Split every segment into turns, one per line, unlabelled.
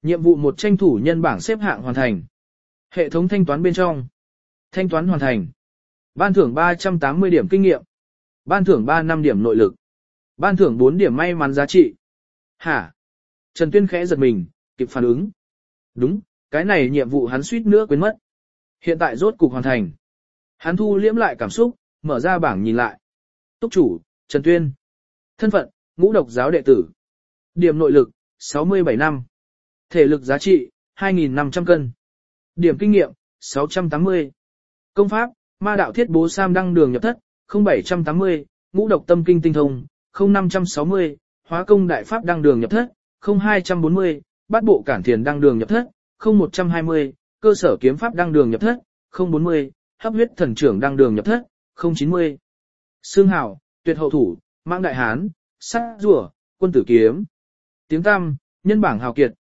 Nhiệm vụ một tranh thủ nhân bảng xếp hạng hoàn thành. Hệ thống thanh toán bên trong. Thanh toán hoàn thành. Ban thưởng 380 điểm kinh nghiệm. Ban thưởng 35 điểm nội lực. Ban thưởng 4 điểm may mắn giá trị. Hả? Trần Tuyên khẽ giật mình, kịp phản ứng. Đúng, cái này nhiệm vụ hắn suýt nữa quên mất. Hiện tại rốt cục hoàn thành. Hắn thu liễm lại cảm xúc, mở ra bảng nhìn lại. Túc chủ, Trần Tuyên. Thân phận, Ngũ Độc giáo đệ tử. Điểm nội lực, 67 năm. Thể lực giá trị, 2.500 cân. Điểm kinh nghiệm, 680. Công pháp, Ma đạo thiết bố Sam đăng đường nhập thất, 0780, Ngũ độc tâm kinh tinh thông, 0560, Hóa công đại pháp đăng đường nhập thất, 0240, Bát bộ cản thiền đăng đường nhập thất, 0120, Cơ sở kiếm pháp đăng đường nhập thất, 040, Hấp huyết thần trưởng đăng đường nhập thất, 090. Xương hảo, tuyệt hậu thủ, Mãng đại hán, Sắt rùa, Quân tử kiếm. Tiếng tăm, nhân bảng hào kiệt,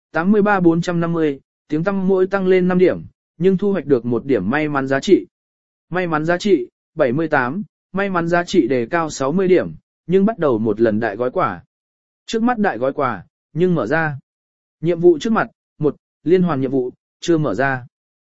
83450, tiếng tăm mỗi tăng lên 5 điểm, nhưng thu hoạch được 1 điểm may mắn giá trị. May mắn giá trị, 78, may mắn giá trị đề cao 60 điểm, nhưng bắt đầu một lần đại gói quà. Trước mắt đại gói quà, nhưng mở ra. Nhiệm vụ trước mặt, 1, liên hoàn nhiệm vụ, chưa mở ra.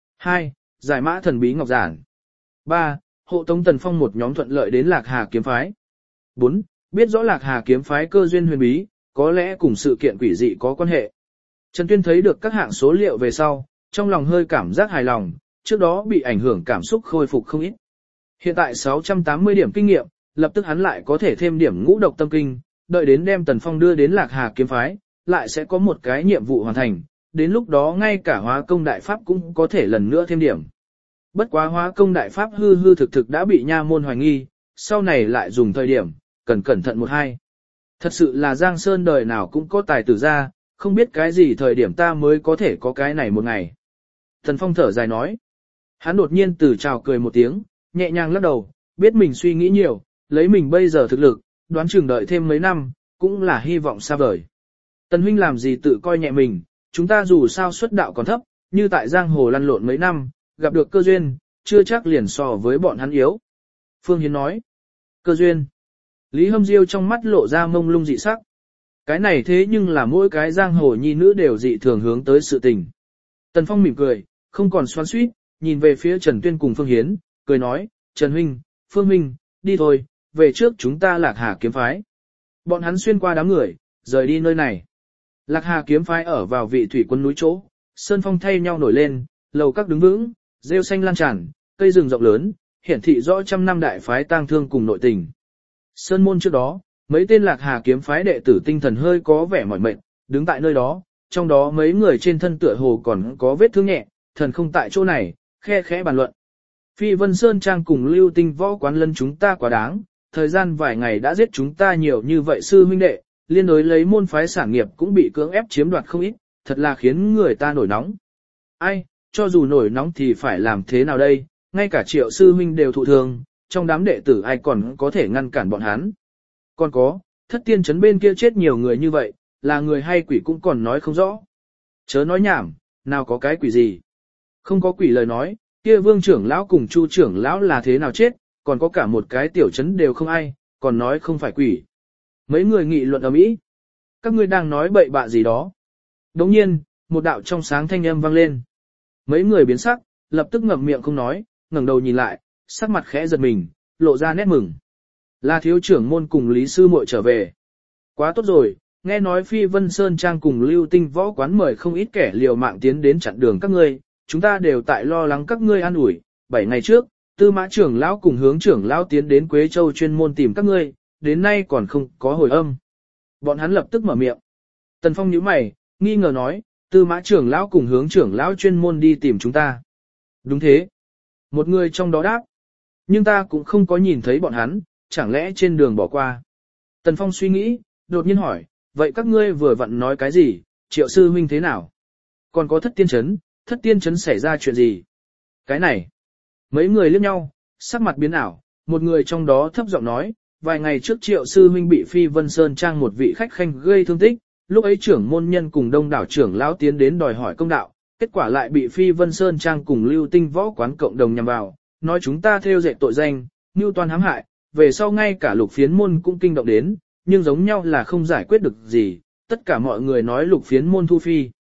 2, giải mã thần bí ngọc giản. 3, hộ tống Tần Phong một nhóm thuận lợi đến Lạc Hà kiếm phái. 4, biết rõ Lạc Hà kiếm phái cơ duyên huyền bí, có lẽ cùng sự kiện quỷ dị có quan hệ. Trần Tuyên thấy được các hạng số liệu về sau, trong lòng hơi cảm giác hài lòng, trước đó bị ảnh hưởng cảm xúc khôi phục không ít. Hiện tại 680 điểm kinh nghiệm, lập tức hắn lại có thể thêm điểm ngũ độc tâm kinh, đợi đến đem Tần Phong đưa đến Lạc Hà kiếm phái, lại sẽ có một cái nhiệm vụ hoàn thành, đến lúc đó ngay cả hóa công đại pháp cũng có thể lần nữa thêm điểm. Bất quá hóa công đại pháp hư thực đã bị nha môn hoài nghi, sau này lại dùng thời điểm, cần cẩn thận một hai. Thật sự là Giang Sơn đời nào cũng có tài tử ra, không biết cái gì thời điểm ta mới có thể có cái này một ngày. Tần Phong thở dài nói. Hắn đột nhiên từ chào cười một tiếng, nhẹ nhàng lắc đầu, biết mình suy nghĩ nhiều, lấy mình bây giờ thực lực, đoán chừng đợi thêm mấy năm, cũng là hy vọng xa vời. Tần huynh làm gì tự coi nhẹ mình, chúng ta dù sao xuất đạo còn thấp, như tại giang hồ lăn lộn mấy năm, gặp được cơ duyên, chưa chắc liền so với bọn hắn yếu. Phương Hiến nói. Cơ duyên. Lý Hâm Diêu trong mắt lộ ra mông lung dị sắc. Cái này thế nhưng là mỗi cái giang hồ nhi nữ đều dị thường hướng tới sự tình. Tần Phong mỉm cười, không còn xoắn xuýt, nhìn về phía Trần Tuyên cùng Phương Hiến, cười nói, Trần huynh, Phương huynh, đi thôi, về trước chúng ta Lạc Hà kiếm phái. Bọn hắn xuyên qua đám người, rời đi nơi này. Lạc Hà kiếm phái ở vào vị thủy quân núi chỗ, sơn phong thay nhau nổi lên, lầu các đứng vững, rêu xanh lan tràn, cây rừng rộng lớn, hiển thị rõ trăm năm đại phái tang thương cùng nội tình. Sơn môn trước đó, mấy tên Lạc Hà kiếm phái đệ tử tinh thần hơi có vẻ mỏi mệt, đứng tại nơi đó, trong đó mấy người trên thân tựa hồ còn có vết thương nhẹ, thần không tại chỗ này, khe khẽ bàn luận. Phi Vân Sơn Trang cùng Lưu Tinh Võ quán lân chúng ta quá đáng, thời gian vài ngày đã giết chúng ta nhiều như vậy sư huynh đệ, liên đối lấy môn phái sản nghiệp cũng bị cưỡng ép chiếm đoạt không ít, thật là khiến người ta nổi nóng. Ai, cho dù nổi nóng thì phải làm thế nào đây, ngay cả Triệu sư huynh đều thụ thương, trong đám đệ tử ai còn có thể ngăn cản bọn hắn. Còn có, Thất Tiên trấn bên kia chết nhiều người như vậy, là người hay quỷ cũng còn nói không rõ. Chớ nói nhảm, nào có cái quỷ gì. Không có quỷ lời nói, kia Vương trưởng lão cùng Chu trưởng lão là thế nào chết, còn có cả một cái tiểu trấn đều không ai, còn nói không phải quỷ. Mấy người nghị luận ầm ĩ. Các ngươi đang nói bậy bạ gì đó. Đồng nhiên, một đạo trong sáng thanh âm vang lên. Mấy người biến sắc, lập tức ngậm miệng không nói, ngẩng đầu nhìn lại, sắc mặt khẽ giật mình, lộ ra nét mừng. Là thiếu trưởng môn cùng Lý sư muội trở về. Quá tốt rồi, nghe nói Phi Vân Sơn Trang cùng Lưu Tinh Võ quán mời không ít kẻ liều mạng tiến đến chặn đường các ngươi, chúng ta đều tại lo lắng các ngươi an ủi. 7 ngày trước, Tư Mã trưởng lão cùng Hướng trưởng lão tiến đến Quế Châu chuyên môn tìm các ngươi, đến nay còn không có hồi âm. Bọn hắn lập tức mở miệng. Tần Phong nhíu mày, nghi ngờ nói, Tư Mã trưởng lão cùng Hướng trưởng lão chuyên môn đi tìm chúng ta. Đúng thế. Một người trong đó đáp. Nhưng ta cũng không có nhìn thấy bọn hắn, chẳng lẽ trên đường bỏ qua. Tần Phong suy nghĩ, đột nhiên hỏi, vậy các ngươi vừa vặn nói cái gì, Triệu sư huynh thế nào? Còn có Thất Tiên trấn xảy ra chuyện gì? Cái này. Mấy người liếc nhau, sắc mặt biến ảo, một người trong đó thấp giọng nói, vài ngày trước Triệu sư huynh bị Phi Vân Sơn Trang một vị khách khanh gây thương tích, lúc ấy trưởng môn nhân cùng đông đảo trưởng lão tiến đến đòi hỏi công đạo, kết quả lại bị Phi Vân Sơn Trang cùng Lưu Tinh Võ quán cộng đồng nhằm vào, nói chúng ta theo dệt tội danh, mưu toan hãm hại, về sau ngay cả Lục Phiến môn cũng kinh động đến, nhưng giống nhau là không giải quyết được gì, tất cả mọi người nói Lục Phiến môn thu phi.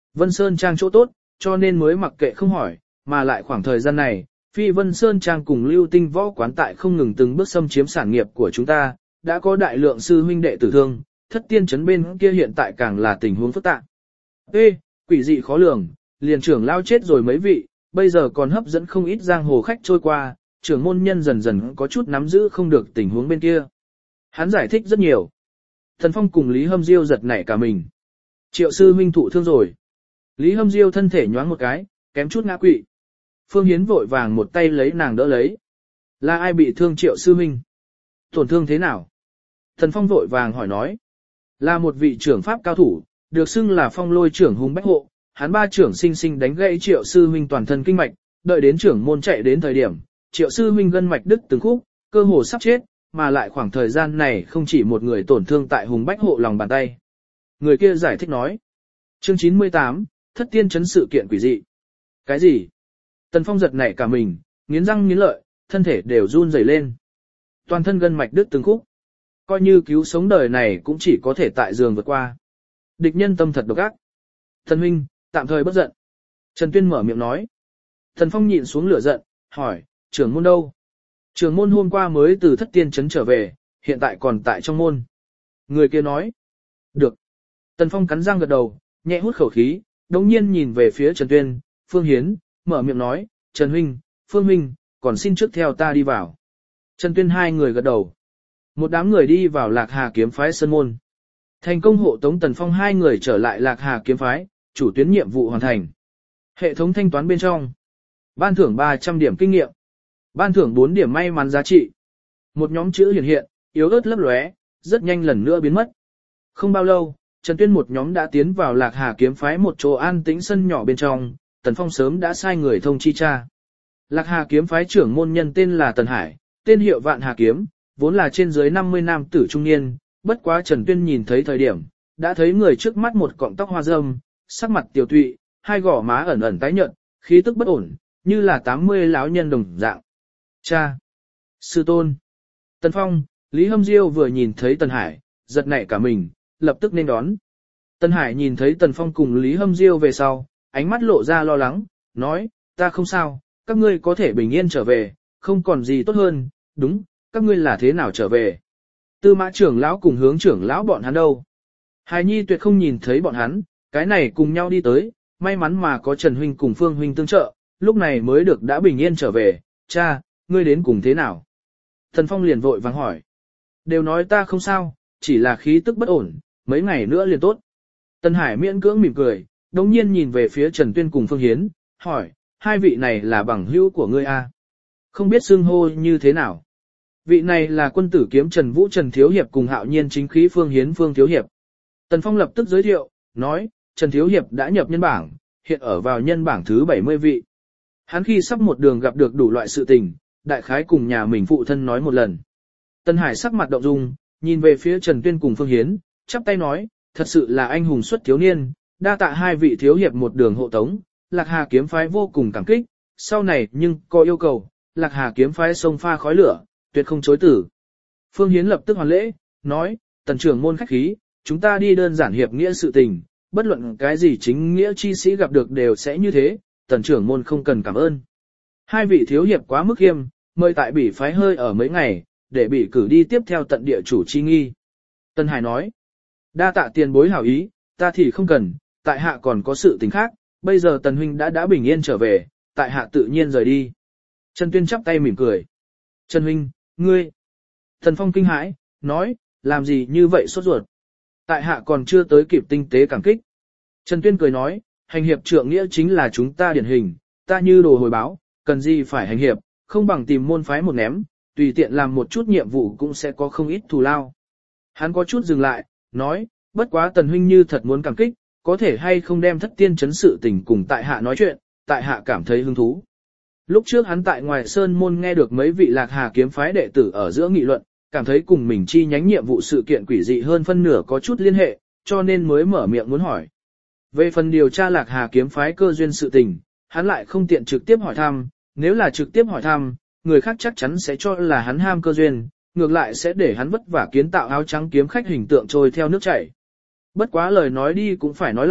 Vân Sơn Trang chỗ tốt, cho nên mới mặc kệ không hỏi, mà lại khoảng thời gian này, Phi Vân Sơn Trang cùng Lưu Tinh Võ quán tại không ngừng từng bước xâm chiếm sản nghiệp của chúng ta, đã có đại lượng sư huynh đệ tử thương, Thất Tiên trấn bên kia hiện tại càng là tình huống phức tạp. Ê, quỷ dị khó lường, liền trưởng lao chết rồi mấy vị, bây giờ còn hấp dẫn không ít giang hồ khách trôi qua, trưởng môn nhân dần dần có chút nắm giữ không được tình huống bên kia. Hắn giải thích rất nhiều. Thần Phong cùng Lý Hâm Diêu giật nảy cả mình. Triệu sư huynh thụ thương rồi. Lý Hâm Diêu thân thể nhoáng một cái, kém chút ngã quỵ. Phương Hiến vội vàng một tay lấy nàng đỡ lấy. Là ai bị thương Triệu sư huynh? Tổn thương thế nào? Thần Phong vội vàng hỏi nói. Là một vị trưởng pháp cao thủ, được xưng là Phong Lôi trưởng hùng bách hộ. Hắn ba trưởng sinh sinh đánh gãy Triệu sư huynh toàn thân kinh mạch, đợi đến trưởng môn chạy đến thời điểm, Triệu sư huynh gân mạch đứt từng khúc, cơ hồ sắp chết, mà lại khoảng thời gian này không chỉ một người tổn thương tại hùng bách hộ lòng bàn tay. Người kia giải thích nói. Chương 98, Thất Tiên trấn sự kiện quỷ dị. Cái gì? Tần Phong giật nảy cả mình, nghiến răng nghiến lợi, thân thể đều run rẩy lên. Toàn thân gân mạch đứt từng khúc. Coi như cứu sống đời này cũng chỉ có thể tại giường vượt qua. Địch nhân tâm thật độc ác. Thần huynh, tạm thời bất giận. Trần Tuyên mở miệng nói. Tần Phong nhịn xuống lửa giận, hỏi, trưởng môn đâu? Trưởng môn hôm qua mới từ Thất Tiên trấn trở về, hiện tại còn tại trong môn. Người kia nói. Được. Tần Phong cắn răng gật đầu, nhẹ hút khẩu khí, đồng nhiên nhìn về phía Trần Tuyên, Phương Hiến, mở miệng nói, Trần huynh, Phương huynh, còn xin trước theo ta đi vào. Trần Tuyên hai người gật đầu. Một đám người đi vào Lạc Hà kiếm phái sơn môn. Thành công hộ tống Tần Phong hai người trở lại Lạc Hà kiếm phái, chủ tuyến nhiệm vụ hoàn thành. Hệ thống thanh toán bên trong. Ban thưởng 300 điểm kinh nghiệm. Ban thưởng 4 điểm may mắn giá trị. Một nhóm chữ hiện hiện, yếu ớt lấp lóe, rất nhanh lần nữa biến mất. Không bao lâu, Trần Tuyên một nhóm đã tiến vào Lạc Hà kiếm phái một chỗ an tĩnh sân nhỏ bên trong, Tần Phong sớm đã sai người thông chi cha. Lạc Hà kiếm phái trưởng môn nhân tên là Tần Hải, tên hiệu Vạn Hà kiếm, vốn là trên dưới 50 nam tử trung niên, bất quá Trần Tuyên nhìn thấy thời điểm, đã thấy người trước mắt một cọng tóc hoa râm, sắc mặt tiểu tụy, hai gò má ẩn ẩn tái nhợt, khí tức bất ổn, như là 80 lão nhân đồng dạng. Cha! Sư tôn! Tần Phong, Lý Hâm Diêu vừa nhìn thấy Tần Hải, giật nảy cả mình, lập tức nên đón. Tần Hải nhìn thấy Tần Phong cùng Lý Hâm Diêu về sau, ánh mắt lộ ra lo lắng, nói, ta không sao, các ngươi có thể bình yên trở về, không còn gì tốt hơn, đúng, các ngươi là thế nào trở về. Tư Mã trưởng lão cùng Hướng trưởng lão bọn hắn đâu? Hài Nhi tuyệt không nhìn thấy bọn hắn, cái này cùng nhau đi tới, may mắn mà có Trần huynh cùng Phương huynh tương trợ, lúc này mới được đã bình yên trở về, cha, ngươi đến cùng thế nào? Tần Phong liền vội vàng hỏi. Đều nói ta không sao, chỉ là khí tức bất ổn, mấy ngày nữa liền tốt. Tần Hải miễn cưỡng mỉm cười, đồng nhiên nhìn về phía Trần Tuyên cùng Phương Hiến, hỏi, hai vị này là bằng hữu của ngươi à? Không biết xưng hô như thế nào? Vị này là quân tử kiếm Trần Vũ Trần Thiếu Hiệp cùng hạo nhiên chính khí Phương Hiến Phương Thiếu Hiệp. Tần Phong lập tức giới thiệu, nói, Trần Thiếu Hiệp đã nhập nhân bảng, hiện ở vào nhân bảng thứ 70 vị. Hắn khi sắp một đường gặp được đủ loại sự tình, đại khái cùng nhà mình phụ thân nói một lần. Tần Hải sắc mặt động dung, nhìn về phía Trần Tuyên cùng Phương Hiến, chắp tay nói, thật sự là anh hùng xuất thiếu niên, đa tạ hai vị thiếu hiệp một đường hộ tống, Lạc Hà kiếm phái vô cùng cảm kích, sau này nhưng có yêu cầu, Lạc Hà kiếm phái sông pha khói lửa, tuyệt không chối tử. Phương Hiến lập tức hoàn lễ, nói, Tần trưởng môn khách khí, chúng ta đi đơn giản hiệp nghĩa sự tình, bất luận cái gì chính nghĩa chi sĩ gặp được đều sẽ như thế, Tần trưởng môn không cần cảm ơn. Hai vị thiếu hiệp quá mức khiêm, mời tại bỉ phái hơi ở mấy ngày, để bị cử đi tiếp theo tận địa chủ chi nghi. Tần Hải nói, đa tạ tiền bối hảo ý, ta thì không cần, tại hạ còn có sự tình khác, bây giờ Tần huynh đã bình yên trở về, tại hạ tự nhiên rời đi. Trần Tuyên chắp tay mỉm cười. Trần huynh, ngươi. Tần Phong kinh hãi, nói, làm gì như vậy sốt ruột. Tại hạ còn chưa tới kịp tinh tế cảm kích. Trần Tuyên cười nói, hành hiệp trượng nghĩa chính là chúng ta điển hình, ta như đồ hồi báo, cần gì phải hành hiệp, không bằng tìm môn phái một ném, tùy tiện làm một chút nhiệm vụ cũng sẽ có không ít thù lao. Hắn có chút dừng lại, nói, bất quá Tần huynh như thật muốn cảm kích, có thể hay không đem Thất Tiên trấn sự tình cùng tại hạ nói chuyện, tại hạ cảm thấy hứng thú. Lúc trước hắn tại ngoài sơn môn nghe được mấy vị Lạc Hà kiếm phái đệ tử ở giữa nghị luận, cảm thấy cùng mình chi nhánh nhiệm vụ sự kiện quỷ dị hơn phân nửa có chút liên hệ, cho nên mới mở miệng muốn hỏi. Về phần điều tra Lạc Hà kiếm phái cơ duyên sự tình, hắn lại không tiện trực tiếp hỏi thăm, nếu là trực tiếp hỏi thăm, người khác chắc chắn sẽ cho là hắn ham cơ duyên, ngược lại sẽ để hắn vất vả kiến tạo áo trắng kiếm khách hình tượng trôi theo nước chảy. Bất quá lời nói đi cũng phải nói lại,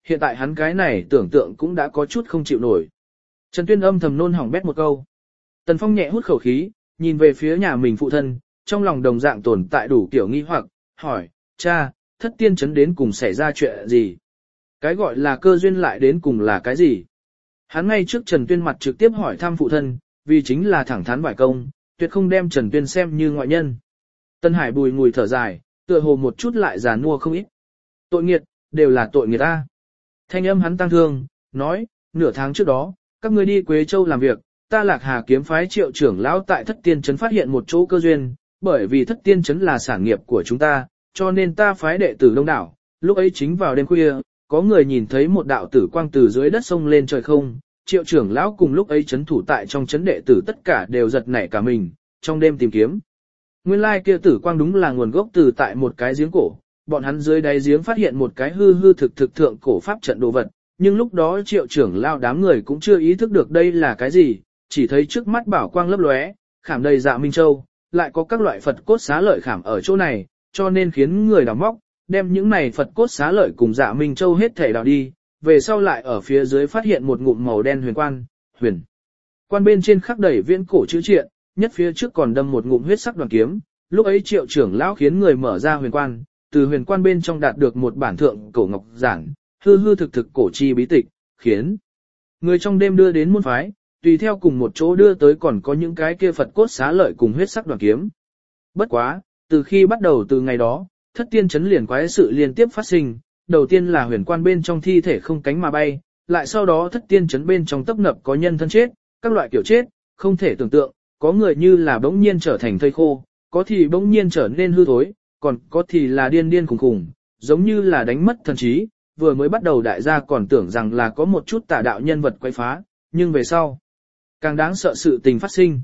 hiện tại hắn cái này tưởng tượng cũng đã có chút không chịu nổi. Trần Tuyên âm thầm nôn hỏng bét một câu. Tần Phong nhẹ hút khẩu khí, nhìn về phía nhà mình phụ thân, trong lòng đồng dạng tồn tại đủ kiểu nghi hoặc, hỏi, cha, thất tiên trấn đến cùng xảy ra chuyện gì? Cái gọi là cơ duyên lại đến cùng là cái gì? Hắn ngay trước Trần Tuyên mặt trực tiếp hỏi thăm phụ thân, vì chính là thẳng thắn vải công, tuyệt không đem Trần Tuyên xem như ngoại nhân. Tân Hải bùi ngùi thở dài, tựa hồ một chút lại già nua không ít. Tội nghiệt, đều là tội nghiệt ta. Thanh âm hắn tăng thương, nói, nửa tháng trước đó, các ngươi đi Quế Châu làm việc, ta Lạc Hà kiếm phái Triệu trưởng lão tại Thất Tiên trấn phát hiện một chỗ cơ duyên, bởi vì Thất Tiên trấn là sản nghiệp của chúng ta, cho nên ta phái đệ tử đông đảo. Lúc ấy chính vào đêm khuya, có người nhìn thấy một đạo tử quang từ dưới đất sông lên trời không, Triệu trưởng lão cùng lúc ấy trấn thủ tại trong trấn đệ tử tất cả đều giật nảy cả mình, trong đêm tìm kiếm. Nguyên lai kia tử quang đúng là nguồn gốc từ tại một cái giếng cổ, bọn hắn dưới đáy giếng phát hiện một cái hư hư thực thực thượng cổ pháp trận đồ vật, nhưng lúc đó Triệu trưởng lão đám người cũng chưa ý thức được đây là cái gì, chỉ thấy trước mắt bảo quang lấp lóe, khảm đầy Dạ Minh Châu, lại có các loại Phật cốt xá lợi khảm ở chỗ này, cho nên khiến người đào móc, đem những này Phật cốt xá lợi cùng Dạ Minh Châu hết thể đào đi, về sau lại ở phía dưới phát hiện một ngụm màu đen huyền quan bên trên khắc đầy viễn cổ chữ triện, nhất phía trước còn đâm một ngụm huyết sắc đoàn kiếm, lúc ấy Triệu trưởng lão khiến người mở ra huyền quan, từ huyền quan bên trong đạt được một bản thượng cổ ngọc giản, hư hư thực thực cổ chi bí tịch, khiến người trong đêm đưa đến môn phái, tùy theo cùng một chỗ đưa tới còn có những cái kia Phật cốt xá lợi cùng huyết sắc đoàn kiếm. Bất quá, từ khi bắt đầu từ ngày đó, Thất Tiên trấn liền quái sự liên tiếp phát sinh, đầu tiên là huyền quan bên trong thi thể không cánh mà bay, lại sau đó Thất Tiên trấn bên trong tấp nập có nhân thân chết, các loại kiểu chết, không thể tưởng tượng, có người như là bỗng nhiên trở thành thây khô, có thì bỗng nhiên trở nên hư thối, còn có thì là điên điên khủng khủng, giống như là đánh mất thần trí, vừa mới bắt đầu đại gia còn tưởng rằng là có một chút tà đạo nhân vật quấy phá, nhưng về sau, càng đáng sợ sự tình phát sinh.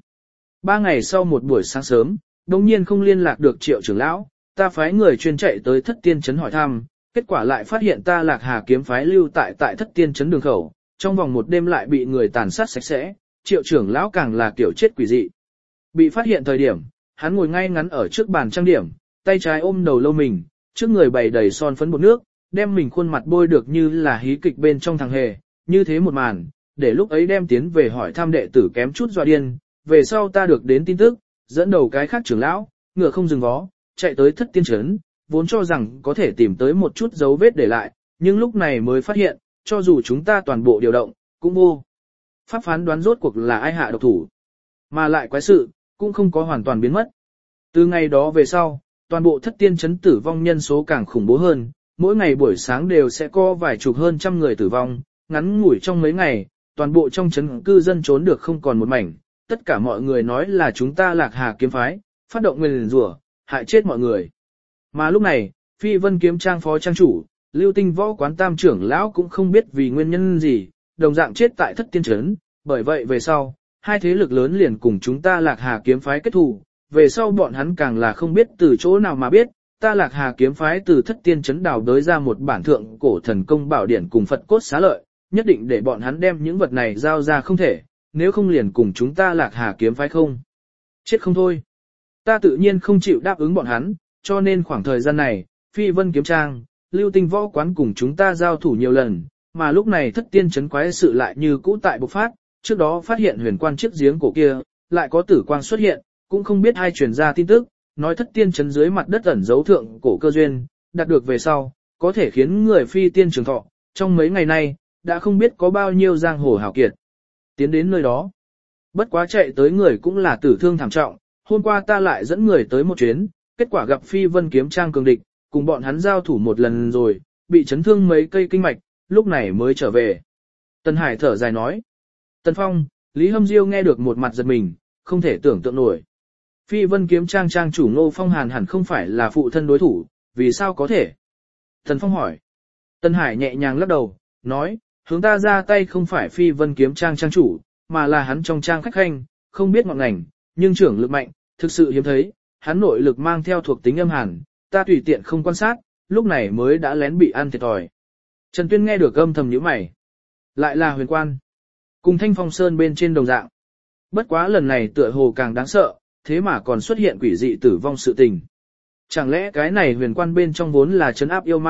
3 ngày sau một buổi sáng sớm, bỗng nhiên không liên lạc được Triệu trưởng lão, ta phái người chuyên chạy tới Thất Tiên trấn hỏi thăm, kết quả lại phát hiện ta Lạc Hà kiếm phái lưu tại Thất Tiên trấn đường khẩu, trong vòng một đêm lại bị người tàn sát sạch sẽ, Triệu trưởng lão càng là kiểu chết quỷ dị. Bị phát hiện thời điểm, hắn ngồi ngay ngắn ở trước bàn trang điểm, tay trái ôm đầu lâu mình, trước người bày đầy son phấn bột nước, đem mình khuôn mặt bôi được như là hí kịch bên trong thằng hề, như thế một màn, để lúc ấy đem tiến về hỏi thăm đệ tử kém chút dọa điên, về sau ta được đến tin tức, dẫn đầu cái khác trưởng lão, ngựa không dừng vó, chạy tới Thất Tiên trấn, vốn cho rằng có thể tìm tới một chút dấu vết để lại, nhưng lúc này mới phát hiện, cho dù chúng ta toàn bộ điều động, cũng vô pháp phán đoán rốt cuộc là ai hạ độc thủ, mà lại quái sự, cũng không có hoàn toàn biến mất. Từ ngày đó về sau, toàn bộ Thất Tiên trấn tử vong nhân số càng khủng bố hơn, mỗi ngày buổi sáng đều sẽ có vài chục hơn trăm người tử vong, ngắn ngủi trong mấy ngày, toàn bộ trong trấn cư dân trốn được không còn một mảnh, tất cả mọi người nói là chúng ta Lạc Hà kiếm phái, phát động nguyền rủa, hại chết mọi người. Mà lúc này, Phi Vân kiếm trang phó trang chủ, Lưu Tinh võ quán tam trưởng lão cũng không biết vì nguyên nhân gì, đồng dạng chết tại Thất Tiên trấn, bởi vậy về sau, hai thế lực lớn liền cùng chúng ta Lạc Hà kiếm phái kết thù, về sau bọn hắn càng là không biết từ chỗ nào mà biết, ta Lạc Hà kiếm phái từ Thất Tiên trấn đào đới ra một bản thượng cổ thần công bảo điển cùng Phật cốt xá lợi, nhất định để bọn hắn đem những vật này giao ra không thể, nếu không liền cùng chúng ta Lạc Hà kiếm phái không. Chết không thôi. Ta tự nhiên không chịu đáp ứng bọn hắn, cho nên khoảng thời gian này, Phi Vân kiếm trang, Lưu Tinh võ quán cùng chúng ta giao thủ nhiều lần, mà lúc này Thất Tiên trấn quái sự lại như cũ tại bộc phát, trước đó phát hiện huyền quan chiếc giếng cổ kia, lại có tử quang xuất hiện, cũng không biết ai truyền ra tin tức, nói Thất Tiên trấn dưới mặt đất ẩn giấu thượng cổ cơ duyên, đạt được về sau, có thể khiến người phi tiên trường thọ, trong mấy ngày nay, đã không biết có bao nhiêu giang hồ hào kiệt tiến đến nơi đó. Bất quá chạy tới người cũng là tử thương thảm trọng, hôm qua ta lại dẫn người tới một chuyến, kết quả gặp Phi Vân kiếm trang cường địch, cùng bọn hắn giao thủ một lần rồi, bị chấn thương mấy cây kinh mạch, lúc này mới trở về. Tân Hải thở dài nói. Tân Phong, Lý Hâm Diêu nghe được một mặt giật mình, không thể tưởng tượng nổi. Phi Vân kiếm trang trang chủ Ngô Phong Hàn hẳn không phải là phụ thân đối thủ, vì sao có thể? Tân Phong hỏi. Tân Hải nhẹ nhàng lắc đầu, nói, hướng ta ra tay không phải Phi Vân kiếm trang trang chủ, mà là hắn trong trang khách khanh, không biết ngọn ngành, nhưng trưởng lực mạnh, thực sự hiếm thấy, hắn nội lực mang theo thuộc tính âm hàn, ta tùy tiện không quan sát, lúc này mới đã lén bị ăn thiệt thòi. Trần Tuyên nghe được âm thầm nhíu mày. Lại là huyền quan. Cùng Thanh Phong Sơn bên trên đồng dạng. Bất quá lần này tựa hồ càng đáng sợ, thế mà còn xuất hiện quỷ dị tử vong sự tình. Chẳng lẽ cái này huyền quan bên trong vốn là trấn áp yêu ma,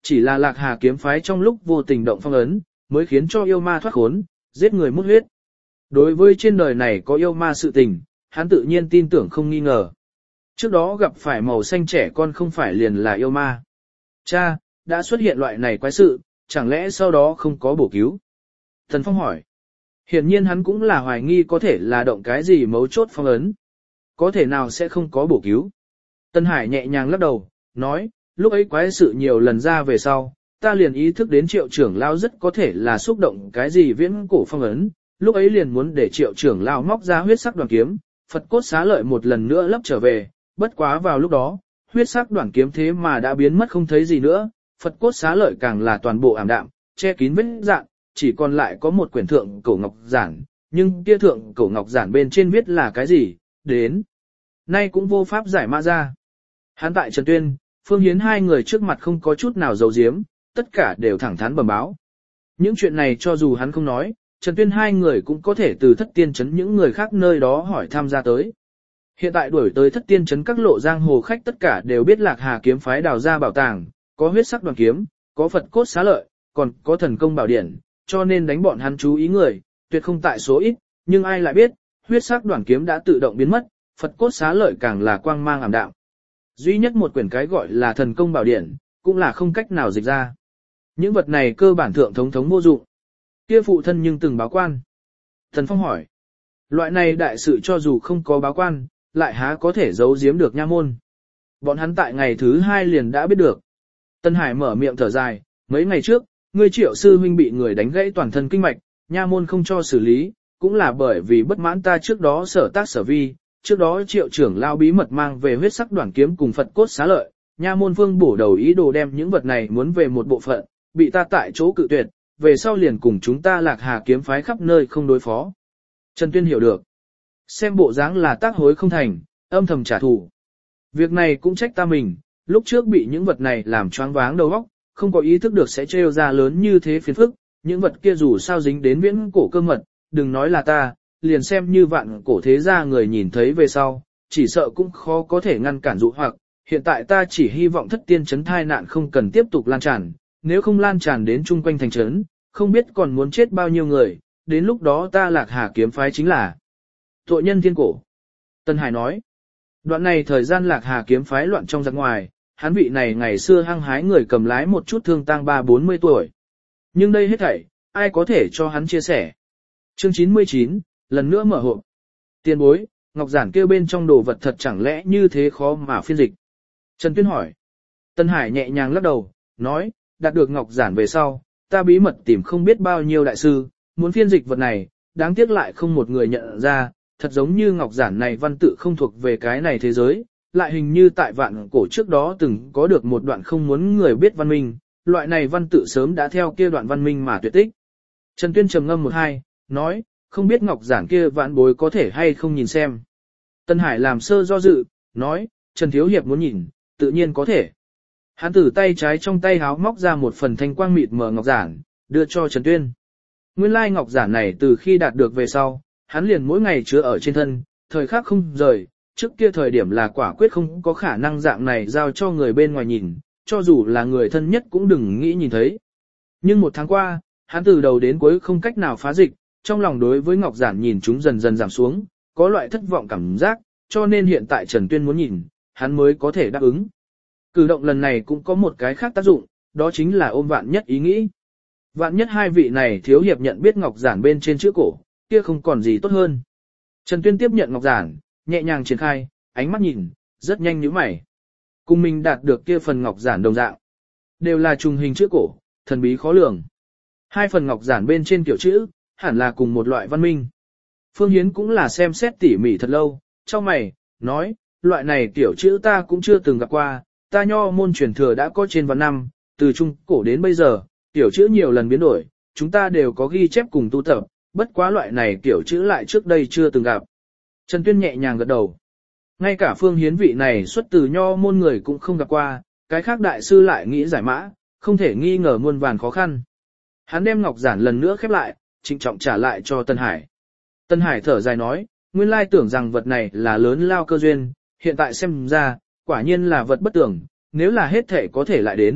chỉ là Lạc Hà kiếm phái trong lúc vô tình động phong ấn, mới khiến cho yêu ma thoát khốn, giết người mút huyết. Đối với trên đời này có yêu ma sự tình, hắn tự nhiên tin tưởng không nghi ngờ. Trước đó gặp phải màu xanh trẻ con không phải liền là yêu ma. Cha, đã xuất hiện loại này quái sự, chẳng lẽ sau đó không có bổ cứu? Thần Phong hỏi. Hiển nhiên hắn cũng là hoài nghi có thể là động cái gì mấu chốt phong ấn. Có thể nào sẽ không có bổ cứu? Tân Hải nhẹ nhàng lắc đầu, nói, lúc ấy quái sự nhiều lần ra về sau, ta liền ý thức đến Triệu trưởng lão rất có thể là xúc động cái gì viễn cổ phong ấn, lúc ấy liền muốn để Triệu trưởng lão móc ra huyết sắc đoàn kiếm, Phật cốt xá lợi một lần nữa lấp trở về, bất quá vào lúc đó, huyết sắc đoàn kiếm thế mà đã biến mất không thấy gì nữa, Phật cốt xá lợi càng là toàn bộ ảm đạm, che kín vết dạn, chỉ còn lại có một quyển thượng cổ ngọc giản, nhưng kia thượng cổ ngọc giản bên trên viết là cái gì, đến nay cũng vô pháp giải mã ra. Hắn tại Trần Tuyên, Phương Hiến hai người trước mặt không có chút nào giấu giếm, tất cả đều thẳng thắn bẩm báo. Những chuyện này cho dù hắn không nói, Trần Tuyên hai người cũng có thể từ Thất Tiên Trấn những người khác nơi đó hỏi tham gia tới. Hiện tại đuổi tới Thất Tiên Trấn các lộ giang hồ khách tất cả đều biết Lạc Hà kiếm phái đào ra bảo tàng, có huyết sắc đoàn kiếm, có Phật cốt xá lợi, còn có thần công bảo điển, cho nên đánh bọn hắn chú ý người, tuyệt không tại số ít, nhưng ai lại biết, huyết sắc đoàn kiếm đã tự động biến mất, Phật cốt xá lợi càng là quang mang ảm đạm. Duy nhất một quyển cái gọi là thần công bảo điển, cũng là không cách nào dịch ra. Những vật này cơ bản thượng thống vô dụng. Kia phụ thân nhưng từng báo quan. Thần Phong hỏi. Loại này đại sự cho dù không có báo quan, lại há có thể giấu giếm được nha môn. Bọn hắn tại ngày thứ 2 liền đã biết được. Tân Hải mở miệng thở dài, mấy ngày trước, ngươi Triệu sư huynh bị người đánh gãy toàn thân kinh mạch, nha môn không cho xử lý, cũng là bởi vì bất mãn ta trước đó sở tác sở vi. Trước đó Triệu trưởng lao bí mật mang về huyết sắc đoàn kiếm cùng Phật cốt xá lợi, nha môn vương bổ đầu ý đồ đem những vật này muốn về một bộ phận, bị ta tại chỗ cự tuyệt, về sau liền cùng chúng ta Lạc Hà kiếm phái khắp nơi không đối phó. Trần Tuyên hiểu được. Xem bộ dáng là tác hối không thành, âm thầm trả thù. Việc này cũng trách ta mình, lúc trước bị những vật này làm choáng váng đầu óc, không có ý thức được sẽ trêu ra lớn như thế phiền phức, những vật kia dù sao dính đến viễn cổ cơ mật, đừng nói là ta, liền xem như vạn cổ thế gia người nhìn thấy về sau, chỉ sợ cũng khó có thể ngăn cản dụ hoặc, hiện tại ta chỉ hy vọng Thất Tiên Trấn thai nạn không cần tiếp tục lan tràn, nếu không lan tràn đến chung quanh thành trấn, không biết còn muốn chết bao nhiêu người, đến lúc đó ta Lạc Hà kiếm phái chính là tội nhân thiên cổ. Tân Hải nói, đoạn này thời gian Lạc Hà kiếm phái loạn trong giặc ngoài, hắn vị này ngày xưa hăng hái người cầm lái một chút thương tang 30-40 tuổi. Nhưng đây hết thảy, ai có thể cho hắn chia sẻ. Chương 99, lần nữa mở hộp. Tiền bối, ngọc giản kêu bên trong đồ vật thật chẳng lẽ như thế khó mà phiên dịch. Trần Tuyên hỏi. Tân Hải nhẹ nhàng lắc đầu, nói, đạt được ngọc giản về sau, ta bí mật tìm không biết bao nhiêu đại sư, muốn phiên dịch vật này, đáng tiếc lại không một người nhận ra, thật giống như ngọc giản này văn tự không thuộc về cái này thế giới, lại hình như tại vạn cổ trước đó từng có được một đoạn không muốn người biết văn minh, loại này văn tự sớm đã theo kia đoạn văn minh mà tuyệt tích. Trần Tuyên trầm ngâm một hai, nói, không biết ngọc giản kia vạn bối có thể hay không nhìn xem. Tân Hải làm sơ do dự, nói, Trần Thiếu Hiệp muốn nhìn, tự nhiên có thể. Hắn từ tay trái trong tay háo móc ra một phần thanh quang mịt mờ ngọc giản, đưa cho Trần Tuyên. Nguyên lai ngọc giản này từ khi đạt được về sau, hắn liền mỗi ngày chứa ở trên thân, thời khắc không rời, trước kia thời điểm là quả quyết không có khả năng dạng này giao cho người bên ngoài nhìn, cho dù là người thân nhất cũng đừng nghĩ nhìn thấy. Nhưng một tháng qua, hắn từ đầu đến cuối không cách nào phá dịch, trong lòng đối với ngọc giản nhìn chúng dần dần giảm xuống, có loại thất vọng cảm giác, cho nên hiện tại Trần Tuyên muốn nhìn, hắn mới có thể đáp ứng. Cử động lần này cũng có một cái khác tác dụng, đó chính là ôm vạn nhất ý nghĩ. Vạn nhất hai vị này thiếu hiệp nhận biết ngọc giản bên trên chữ cổ, kia không còn gì tốt hơn. Trần Tuyên tiếp nhận ngọc giản, nhẹ nhàng triển khai, ánh mắt nhìn, rất nhanh nhíu mày. Cùng mình đạt được kia phần ngọc giản đồng dạng, đều là trùng hình chữ cổ, thần bí khó lường. Hai phần ngọc giản bên trên kiểu chữ, hẳn là cùng một loại văn minh. Phương Hiến cũng là xem xét tỉ mỉ thật lâu, trong mày, nói, loại này kiểu chữ ta cũng chưa từng gặp qua, ta nho môn truyền thừa đã có trên vạn năm, từ trung cổ đến bây giờ, kiểu chữ nhiều lần biến đổi, chúng ta đều có ghi chép cùng tu tập, bất quá loại này kiểu chữ lại trước đây chưa từng gặp. Trần Tuyên nhẹ nhàng gật đầu. Ngay cả Phương Hiến vị này xuất từ nho môn người cũng không gặp qua, cái khác đại sư lại nghĩ giải mã, không thể nghi ngờ muôn vàn khó khăn. Hắn đem ngọc giản lần nữa khép lại, trịnh trọng trả lại cho Tân Hải. Tân Hải thở dài nói, nguyên lai tưởng rằng vật này là lớn lao cơ duyên, hiện tại xem ra, quả nhiên là vật bất tưởng, nếu là hết thể có thể lại đến,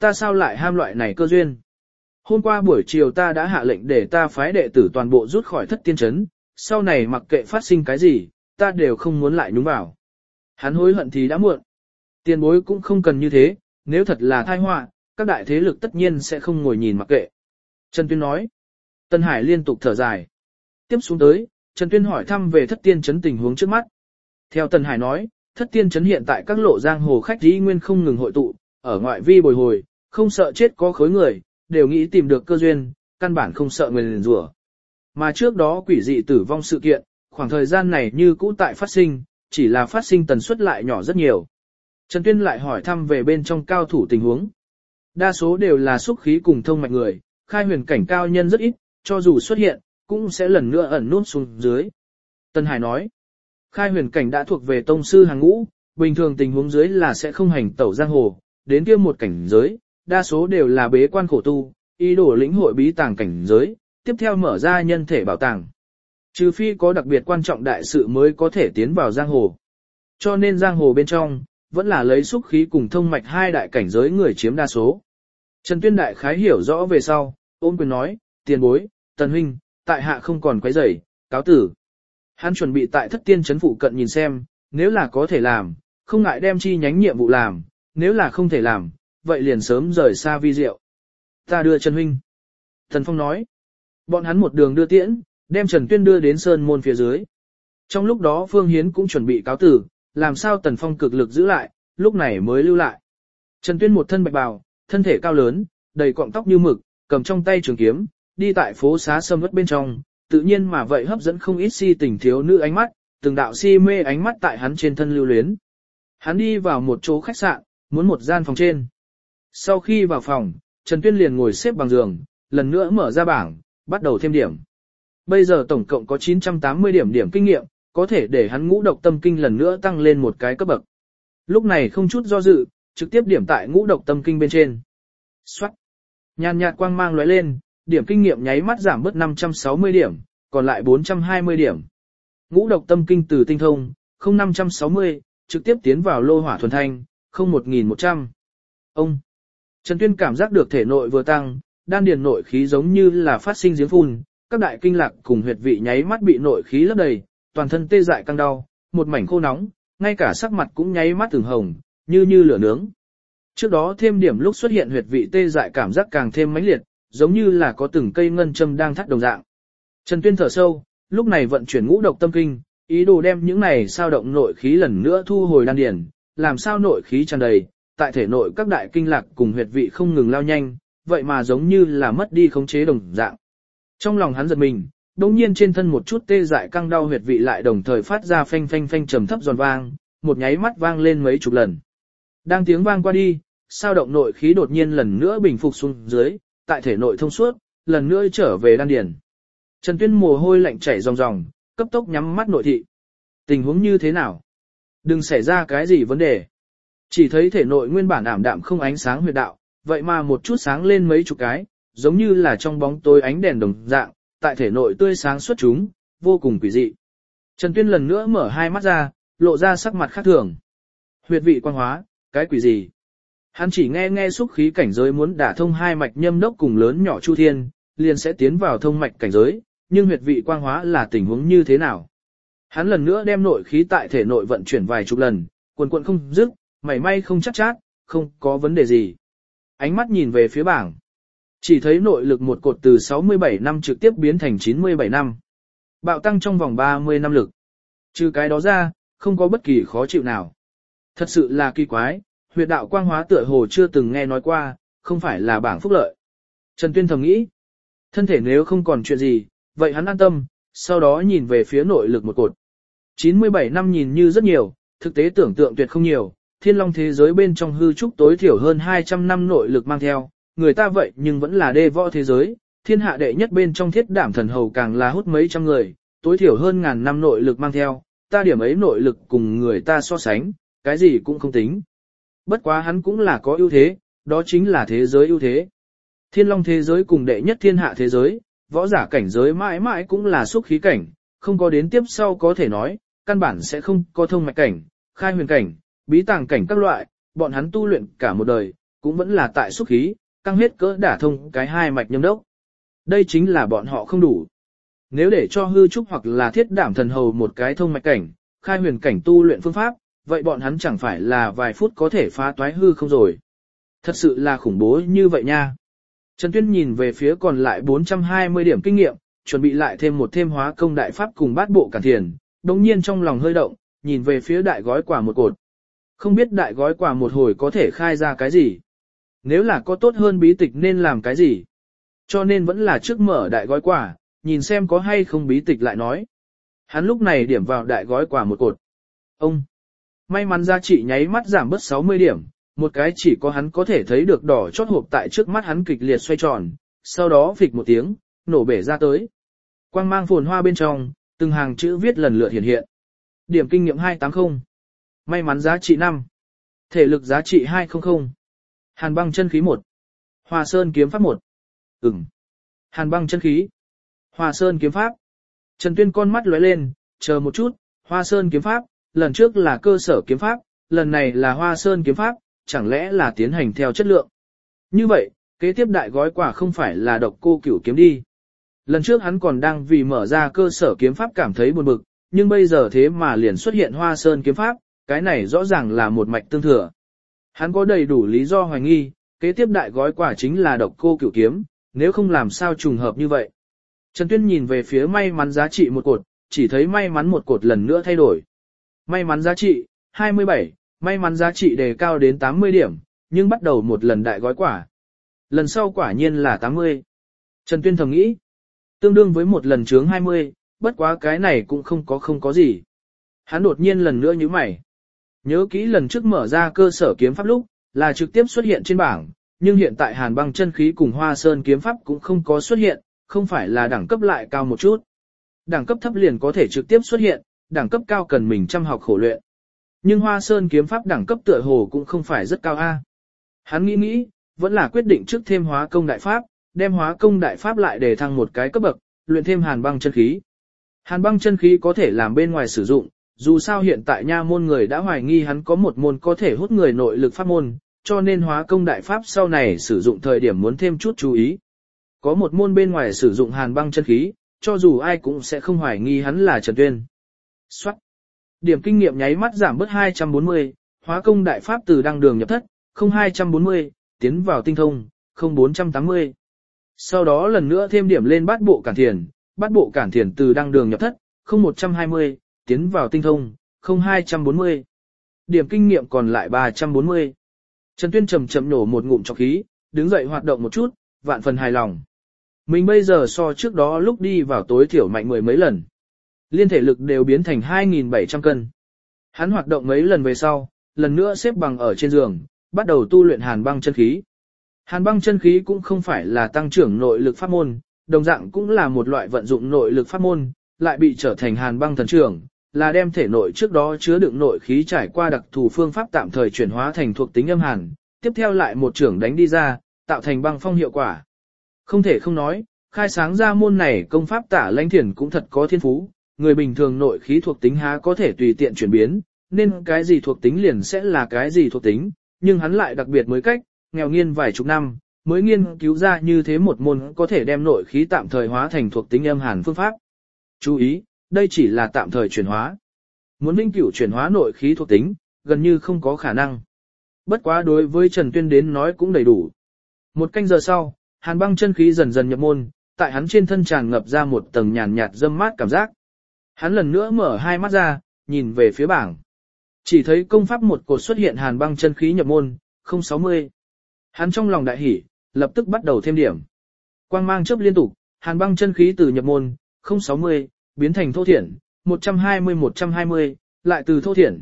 ta sao lại ham loại này cơ duyên. Hôm qua buổi chiều ta đã hạ lệnh để ta phái đệ tử toàn bộ rút khỏi thất tiên trấn, sau này mặc kệ phát sinh cái gì, ta đều không muốn lại nhúng vào. Hắn hối hận thì đã muộn. Tiền bối cũng không cần như thế, nếu thật là tai họa, các đại thế lực tất nhiên sẽ không ngồi nhìn mặc kệ. Trần Tuyên nói. Tân Hải liên tục thở dài. Tiếp xuống tới, Trần Tuyên hỏi thăm về thất tiên trấn tình huống trước mắt. Theo Tân Hải nói, thất tiên trấn hiện tại các lộ giang hồ khách dĩ nguyên không ngừng hội tụ, ở ngoại vi bồi hồi, không sợ chết có khối người, đều nghĩ tìm được cơ duyên, căn bản không sợ người liền rủa. Mà trước đó quỷ dị tử vong sự kiện, khoảng thời gian này như cũ tại phát sinh, chỉ là phát sinh tần suất lại nhỏ rất nhiều. Trần Tuyên lại hỏi thăm về bên trong cao thủ tình huống. Đa số đều là xúc khí cùng thông mạch người, khai huyền cảnh cao nhân rất ít, cho dù xuất hiện, cũng sẽ lần nữa ẩn nút xuống dưới. Tân Hải nói, khai huyền cảnh đã thuộc về tông sư hàng ngũ, bình thường tình huống dưới là sẽ không hành tẩu giang hồ, đến kia một cảnh giới, đa số đều là bế quan khổ tu, ý đồ lĩnh hội bí tàng cảnh giới, tiếp theo mở ra nhân thể bảo tàng. Trừ phi có đặc biệt quan trọng đại sự mới có thể tiến vào giang hồ. Cho nên giang hồ bên trong, vẫn là lấy xúc khí cùng thông mạch hai đại cảnh giới người chiếm đa số. Trần Tuyên đại khái hiểu rõ về sau, ôm quyền nói, tiền bối, Tần huynh, tại hạ không còn quấy rầy, cáo tử. Hắn chuẩn bị tại thất tiên trấn phụ cận nhìn xem, nếu là có thể làm, không ngại đem chi nhánh nhiệm vụ làm, nếu là không thể làm, vậy liền sớm rời xa vi diệu. Ta đưa Trần huynh. Tần Phong nói, bọn hắn một đường đưa tiễn, đem Trần Tuyên đưa đến sơn môn phía dưới. Trong lúc đó Phương Hiến cũng chuẩn bị cáo tử, làm sao Tần Phong cực lực giữ lại, lúc này mới lưu lại. Trần Tuyên một thân bạch bào, thân thể cao lớn, đầy cọng tóc như mực, cầm trong tay trường kiếm, đi tại phố xá sầm uất bên trong, tự nhiên mà vậy hấp dẫn không ít si tình thiếu nữ ánh mắt, từng đạo si mê ánh mắt tại hắn trên thân lưu luyến. Hắn đi vào một chỗ khách sạn, muốn một gian phòng trên. Sau khi vào phòng, Trần Tuyên liền ngồi xếp bằng giường, lần nữa mở ra bảng, bắt đầu thêm điểm. Bây giờ tổng cộng có 980 điểm kinh nghiệm, có thể để hắn ngũ độc tâm kinh lần nữa tăng lên một cái cấp bậc. Lúc này không chút do dự, trực tiếp điểm tại ngũ độc tâm kinh bên trên. Xoát. Nhàn nhạt quang mang lóe lên, điểm kinh nghiệm nháy mắt giảm bớt 560 điểm, còn lại 420 điểm. Ngũ độc tâm kinh từ tinh thông, 0560, trực tiếp tiến vào lô hỏa thuần thanh, 01100. Ông. Trần Tuyên cảm giác được thể nội vừa tăng, đan điền nội khí giống như là phát sinh giếng phun, các đại kinh lạc cùng huyệt vị nháy mắt bị nội khí lấp đầy, toàn thân tê dại căng đau, một mảnh khô nóng, ngay cả sắc mặt cũng nháy mắt ửng hồng, như lửa nướng. Trước đó thêm điểm lúc xuất hiện huyệt vị tê dại cảm giác càng thêm mãnh liệt, giống như là có từng cây ngân châm đang thắt đồng dạng. Trần Tuyên thở sâu, lúc này vận chuyển ngũ độc tâm kinh, ý đồ đem những này sao động nội khí lần nữa thu hồi đan điền, làm sao nội khí tràn đầy, tại thể nội các đại kinh lạc cùng huyệt vị không ngừng lao nhanh, vậy mà giống như là mất đi khống chế đồng dạng. Trong lòng hắn giật mình, đống nhiên trên thân một chút tê dại căng đau huyệt vị lại đồng thời phát ra phanh phanh phanh trầm thấp giòn vang, một nháy mắt vang lên mấy chục lần. Đang tiếng vang qua đi, sao động nội khí đột nhiên lần nữa bình phục xuống dưới, tại thể nội thông suốt, lần nữa trở về đan điền. Trần Tuyên mồ hôi lạnh chảy ròng ròng, cấp tốc nhắm mắt nội thị. Tình huống như thế nào? Đừng xảy ra cái gì vấn đề. Chỉ thấy thể nội nguyên bản ảm đạm không ánh sáng huyệt đạo, vậy mà một chút sáng lên mấy chục cái, giống như là trong bóng tối ánh đèn đồng dạng, tại thể nội tươi sáng xuất chúng, vô cùng quỷ dị. Trần Tuyên lần nữa mở hai mắt ra, lộ ra sắc mặt khác thường. Huyệt vị quan hóa, cái quỷ gì? Hắn chỉ nghe xúc khí cảnh giới muốn đả thông hai mạch nhâm đốc cùng lớn nhỏ chu thiên, liền sẽ tiến vào thông mạch cảnh giới, nhưng huyệt vị quang hóa là tình huống như thế nào? Hắn lần nữa đem nội khí tại thể nội vận chuyển vài chục lần, quần quần không dứt, mảy may không chắc chát, không có vấn đề gì. Ánh mắt nhìn về phía bảng. Chỉ thấy nội lực một cột từ 67 năm trực tiếp biến thành 97 năm. Bạo tăng trong vòng 30 năm lực. Trừ cái đó ra, không có bất kỳ khó chịu nào. Thật sự là kỳ quái, huyệt đạo quang hóa tựa hồ chưa từng nghe nói qua, không phải là bảng phúc lợi. Trần Tuyên thầm nghĩ. Thân thể nếu không còn chuyện gì, vậy hắn an tâm, sau đó nhìn về phía nội lực một cột. 97 năm nhìn như rất nhiều, thực tế tưởng tượng tuyệt không nhiều, thiên long thế giới bên trong hư trúc tối thiểu hơn 200 năm nội lực mang theo, người ta vậy nhưng vẫn là đê võ thế giới, thiên hạ đệ nhất bên trong thiết đảm thần hầu càng là hút mấy trăm người, tối thiểu hơn ngàn năm nội lực mang theo, ta điểm ấy nội lực cùng người ta so sánh, cái gì cũng không tính. Bất quá hắn cũng là có ưu thế, đó chính là thế giới ưu thế. Thiên long thế giới cùng đệ nhất thiên hạ thế giới, võ giả cảnh giới mãi mãi cũng là xúc khí cảnh, không có đến tiếp sau có thể nói, căn bản sẽ không có thông mạch cảnh, khai huyền cảnh, bí tàng cảnh các loại, bọn hắn tu luyện cả một đời, cũng vẫn là tại xúc khí, căng hết cỡ đả thông cái hai mạch nhâm đốc. Đây chính là bọn họ không đủ. Nếu để cho hư trúc hoặc là thiết đảm thần hầu một cái thông mạch cảnh, khai huyền cảnh tu luyện phương pháp, vậy bọn hắn chẳng phải là vài phút có thể phá toái hư không rồi. Thật sự là khủng bố như vậy nha. Trần Tuyên nhìn về phía còn lại 420 điểm kinh nghiệm, chuẩn bị lại thêm một thêm hóa công đại pháp cùng bát bộ cản thiền, đồng nhiên trong lòng hơi động, nhìn về phía đại gói quả một cột. Không biết đại gói quả một hồi có thể khai ra cái gì. Nếu là có tốt hơn bí tịch nên làm cái gì. Cho nên vẫn là trước mở đại gói quả, nhìn xem có hay không bí tịch lại nói. Hắn lúc này điểm vào đại gói quả một cột. Ông! May mắn giá trị nháy mắt giảm bớt 60 điểm, một cái chỉ có hắn có thể thấy được đỏ chót hộp tại trước mắt hắn kịch liệt xoay tròn, sau đó phịch một tiếng, nổ bể ra tới. Quang mang phồn hoa bên trong, từng hàng chữ viết lần lượt hiện hiện. Điểm kinh nghiệm 280. May mắn giá trị 5. Thể lực giá trị 200. Hàn băng chân khí 1. Hoa sơn kiếm pháp 1. Hàn băng chân khí. Hoa sơn kiếm pháp. Trần Tuyên con mắt lóe lên, chờ một chút, Hoa sơn kiếm pháp, lần trước là cơ sở kiếm pháp, lần này là Hoa sơn kiếm pháp, chẳng lẽ là tiến hành theo chất lượng. Như vậy, kế tiếp đại gói quả không phải là độc cô cửu kiếm đi. Lần trước hắn còn đang vì mở ra cơ sở kiếm pháp cảm thấy buồn bực, nhưng bây giờ thế mà liền xuất hiện Hoa sơn kiếm pháp, cái này rõ ràng là một mạch tương thừa. Hắn có đầy đủ lý do hoài nghi, kế tiếp đại gói quả chính là độc cô cửu kiếm, nếu không làm sao trùng hợp như vậy. Trần Tuyên nhìn về phía may mắn giá trị một cột, chỉ thấy may mắn một cột lần nữa thay đổi. May mắn giá trị, 27, may mắn giá trị đề cao đến 80 điểm, nhưng bắt đầu một lần đại gói quả. Lần sau quả nhiên là 80. Trần Tuyên thầm nghĩ, tương đương với một lần chướng 20, bất quá cái này cũng không có gì. Hắn đột nhiên lần nữa nhíu mày. Nhớ kỹ lần trước mở ra cơ sở kiếm pháp lúc, là trực tiếp xuất hiện trên bảng, nhưng hiện tại hàn băng chân khí cùng hoa sơn kiếm pháp cũng không có xuất hiện, không phải là đẳng cấp lại cao một chút. Đẳng cấp thấp liền có thể trực tiếp xuất hiện, đẳng cấp cao cần mình chăm học khổ luyện. Nhưng hoa sơn kiếm pháp đẳng cấp tựa hồ cũng không phải rất cao a. Hắn nghĩ, vẫn là quyết định trước thêm hóa công đại pháp, đem hóa công đại pháp lại để thăng một cái cấp bậc, luyện thêm hàn băng chân khí. Hàn băng chân khí có thể làm bên ngoài sử dụng, dù sao hiện tại nha môn người đã hoài nghi hắn có một môn có thể hút người nội lực pháp môn, cho nên hóa công đại pháp sau này sử dụng thời điểm muốn thêm chút chú ý. Có một môn bên ngoài sử dụng hàn băng chân khí, cho dù ai cũng sẽ không hoài nghi hắn là Trần Tuyên. Soát. Điểm kinh nghiệm nháy mắt giảm bớt 240, hóa công đại pháp từ đăng đường nhập thất, 0240, tiến vào tinh thông, 0480. Sau đó lần nữa thêm điểm lên bát bộ cản thiền từ đăng đường nhập thất, 0120, tiến vào tinh thông, 0240. Điểm kinh nghiệm còn lại 340. Trần Tuyên chậm nổ một ngụm trọc khí, đứng dậy hoạt động một chút, vạn phần hài lòng. Mình bây giờ so trước đó lúc đi vào tối thiểu mạnh mười mấy lần. Liên thể lực đều biến thành 2.700 cân. Hắn hoạt động mấy lần về sau, lần nữa xếp bằng ở trên giường, bắt đầu tu luyện hàn băng chân khí. Hàn băng chân khí cũng không phải là tăng trưởng nội lực pháp môn, đồng dạng cũng là một loại vận dụng nội lực pháp môn, lại bị trở thành hàn băng thần trưởng, là đem thể nội trước đó chứa đựng nội khí trải qua đặc thù phương pháp tạm thời chuyển hóa thành thuộc tính âm hàn, tiếp theo lại một trưởng đánh đi ra, tạo thành băng phong hiệu quả. Không thể không nói, khai sáng ra môn này công pháp Tả Lãnh Thiền cũng thật có thiên phú, người bình thường nội khí thuộc tính há có thể tùy tiện chuyển biến, nên cái gì thuộc tính liền sẽ là cái gì thuộc tính, nhưng hắn lại đặc biệt mới cách, nghèo nghiên vài chục năm, mới nghiên cứu ra như thế một môn có thể đem nội khí tạm thời hóa thành thuộc tính âm hàn phương pháp. Chú ý, đây chỉ là tạm thời chuyển hóa. Muốn vĩnh cửu chuyển hóa nội khí thuộc tính, gần như không có khả năng. Bất quá đối với Trần Tuyên đến nói cũng đầy đủ. Một canh giờ sau, hàn băng chân khí dần dần nhập môn, tại hắn trên thân tràn ngập ra một tầng nhàn nhạt râm mát cảm giác. Hắn lần nữa mở hai mắt ra, nhìn về phía bảng. Chỉ thấy công pháp một cột xuất hiện hàn băng chân khí nhập môn, 060. Hắn trong lòng đại hỉ, lập tức bắt đầu thêm điểm. Quang mang chớp liên tục, hàn băng chân khí từ nhập môn, 060, biến thành thô thiển, 120, lại từ thô thiển,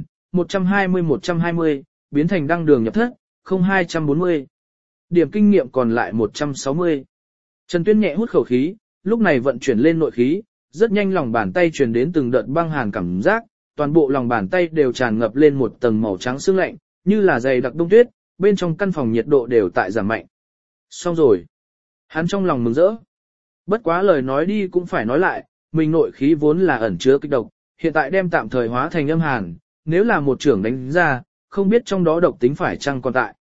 120, biến thành đăng đường nhập thất, 0240. Điểm kinh nghiệm còn lại 160. Trần Tuyên nhẹ hút khẩu khí, lúc này vận chuyển lên nội khí, rất nhanh lòng bàn tay truyền đến từng đợt băng hàn cảm giác, toàn bộ lòng bàn tay đều tràn ngập lên một tầng màu trắng sương lạnh, như là dày đặc đông tuyết, bên trong căn phòng nhiệt độ đều tại giảm mạnh. Xong rồi. Hắn trong lòng mừng rỡ. Bất quá lời nói đi cũng phải nói lại, mình nội khí vốn là ẩn chứa kịch độc, hiện tại đem tạm thời hóa thành âm hàn, nếu là một trưởng đánh ra, không biết trong đó độc tính phải chăng còn tại.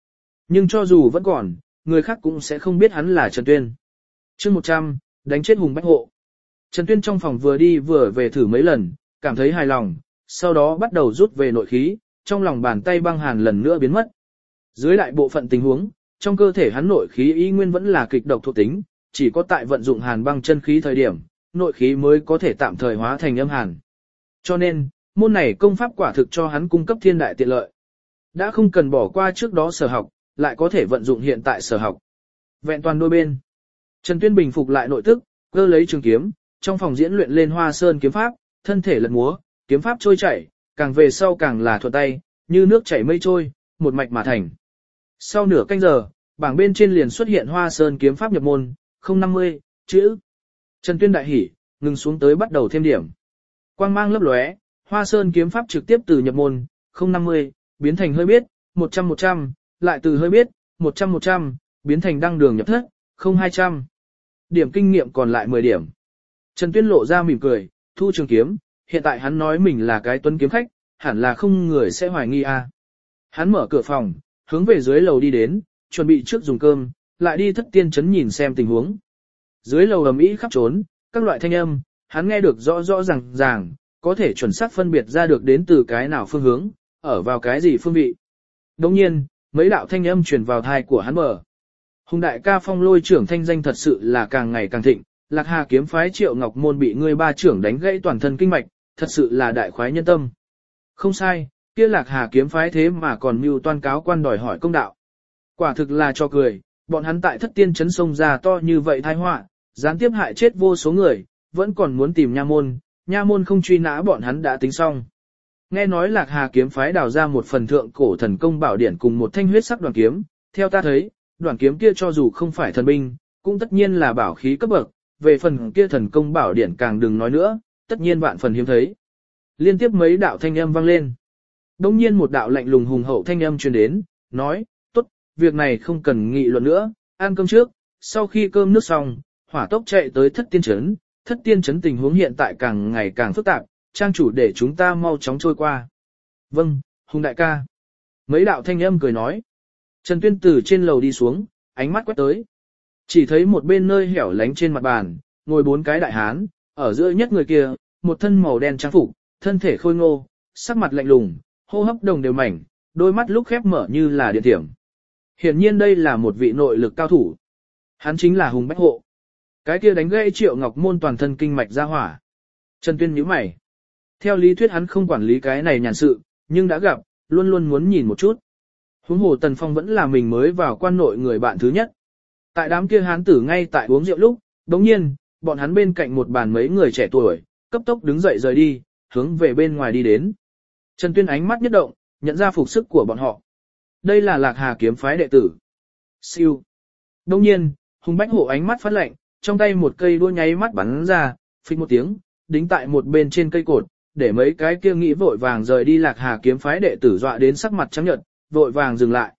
Nhưng cho dù vẫn còn, người khác cũng sẽ không biết hắn là Trần Tuyên. Chương 100, đánh chết Hùng Bách Hộ. Trần Tuyên trong phòng vừa đi vừa về thử mấy lần, cảm thấy hài lòng, sau đó bắt đầu rút về nội khí, trong lòng bàn tay băng hàn lần nữa biến mất. Dưới lại bộ phận tình huống, trong cơ thể hắn nội khí y nguyên vẫn là kịch độc thuộc tính, chỉ có tại vận dụng hàn băng chân khí thời điểm, nội khí mới có thể tạm thời hóa thành âm hàn. Cho nên, môn này công pháp quả thực cho hắn cung cấp thiên đại tiện lợi. Đã không cần bỏ qua trước đó sở học, lại có thể vận dụng hiện tại sở học. Vẹn toàn đôi bên. Trần Tuyên bình phục lại nội tức, cơ lấy trường kiếm, trong phòng diễn luyện lên Hoa Sơn kiếm pháp, thân thể lật múa, kiếm pháp trôi chảy, càng về sau càng là thuận tay, như nước chảy mây trôi, một mạch mà thành. Sau nửa canh giờ, bảng bên trên liền xuất hiện Hoa Sơn kiếm pháp nhập môn, 050, chữ. Trần Tuyên đại hỉ, ngừng xuống tới bắt đầu thêm điểm. Quang mang lấp lóe, Hoa Sơn kiếm pháp trực tiếp từ nhập môn, 050, biến thành hơi biết, 100-100, lại từ hơi biết, 100-100, biến thành đăng đường nhập thất, 0200. Điểm kinh nghiệm còn lại 10 điểm. Trần Tuyên lộ ra mỉm cười, thu trường kiếm, hiện tại hắn nói mình là cái tuấn kiếm khách, hẳn là không người sẽ hoài nghi a. Hắn mở cửa phòng, hướng về dưới lầu đi đến, chuẩn bị trước dùng cơm, lại đi Thất Tiên trấn nhìn xem tình huống. Dưới lầu ầm ĩ khắp trốn, các loại thanh âm, hắn nghe được rõ rõ ràng, có thể chuẩn xác phân biệt ra được đến từ cái nào phương hướng, ở vào cái gì phương vị. Đồng nhiên, mấy đạo thanh âm truyền vào tai của hắn mở. Hùng đại ca Phong Lôi trưởng thanh danh thật sự là càng ngày càng thịnh, Lạc Hà kiếm phái Triệu Ngọc Môn bị ngươi ba trưởng đánh gãy toàn thân kinh mạch, thật sự là đại khoái nhân tâm. Không sai, kia Lạc Hà kiếm phái thế mà còn mưu toan cáo quan đòi hỏi công đạo. Quả thực là cho cười, bọn hắn tại Thất Tiên trấn sông ra to như vậy tai họa, gián tiếp hại chết vô số người, vẫn còn muốn tìm nha môn không truy nã bọn hắn đã tính xong. Nghe nói Lạc Hà kiếm phái đào ra một phần thượng cổ thần công bảo điển cùng một thanh huyết sắc đoàn kiếm, theo ta thấy, đoàn kiếm kia cho dù không phải thần binh, cũng tất nhiên là bảo khí cấp bậc, về phần kia thần công bảo điển càng đừng nói nữa, tất nhiên vạn phần hiếm thấy. Liên tiếp mấy đạo thanh âm vang lên. Đông nhiên một đạo lạnh lùng hùng hậu thanh âm truyền đến, nói, tốt, việc này không cần nghị luận nữa, ăn cơm trước, sau khi cơm nước xong, hỏa tốc chạy tới Thất Tiên trấn tình huống hiện tại càng ngày càng phức tạp, trang chủ để chúng ta mau chóng trôi qua. Vâng, Hùng đại ca. Mấy đạo thanh âm cười nói. Trần Tuyên từ trên lầu đi xuống, ánh mắt quét tới. Chỉ thấy một bên nơi hẻo lánh trên mặt bàn, ngồi 4 cái đại hán, ở giữa nhất người kia, một thân màu đen trang phục, thân thể khôi ngô, sắc mặt lạnh lùng, hô hấp đồng đều mảnh, đôi mắt lúc khép mở như là điện thiểm. Hiển nhiên đây là một vị nội lực cao thủ. Hắn chính là Hùng Bách Hộ. Cái kia đánh gãy Triệu Ngọc Môn toàn thân kinh mạch ra hỏa. Trần Tuyên nhíu mày. Theo lý thuyết hắn không quản lý cái này nhàn sự, nhưng đã gặp, luôn luôn muốn nhìn một chút. Huống hồ Tần Phong vẫn là mình mới vào quan nội người bạn thứ nhất. Tại đám kia hán tử ngay tại uống rượu lúc, đống nhiên, bọn hắn bên cạnh một bàn mấy người trẻ tuổi, cấp tốc đứng dậy rời đi, hướng về bên ngoài đi đến. Trần Tuyên ánh mắt nhất động, nhận ra phục sức của bọn họ. Đây là Lạc Hà kiếm phái đệ tử. Siêu. Đống nhiên, Hùng Bách Hộ ánh mắt phát lạnh, trong tay một cây đua nháy mắt bắn ra, phích một tiếng, đính tại một bên trên cây cột, để mấy cái kia nghĩ vội vàng rời đi Lạc Hà kiếm phái đệ tử dọa đến sắc mặt trắng nhợt, vội vàng dừng lại.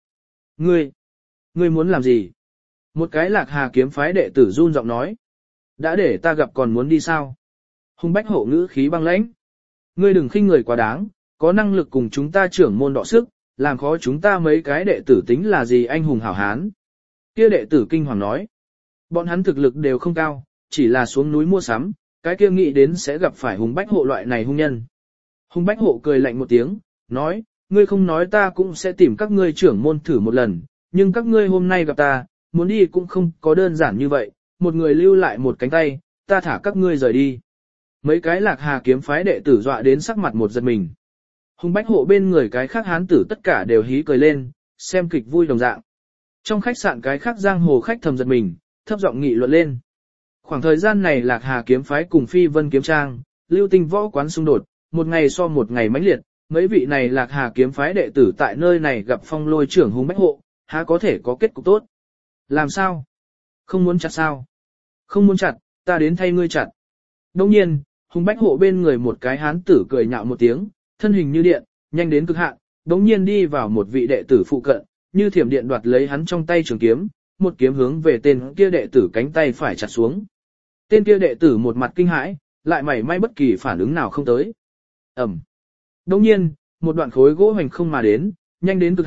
Ngươi muốn làm gì? Một cái Lạc Hà kiếm phái đệ tử run giọng nói. Đã để ta gặp còn muốn đi sao? Hùng Bách Hộ ngữ khí băng lãnh. Ngươi đừng khinh người quá đáng, có năng lực cùng chúng ta trưởng môn đọ sức, làm khó chúng ta mấy cái đệ tử tính là gì anh hùng hảo hán. Kia đệ tử kinh hoàng nói. Bọn hắn thực lực đều không cao, chỉ là xuống núi mua sắm, cái kia nghĩ đến sẽ gặp phải Hùng Bách Hộ loại này hung nhân. Hùng Bách Hộ cười lạnh một tiếng, nói, ngươi không nói ta cũng sẽ tìm các ngươi trưởng môn thử một lần, nhưng các ngươi hôm nay gặp ta, muốn đi cũng không có đơn giản như vậy, một người lưu lại một cánh tay, ta thả các ngươi rời đi. Mấy cái Lạc Hà kiếm phái đệ tử dọa đến sắc mặt một giật mình. Hùng Bách Hộ bên người cái khác hán tử tất cả đều hí cười lên, xem kịch vui đồng dạng. Trong khách sạn cái khác giang hồ khách thầm giật mình, thấp giọng nghị luận lên. Khoảng thời gian này Lạc Hà kiếm phái cùng Phi Vân kiếm trang, Lưu Tinh võ quán xung đột, một ngày so một ngày mãnh liệt, mấy vị này Lạc Hà kiếm phái đệ tử tại nơi này gặp Phong Lôi trưởng Hùng Bách Hộ, há có thể có kết cục tốt. Làm sao? Không muốn chặt sao? Không muốn chặt, ta đến thay ngươi chặt. Đồng nhiên, Hùng Bách Hộ bên người một cái hán tử cười nhạo một tiếng, thân hình như điện, nhanh đến cực hạn, đống nhiên đi vào một vị đệ tử phụ cận, như thiểm điện đoạt lấy hắn trong tay trường kiếm, một kiếm hướng về tên kia đệ tử cánh tay phải chặt xuống. Tên kia đệ tử một mặt kinh hãi, lại mảy may bất kỳ phản ứng nào không tới. Ẩm. Đồng nhiên, một đoạn khối gỗ hoành không mà đến, nhanh đến cực hạn,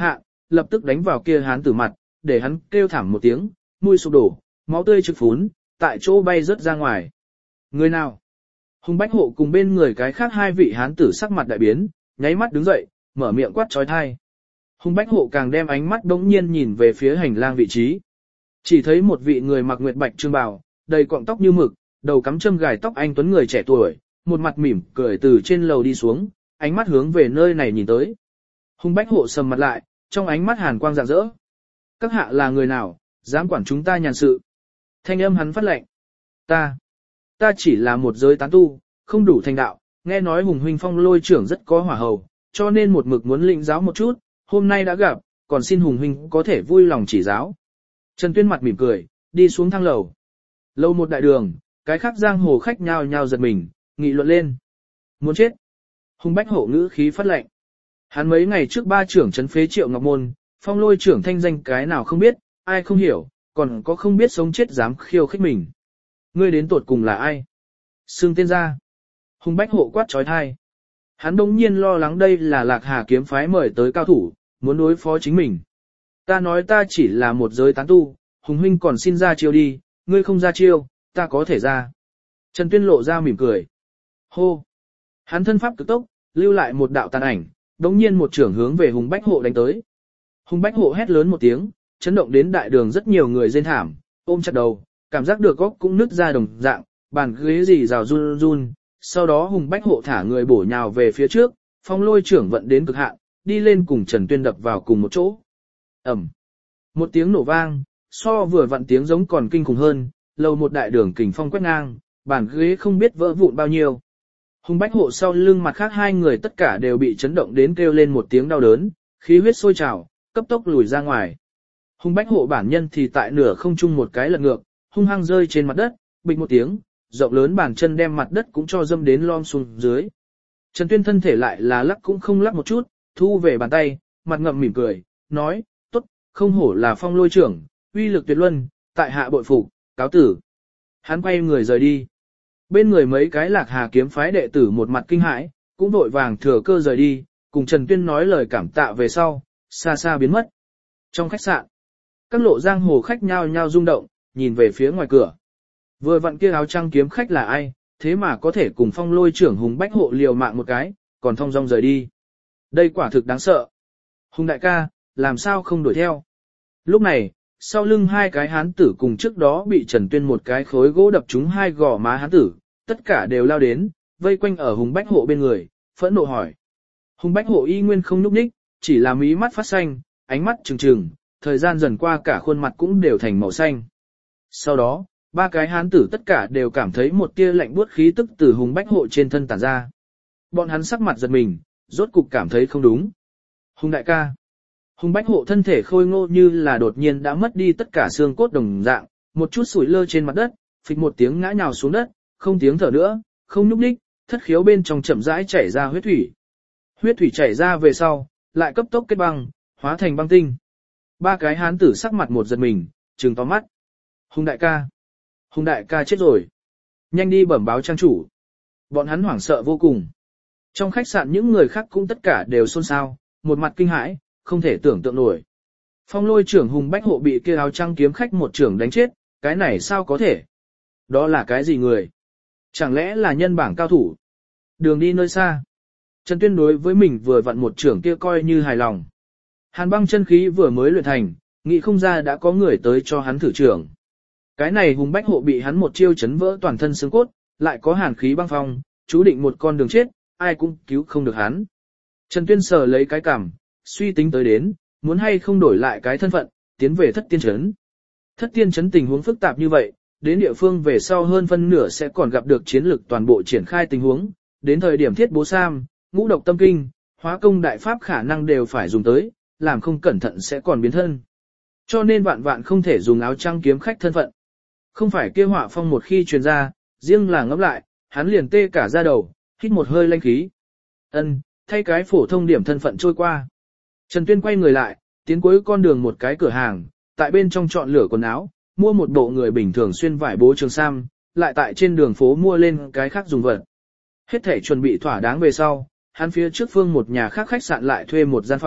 lập tức đánh vào kia hán tử mặt, để hắn kêu thảm một tiếng, mũi sụp đổ, máu tươi trực phún, tại chỗ bay rớt ra ngoài. Người nào? Hùng Bách Hộ cùng bên người cái khác hai vị hán tử sắc mặt đại biến, nháy mắt đứng dậy, mở miệng quát trói thai. Hùng Bách Hộ càng đem ánh mắt đống nhiên nhìn về phía hành lang vị trí. Chỉ thấy một vị người mặc nguyệt bạch trương bào, đầy cọng tóc như mực, đầu cắm châm gài tóc anh tuấn người trẻ tuổi, một mặt mỉm cười từ trên lầu đi xuống, ánh mắt hướng về nơi này nhìn tới. Hùng Bách Hộ sầm mặt lại, trong ánh mắt hàn quang rạng rỡ. Các hạ là người nào, dám quản chúng ta nhàn sự? Thanh âm hắn phát lệnh. Ta chỉ là một giới tán tu, không đủ thành đạo, nghe nói Hùng huynh Phong Lôi trưởng rất có hỏa hầu, cho nên một mực muốn lĩnh giáo một chút, hôm nay đã gặp, còn xin Hùng huynh có thể vui lòng chỉ giáo. Trần Tuyên mặt mỉm cười, đi xuống thang lầu. Lầu một đại đường, cái khác giang hồ khách nhao nhao giật mình, nghị luận lên. Muốn chết. Hùng Bách Hộ ngữ khí phát lệnh. Hắn mấy ngày trước ba trưởng trấn phế Triệu Ngọc Môn, Phong Lôi trưởng thanh danh cái nào không biết, ai không hiểu, còn có không biết sống chết dám khiêu khích mình. Ngươi đến tột cùng là ai? Xưng tên ra. Hùng Bách Hộ quát trói thai. Hắn đống nhiên lo lắng đây là Lạc Hà kiếm phái mời tới cao thủ, muốn đối phó chính mình. Ta nói ta chỉ là một giới tán tu, Hùng huynh còn xin ra chiêu đi, ngươi không ra chiêu, ta có thể ra. Trần Tuyên lộ ra mỉm cười. Hô! Hắn thân pháp cực tốc, lưu lại một đạo tàn ảnh, đống nhiên một trưởng hướng về Hùng Bách Hộ đánh tới. Hùng Bách Hộ hét lớn một tiếng, chấn động đến đại đường rất nhiều người rên thảm, ôm chặt đầu, cảm giác được góc cũng nứt ra đồng dạng, bàn ghế gì rào run run. Sau đó Hùng Bách Hộ thả người bổ nhào về phía trước, Phong Lôi trưởng vận đến cực hạn, đi lên cùng Trần Tuyên đập vào cùng một chỗ. Ầm! Một tiếng nổ vang, so vừa vặn tiếng giống còn kinh khủng hơn, lầu một đại đường kình phong quét ngang, bàn ghế không biết vỡ vụn bao nhiêu. Hùng Bách Hộ sau lưng mặt khác hai người tất cả đều bị chấn động đến kêu lên một tiếng đau đớn, khí huyết sôi trào, cấp tốc lùi ra ngoài. Hùng Bách Hộ bản nhân thì tại nửa không trung một cái lật ngược, hung hăng rơi trên mặt đất, bịch một tiếng, rộng lớn bàn chân đem mặt đất cũng cho dâm đến lom xuống dưới. Trần Tuyên thân thể lại là lắc cũng không lắc một chút, thu về bàn tay, mặt ngậm mỉm cười, nói, tốt, không hổ là Phong Lôi trưởng, uy lực tuyệt luân, tại hạ bội phục, cáo tử. Hắn quay người rời đi. Bên người mấy cái Lạc Hà kiếm phái đệ tử một mặt kinh hãi, cũng vội vàng thừa cơ rời đi, cùng Trần Tuyên nói lời cảm tạ về sau, xa xa biến mất. Trong khách sạn, các lộ giang hồ khách nhao nhao rung động, nhìn về phía ngoài cửa. Vừa vặn kia áo trăng kiếm khách là ai, thế mà có thể cùng Phong Lôi trưởng Hùng Bách Hộ liều mạng một cái, còn thong dong rời đi. Đây quả thực đáng sợ. Hùng đại ca, làm sao không đuổi theo? Lúc này, sau lưng hai cái hán tử cùng trước đó bị Trần Tuyên một cái khối gỗ đập trúng hai gò má hán tử, tất cả đều lao đến, vây quanh ở Hùng Bách Hộ bên người, phẫn nộ hỏi. Hùng Bách Hộ y nguyên không nhúc nhích, chỉ là mí mắt phát xanh, ánh mắt trừng trừng, thời gian dần qua cả khuôn mặt cũng đều thành màu xanh. Sau đó, ba cái hán tử tất cả đều cảm thấy một tia lạnh buốt khí tức từ Hùng Bách Hộ trên thân tản ra. Bọn hắn sắc mặt giật mình, rốt cục cảm thấy không đúng. Hùng đại ca. Hùng Bách Hộ thân thể khôi ngô như là đột nhiên đã mất đi tất cả xương cốt đồng dạng, một chút sủi lơ trên mặt đất, phịch một tiếng ngã nhào xuống đất, không tiếng thở nữa, không nhúc nhích, thất khiếu bên trong chậm rãi chảy ra huyết thủy. Huyết thủy chảy ra về sau, lại cấp tốc kết băng, hóa thành băng tinh. Ba cái hán tử sắc mặt một giật mình, trừng to mắt. Hùng đại ca chết rồi. Nhanh đi bẩm báo trang chủ. Bọn hắn hoảng sợ vô cùng. Trong khách sạn những người khác cũng tất cả đều xôn xao, một mặt kinh hãi, không thể tưởng tượng nổi. Phong Lôi trưởng Hùng Bách Hộ bị kia áo trăng kiếm khách một trưởng đánh chết, cái này sao có thể? Đó là cái gì người? Chẳng lẽ là nhân bảng cao thủ? Đường đi nơi xa. Trần Tuyên đối với mình vừa vặn một trưởng kia coi như hài lòng. Hàn băng chân khí vừa mới luyện thành, nghĩ không ra đã có người tới cho hắn thử trưởng. Cái này Hùng Bách Hộ bị hắn một chiêu chấn vỡ toàn thân xương cốt, lại có hàn khí băng phong, chú định một con đường chết, ai cũng cứu không được hắn. Trần Tuyên sờ lấy cái cằm, suy tính tới đến, muốn hay không đổi lại cái thân phận, tiến về Thất Tiên Trấn. Thất Tiên Trấn tình huống phức tạp như vậy, đến địa phương về sau hơn phân nửa sẽ còn gặp được chiến lực toàn bộ triển khai tình huống, đến thời điểm thiết bố sam, ngũ độc tâm kinh, hóa công đại pháp khả năng đều phải dùng tới, làm không cẩn thận sẽ còn biến thân. Cho nên vạn vạn không thể dùng áo trăng kiếm khách thân phận. Không phải kia họa phong một khi truyền ra, riêng là ngẫm lại, hắn liền tê cả da đầu, hít một hơi lanh khí. Thay cái phổ thông điểm thân phận trôi qua. Trần Tuyên quay người lại, tiến cuối con đường một cái cửa hàng, tại bên trong chọn lựa quần áo, mua một bộ người bình thường xuyên vải bố trường sam, lại tại trên đường phố mua lên cái khác dùng vật. Hết thể chuẩn bị thỏa đáng về sau, hắn phía trước phương một nhà khác khách sạn lại thuê một gian phòng,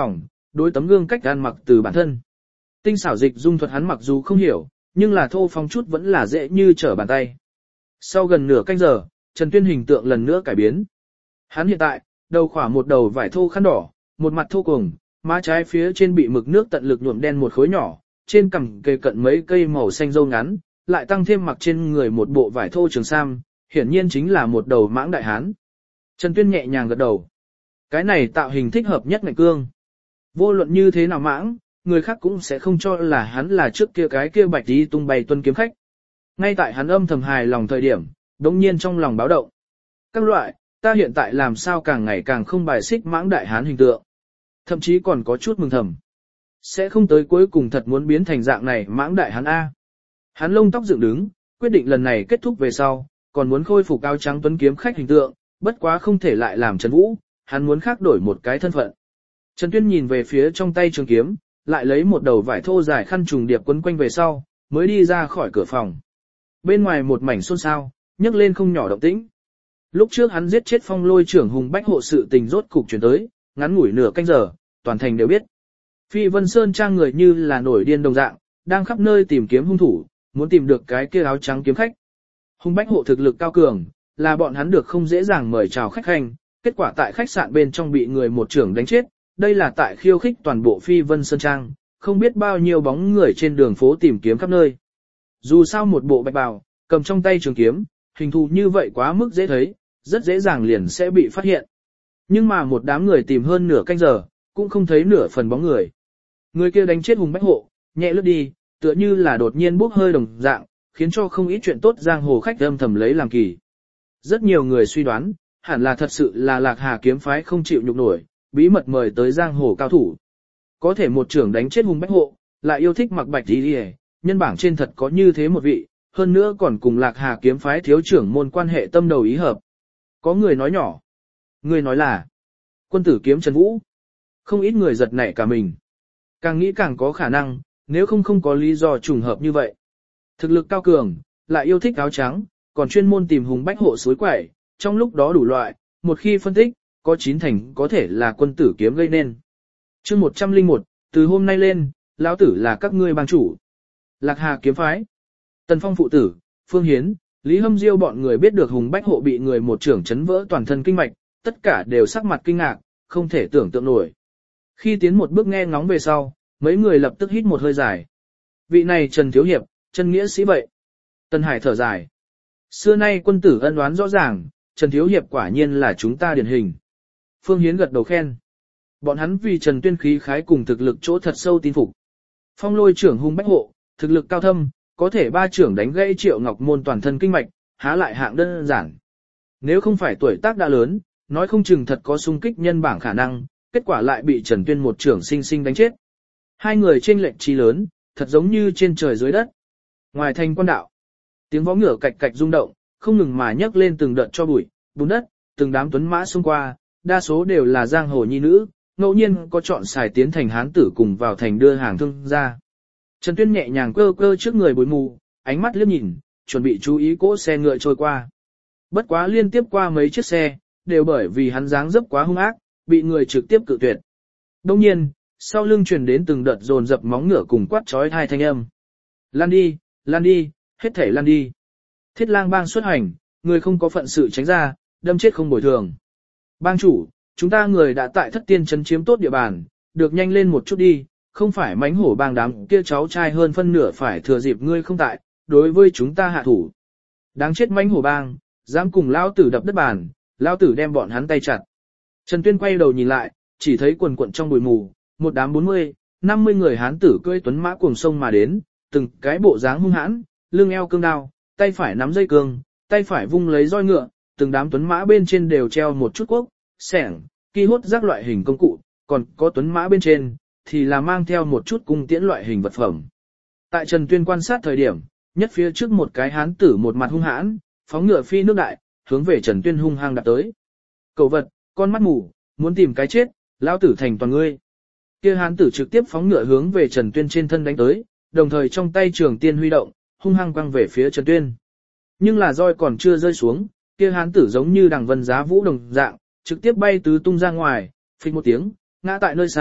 đối tấm gương cách ăn mặc từ bản thân. Tinh xảo dịch dung thuật hắn mặc dù không hiểu, nhưng là thô phong chút vẫn là dễ như trở bàn tay. Sau gần nửa canh giờ, Trần Tuyên hình tượng lần nữa cải biến. Hắn hiện tại, đầu khỏa một đầu vải thô khăn đỏ, một mặt thô cùng, má trái phía trên bị mực nước tận lực nhuộm đen một khối nhỏ, trên cằm kề cận mấy cây màu xanh râu ngắn, lại tăng thêm mặc trên người một bộ vải thô trường sam, hiển nhiên chính là một đầu mãng đại hán. Trần Tuyên nhẹ nhàng gật đầu. Cái này tạo hình thích hợp nhất ngạch cương. Vô luận như thế nào mãng, người khác cũng sẽ không cho là hắn là trước kia cái kia bạch đi tung bay tuân kiếm khách. Ngay tại hắn âm thầm hài lòng thời điểm, đống nhiên trong lòng báo động. Các loại, ta hiện tại làm sao càng ngày càng không bài xích mãng đại hán hình tượng. Thậm chí còn có chút mừng thầm. Sẽ không tới cuối cùng thật muốn biến thành dạng này mãng đại hán A. Hắn lông tóc dựng đứng, quyết định lần này kết thúc về sau, còn muốn khôi phục áo trắng tuấn kiếm khách hình tượng, bất quá không thể lại làm Trần Vũ, hắn muốn khác đổi một cái thân phận. Trần Tuyên nhìn về phía trong tay trường kiếm, lại lấy một đầu vải thô dài khăn trùng điệp quấn quanh về sau, mới đi ra khỏi cửa phòng. Bên ngoài một mảnh xôn xao, nhấc lên không nhỏ động tĩnh. Lúc trước hắn giết chết Phong Lôi trưởng Hùng Bách hộ sự tình rốt cục chuyển tới, ngắn ngủi nửa canh giờ, toàn thành đều biết. Phi Vân Sơn trang người như là nổi điên đồng dạng, đang khắp nơi tìm kiếm hung thủ, muốn tìm được cái kia áo trắng kiếm khách. Hùng Bách hộ thực lực cao cường, là bọn hắn được không dễ dàng mời chào khách hành, kết quả tại khách sạn bên trong bị người một trưởng đánh chết, đây là tại khiêu khích toàn bộ Phi Vân Sơn trang, không biết bao nhiêu bóng người trên đường phố tìm kiếm khắp nơi. Dù sao một bộ bạch bào, cầm trong tay trường kiếm, hình thù như vậy quá mức dễ thấy, rất dễ dàng liền sẽ bị phát hiện. Nhưng mà một đám người tìm hơn nửa canh giờ, cũng không thấy nửa phần bóng người. Người kia đánh chết Hùng Bách hộ, nhẹ lướt đi, tựa như là đột nhiên bốc hơi đồng dạng, khiến cho không ít chuyện tốt giang hồ khách âm thầm lấy làm kỳ. Rất nhiều người suy đoán, hẳn là thật sự là Lạc Hà kiếm phái không chịu nhục nổi, bí mật mời tới giang hồ cao thủ. Có thể một trưởng đánh chết Hùng Bách hộ, lại yêu thích mặc bạch y, nhân bảng trên thật có như thế một vị, hơn nữa còn cùng Lạc Hà kiếm phái thiếu trưởng môn quan hệ tâm đầu ý hợp. Có người nói nhỏ, người nói là quân tử kiếm Trần Vũ. Không ít người giật nảy cả mình. Càng nghĩ càng có khả năng, nếu không có lý do trùng hợp như vậy. Thực lực cao cường, lại yêu thích áo trắng, còn chuyên môn tìm Hùng Bách hộ suối quẩy, trong lúc đó đủ loại, một khi phân tích, có 9 thành có thể là quân tử kiếm gây nên. Chương 101, từ hôm nay lên, lão tử là các ngươi bang chủ. Lạc Hà kiếm phái. Tần Phong phụ tử, Phương Hiến, Lý Hâm Diêu bọn người biết được Hùng Bách hộ bị người một trưởng chấn vỡ toàn thân kinh mạch, tất cả đều sắc mặt kinh ngạc, không thể tưởng tượng nổi. Khi tiến một bước nghe ngóng về sau, mấy người lập tức hít một hơi dài. Vị này Trần Thiếu Hiệp, chân nghĩa sĩ vậy. Tân Hải thở dài. Xưa nay quân tử ân oán rõ ràng, Trần Thiếu Hiệp quả nhiên là chúng ta điển hình. Phương Hiến gật đầu khen. Bọn hắn vì Trần Tuyên khí khái cùng thực lực chỗ thật sâu tin phục. Phong Lôi trưởng Hùng Bách hộ, thực lực cao thâm, có thể ba trưởng đánh gãy Triệu Ngọc Môn toàn thân kinh mạch, há lại hạng đơn giản. Nếu không phải tuổi tác đã lớn, nói không chừng thật có xung kích nhân bảng khả năng, kết quả lại bị Trần Tuyên một trưởng sinh sinh đánh chết. Hai người chênh lệch chi lớn, thật giống như trên trời dưới đất. Ngoài thành quan đạo, tiếng vó ngựa cạch cạch rung động, không ngừng mà nhấc lên từng đợt cho bụi, bùn đất, từng đám tuấn mã xông qua, đa số đều là giang hồ nhi nữ, ngẫu nhiên có chọn xài tiến thành hán tử cùng vào thành đưa hàng thương ra. Trần Tuyên nhẹ nhàng cơ cơ trước người bối mù, ánh mắt liếc nhìn, chuẩn bị chú ý cỗ xe ngựa trôi qua. Bất quá liên tiếp qua mấy chiếc xe, đều bởi vì hắn dáng dấp quá hung ác, bị người trực tiếp cự tuyệt. Đồng nhiên, sau lưng truyền đến từng đợt dồn dập móng ngựa cùng quát chói tai thanh âm. Lan đi, hết thảy lan đi. Thiết Lang bang xuất hành, người không có phận sự tránh ra, đâm chết không bồi thường. Bang chủ, chúng ta người đã tại Thất Tiên trấn chiếm tốt địa bàn, được nhanh lên một chút đi, không phải mánh hổ bang đám kia cháu trai hơn phân nửa phải thừa dịp ngươi không tại, đối với chúng ta hạ thủ. Đáng chết mánh hổ bang, dám cùng lão tử đập đất bàn, lão tử đem bọn hắn tay chặt. Trần Tuyên quay đầu nhìn lại, chỉ thấy quần quận trong bụi mù, một đám 40, 50 người hán tử cưỡi tuấn mã cuồng sông mà đến, từng cái bộ dáng hung hãn, lưng eo cương đao, tay phải nắm dây cương, tay phải vung lấy roi ngựa, từng đám tuấn mã bên trên đều treo một chút cuốc, xẻng, ki hốt rác loại hình công cụ, còn có tuấn mã bên trên thì là mang theo một chút cung tiễn loại hình vật phẩm. Tại Trần Tuyên quan sát thời điểm, nhất phía trước một cái hán tử một mặt hung hãn, phóng ngựa phi nước đại, hướng về Trần Tuyên hung hăng đạp tới. Cầu vật, con mắt mù, muốn tìm cái chết, lão tử thành toàn ngươi. Kia hán tử trực tiếp phóng ngựa hướng về Trần Tuyên trên thân đánh tới, đồng thời trong tay trường tiên huy động, hung hăng quăng về phía Trần Tuyên. Nhưng là roi còn chưa rơi xuống, kia hán tử giống như đằng vân giá vũ đồng dạng, trực tiếp bay tứ tung ra ngoài, phịch một tiếng, ngã tại nơi xa,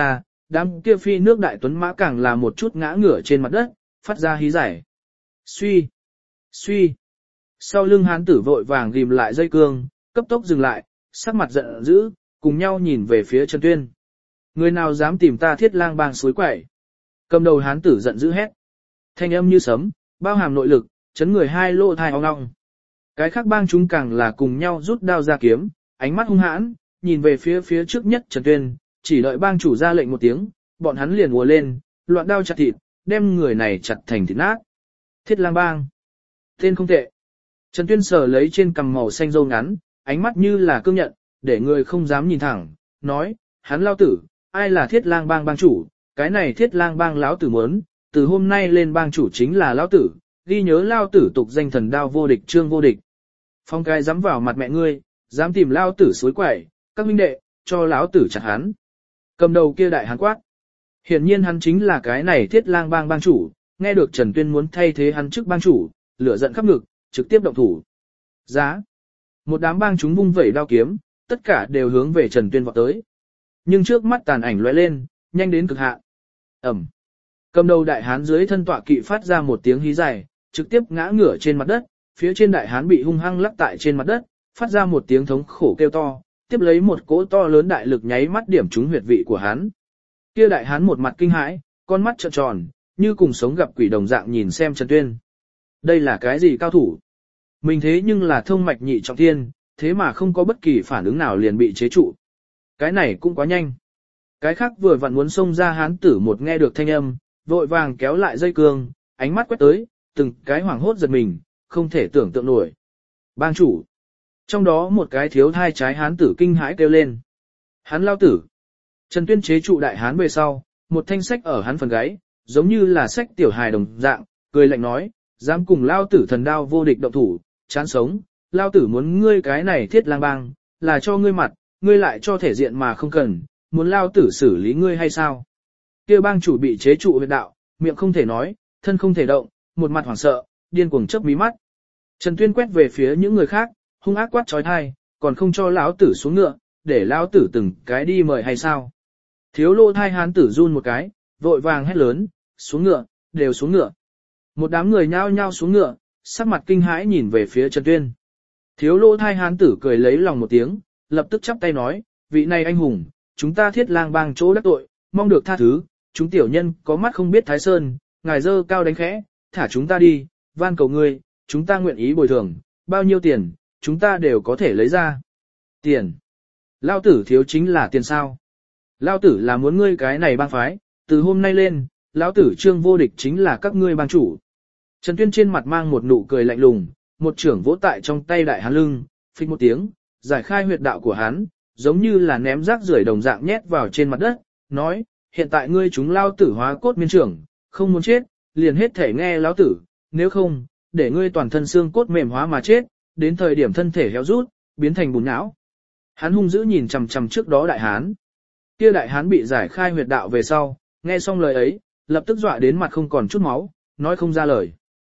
đám kia phi nước đại tuấn mã càng là một chút ngã ngửa trên mặt đất, phát ra hí giải. Suy, suy. Sau lưng hán tử vội vàng ghim lại dây cương, cấp tốc dừng lại, sắc mặt giận dữ, cùng nhau nhìn về phía Trần Tuyên. Người nào dám tìm ta Thiết Lang bang suối quẩy? Cầm đầu hán tử giận dữ hét. Thanh âm như sấm, bao hàm nội lực, chấn người hai lỗ thai ong ong. Cái khác bang chúng càng là cùng nhau rút đao ra kiếm, ánh mắt hung hãn, nhìn về phía trước nhất Trần Tuyên, chỉ đợi bang chủ ra lệnh một tiếng, bọn hắn liền ùa lên, loạn đao chặt thịt, đem người này chặt thành thịt nát. Thiết Lang bang. Tên không tệ. Trần Tuyên sờ lấy trên cằm màu xanh râu ngắn, ánh mắt như là cương nhận, để người không dám nhìn thẳng, nói, hắn lao tử, ai là Thiết Lang bang bang chủ, cái này Thiết Lang bang lão tử muốn, từ hôm nay lên bang chủ chính là lão tử, ghi nhớ lao tử tục danh thần đao vô địch trương vô địch. Phong cái dám vào mặt mẹ ngươi, dám tìm lao tử suối quẩy, các huynh đệ, cho lão tử chặt hắn. Cầm đầu kia đại hán quát. Hiển nhiên hắn chính là cái này Thiết Lang bang bang chủ, nghe được Trần Tuyên muốn thay thế hắn chức bang chủ, lửa giận khắp ngực, trực tiếp động thủ. Giá. Một đám bang chúng vung vẩy đao kiếm, tất cả đều hướng về Trần Tuyên vọt tới. Nhưng trước mắt tàn ảnh lóe lên, nhanh đến cực hạn. Ẩm. Cầm đầu đại hán dưới thân tọa kỵ phát ra một tiếng hí dài, trực tiếp ngã ngửa trên mặt đất, phía trên đại hán bị hung hăng lắc tại trên mặt đất, phát ra một tiếng thống khổ kêu to, tiếp lấy một cỗ to lớn đại lực nháy mắt điểm trúng huyệt vị của hắn. Kia đại hán một mặt kinh hãi, con mắt trợn tròn, như cùng sống gặp quỷ đồng dạng nhìn xem Trần Tuyên. Đây là cái gì cao thủ? Mình thế nhưng là thông mạch nhị trọng thiên, thế mà không có bất kỳ phản ứng nào liền bị chế trụ. Cái này cũng quá nhanh. Cái khác vừa vặn muốn xông ra hán tử một nghe được thanh âm, vội vàng kéo lại dây cương, ánh mắt quét tới, từng cái hoảng hốt giật mình, không thể tưởng tượng nổi. Bang chủ. Trong đó một cái thiếu thai trái hán tử kinh hãi kêu lên. Hắn lao tử. Trần Tuyên chế trụ đại hán về sau, một thanh sách ở hắn phần gáy, giống như là sách tiểu hài đồng dạng, cười lạnh nói, dám cùng lao tử thần đao vô địch động thủ, chán sống, lao tử muốn ngươi cái này Thiết Lang bang, là cho ngươi mặt, ngươi lại cho thể diện mà không cần, muốn lao tử xử lý ngươi hay sao? Kia bang chủ bị chế trụ huyệt đạo, miệng không thể nói, thân không thể động, một mặt hoảng sợ, điên cuồng chớp mí mắt. Trần Tuyên quét về phía những người khác, hung ác quát trói thai, còn không cho lão tử xuống ngựa, để lão tử từng cái đi mời hay sao? Thiếu lô thai hán tử run một cái, vội vàng hét lớn, xuống ngựa, đều xuống ngựa. Một đám người nhao nhao xuống ngựa, sắc mặt kinh hãi nhìn về phía Trần Tuyên. Thiếu lô thai hán tử cười lấy lòng một tiếng, lập tức chắp tay nói, vị này anh hùng, chúng ta Thiết Lang bang chỗ đắc tội, mong được tha thứ, chúng tiểu nhân có mắt không biết Thái Sơn, ngài dơ cao đánh khẽ, thả chúng ta đi, van cầu ngươi, chúng ta nguyện ý bồi thường, bao nhiêu tiền, chúng ta đều có thể lấy ra. Tiền. Lao tử thiếu chính là tiền sao. Lao tử là muốn ngươi cái này bang phái, từ hôm nay lên, lão tử trương vô địch chính là các ngươi bang chủ. Trần Tuyên trên mặt mang một nụ cười lạnh lùng, một trưởng vỗ tại trong tay đại hán lưng, phịch một tiếng, giải khai huyệt đạo của hắn, giống như là ném rác rưởi đồng dạng nhét vào trên mặt đất, nói, hiện tại ngươi chúng lao tử hóa cốt miên trưởng, không muốn chết, liền hết thể nghe lão tử, nếu không, để ngươi toàn thân xương cốt mềm hóa mà chết, đến thời điểm thân thể héo rút, biến thành bùn não. Hắn hung dữ nhìn chằm chằm trước đó đại hán. Kia đại hán bị giải khai huyệt đạo về sau, nghe xong lời ấy, lập tức dọa đến mặt không còn chút máu, nói không ra lời.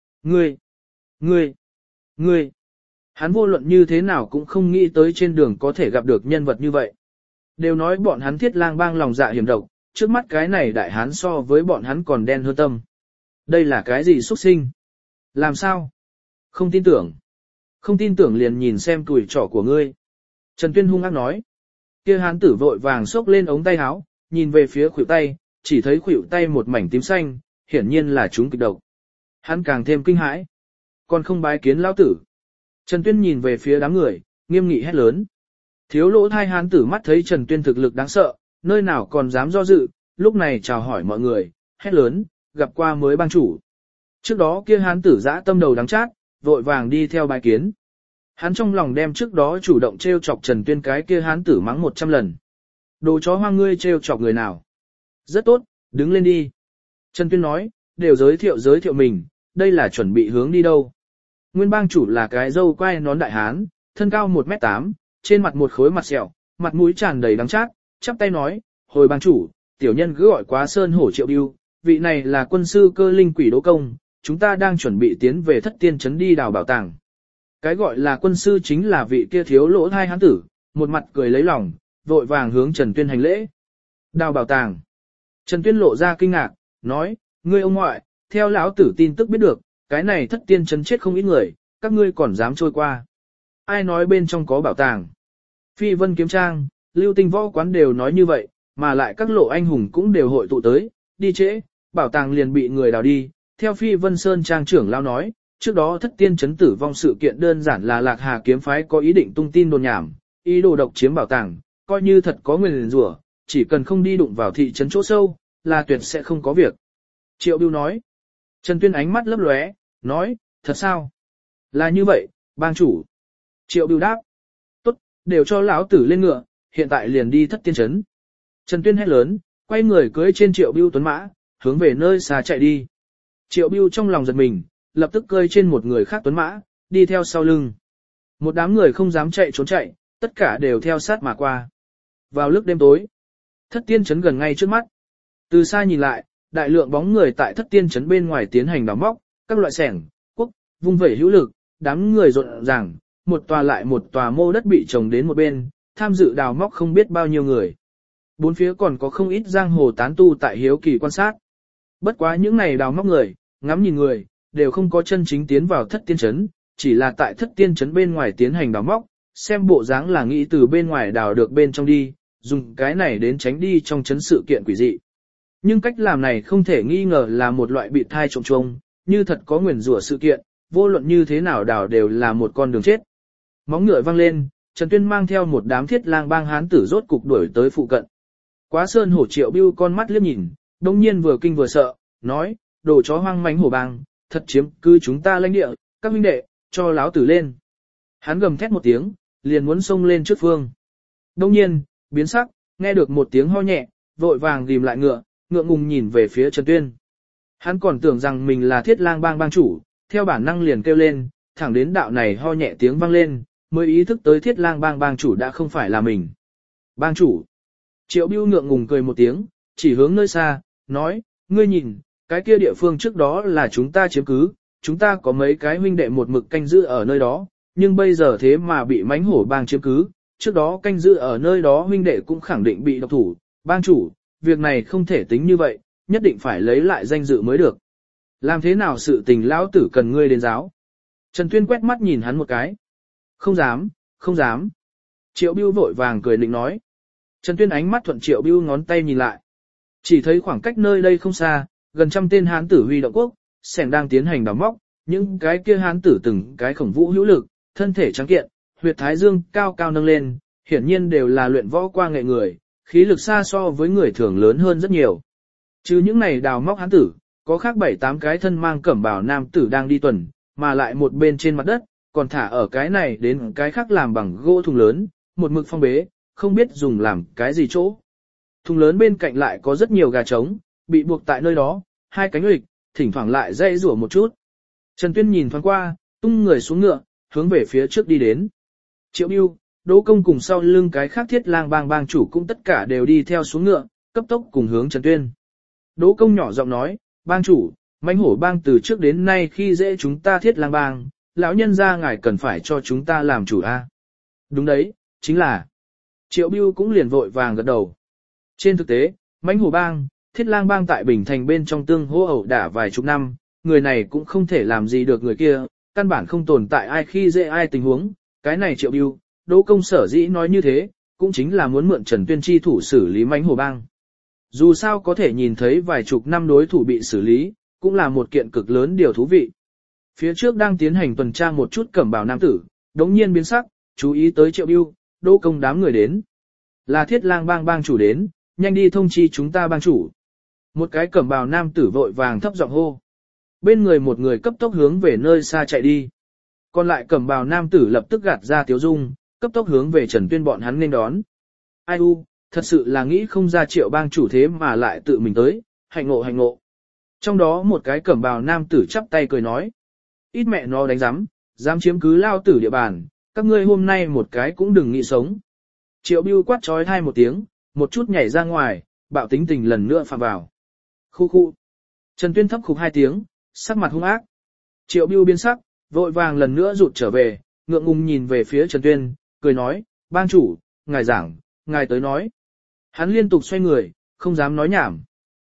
Ngươi. Hắn vô luận như thế nào cũng không nghĩ tới trên đường có thể gặp được nhân vật như vậy. Đều nói bọn hắn Thiết Lang bang lòng dạ hiểm độc, trước mắt cái này đại hán so với bọn hắn còn đen hơn tâm. Đây là cái gì xuất sinh? Làm sao? Không tin tưởng. Không tin tưởng liền nhìn xem tuổi trỏ của ngươi. Trần Tuyên hung ác nói. Kia hán tử vội vàng xốc lên ống tay áo, nhìn về phía khuỷu tay, chỉ thấy khuỷu tay một mảnh tím xanh, hiển nhiên là chúng kịch độc. Hắn càng thêm kinh hãi. Còn không bái kiến lão tử. Trần Tuyên nhìn về phía đám người, nghiêm nghị hét lớn. Thiếu lỗ thai hán tử mắt thấy Trần Tuyên thực lực đáng sợ, nơi nào còn dám do dự, lúc này chào hỏi mọi người, hét lớn, gặp qua mới bang chủ. Trước đó kia hán tử dã tâm đầu đắng chát, vội vàng đi theo bái kiến. Hắn trong lòng đem trước đó chủ động trêu chọc Trần Tuyên cái kia hán tử mắng 100 lần. Đồ chó hoang ngươi trêu chọc người nào? Rất tốt, đứng lên đi. Trần Tuyên nói, đều giới thiệu mình, đây là chuẩn bị hướng đi đâu. Nguyên bang chủ là cái râu quai nón đại hán, thân cao 1m8, trên mặt một khối mặt sẹo, mặt mũi tràn đầy đắng chát, chắp tay nói, hồi bang chủ, tiểu nhân cứ gọi quá sơn hổ Triệu Bưu, vị này là quân sư Cơ Linh Quỷ Đỗ Công, chúng ta đang chuẩn bị tiến về Thất Tiên trấn đi đào bảo tàng. Cái gọi là quân sư chính là vị kia thiếu lỗ hai hán tử, một mặt cười lấy lòng, vội vàng hướng Trần Tuyên hành lễ. Đào bảo tàng. Trần Tuyên lộ ra kinh ngạc, nói, ngươi ông ngoại, theo lão tử tin tức biết được, cái này thất tiên trấn chết không ít người, các ngươi còn dám trôi qua. Ai nói bên trong có bảo tàng? Phi Vân Kiếm Trang, Lưu Tinh Võ Quán đều nói như vậy, mà lại các lộ anh hùng cũng đều hội tụ tới, đi trễ, bảo tàng liền bị người đào đi. Theo Phi Vân Sơn Trang trưởng lão nói, trước đó thất tiên trấn tử vong sự kiện đơn giản là Lạc Hà kiếm phái có ý định tung tin đồn nhảm, ý đồ độc chiếm bảo tàng, coi như thật có nguyền rủa, chỉ cần không đi đụng vào thị trấn chỗ sâu, là tuyệt sẽ không có việc. Triệu Bưu nói. Trần Tuyên ánh mắt lấp lóe, nói, thật sao? Là như vậy, bang chủ. Triệu Bưu đáp. Tốt, đều cho lão tử lên ngựa, hiện tại liền đi thất tiên trấn. Trần Tuyên hét lớn, quay người cưỡi trên Triệu Bưu tuấn mã, hướng về nơi xa chạy đi. Triệu Bưu trong lòng giật mình, lập tức cưỡi trên một người khác tuấn mã, đi theo sau lưng. Một đám người không dám chạy trốn chạy, tất cả đều theo sát mà qua. Vào lúc đêm tối, thất tiên trấn gần ngay trước mắt. Từ xa nhìn lại, đại lượng bóng người tại thất tiên trấn bên ngoài tiến hành đào móc, các loại xẻng, cuốc, vung vẩy hữu lực, đám người rộn ràng, một tòa lại một tòa mô đất bị trồng đến một bên, tham dự đào móc không biết bao nhiêu người. Bốn phía còn có không ít giang hồ tán tu tại hiếu kỳ quan sát. Bất quá những này đào móc người, ngắm nhìn người, đều không có chân chính tiến vào thất tiên trấn, chỉ là tại thất tiên trấn bên ngoài tiến hành đào móc, xem bộ dáng là nghĩ từ bên ngoài đào được bên trong đi, dùng cái này đến tránh đi trong trấn sự kiện quỷ dị. Nhưng cách làm này không thể nghi ngờ là một loại bị thai trộm trông, như thật có nguyền rủa sự kiện, vô luận như thế nào đào đều là một con đường chết. Móng ngựa vang lên, Trần Tuyên mang theo một đám thiết lang bang hán tử rốt cục đuổi tới phụ cận. Quá sơn hổ Triệu Bưu con mắt liếc nhìn, đông nhiên vừa kinh vừa sợ, nói, đồ chó hoang mánh hổ bang, thật chiếm cư chúng ta lãnh địa, các huynh đệ, cho láo tử lên. Hắn gầm thét một tiếng, liền muốn xông lên trước phương. Đông nhiên, biến sắc, nghe được một tiếng ho nhẹ, vội vàng ghim lại ngựa, ngượng ngùng nhìn về phía Trần Tuyên. Hắn còn tưởng rằng mình là thiết lang bang bang chủ, theo bản năng liền kêu lên, thẳng đến đạo này ho nhẹ tiếng vang lên, mới ý thức tới thiết lang bang bang chủ đã không phải là mình. Bang chủ. Triệu Bưu ngượng ngùng cười một tiếng, chỉ hướng nơi xa, nói, ngươi nhìn, cái kia địa phương trước đó là chúng ta chiếm cứ, chúng ta có mấy cái huynh đệ một mực canh giữ ở nơi đó, nhưng bây giờ thế mà bị mãnh hổ bang chiếm cứ, trước đó canh giữ ở nơi đó huynh đệ cũng khẳng định bị độc thủ, bang chủ, việc này không thể tính như vậy, nhất định phải lấy lại danh dự mới được. Làm thế nào sự tình lão tử cần ngươi đến giáo? Trần Tuyên quét mắt nhìn hắn một cái. Không dám, không dám. Triệu Bưu vội vàng cười định nói. Trần Tuyên ánh mắt thuận Triệu Bưu ngón tay nhìn lại. Chỉ thấy khoảng cách nơi đây không xa, gần trăm tên hán tử huy động quốc, sẻng đang tiến hành đào móc, những cái kia hán tử từng cái khổng vũ hữu lực, thân thể trắng kiện, huyệt thái dương cao cao nâng lên, hiển nhiên đều là luyện võ qua nghệ người, khí lực xa so với người thường lớn hơn rất nhiều. Chứ những này đào móc hán tử, có khác 7-8 cái thân mang cẩm bào nam tử đang đi tuần, mà lại một bên trên mặt đất, còn thả ở cái này đến cái khác làm bằng gỗ thùng lớn, một mực phong bế, không biết dùng làm cái gì chỗ. Thùng lớn bên cạnh lại có rất nhiều gà trống, bị buộc tại nơi đó, hai cánh uịch, thỉnh thoảng lại dây rủa một chút. Trần Tuyên nhìn thoáng qua, tung người xuống ngựa, hướng về phía trước đi đến. Triệu Bưu, Đỗ Công cùng sau lưng cái khác thiết lang bang bang chủ cũng tất cả đều đi theo xuống ngựa, cấp tốc cùng hướng Trần Tuyên. Đỗ Công nhỏ giọng nói, bang chủ, mãnh hổ bang từ trước đến nay khi dễ chúng ta thiết lang bang, lão nhân gia ngài cần phải cho chúng ta làm chủ a. Đúng đấy, chính là. Triệu Bưu cũng liền vội vàng gật đầu. Trên thực tế, mãnh hổ bang, thiết lang bang tại Bình Thành bên trong tương hô ẩu đả vài chục năm, người này cũng không thể làm gì được người kia, căn bản không tồn tại ai khi dễ ai tình huống, cái này Triệu Bưu, Đỗ Công sở dĩ nói như thế, cũng chính là muốn mượn Trần Tuyên chi thủ xử lý mãnh hổ bang. Dù sao có thể nhìn thấy vài chục năm đối thủ bị xử lý, cũng là một kiện cực lớn điều thú vị. Phía trước đang tiến hành tuần tra một chút cẩm bào nam tử, đống nhiên biến sắc, chú ý tới Triệu Bưu, Đỗ Công đám người đến. Là thiết lang bang bang chủ đến, nhanh đi thông chi chúng ta bang chủ. Một cái cẩm bào nam tử vội vàng thấp giọng hô. Bên người một người cấp tốc hướng về nơi xa chạy đi. Còn lại cẩm bào nam tử lập tức gạt ra tiếu dung, cấp tốc hướng về Trần Tuyên bọn hắn nên đón. Ai u, thật sự là nghĩ không ra Triệu bang chủ thế mà lại tự mình tới, hạnh ngộ hạnh ngộ. Trong đó một cái cẩm bào nam tử chắp tay cười nói. Ít mẹ nó đánh giám, dám chiếm cứ lao tử địa bàn, các ngươi hôm nay một cái cũng đừng nghĩ sống. Triệu Bưu quát trói thai một tiếng, một chút nhảy ra ngoài, bạo tính tình lần nữa phạm vào. Khu khu. Trần Tuyên thấp khục hai tiếng, sắc mặt hung ác. Triệu Bưu biến sắc, vội vàng lần nữa rụt trở về, ngượng ngùng nhìn về phía Trần Tuyên, cười nói, bang chủ, ngài giảng, ngài tới nói. Hắn liên tục xoay người, không dám nói nhảm.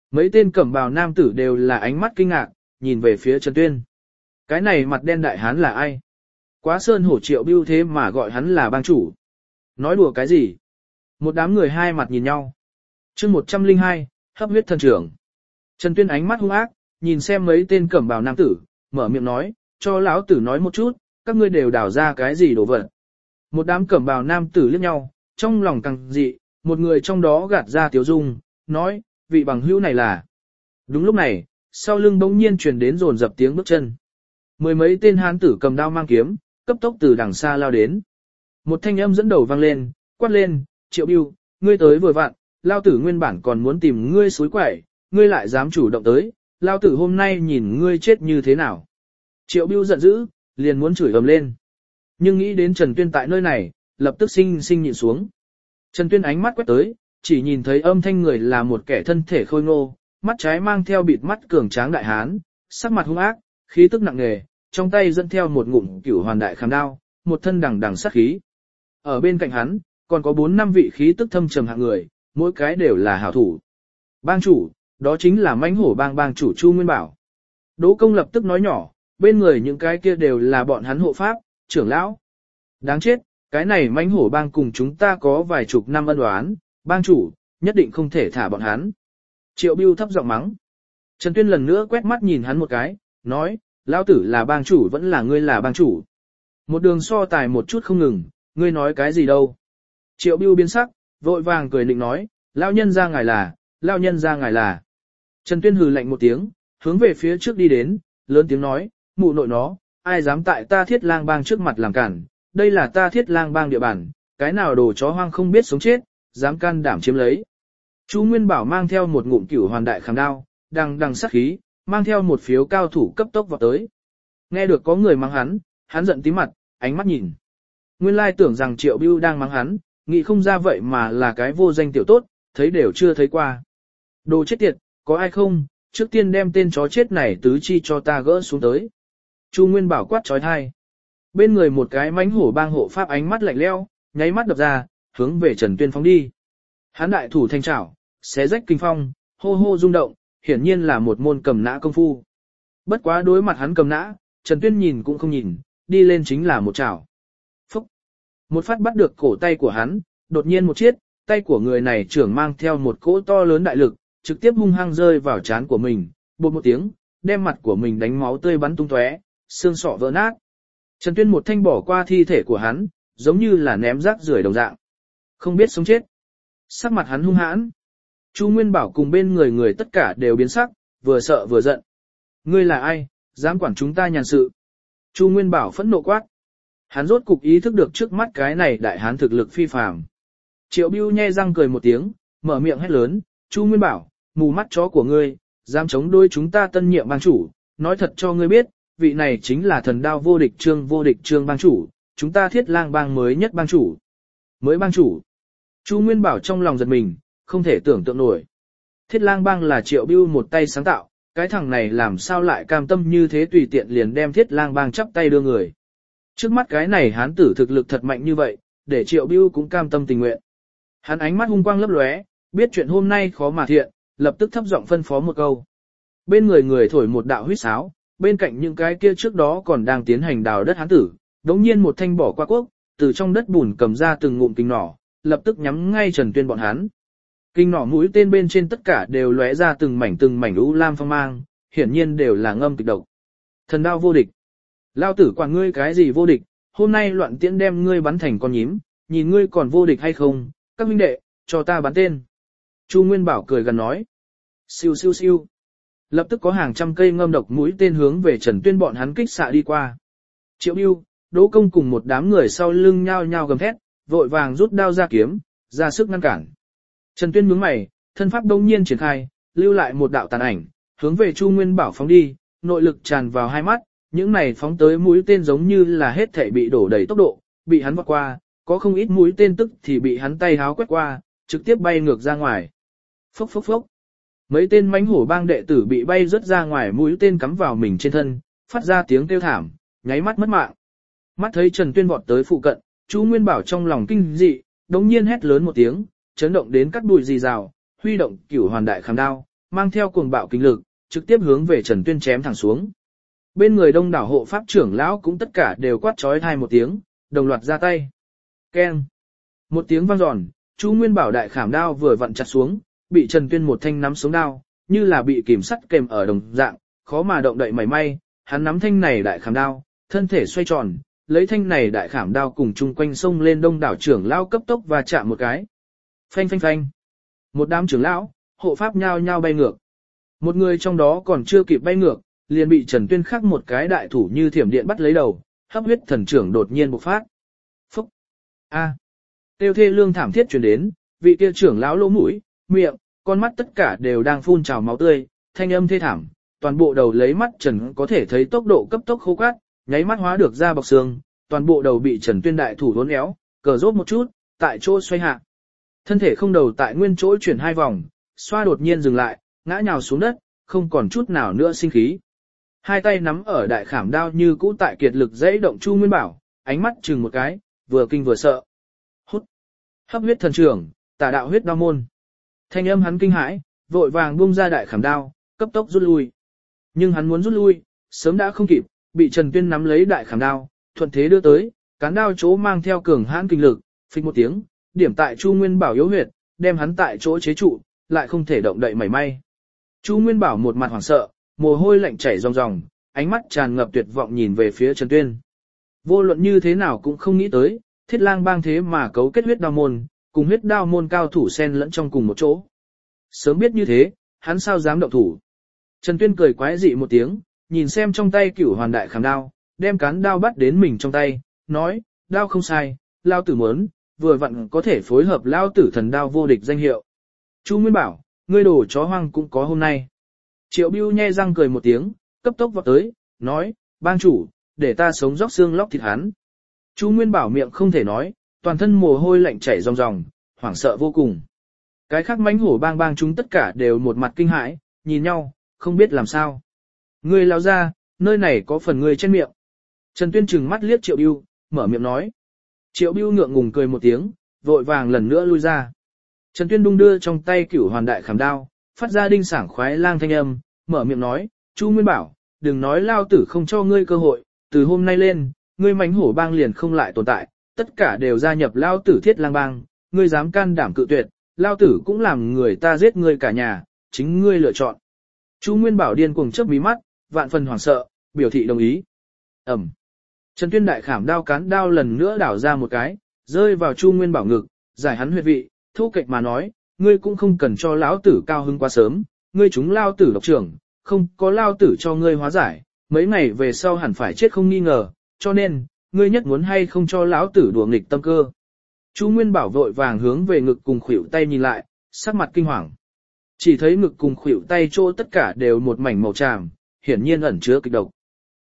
Mấy tên cẩm bào nam tử đều là ánh mắt kinh ngạc, nhìn về phía Trần Tuyên. Cái này mặt đen đại hán là ai? Quá sơn hổ Triệu Bưu thế mà gọi hắn là bang chủ. Nói đùa cái gì? Một đám người hai mặt nhìn nhau. chương 102, hấp huyết thần trưởng. Trần Tuyên ánh mắt hung ác, nhìn xem mấy tên cẩm bào nam tử, mở miệng nói, cho lão tử nói một chút, các ngươi đều đào ra cái gì đồ vật. Một đám cẩm bào nam tử liếc nhau, trong lòng càng dị, một người trong đó gạt ra tiếu dung, nói, vị bằng hữu này là. Đúng lúc này, sau lưng bỗng nhiên truyền đến rồn dập tiếng bước chân. Mười mấy tên hán tử cầm đao mang kiếm, cấp tốc từ đằng xa lao đến. Một thanh âm dẫn đầu vang lên, quát lên, Triệu Bưu, ngươi tới vừa vặn, lao tử nguyên bản còn muốn tìm ngươi suối quẩy, ngươi lại dám chủ động tới, lao tử hôm nay nhìn ngươi chết như thế nào. Triệu Bưu giận dữ, liền muốn chửi ầm lên. Nhưng nghĩ đến Trần Tuyên tại nơi này, lập tức sinh nhịn xuống. Trần Tuyên ánh mắt quét tới, chỉ nhìn thấy âm thanh người là một kẻ thân thể khôi ngô, mắt trái mang theo bịt mắt cường tráng đại hán, sắc mặt hung ác, khí tức nặng nề, trong tay dẫn theo một ngụm cửu hoàn đại khảm đao, một thân đằng đằng sát khí. Ở bên cạnh hắn, còn có 4-5 vị khí tức thâm trầm hạng người, mỗi cái đều là hảo thủ. Bang chủ, đó chính là mãnh hổ bang bang chủ Chu Nguyên Bảo. Đỗ Công lập tức nói nhỏ, bên người những cái kia đều là bọn hắn hộ pháp, trưởng lão. Đáng chết, cái này mãnh hổ bang cùng chúng ta có vài chục năm ân oán, bang chủ, nhất định không thể thả bọn hắn. Triệu Bưu thấp giọng mắng. Trần Tuyên lần nữa quét mắt nhìn hắn một cái, nói, lão tử là bang chủ vẫn là ngươi là bang chủ. Một đường so tài một chút không ngừng, ngươi nói cái gì đâu. Triệu Bưu biến sắc, vội vàng cười định nói, lão nhân ra ngài là, lão nhân ra ngài là. Trần Tuyên hừ lạnh một tiếng, hướng về phía trước đi đến, lớn tiếng nói, mụ nội nó, ai dám tại ta Thiết Lang bang trước mặt làm cản, đây là ta Thiết Lang bang địa bàn, cái nào đồ chó hoang không biết sống chết, dám can đảm chiếm lấy. Chu Nguyên Bảo mang theo một ngụm cửu hoàn đại khảm đao, đằng đằng sát khí, mang theo một phiếu cao thủ cấp tốc vào tới. Nghe được có người mắng hắn giận tím mặt, ánh mắt nhìn. Nguyên lai tưởng rằng Triệu Bưu đang mắng hắn, nghĩ không ra vậy mà là cái vô danh tiểu tốt, thấy đều chưa thấy qua. Đồ chết tiệt, có ai không, trước tiên đem tên chó chết này tứ chi cho ta gỡ xuống tới. Chu Nguyên Bảo quát trói thai. Bên người một cái mãnh hổ bang hộ pháp ánh mắt lạnh lẽo, nháy mắt đập ra, hướng về Trần Tuyên phóng đi. Hắn đại thủ thanh trảo, xé rách kinh phong, hô hô rung động, hiển nhiên là một môn cầm nã công phu. Bất quá đối mặt hắn cầm nã, Trần Tuyên nhìn cũng không nhìn, đi lên chính là một chảo. Phúc! Một phát bắt được cổ tay của hắn, đột nhiên một chiết, tay của người này trưởng mang theo một cỗ to lớn đại lực, trực tiếp hung hăng rơi vào trán của mình, bột một tiếng, đem mặt của mình đánh máu tươi bắn tung tóe, xương sọ vỡ nát. Trần Tuyên một thanh bỏ qua thi thể của hắn, giống như là ném rác rưởi đồng dạng. Không biết sống chết. Sắc mặt hắn hung hãn. Chu Nguyên Bảo cùng bên người tất cả đều biến sắc, vừa sợ vừa giận. Ngươi là ai, dám quản chúng ta nhàn sự? Chu Nguyên Bảo phẫn nộ quát. Hắn rốt cục ý thức được trước mắt cái này đại hán thực lực phi phàm. Triệu Bưu nhe răng cười một tiếng, mở miệng hét lớn, Chu Nguyên Bảo, mù mắt chó của ngươi, dám chống đối chúng ta tân nhiệm bang chủ, nói thật cho ngươi biết, vị này chính là thần đao vô địch trương bang chủ, chúng ta Thiết Lang bang mới nhất bang chủ. Mới bang chủ. Chu Nguyên Bảo trong lòng giật mình, không thể tưởng tượng nổi. Thiết Lang bang là Triệu Bưu một tay sáng tạo, cái thằng này làm sao lại cam tâm như thế tùy tiện liền đem Thiết Lang bang chắp tay đưa người. Trước mắt cái này hán tử thực lực thật mạnh như vậy, để Triệu Bưu cũng cam tâm tình nguyện. Hắn ánh mắt hung quang lấp lóe, biết chuyện hôm nay khó mà thiện, lập tức thấp giọng phân phó một câu. Bên người thổi một đạo huýt sáo, bên cạnh những cái kia trước đó còn đang tiến hành đào đất hán tử, đống nhiên một thanh bỏ qua quốc, từ trong đất bùn cầm ra từng ngụm kính nỏ, lập tức nhắm ngay Trần Tuyên bọn hắn. Kính nỏ mũi tên bên trên tất cả đều lóe ra từng mảnh u lam phong mang, hiển nhiên đều là ngâm kịch độc. Thần đao vô địch. Lao tử quản ngươi cái gì vô địch, hôm nay loạn tiễn đem ngươi bắn thành con nhím, nhìn ngươi còn vô địch hay không, các huynh đệ, cho ta bắn tên. Chu Nguyên Bảo cười gần nói. Siêu siêu siêu. Lập tức có hàng trăm cây ngâm độc mũi tên hướng về Trần Tuyên bọn hắn kích xạ đi qua. Triệu Bưu, Đỗ Công cùng một đám người sau lưng nhao nhao gầm thét, vội vàng rút đao ra kiếm, ra sức ngăn cản. Trần Tuyên nhướng mày, thân pháp đông nhiên triển khai, lưu lại một đạo tàn ảnh, hướng về Chu Nguyên Bảo phóng đi, nội lực tràn vào hai mắt, những này phóng tới mũi tên giống như là hết thảy bị đổ đầy tốc độ, bị hắn vọt qua, có không ít mũi tên tức thì bị hắn tay háo quét qua, trực tiếp bay ngược ra ngoài. Phốc phốc phốc. Mấy tên mãnh hổ bang đệ tử bị bay rớt ra ngoài, mũi tên cắm vào mình trên thân, phát ra tiếng kêu thảm, nháy mắt mất mạng. Mắt thấy Trần Tuyên vọt tới phụ cận, Chu Nguyên Bảo trong lòng kinh dị, đống nhiên hét lớn một tiếng, chấn động đến cắt bụi rì rào, huy động cửu hoàn đại khảm đao, mang theo cuồng bạo kinh lực, trực tiếp hướng về Trần Tuyên chém thẳng xuống. Bên người đông đảo hộ pháp trưởng lão cũng tất cả đều quát trói thai một tiếng, đồng loạt ra tay. Keng! Một tiếng vang dọn, Chu Nguyên Bảo đại khảm đao vừa vặn chặt xuống, bị Trần Tuyên một thanh nắm sống đao, như là bị kìm sắt kèm ở đồng dạng, khó mà động đậy mảy may. Hắn nắm thanh này đại khảm đao, thân thể xoay tròn, lấy thanh này đại khảm đao cùng chung quanh sông lên đông đảo trưởng lão cấp tốc và chạm một cái. Phanh phanh phanh. Một đám trưởng lão, hộ pháp nhao nhao bay ngược. Một người trong đó còn chưa kịp bay ngược, liền bị Trần Tuyên khắc một cái đại thủ như thiểm điện bắt lấy đầu, hấp huyết thần trưởng đột nhiên bộc phát. Phúc! A! Tiêu thê lương thảm thiết truyền đến, vị kia trưởng lão lỗ mũi, miệng, con mắt tất cả đều đang phun trào máu tươi, thanh âm thê thảm, toàn bộ đầu lấy mắt Trần có thể thấy tốc độ cấp tốc khô cát, nháy mắt hóa được da bọc xương, toàn bộ đầu bị Trần Tuyên đại thủ uốn éo, cờ rốt một chút, tại chỗ xoay hạ. Thân thể không đầu tại nguyên chỗ chuyển 2 vòng, xoa đột nhiên dừng lại, ngã nhào xuống đất, không còn chút nào nữa sinh khí. Hai tay nắm ở đại khảm đao như cũ tại kiệt lực dãy động Chu Nguyên Bảo, ánh mắt chừng một cái, vừa kinh vừa sợ. Hút! Hấp huyết thần trưởng, tả đạo huyết đao môn. Thanh âm hắn kinh hãi, vội vàng buông ra đại khảm đao, cấp tốc rút lui. Nhưng hắn muốn rút lui, sớm đã không kịp, bị Trần Tuyên nắm lấy đại khảm đao, thuận thế đưa tới, cán đao chỗ mang theo cường hãn kinh lực, phịch một tiếng, điểm tại Chu Nguyên Bảo yếu huyệt, đem hắn tại chỗ chế trụ, lại không thể động đậy mảy may. Chu Nguyên Bảo một mặt hoảng sợ, mồ hôi lạnh chảy ròng ròng, ánh mắt tràn ngập tuyệt vọng nhìn về phía Trần Tuyên. Vô luận như thế nào cũng không nghĩ tới, Thiết Lang bang thế mà cấu kết huyết đao môn, cùng huyết đao môn cao thủ xen lẫn trong cùng một chỗ. Sớm biết như thế, hắn sao dám động thủ. Trần Tuyên cười quái dị một tiếng, nhìn xem trong tay Cửu Hoàn đại khảm đao, đem cán đao bắt đến mình trong tay, nói, đao không sai, lao tử muốn, vừa vặn có thể phối hợp lao tử thần đao vô địch danh hiệu. Chu Nguyên Bảo, ngươi đồ chó hoang cũng có hôm nay. Triệu Bưu nhe răng cười một tiếng, cấp tốc vọt tới, nói, bang chủ, để ta sống róc xương lóc thịt hắn. Chu Nguyên Bảo miệng không thể nói, toàn thân mồ hôi lạnh chảy ròng ròng, hoảng sợ vô cùng. Cái khác mãnh hổ bang bang chúng tất cả đều một mặt kinh hãi, nhìn nhau, không biết làm sao. Ngươi lao ra, nơi này có phần ngươi trên miệng. Trần Tuyên trừng mắt liếc Triệu Bưu, mở miệng nói. Triệu Bưu ngượng ngùng cười một tiếng, vội vàng lần nữa lui ra. Trần Tuyên đung đưa trong tay Cửu Hoàn đại khảm đao, phát ra đinh sảng khoái lang thanh âm, mở miệng nói, Chu Nguyên Bảo, đừng nói lao tử không cho ngươi cơ hội, từ hôm nay lên, ngươi mãnh hổ bang liền không lại tồn tại, tất cả đều gia nhập lao tử Thiết Lang bang, ngươi dám can đảm cự tuyệt, lao tử cũng làm người ta giết ngươi cả nhà, chính ngươi lựa chọn. Chu Nguyên Bảo điên cuồng chớp mí mắt, vạn phần hoảng sợ, biểu thị đồng ý. Ẩm. Trần Tuyên đại khảm đao cán đao lần nữa đảo ra một cái, rơi vào Chu Nguyên Bảo ngực, giải hắn huyệt vị, thu kịch mà nói, ngươi cũng không cần cho lão tử cao hứng quá sớm, ngươi chúng lao tử độc trưởng, không có lao tử cho ngươi hóa giải, mấy ngày về sau hẳn phải chết không nghi ngờ, cho nên, ngươi nhất muốn hay không cho lão tử đùa nghịch tâm cơ. Chu Nguyên Bảo vội vàng hướng về ngực cùng khuỷu tay nhìn lại, sắc mặt kinh hoàng. Chỉ thấy ngực cùng khuỷu tay chỗ tất cả đều một mảnh màu tràm, hiển nhiên ẩn chứa kịch độc.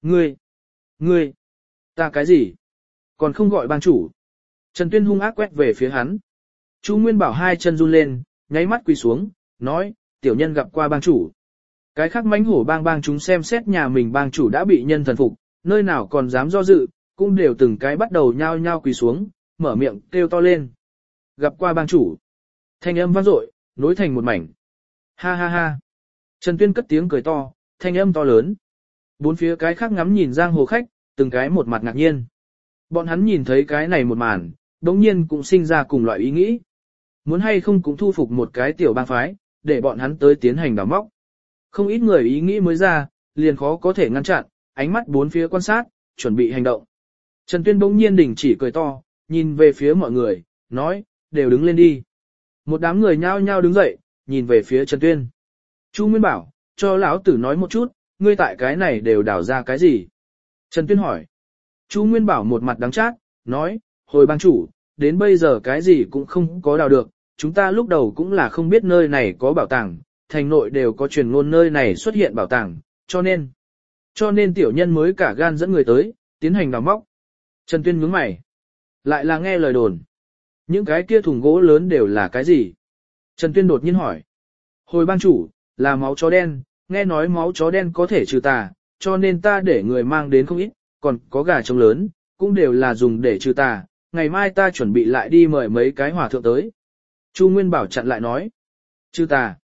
Ngươi, ta cái gì? Còn không gọi bang chủ. Trần Tuyên hung ác quét về phía hắn. Chu Nguyên Bảo hai chân run lên, nháy mắt quỳ xuống, nói, tiểu nhân gặp qua bang chủ. Cái khác mãnh hổ bang bang chúng xem xét nhà mình bang chủ đã bị nhân thần phục, nơi nào còn dám do dự, cũng đều từng cái bắt đầu nhao nhao quỳ xuống, mở miệng kêu to lên. Gặp qua bang chủ. Thanh âm vang dội, nối thành một mảnh. Ha ha ha. Trần Tuyên cất tiếng cười to, thanh âm to lớn. Bốn phía cái khác ngắm nhìn giang hồ khách, từng cái một mặt ngạc nhiên. Bọn hắn nhìn thấy cái này một màn, đống nhiên cũng sinh ra cùng loại ý nghĩ. Muốn hay không cũng thu phục một cái tiểu bang phái, để bọn hắn tới tiến hành đào móc. Không ít người ý nghĩ mới ra, liền khó có thể ngăn chặn, ánh mắt bốn phía quan sát, chuẩn bị hành động. Trần Tuyên bỗng nhiên đình chỉ cười to, nhìn về phía mọi người, nói, đều đứng lên đi. Một đám người nhao nhao đứng dậy, nhìn về phía Trần Tuyên. Chu Nguyên Bảo, cho lão tử nói một chút, ngươi tại cái này đều đào ra cái gì? Trần Tuyên hỏi. Chu Nguyên Bảo một mặt đắng chát, nói, hồi bang chủ, đến bây giờ cái gì cũng không có đào được, chúng ta lúc đầu cũng là không biết nơi này có bảo tàng, thành nội đều có truyền ngôn nơi này xuất hiện bảo tàng, cho nên tiểu nhân mới cả gan dẫn người tới, tiến hành đào móc. Trần Tuyên nhướng mày. Lại là nghe lời đồn. Những cái kia thùng gỗ lớn đều là cái gì? Trần Tuyên đột nhiên hỏi. Hồi bang chủ, là máu chó đen, nghe nói máu chó đen có thể trừ tà, cho nên ta để người mang đến không ít, còn có gà trống lớn, cũng đều là dùng để trừ tà, ngày mai ta chuẩn bị lại đi mời mấy cái hòa thượng tới. Chu Nguyên Bảo chặn lại nói. Trừ tà.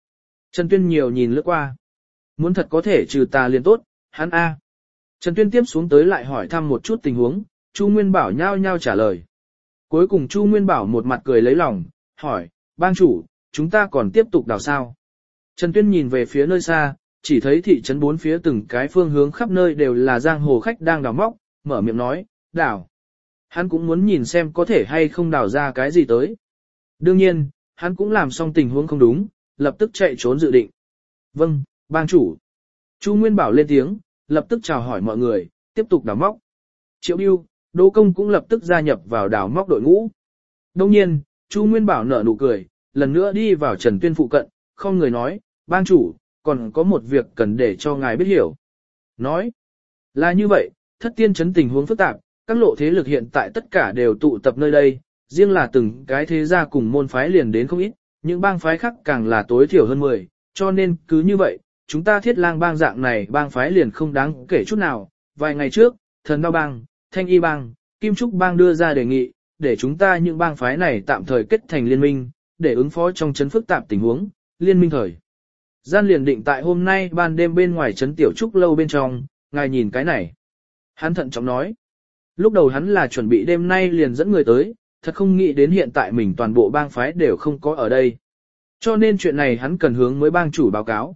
Trần Tuyên nhiều nhìn lướt qua. Muốn thật có thể trừ tà liền tốt, hắn A. Trần Tuyên tiếp xuống tới lại hỏi thăm một chút tình huống, Chu Nguyên Bảo nhao nhao trả lời. Cuối cùng Chu Nguyên Bảo một mặt cười lấy lòng, hỏi, bang chủ, chúng ta còn tiếp tục đào sao? Trần Tuyên nhìn về phía nơi xa, chỉ thấy thị trấn bốn phía từng cái phương hướng khắp nơi đều là giang hồ khách đang đào móc, mở miệng nói, đào. Hắn cũng muốn nhìn xem có thể hay không đào ra cái gì tới. Đương nhiên, hắn cũng làm xong tình huống không đúng, lập tức chạy trốn dự định. Vâng, bang chủ. Chu Nguyên Bảo lên tiếng, lập tức chào hỏi mọi người, tiếp tục đào móc. Triệu Bưu, Đỗ Công cũng lập tức gia nhập vào đào móc đội ngũ. Đông nhiên, Chu Nguyên Bảo nở nụ cười, lần nữa đi vào Trần Tuyên phụ cận, không người nói, bang chủ, còn có một việc cần để cho ngài biết hiểu. Nói, là như vậy, Thất Tiên trấn tình huống phức tạp, các lộ thế lực hiện tại tất cả đều tụ tập nơi đây, riêng là từng cái thế gia cùng môn phái liền đến không ít, những bang phái khác càng là tối thiểu hơn 10, cho nên cứ như vậy, chúng ta Thiết Lang bang dạng này bang phái liền không đáng kể chút nào. Vài ngày trước, Thần Đao bang, Thanh Y bang, Kim Trúc bang đưa ra đề nghị, để chúng ta những bang phái này tạm thời kết thành liên minh, để ứng phó trong trấn phức tạp tình huống, liên minh thời. Gian liền định tại hôm nay ban đêm bên ngoài trấn Tiểu Trúc lâu bên trong, ngài nhìn cái này. Hắn thận trọng nói. Lúc đầu hắn là chuẩn bị đêm nay liền dẫn người tới, thật không nghĩ đến hiện tại mình toàn bộ bang phái đều không có ở đây. Cho nên chuyện này hắn cần hướng với bang chủ báo cáo.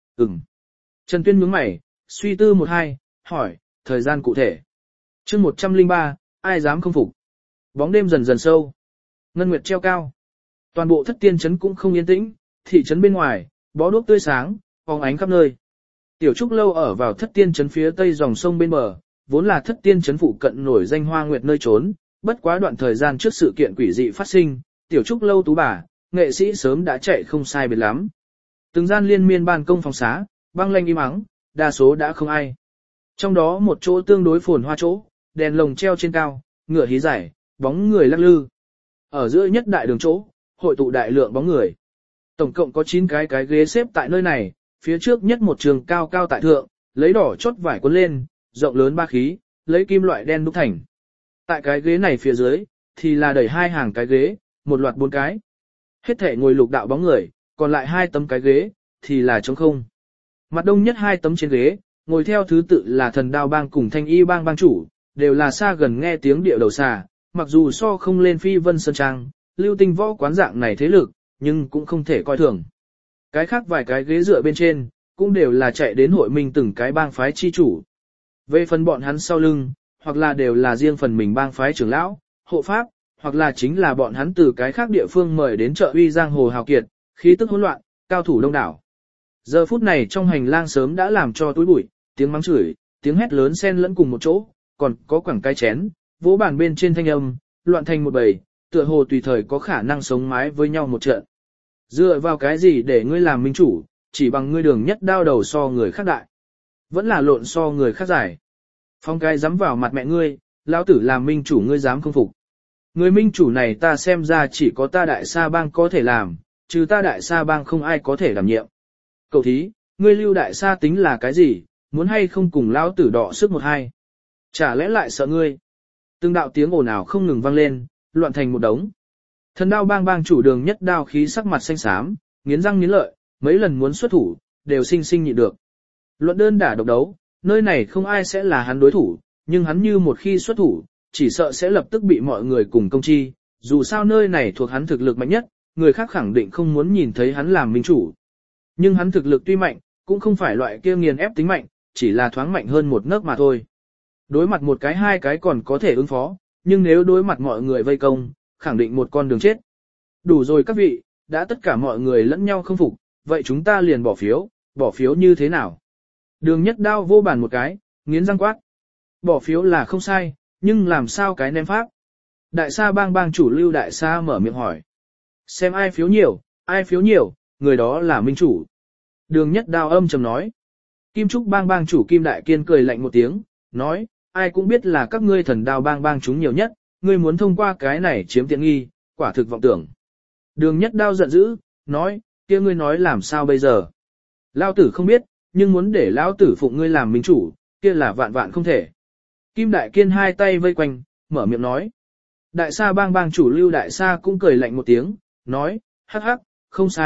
Trần Tuyên nhướng mày, suy tư một hai, hỏi, thời gian cụ thể. chương 103, ai dám không phục. Bóng đêm dần dần sâu. Ngân nguyệt treo cao. Toàn bộ Thất Tiên trấn cũng không yên tĩnh, thị trấn bên ngoài, bó đuốc tươi sáng, phóng ánh khắp nơi. Tiểu Trúc lâu ở vào Thất Tiên trấn phía tây dòng sông bên bờ, vốn là Thất Tiên trấn phụ cận nổi danh hoa nguyệt nơi trốn, bất quá đoạn thời gian trước sự kiện quỷ dị phát sinh, Tiểu Trúc lâu tú bà, nghệ sĩ sớm đã chạy không sai biệt lắm. Từng gian liên miên ban công phòng xá, băng lanh im ắng, đa số đã không ai. Trong đó một chỗ tương đối phồn hoa chỗ, đèn lồng treo trên cao, ngựa hí giải, bóng người lắc lư. Ở giữa nhất đại đường chỗ, hội tụ đại lượng bóng người. Tổng cộng có 9 cái ghế xếp tại nơi này, phía trước nhất một trường cao cao tại thượng, lấy đỏ chốt vải cuốn lên, rộng lớn ba khí, lấy kim loại đen đúc thành. Tại cái ghế này phía dưới, thì là đẩy 2 hàng cái ghế, một loạt 4 cái. Hết thể ngồi lục đạo bóng người, còn lại 2 tấm cái ghế, thì là trống không. Mặt đông nhất 2 tấm trên ghế, ngồi theo thứ tự là Thần Đao bang cùng Thanh Y bang bang chủ, đều là xa gần nghe tiếng điệu đầu xà, mặc dù so không lên Phi Vân Sơn Trang, Lưu Tinh võ quán dạng này thế lực, nhưng cũng không thể coi thường. Cái khác vài cái ghế dựa bên trên, cũng đều là chạy đến hội minh từng cái bang phái chi chủ. Về phần bọn hắn sau lưng, hoặc là đều là riêng phần mình bang phái trưởng lão, hộ pháp, hoặc là chính là bọn hắn từ cái khác địa phương mời đến chợ uy giang hồ hào kiệt, khí tức hỗn loạn, cao thủ đông đảo. Giờ phút này trong hành lang sớm đã làm cho túi bụi, tiếng mắng chửi, tiếng hét lớn xen lẫn cùng một chỗ, còn có quẳng cái chén, vỗ bàn bên trên thanh âm, loạn thành một bầy, tựa hồ tùy thời có khả năng sống mái với nhau một trận. Dựa vào cái gì để ngươi làm minh chủ, chỉ bằng ngươi đường nhất đao đầu so người khác đại. Vẫn là lộn so người khác giải. Phong cái dám vào mặt mẹ ngươi, lão tử làm minh chủ ngươi dám không phục. Người minh chủ này ta xem ra chỉ có ta Đại Sa bang có thể làm, trừ ta Đại Sa bang không ai có thể đảm nhiệm. Cậu thí, ngươi Lưu Đại Sa tính là cái gì, muốn hay không cùng lão tử đọ sức một hai. Chả lẽ lại sợ ngươi. Từng đạo tiếng ồn ào không ngừng vang lên, loạn thành một đống. Thần Đao bang bang chủ đường nhất đao khí sắc mặt xanh xám, nghiến răng nghiến lợi, mấy lần muốn xuất thủ, đều sinh sinh nhịn được. Luận đơn đả độc đấu, nơi này không ai sẽ là hắn đối thủ, nhưng hắn như một khi xuất thủ, chỉ sợ sẽ lập tức bị mọi người cùng công chi, dù sao nơi này thuộc hắn thực lực mạnh nhất, người khác khẳng định không muốn nhìn thấy hắn làm minh chủ. Nhưng hắn thực lực tuy mạnh, cũng không phải loại kia nghiền ép tính mạnh, chỉ là thoáng mạnh hơn một nấc mà thôi. Đối mặt một cái 2 cái còn có thể ứng phó, nhưng nếu đối mặt mọi người vây công, khẳng định một con đường chết. Đủ rồi các vị, đã tất cả mọi người lẫn nhau không phục, vậy chúng ta liền bỏ phiếu như thế nào? Đường nhất đao vô bàn một cái, nghiến răng quát. Bỏ phiếu là không sai, nhưng làm sao cái ném pháp? Đại Sa bang bang chủ Lưu Đại Sa mở miệng hỏi. Xem ai phiếu nhiều, người đó là minh chủ. Đường nhất đao âm trầm nói. Kim Trúc bang bang chủ Kim Đại Kiên cười lạnh một tiếng, nói, ai cũng biết là các ngươi Thần Đao bang bang chúng nhiều nhất, ngươi muốn thông qua cái này chiếm tiện nghi, quả thực vọng tưởng. Đường nhất đao giận dữ, nói, kia ngươi nói làm sao bây giờ? Lão tử không biết, nhưng muốn để lão tử phụng ngươi làm minh chủ, kia là vạn vạn không thể. Kim Đại Kiên 2 tay vây quanh, mở miệng nói. Đại Sa bang bang chủ Lưu Đại Sa cũng cười lạnh một tiếng, nói, hắc hắc, không sai,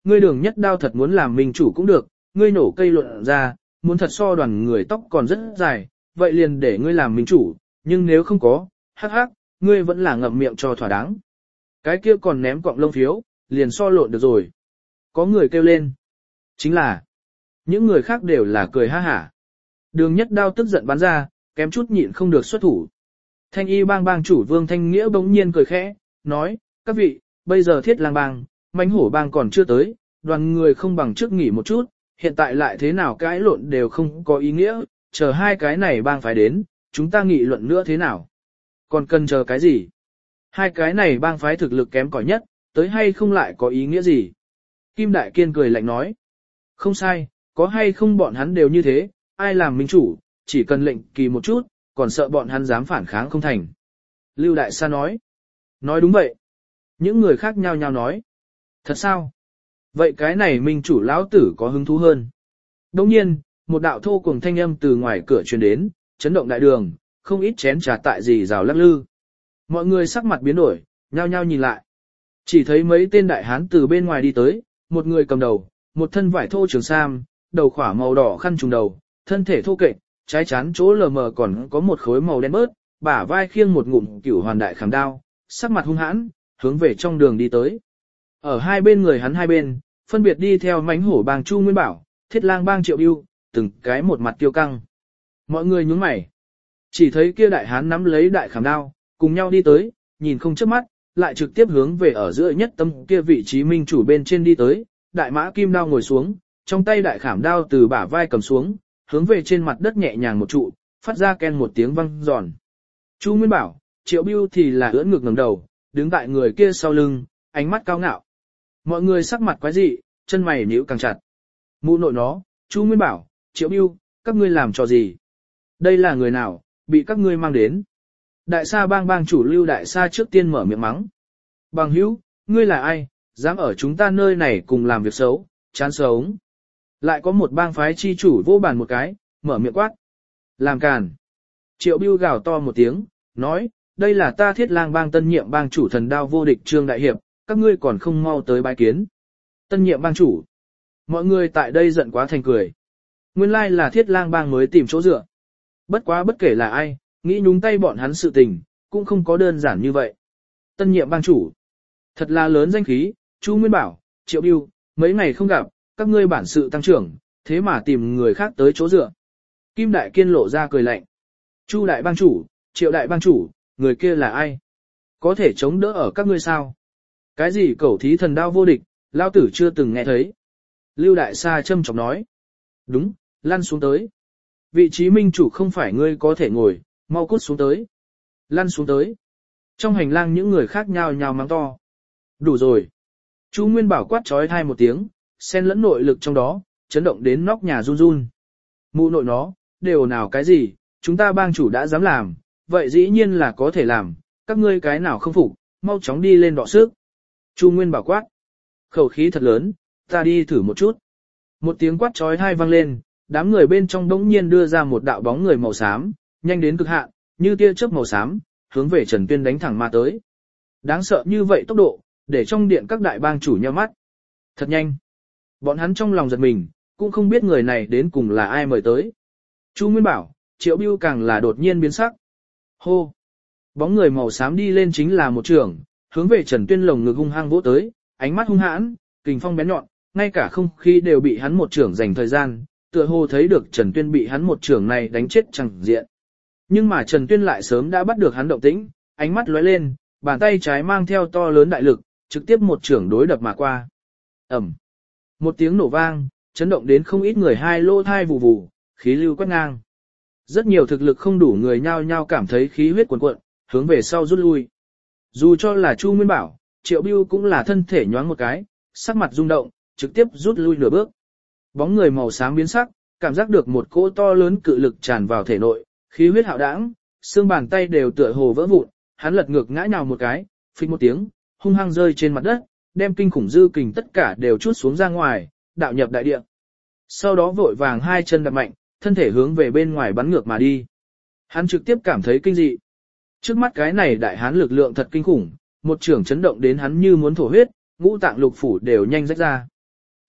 ngươi Đường Nhất Đao thật muốn làm minh chủ cũng được, ngươi nổ cây luận ra, muốn thật so đoàn người tóc còn rất dài, vậy liền để ngươi làm minh chủ, nhưng nếu không có, hắc hắc, ngươi vẫn là ngậm miệng cho thỏa đáng. Cái kia còn ném quặng lông phiếu, liền so lộn được rồi. Có người kêu lên. Chính là, những người khác đều là cười ha hả. Đường Nhất Đao tức giận bắn ra, kém chút nhịn không được xuất thủ. Thanh y bang bang chủ Vương Thanh Nghĩa bỗng nhiên cười khẽ, nói, các vị, bây giờ Thiết Lang bang, mãnh hổ bang còn chưa tới, đoàn người không bằng trước nghỉ một chút, hiện tại lại thế nào cãi lộn đều không có ý nghĩa, chờ hai cái này bang phái đến, chúng ta nghị luận nữa thế nào. Còn cần chờ cái gì? Hai cái này bang phái thực lực kém cỏi nhất, tới hay không lại có ý nghĩa gì? Kim Đại Kiên cười lạnh nói, không sai, có hay không bọn hắn đều như thế, ai làm minh chủ, chỉ cần lệnh kỳ một chút, còn sợ bọn hắn dám phản kháng không thành. Lưu Đại Sa nói đúng vậy. Những người khác nhao nhao nói, thật sao? Vậy cái này minh chủ lão tử có hứng thú hơn. Đồng nhiên, một đạo thô cùng thanh âm từ ngoài cửa truyền đến, chấn động đại đường, không ít chén trà tại gì rào lắc lư. Mọi người sắc mặt biến đổi, nhao nhao nhìn lại. Chỉ thấy mấy tên đại hán từ bên ngoài đi tới, một người cầm đầu, một thân vải thô trường sam, đầu khỏa màu đỏ khăn trùng đầu, thân thể thô kệch, trái chán chỗ lờ mờ còn có một khối màu đen bớt, bả vai khiêng một ngụm cửu hoàn đại khảm đao, sắc mặt hung hãn, hướng về trong đường đi tới. Ở hai bên người hắn hai bên, phân biệt đi theo mãnh hổ bang Chu Nguyên Bảo, Thiết Lang bang Triệu Bưu, từng cái một mặt tiêu căng. Mọi người nhướng mày. Chỉ thấy kia đại hán nắm lấy đại khảm đao, cùng nhau đi tới, nhìn không chớp mắt, lại trực tiếp hướng về ở giữa nhất tâm kia vị trí minh chủ bên trên đi tới, đại mã kim đao ngồi xuống, trong tay đại khảm đao từ bả vai cầm xuống, hướng về trên mặt đất nhẹ nhàng một trụ, phát ra ken một tiếng vang giòn. Chu Nguyên Bảo, Triệu Bưu thì là ưỡn ngực ngẩng đầu, đứng tại người kia sau lưng, ánh mắt cao ngạo. Mọi người sắc mặt quái dị, chân mày nhíu càng chặt. Mụ nội nó, Chu Nguyên Bảo, Triệu Bưu, các ngươi làm trò gì? Đây là người nào, bị các ngươi mang đến? Đại Sa bang bang chủ Lưu Đại Sa trước tiên mở miệng mắng. Bằng hữu, ngươi là ai, dám ở chúng ta nơi này cùng làm việc xấu, chán sống. Lại có một bang phái chi chủ vô bàn một cái, mở miệng quát. Làm càn. Triệu Bưu gào to một tiếng, nói, đây là ta Thiết Lang bang tân nhiệm bang chủ Thần Đao vô địch Trương Đại Hiệp, các ngươi còn không mau tới bái kiến. Tân nhiệm bang chủ. Mọi người tại đây giận quá thành cười. Nguyên lai là Thiết Lang bang mới tìm chỗ dựa. Bất quá bất kể là ai, nghĩ nhúng tay bọn hắn sự tình, cũng không có đơn giản như vậy. Tân nhiệm bang chủ. Thật là lớn danh khí, Chu Nguyên Bảo, Triệu Bưu, mấy ngày không gặp, các ngươi bản sự tăng trưởng, thế mà tìm người khác tới chỗ dựa. Kim Đại Kiên lộ ra cười lạnh. Chu đại bang chủ, Triệu đại bang chủ, người kia là ai? Có thể chống đỡ ở các ngươi sao? Cái gì cẩu thí thần đao vô địch, lao tử chưa từng nghe thấy. Lưu Đại Sa châm chọc nói. Đúng, lăn xuống tới. Vị trí minh chủ không phải ngươi có thể ngồi, mau cút xuống tới. Lăn xuống tới. Trong hành lang những người khác nhao nhao mắng to. Đủ rồi. Chu Nguyên Bảo quát trói thai một tiếng, xen lẫn nội lực trong đó, chấn động đến nóc nhà run run. Mụ nội nó, đều nào cái gì, chúng ta bang chủ đã dám làm, vậy dĩ nhiên là có thể làm, các ngươi cái nào không phục, mau chóng đi lên đọ sức. Chu Nguyên Bảo quát. Khẩu khí thật lớn, ta đi thử một chút. Một tiếng quát trói thai vang lên, đám người bên trong đống nhiên đưa ra một đạo bóng người màu xám, nhanh đến cực hạn, như tia chớp màu xám, hướng về Trần Tuyên đánh thẳng mà tới. Đáng sợ như vậy tốc độ, để trong điện các đại bang chủ nhíu mắt. Thật nhanh. Bọn hắn trong lòng giật mình, cũng không biết người này đến cùng là ai mời tới. Chu Nguyên Bảo, Triệu Bưu càng là đột nhiên biến sắc. Hô. Bóng người màu xám đi lên chính là một trường, hướng về Trần Tuyên lồng ngực hung hăng vỗ tới, ánh mắt hung hãn, kình phong bén nhọn, ngay cả không khí đều bị hắn một trường dành thời gian, tựa hồ thấy được Trần Tuyên bị hắn một trường này đánh chết chẳng diện. Nhưng mà Trần Tuyên lại sớm đã bắt được hắn động tĩnh, ánh mắt lóe lên, bàn tay trái mang theo to lớn đại lực, trực tiếp một trường đối đập mà qua. Ầm. Một tiếng nổ vang, chấn động đến không ít người hai lỗ thai vù vù, khí lưu quét ngang. Rất nhiều thực lực không đủ người nhao nhao cảm thấy khí huyết cuồn cuộn, hướng về sau rút lui. Dù cho là Chu Nguyên Bảo, Triệu Bưu cũng là thân thể nhoáng một cái, sắc mặt rung động, trực tiếp rút lui nửa bước. Bóng người màu xám biến sắc, cảm giác được một cỗ to lớn cự lực tràn vào thể nội, khí huyết hạo đãng, xương bàn tay đều tựa hồ vỡ vụn, hắn lật ngược ngã nhào một cái, phịch một tiếng, hung hăng rơi trên mặt đất, đem kinh khủng dư kình tất cả đều trút xuống ra ngoài, đạo nhập đại địa. Sau đó vội vàng hai chân đạp mạnh, thân thể hướng về bên ngoài bắn ngược mà đi. Hắn trực tiếp cảm thấy kinh dị. Trước mắt cái này đại hán lực lượng thật kinh khủng, một trường chấn động đến hắn như muốn thổ huyết, ngũ tạng lục phủ đều nhanh rách ra.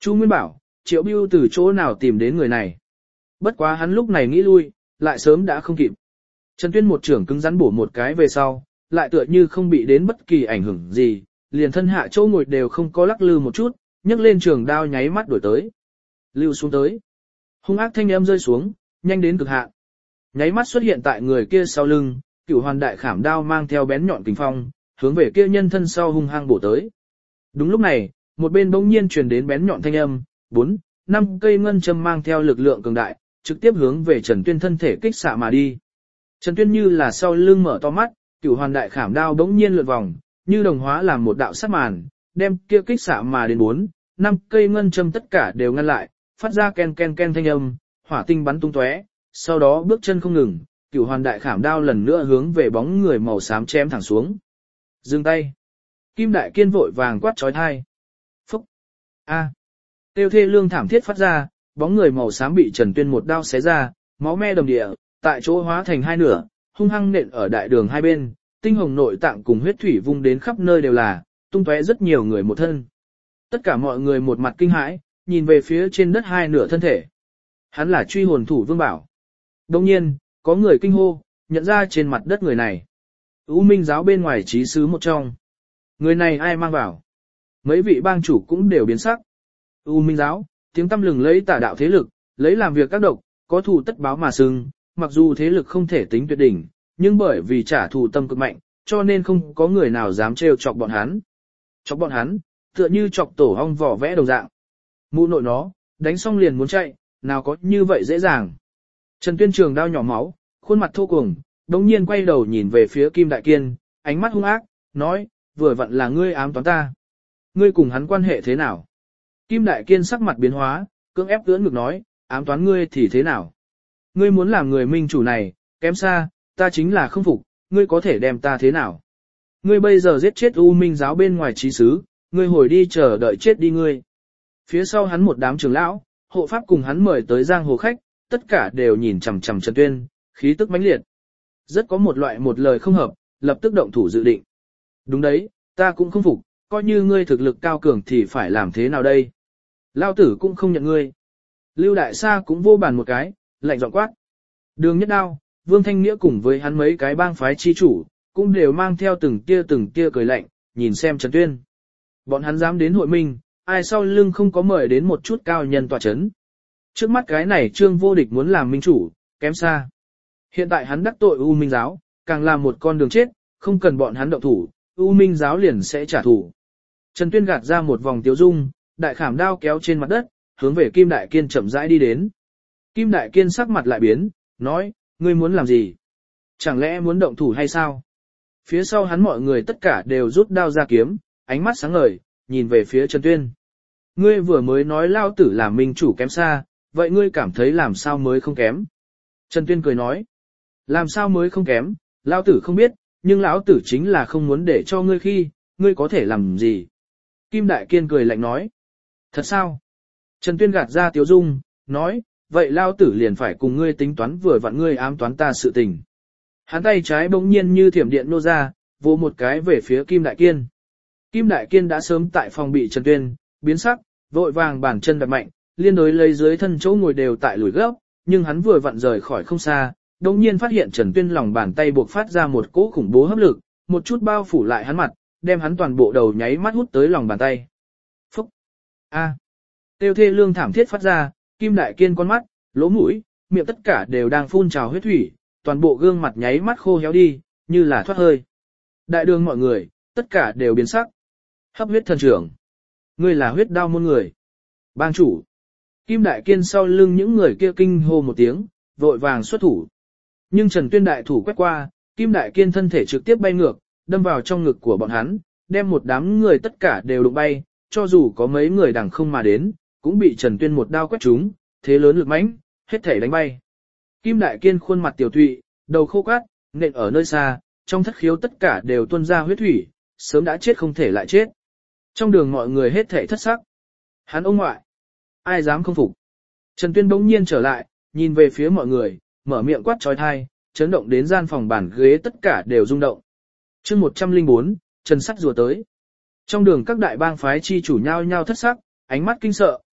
Chu Nguyên bảo, Triệu Bưu từ chỗ nào tìm đến người này. Bất quá hắn lúc này nghĩ lui, lại sớm đã không kịp. Trần Tuyên một trưởng cứng rắn bổ một cái về sau, lại tựa như không bị đến bất kỳ ảnh hưởng gì, liền thân hạ chỗ ngồi đều không có lắc lư một chút, nhấc lên trường đao nháy mắt đổi tới. Lưu xuống tới. Hung ác thanh âm rơi xuống, nhanh đến cực hạn. Nháy mắt xuất hiện tại người kia sau lưng, Cửu Hoàn đại khảm đao mang theo bén nhọn kình phong, hướng về kia nhân thân sau hung hăng bổ tới. Đúng lúc này, một bên bỗng nhiên truyền đến bén nhọn thanh âm, 4, 5 cây ngân châm mang theo lực lượng cường đại, trực tiếp hướng về Trần Tuyên thân thể kích xạ mà đi. Trần Tuyên như là sau lưng mở to mắt, Cửu Hoàn đại khảm đao bỗng nhiên lượn vòng, như đồng hóa làm một đạo sát màn, đem kia kích xạ mà đến 4, 5 cây ngân châm tất cả đều ngăn lại, phát ra ken ken ken thanh âm, hỏa tinh bắn tung tóe, sau đó bước chân không ngừng, Cửu Hoàn đại khảm đao lần nữa hướng về bóng người màu xám chém thẳng xuống. Dừng tay. Kim Đại Kiên vội vàng quát trói thai. Phúc. A. Tiêu thê lương thảm thiết phát ra, bóng người màu xám bị Trần Tuyên một đao xé ra, máu me đầm địa, tại chỗ hóa thành hai nửa, hung hăng nện ở đại đường hai bên, tinh hồng nội tạng cùng huyết thủy vung đến khắp nơi đều là, tung tóe rất nhiều người một thân. Tất cả mọi người một mặt kinh hãi, nhìn về phía trên đất hai nửa thân thể. Hắn là truy hồn thủ Vương Bảo. Đồng nhiên, có người kinh hô, nhận ra trên mặt đất người này. U Minh giáo bên ngoài trí sứ một trong. Người này ai mang vào? Mấy vị bang chủ cũng đều biến sắc. U Minh giáo, tiếng tăm lừng lấy tà đạo thế lực, lấy làm việc các độc, có thù tất báo mà xưng, mặc dù thế lực không thể tính tuyệt đỉnh, nhưng bởi vì trả thù tâm cực mạnh, cho nên không có người nào dám trêu chọc bọn hắn. Chọc bọn hắn, tựa như chọc tổ ong vỏ vẽ đồng dạng. Mụ nội nó, đánh xong liền muốn chạy, nào có như vậy dễ dàng. Trần Tuyên trường đao nhỏ máu, khuôn mặt thô cuồng, đống nhiên quay đầu nhìn về phía Kim Đại Kiên, ánh mắt hung ác, nói, vừa vặn là ngươi ám toán ta. Ngươi cùng hắn quan hệ thế nào? Kim Đại Kiên sắc mặt biến hóa, cưỡng ép ưỡn ngực nói, ám toán ngươi thì thế nào? Ngươi muốn làm người minh chủ này, kém xa, ta chính là không phục, ngươi có thể đem ta thế nào? Ngươi bây giờ giết chết U Minh giáo bên ngoài trí sứ, ngươi hồi đi chờ đợi chết đi ngươi. Phía sau hắn một đám trưởng lão, hộ pháp cùng hắn mời tới giang hồ khách, tất cả đều nhìn chằm chằm Trần Tuyên, khí tức mãnh liệt. Rất có một loại một lời không hợp, lập tức động thủ dự định. Đúng đấy, ta cũng không phục, coi như ngươi thực lực cao cường thì phải làm thế nào đây? Lao tử cũng không nhận ngươi. Lưu Đại Sa cũng vô bàn một cái, lạnh giọng quát. Đường Nhất Đao, Vương Thanh Nghĩa cùng với hắn mấy cái bang phái chi chủ, cũng đều mang theo từng tia cười lạnh, nhìn xem Trần Tuyên. Bọn hắn dám đến hội minh, ai sau lưng không có mời đến một chút cao nhân tòa chấn. Trước mắt cái này Trương Vô Địch muốn làm minh chủ, kém xa. Hiện tại hắn đắc tội U Minh giáo, càng làm một con đường chết, không cần bọn hắn động thủ, U Minh giáo liền sẽ trả thù. Trần Tuyên gạt ra một vòng tiếu dung, đại khảm đao kéo trên mặt đất, hướng về Kim Đại Kiên chậm rãi đi đến. Kim Đại Kiên sắc mặt lại biến, nói, ngươi muốn làm gì? Chẳng lẽ muốn động thủ hay sao? Phía sau hắn mọi người tất cả đều rút đao ra kiếm, ánh mắt sáng ngời, nhìn về phía Trần Tuyên. Ngươi vừa mới nói lao tử là minh chủ kém xa, vậy ngươi cảm thấy làm sao mới không kém? Trần Tuyên cười nói, làm sao mới không kém, lao tử không biết, nhưng lão tử chính là không muốn để cho ngươi khi, ngươi có thể làm gì? Kim Đại Kiên cười lạnh nói, thật sao? Trần Tuyên gạt ra tiếu dung, nói, vậy lao tử liền phải cùng ngươi tính toán vừa vặn ngươi ám toán ta sự tình. Hắn tay trái bỗng nhiên như thiểm điện nô ra, vỗ một cái về phía Kim Đại Kiên. Kim Đại Kiên đã sớm tại phòng bị Trần Tuyên, biến sắc, vội vàng bàn chân đạp mạnh, liên đối lấy dưới thân chỗ ngồi đều tại lùi gấp, nhưng hắn vừa vặn rời khỏi không xa, đột nhiên phát hiện Trần Tuyên lòng bàn tay buộc phát ra một cỗ khủng bố hấp lực, một chút bao phủ lại hắn mặt, đem hắn toàn bộ đầu nháy mắt hút tới lòng bàn tay. Phúc! A! Tiêu thê lương thảm thiết phát ra, Kim Đại Kiên con mắt, lỗ mũi, miệng tất cả đều đang phun trào huyết thủy, toàn bộ gương mặt nháy mắt khô héo đi, như là thoát hơi. Đại đường mọi người, tất cả đều biến sắc. Hấp huyết thần trưởng. Ngươi là huyết đao môn người. Bang chủ. Kim Đại Kiên sau lưng những người kia kinh hô một tiếng, vội vàng xuất thủ. Nhưng Trần Tuyên đại thủ quét qua, Kim Đại Kiên thân thể trực tiếp bay ngược, đâm vào trong ngực của bọn hắn, đem một đám người tất cả đều đụng bay, cho dù có mấy người đằng không mà đến, cũng bị Trần Tuyên một đao quét trúng, thế lớn lực mãnh, hết thể đánh bay. Kim Đại Kiên khuôn mặt tiểu thụy, đầu khô cát, nện ở nơi xa, trong thất khiếu tất cả đều tuôn ra huyết thủy, sớm đã chết không thể lại chết. Trong đường mọi người hết thể thất sắc. Hắn ông ngoại, ai dám không phục? Trần Tuyên bỗng nhiên trở lại, nhìn về phía mọi người, mở miệng quát trói thai, chấn động đến gian phòng bàn ghế tất cả đều rung động. Chương 104, Trần Sắt rùa tới. Trong đường các đại bang phái chi chủ nhau nhau thất sắc, ánh mắt kinh sợ,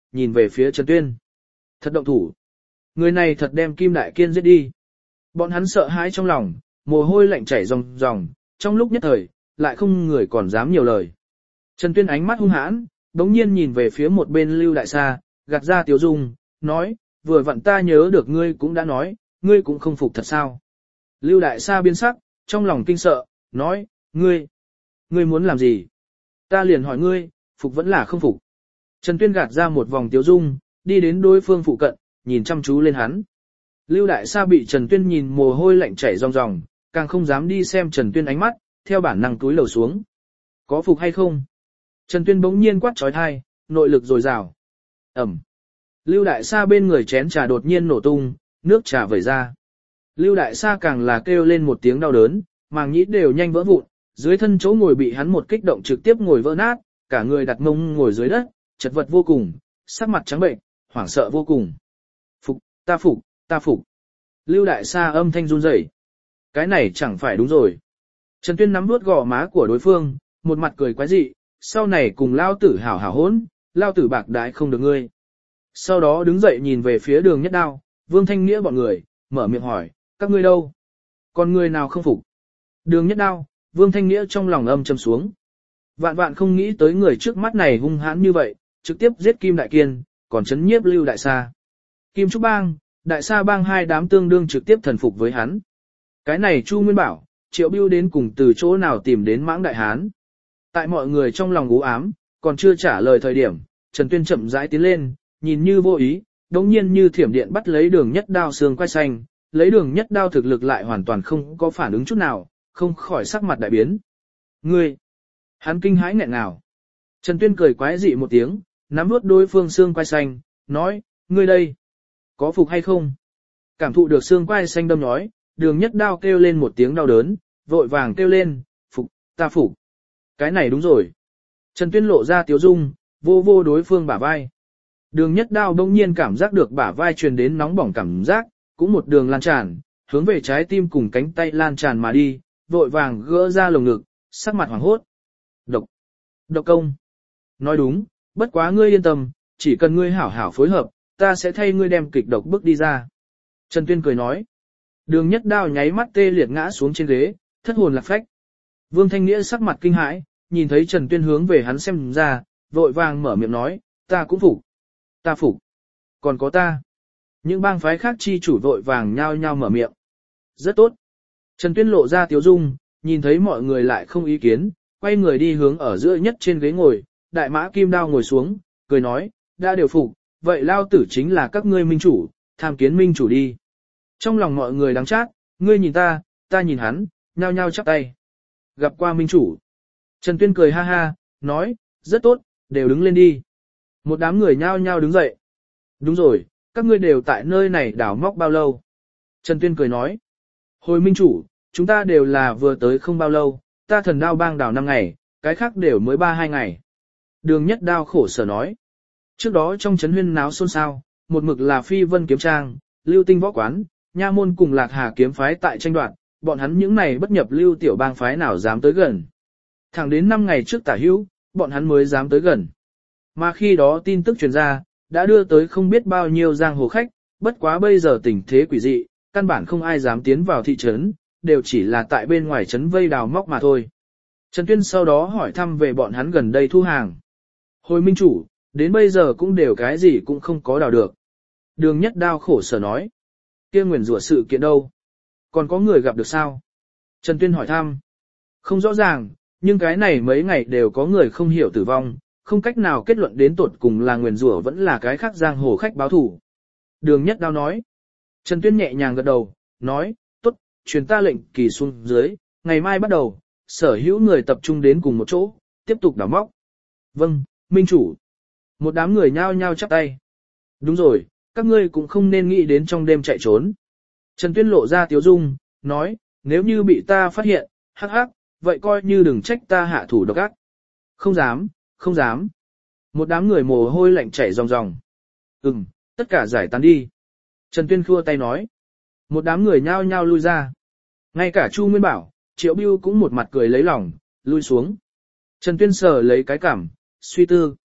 nhìn về phía Trần Tuyên. Thật động thủ. Người này thật đem Kim Đại Kiên giết đi. Bọn hắn sợ hãi trong lòng, mồ hôi lạnh chảy ròng ròng, trong lúc nhất thời, lại không người còn dám nhiều lời. Trần Tuyên ánh mắt hung hãn, đống nhiên nhìn về phía một bên Lưu Đại Sa, gạt ra tiếu dung, nói, vừa vặn ta nhớ được ngươi cũng đã nói, ngươi cũng không phục thật sao. Lưu Đại Sa biến sắc, trong lòng kinh sợ, nói, ngươi muốn làm gì? Ta liền hỏi ngươi, phục vẫn là không phục. Trần Tuyên gạt ra một vòng tiếu dung, đi đến đối phương phụ cận, nhìn chăm chú lên hắn. Lưu Đại Sa bị Trần Tuyên nhìn mồ hôi lạnh chảy ròng ròng, càng không dám đi xem Trần Tuyên ánh mắt, theo bản năng túi lầu xuống. Có phục hay không? Trần Tuyên bỗng nhiên quát trói thai, nội lực dồi dào. Ẩm. Lưu Đại Sa bên người chén trà đột nhiên nổ tung, nước trà vẩy ra. Lưu Đại Sa càng là kêu lên một tiếng đau đớn, màng nhĩ đều nhanh vỡ vụn, dưới thân chỗ ngồi bị hắn một kích động trực tiếp ngồi vỡ nát, cả người đặt mông ngồi dưới đất, chật vật vô cùng, sắc mặt trắng bệnh, hoảng sợ vô cùng. Phục, ta phục, ta phục. Lưu Đại Sa âm thanh run rẩy. Cái này chẳng phải đúng rồi. Trần Tuyên nắm vuốt gò má của đối phương, một mặt cười quái dị, sau này cùng lao tử hảo hảo hỗn, lao tử bạc đái không được ngươi. Sau đó đứng dậy nhìn về phía Đường Nhất Đao, Vương Thanh Nghĩa bọn người, mở miệng hỏi, các ngươi đâu? Còn người nào không phục? Đường Nhất Đao, Vương Thanh Nghĩa trong lòng âm trầm xuống. Vạn vạn không nghĩ tới người trước mắt này hung hãn như vậy, trực tiếp giết Kim Đại Kiên, còn chấn nhiếp Lưu Đại Sa. Kim Trúc Bang, Đại Sa Bang hai đám tương đương trực tiếp thần phục với hắn. Cái này Chu Nguyên bảo, Triệu Bưu đến cùng từ chỗ nào tìm đến Mãng Đại Hán. Tại mọi người trong lòng u ám, còn chưa trả lời thời điểm, Trần Tuyên chậm rãi tiến lên, nhìn như vô ý, đống nhiên như thiểm điện bắt lấy Đường Nhất Đao xương quai xanh, lấy Đường Nhất Đao thực lực lại hoàn toàn không có phản ứng chút nào, không khỏi sắc mặt đại biến. Ngươi! Hắn kinh hãi nghẹn ngào. Trần Tuyên cười quái dị một tiếng, nắm vuốt đối phương xương quai xanh, nói, ngươi đây, có phục hay không? Cảm thụ được xương quai xanh đâm nhói, Đường Nhất Đao kêu lên một tiếng đau đớn, vội vàng kêu lên, phục, ta phục. Cái này đúng rồi. Trần Tuyên lộ ra tiếu dung, vô vô đối phương bả vai. Đường Nhất Đao đông nhiên cảm giác được bả vai truyền đến nóng bỏng cảm giác, cũng một đường lan tràn, hướng về trái tim cùng cánh tay lan tràn mà đi, vội vàng gỡ ra lồng ngực, sắc mặt hoảng hốt. Độc công. Nói đúng, bất quá ngươi yên tâm, chỉ cần ngươi hảo hảo phối hợp, ta sẽ thay ngươi đem kịch độc bước đi ra. Trần Tuyên cười nói. Đường Nhất Đao nháy mắt tê liệt ngã xuống trên ghế, thất hồn lạc phách. Vương Thanh Nghĩa sắc mặt kinh hãi, nhìn thấy Trần Tuyên hướng về hắn xem ra, vội vàng mở miệng nói, ta cũng phục. Ta phục. Còn có ta. Những bang phái khác chi chủ vội vàng nhao nhao mở miệng. Rất tốt. Trần Tuyên lộ ra tiếu dung, nhìn thấy mọi người lại không ý kiến, quay người đi hướng ở giữa nhất trên ghế ngồi, Đại Mã Kim Đao ngồi xuống, cười nói, đã đều phục, vậy lao tử chính là các ngươi minh chủ, tham kiến minh chủ đi. Trong lòng mọi người đắng chát, ngươi nhìn ta nhìn hắn, nhao nhao chắp tay. Gặp qua minh chủ. Trần Tuyên cười ha ha, nói, rất tốt, đều đứng lên đi. Một đám người nhao nhao đứng dậy. Đúng rồi, các ngươi đều tại nơi này đào móc bao lâu? Trần Tuyên cười nói, hồi minh chủ, chúng ta đều là vừa tới không bao lâu, ta Thần Đao Bang đào 5 ngày, cái khác đều mới 3-2 ngày. Đường Nhất Đao khổ sở nói. Trước đó trong trấn huyên náo xôn xao, một mực là Phi Vân kiếm trang, Lưu Tinh võ quán, Nha môn cùng Lạc Hà kiếm phái tại tranh đoạt, bọn hắn những này bất nhập lưu tiểu bang phái nào dám tới gần. Thẳng đến 5 ngày trước tả hữu, bọn hắn mới dám tới gần. Mà khi đó tin tức truyền ra, đã đưa tới không biết bao nhiêu giang hồ khách, bất quá bây giờ tình thế quỷ dị, căn bản không ai dám tiến vào thị trấn, đều chỉ là tại bên ngoài trấn vây đào móc mà thôi. Trần Tuyên sau đó hỏi thăm về bọn hắn gần đây thu hàng. Hồi minh chủ, đến bây giờ cũng đều cái gì cũng không có đào được. Đường Nhất Đao khổ sở nói. Kia nguyền rủa sự kiện đâu? Còn có người gặp được sao? Trần Tuyên hỏi thăm. Không rõ ràng, nhưng cái này mấy ngày đều có người không hiểu tử vong, không cách nào kết luận đến tột cùng là nguyền rủa vẫn là cái khác giang hồ khách báo thủ. Đường Nhất Đao nói. Trần Tuyên nhẹ nhàng gật đầu, nói, tốt, truyền ta lệnh kỳ xuống dưới, ngày mai bắt đầu, sở hữu người tập trung đến cùng một chỗ, tiếp tục đào móc. Vâng, minh chủ. Một đám người nhao nhao chắp tay. Đúng rồi, các ngươi cũng không nên nghĩ đến trong đêm chạy trốn. Trần Tuyên lộ ra tiếu dung, nói, nếu như bị ta phát hiện, hắc hắc, vậy coi như đừng trách ta hạ thủ độc ác. Không dám, không dám. Một đám người mồ hôi lạnh chảy ròng ròng. Tất cả giải tán đi. Trần Tuyên khua tay nói. Một đám người nhao nhao lui ra. Ngay cả Chu Nguyên Bảo, Triệu Bưu cũng một mặt cười lấy lòng, lui xuống. Trần Tuyên sờ lấy cái cảm, suy tư.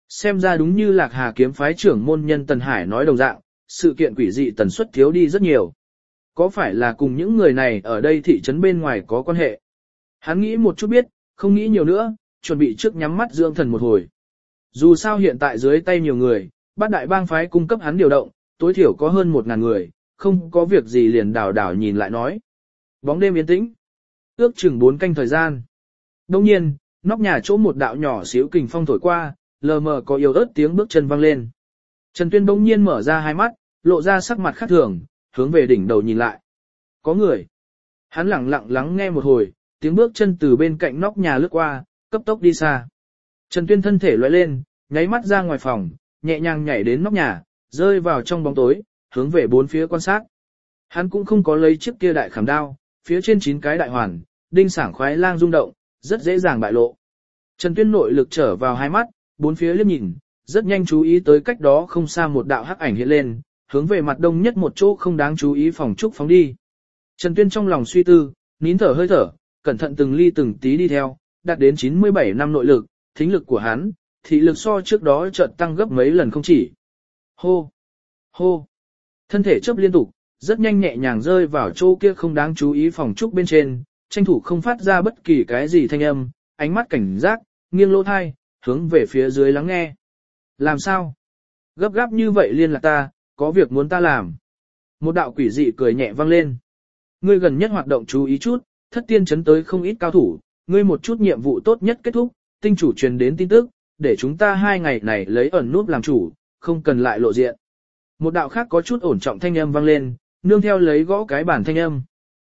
Xem ra đúng như Lạc Hà kiếm phái trưởng môn nhân Tần Hải nói đồng dạng, sự kiện quỷ dị tần suất thiếu đi rất nhiều. Có phải là cùng những người này ở đây thị trấn bên ngoài có quan hệ? Hắn nghĩ một chút biết, không nghĩ nhiều nữa, chuẩn bị trước nhắm mắt dưỡng thần một hồi. Dù sao hiện tại dưới tay nhiều người, bát đại bang phái cung cấp hắn điều động, tối thiểu có hơn 1.000 người, không có việc gì liền đảo đảo nhìn lại nói. Bóng đêm yên tĩnh, ước chừng 4 canh thời gian. Đông nhiên, nóc nhà chỗ một đạo nhỏ xíu kình phong thổi qua, lờ mờ có yếu ớt tiếng bước chân vang lên. Trần Tuyên đông nhiên mở ra hai mắt, lộ ra sắc mặt khác thường, hướng về đỉnh đầu nhìn lại. Có người. Hắn lặng lặng lắng nghe một hồi, tiếng bước chân từ bên cạnh nóc nhà lướt qua, cấp tốc đi xa. Trần Tuyên thân thể lóe lên, nháy mắt ra ngoài phòng, nhẹ nhàng nhảy đến nóc nhà, rơi vào trong bóng tối, hướng về bốn phía quan sát. Hắn cũng không có lấy chiếc kia đại khảm đao, phía trên 9 cái đại hoàn, đinh sảng khoái lang rung động, rất dễ dàng bại lộ. Trần Tuyên nội lực trở vào hai mắt, bốn phía liếc nhìn, rất nhanh chú ý tới cách đó không xa một đạo hắc ảnh hiện lên, hướng về mặt đông nhất một chỗ không đáng chú ý phòng trúc phóng đi. Trần Tuyên trong lòng suy tư, nín thở hơi thở, cẩn thận từng ly từng tí đi theo, đạt đến 97 năm nội lực, thính lực của hắn, thị lực so trước đó chợt tăng gấp mấy lần không chỉ. Hô! Hô! Thân thể chớp liên tục, rất nhanh nhẹ nhàng rơi vào chỗ kia không đáng chú ý phòng trúc bên trên, tranh thủ không phát ra bất kỳ cái gì thanh âm, ánh mắt cảnh giác, nghiêng lỗ thai, hướng về phía dưới lắng nghe. Làm sao? Gấp gáp như vậy liên lạc ta, có việc muốn ta làm. Một đạo quỷ dị cười nhẹ vang lên. Ngươi gần nhất hoạt động chú ý chút, thất tiên chấn tới không ít cao thủ, ngươi một chút nhiệm vụ tốt nhất kết thúc, tinh chủ truyền đến tin tức, để chúng ta 2 ngày này lấy ẩn núp làm chủ, không cần lại lộ diện. Một đạo khác có chút ổn trọng thanh âm vang lên, nương theo lấy gõ cái bản thanh âm.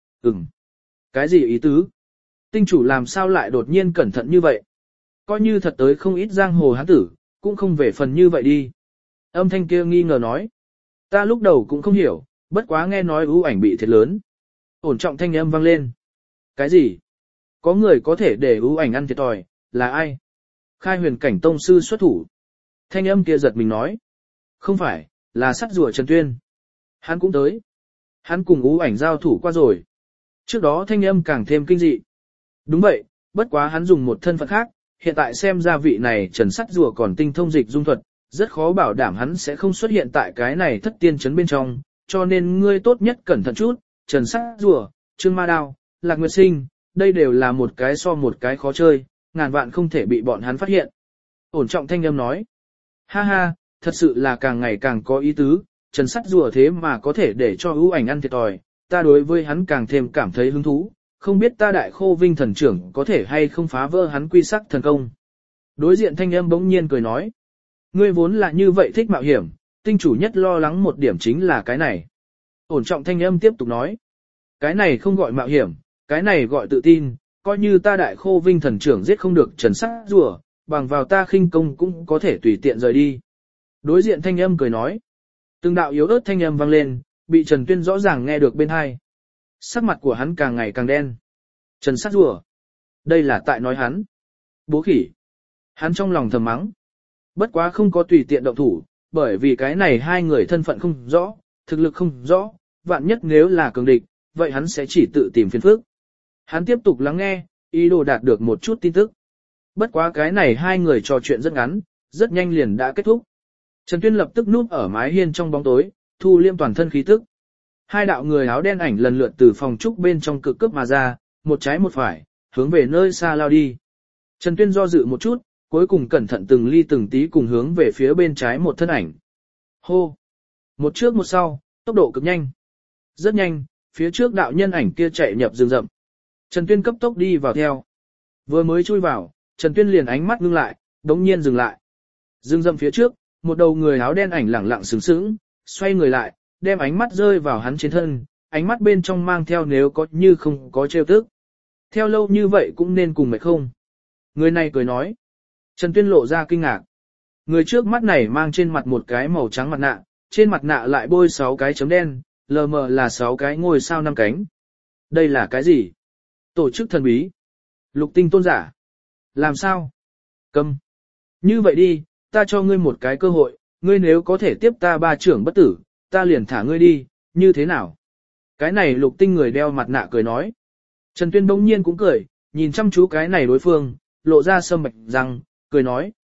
Cái gì ý tứ? Tinh chủ làm sao lại đột nhiên cẩn thận như vậy? Coi như thật tới không ít giang hồ hán tử, cũng không về phần như vậy đi. Âm thanh kia nghi ngờ nói. Ta lúc đầu cũng không hiểu, bất quá nghe nói ưu ảnh bị thiệt lớn. Ổn trọng thanh âm vang lên. Cái gì? Có người có thể để ưu ảnh ăn thiệt thòi, là ai? Khai huyền cảnh tông sư xuất thủ. Thanh âm kia giật mình nói. Không phải, là sắt rùa Trần Tuyên. Hắn cũng tới. Hắn cùng ưu ảnh giao thủ qua rồi. Trước đó thanh âm càng thêm kinh dị. Đúng vậy, bất quá hắn dùng một thân phận khác, hiện tại xem ra vị này Trần Sắt Rùa còn tinh thông dịch dung thuật, rất khó bảo đảm hắn sẽ không xuất hiện tại cái này thất tiên trấn bên trong, cho nên ngươi tốt nhất cẩn thận chút, Trần Sắt Rùa, Trương Ma Đao, Lạc Nguyệt Sinh, đây đều là một cái so một cái khó chơi, ngàn vạn không thể bị bọn hắn phát hiện. Ổn trọng thanh âm nói, ha ha, thật sự là càng ngày càng có ý tứ, Trần Sắt Rùa thế mà có thể để cho ưu ảnh ăn thiệt thòi, ta đối với hắn càng thêm cảm thấy hứng thú, không biết ta Đại Khô Vinh thần trưởng có thể hay không phá vỡ hắn quy sắc thần công. Đối diện thanh âm bỗng nhiên cười nói, ngươi vốn là như vậy thích mạo hiểm, tinh chủ nhất lo lắng một điểm chính là cái này. Ổn trọng thanh âm tiếp tục nói, cái này không gọi mạo hiểm, cái này gọi tự tin, coi như ta Đại Khô Vinh thần trưởng giết không được Trần Sắt Rùa, bằng vào ta khinh công cũng có thể tùy tiện rời đi. Đối diện thanh âm cười nói, từng đạo yếu ớt thanh âm vang lên, bị Trần Tuyên rõ ràng nghe được bên tai. Sắc mặt của hắn càng ngày càng đen. Trần Sắt Rùa. Đây là tại nói hắn. Bố khỉ. Hắn trong lòng thầm mắng. Bất quá không có tùy tiện động thủ, bởi vì cái này hai người thân phận không rõ, thực lực không rõ, vạn nhất nếu là cường địch, vậy hắn sẽ chỉ tự tìm phiền phức. Hắn tiếp tục lắng nghe, ý đồ đạt được một chút tin tức. Bất quá cái này hai người trò chuyện rất ngắn, rất nhanh liền đã kết thúc. Trần Tuyên lập tức núp ở mái hiên trong bóng tối, thu liêm toàn thân khí tức. Hai đạo người áo đen ảnh lần lượt từ phòng trúc bên trong cực cướp mà ra, một trái một phải, hướng về nơi xa lao đi. Trần Tuyên do dự một chút, cuối cùng cẩn thận từng ly từng tí cùng hướng về phía bên trái một thân ảnh. Hô! Một trước một sau, tốc độ cực nhanh. Rất nhanh, phía trước đạo nhân ảnh kia chạy nhập rừng rậm. Trần Tuyên cấp tốc đi vào theo. Vừa mới chui vào, Trần Tuyên liền ánh mắt ngưng lại, đống nhiên dừng lại. Rừng rậm phía trước, một đầu người áo đen ảnh lẳng lặng sướng sướng, xoay người lại, đem ánh mắt rơi vào hắn trên thân, ánh mắt bên trong mang theo nếu có như không có trêu tức. Theo lâu như vậy cũng nên cùng mệt không? Người này cười nói. Trần Tuyên lộ ra kinh ngạc. Người trước mắt này mang trên mặt một cái màu trắng mặt nạ, trên mặt nạ lại bôi 6 cái chấm đen, lờ mờ là 6 cái ngôi sao 5 cánh. Đây là cái gì? Tổ chức thần bí. Lục tinh tôn giả. Làm sao? Câm. Như vậy đi, ta cho ngươi một cái cơ hội, ngươi nếu có thể tiếp ta 3 trưởng bất tử, ta liền thả ngươi đi, như thế nào? Cái này lục tinh người đeo mặt nạ cười nói. Trần Tuyên bỗng nhiên cũng cười, nhìn chăm chú cái này đối phương, lộ ra sâm bạch răng, cười nói, tốt,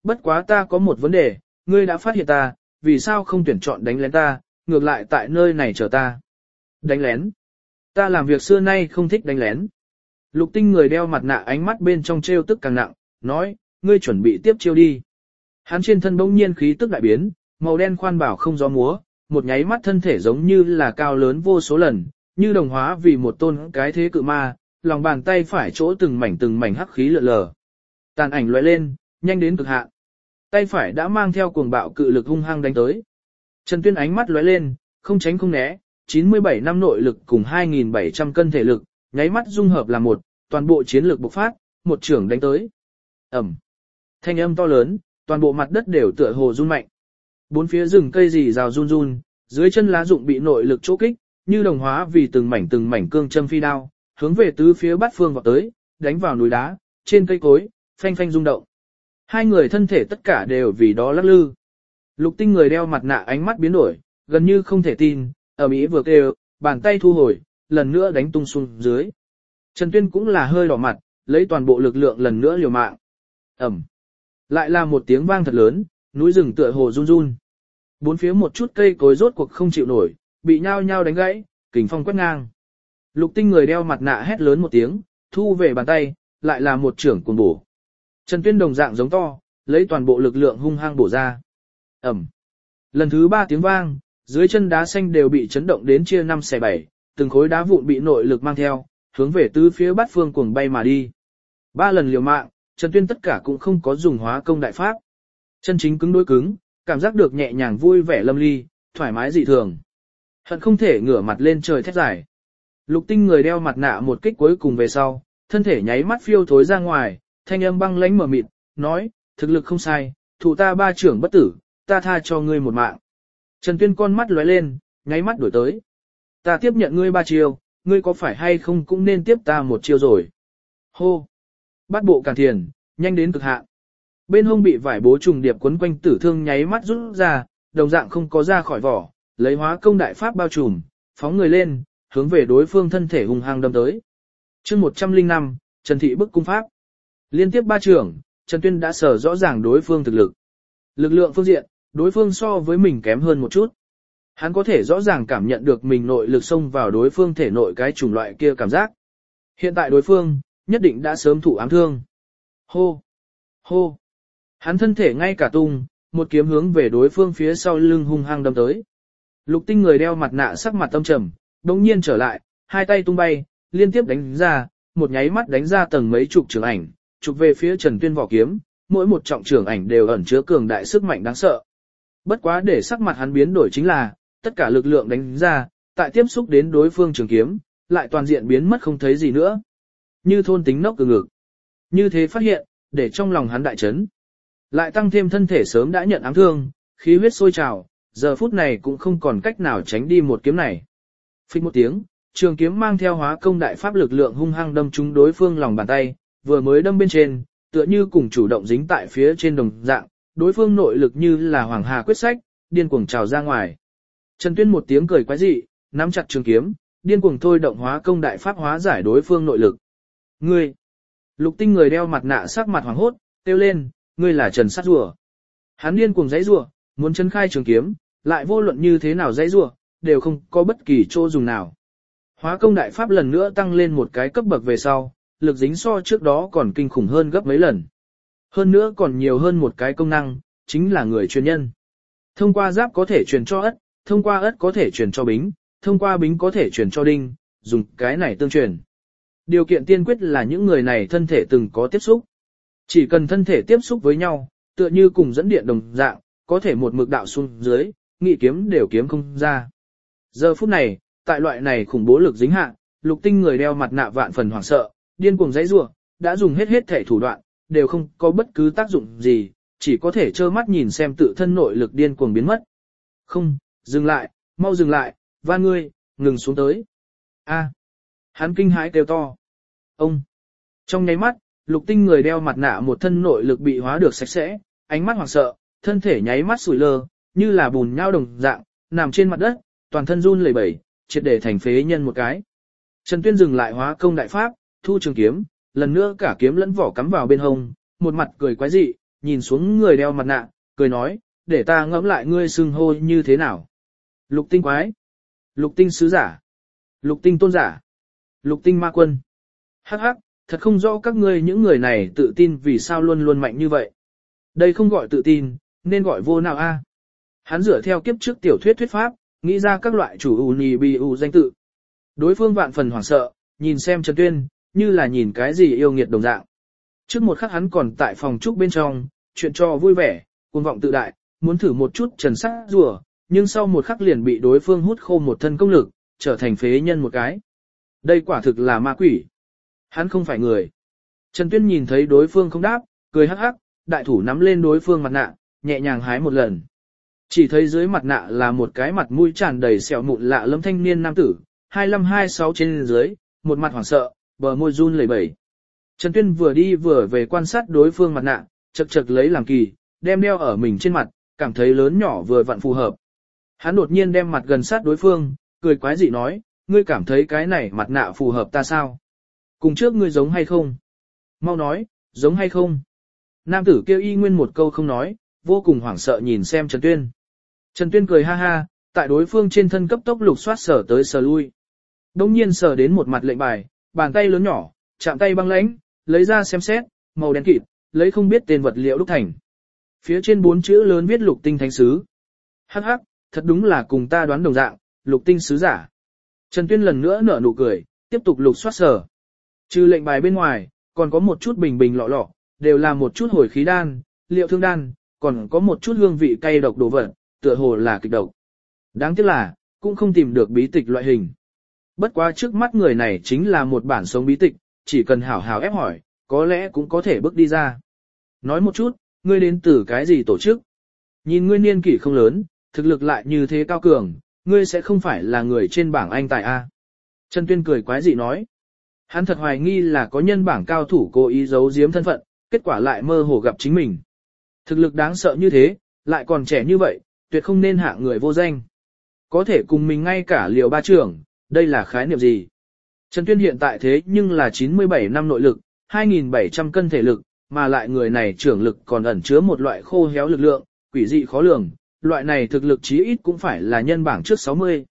bất quá ta có một vấn đề, ngươi đã phát hiện ta, vì sao không tuyển chọn đánh lén ta, ngược lại tại nơi này chờ ta. Đánh lén. Ta làm việc xưa nay không thích đánh lén. Lục Tinh người đeo mặt nạ ánh mắt bên trong trêu tức càng nặng, nói, ngươi chuẩn bị tiếp chiêu đi. Hắn trên thân bỗng nhiên khí tức đại biến, màu đen khoan bảo không gió múa, một nháy mắt thân thể giống như là cao lớn vô số lần, như đồng hóa vì một tôn cái thế cự ma, lòng bàn tay phải chỗ từng mảnh hắc khí lượn lờ. Tàn ảnh lóe lên, nhanh đến cực hạn. Tay phải đã mang theo cuồng bạo cự lực hung hăng đánh tới. Trần Tuyên ánh mắt lóe lên, không tránh không né, 97 năm nội lực cùng 2.700 cân thể lực, nháy mắt dung hợp là một, toàn bộ chiến lực bộc phát, một trưởng đánh tới. Ẩm. Thanh âm to lớn, toàn bộ mặt đất đều tựa hồ rung mạnh. Bốn phía rừng cây rì rào run run, dưới chân lá rụng bị nội lực chỗ kích, như đồng hóa vì từng mảnh cương châm phi đao, hướng về tứ phía bát phương vọt tới, đánh vào núi đá, trên cây cối, phanh phanh rung động. Hai người thân thể tất cả đều vì đó lắc lư. Lục Tinh người đeo mặt nạ ánh mắt biến đổi, gần như không thể tin, ở Mỹ vừa kêu, bàn tay thu hồi, lần nữa đánh tung xuống dưới. Trần Tuyên cũng là hơi đỏ mặt, lấy toàn bộ lực lượng lần nữa liều mạng. Ẩm. Lại là một tiếng vang thật lớn, núi rừng tựa hồ run run. Bốn phía một chút cây cối rốt cuộc không chịu nổi, bị nhao nhao đánh gãy, kình phong quét ngang. Lục Tinh người đeo mặt nạ hét lớn một tiếng, thu về bàn tay, lại là một trưởng cuồng bổ. Trần Tuyên đồng dạng giống to, lấy toàn bộ lực lượng hung hăng bổ ra. Ẩm. Lần thứ 3 tiếng vang, dưới chân đá xanh đều bị chấn động đến chia 5 xẻ 7, từng khối đá vụn bị nội lực mang theo, hướng về tứ phía bát phương cuồng bay mà đi. 3 lần liều mạng, Trần Tuyên tất cả cũng không có dùng hóa công đại pháp. Chân chính cứng đối cứng, cảm giác được nhẹ nhàng vui vẻ lâm ly, thoải mái dị thường. Hận không thể ngửa mặt lên trời thét giải. Lục Tinh người đeo mặt nạ một kích cuối cùng về sau, thân thể nháy mắt phiêu thối ra ngoài, thanh âm băng lãnh mở mịt, nói, thực lực không sai, thủ ta 3 trưởng bất tử, ta tha cho ngươi một mạng. Trần Tuyên con mắt lóe lên, nháy mắt đổi tới. Ta tiếp nhận ngươi 3 chiêu, ngươi có phải hay không cũng nên tiếp ta một chiêu rồi. Hô! Bát bộ càn thiền, nhanh đến cực hạn. Bên hông bị vải bố trùng điệp quấn quanh tử thương nháy mắt rút ra, đồng dạng không có ra khỏi vỏ, lấy hóa công đại pháp bao trùm, phóng người lên, hướng về đối phương thân thể hung hăng đâm tới. Chương 105, Trần Thị bức cung pháp. Liên tiếp 3 trưởng, Trần Tuyên đã sở rõ ràng đối phương thực lực. Lực lượng phương diện, đối phương so với mình kém hơn một chút. Hắn có thể rõ ràng cảm nhận được mình nội lực xông vào đối phương thể nội cái chủng loại kia cảm giác. Hiện tại đối phương, nhất định đã sớm thụ ám thương. Hô! Hô! Hắn thân thể ngay cả tung, một kiếm hướng về đối phương phía sau lưng hung hăng đâm tới. Lục Tinh người đeo mặt nạ sắc mặt tâm trầm, đồng nhiên trở lại, hai tay tung bay, liên tiếp đánh ra, một nháy mắt đánh ra tầng mấy chục trường ảnh, chụp về phía Trần Tuyên vỏ kiếm, mỗi một trọng trường ảnh đều ẩn chứa cường đại sức mạnh đáng sợ. Bất quá để sắc mặt hắn biến đổi chính là, tất cả lực lượng đánh ra, tại tiếp xúc đến đối phương trường kiếm, lại toàn diện biến mất không thấy gì nữa. Như thôn tính nốc từ ngực. Như thế phát hiện, để trong lòng hắn đại chấn. Lại tăng thêm thân thể sớm đã nhận ám thương, khí huyết sôi trào, giờ phút này cũng không còn cách nào tránh đi một kiếm này. Phích một tiếng, trường kiếm mang theo hóa công đại pháp lực lượng hung hăng đâm trúng đối phương lòng bàn tay, vừa mới đâm bên trên, tựa như cùng chủ động dính tại phía trên đồng dạng, đối phương nội lực như là hoàng hà quyết sách, điên cuồng trào ra ngoài. Trần Tuyên một tiếng cười quái dị, nắm chặt trường kiếm, điên cuồng thôi động hóa công đại pháp hóa giải đối phương nội lực. Ngươi! Lục Tinh người đeo mặt nạ sắc mặt hoàng hốt, kêu lên, ngươi là Trần Sát Rùa. Hắn điên cuồng giãy giụa, muốn chân khai trường kiếm, lại vô luận như thế nào giãy giụa, đều không có bất kỳ chỗ dùng nào. Hóa công đại pháp lần nữa tăng lên một cái cấp bậc về sau, lực dính so trước đó còn kinh khủng hơn gấp mấy lần. Hơn nữa còn nhiều hơn một cái công năng, chính là người truyền nhân. Thông qua giáp có thể truyền cho ất, thông qua ất có thể truyền cho bính, thông qua bính có thể truyền cho đinh, dùng cái này tương truyền. Điều kiện tiên quyết là những người này thân thể từng có tiếp xúc. Chỉ cần thân thể tiếp xúc với nhau, tựa như cùng dẫn điện đồng dạng, có thể một mực đạo xuống dưới, nghị kiếm đều kiếm không ra. Giờ phút này, tại loại này khủng bố lực dính hạ, Lục Tinh người đeo mặt nạ vạn phần hoảng sợ, điên cuồng giãy giụa, đã dùng hết thể thủ đoạn, đều không có bất cứ tác dụng gì, chỉ có thể trơ mắt nhìn xem tự thân nội lực điên cuồng biến mất. Không, dừng lại, mau dừng lại, van ngươi, ngừng xuống tới. A! Hắn kinh hãi kêu to. Ông! Trong nháy mắt, Lục Tinh người đeo mặt nạ một thân nội lực bị hóa được sạch sẽ, ánh mắt hoảng sợ, thân thể nháy mắt sủi lơ, như là bùn nhau đồng dạng, nằm trên mặt đất, toàn thân run lẩy bẩy, triệt để thành phế nhân một cái. Trần Tuyên dừng lại hóa công đại pháp, thu trường kiếm, lần nữa cả kiếm lẫn vỏ cắm vào bên hông, một mặt cười quái dị, nhìn xuống người đeo mặt nạ, cười nói, để ta ngẫm lại ngươi xưng hô như thế nào. Lục tinh quái, lục tinh sứ giả, lục tinh tôn giả, lục tinh ma quân. Hắc hắc, thật không rõ các ngươi những người này tự tin vì sao luôn luôn mạnh như vậy. Đây không gọi tự tin, nên gọi vô nào a. Hắn dựa theo kiếp trước tiểu thuyết thuyết pháp, nghĩ ra các loại chủ ù nì bì ù danh tự. Đối phương vạn phần hoảng sợ, nhìn xem Trần Tuyên, như là nhìn cái gì yêu nghiệt đồng dạng. Trước một khắc hắn còn tại phòng trúc bên trong, chuyện trò vui vẻ, cuồng vọng tự đại, muốn thử một chút trần sắc rùa, nhưng sau một khắc liền bị đối phương hút khô một thân công lực, trở thành phế nhân một cái. Đây quả thực là ma quỷ. Hắn không phải người. Trần Tuyên nhìn thấy đối phương không đáp, cười hắc hắc, đại thủ nắm lên đối phương mặt nạ, nhẹ nhàng hái một lần. Chỉ thấy dưới mặt nạ là một cái mặt mũi tràn đầy sẹo mụn lạ lẫm thanh niên nam tử, 25-26 trên dưới, một mặt hoảng sợ, bờ môi run lẩy bẩy. Trần Tuyên vừa đi vừa về quan sát đối phương mặt nạ, chật chật lấy làm kỳ, đem đeo ở mình trên mặt, cảm thấy lớn nhỏ vừa vặn phù hợp. Hắn đột nhiên đem mặt gần sát đối phương, cười quái dị nói, ngươi cảm thấy cái này mặt nạ phù hợp ta sao? Cùng trước ngươi giống hay không? Mau nói, giống hay không? Nam tử kêu y nguyên một câu không nói, vô cùng hoảng sợ nhìn xem Trần Tuyên. Trần Tuyên cười ha ha, tại đối phương trên thân cấp tốc lục soát sở tới sở lui. Đông nhiên sở đến một mặt lệnh bài, bàn tay lớn nhỏ, chạm tay băng lãnh, lấy ra xem xét, màu đen kịt, lấy không biết tên vật liệu đúc thành. Phía trên 4 chữ lớn viết lục tinh thánh sứ. Hắc hắc, thật đúng là cùng ta đoán đồng dạng, lục tinh sứ giả. Trần Tuyên lần nữa nở nụ cười, tiếp tục lục soát sở. Trừ lệnh bài bên ngoài, còn có một chút bình bình lọ lọ, đều là một chút hồi khí đan, liệu thương đan, còn có một chút hương vị cay độc đồ vật, tựa hồ là kịch độc. Đáng tiếc là, cũng không tìm được bí tịch loại hình. Bất quá trước mắt người này chính là một bản sống bí tịch, chỉ cần hảo hảo ép hỏi, có lẽ cũng có thể bước đi ra. Nói một chút, ngươi đến từ cái gì tổ chức? Nhìn ngươi niên kỷ không lớn, thực lực lại như thế cao cường, ngươi sẽ không phải là người trên bảng anh tài A. Trần Tuyên cười quái dị nói. Hắn thật hoài nghi là có nhân bảng cao thủ cố ý giấu giếm thân phận, kết quả lại mơ hồ gặp chính mình. Thực lực đáng sợ như thế, lại còn trẻ như vậy, tuyệt không nên hạ người vô danh. Có thể cùng mình ngay cả liều ba trưởng, đây là khái niệm gì? Trần Tuyên hiện tại thế nhưng là 97 năm nội lực, 2.700 cân thể lực, mà lại người này trưởng lực còn ẩn chứa một loại khô héo lực lượng, quỷ dị khó lường, loại này thực lực chí ít cũng phải là nhân bảng trước 60.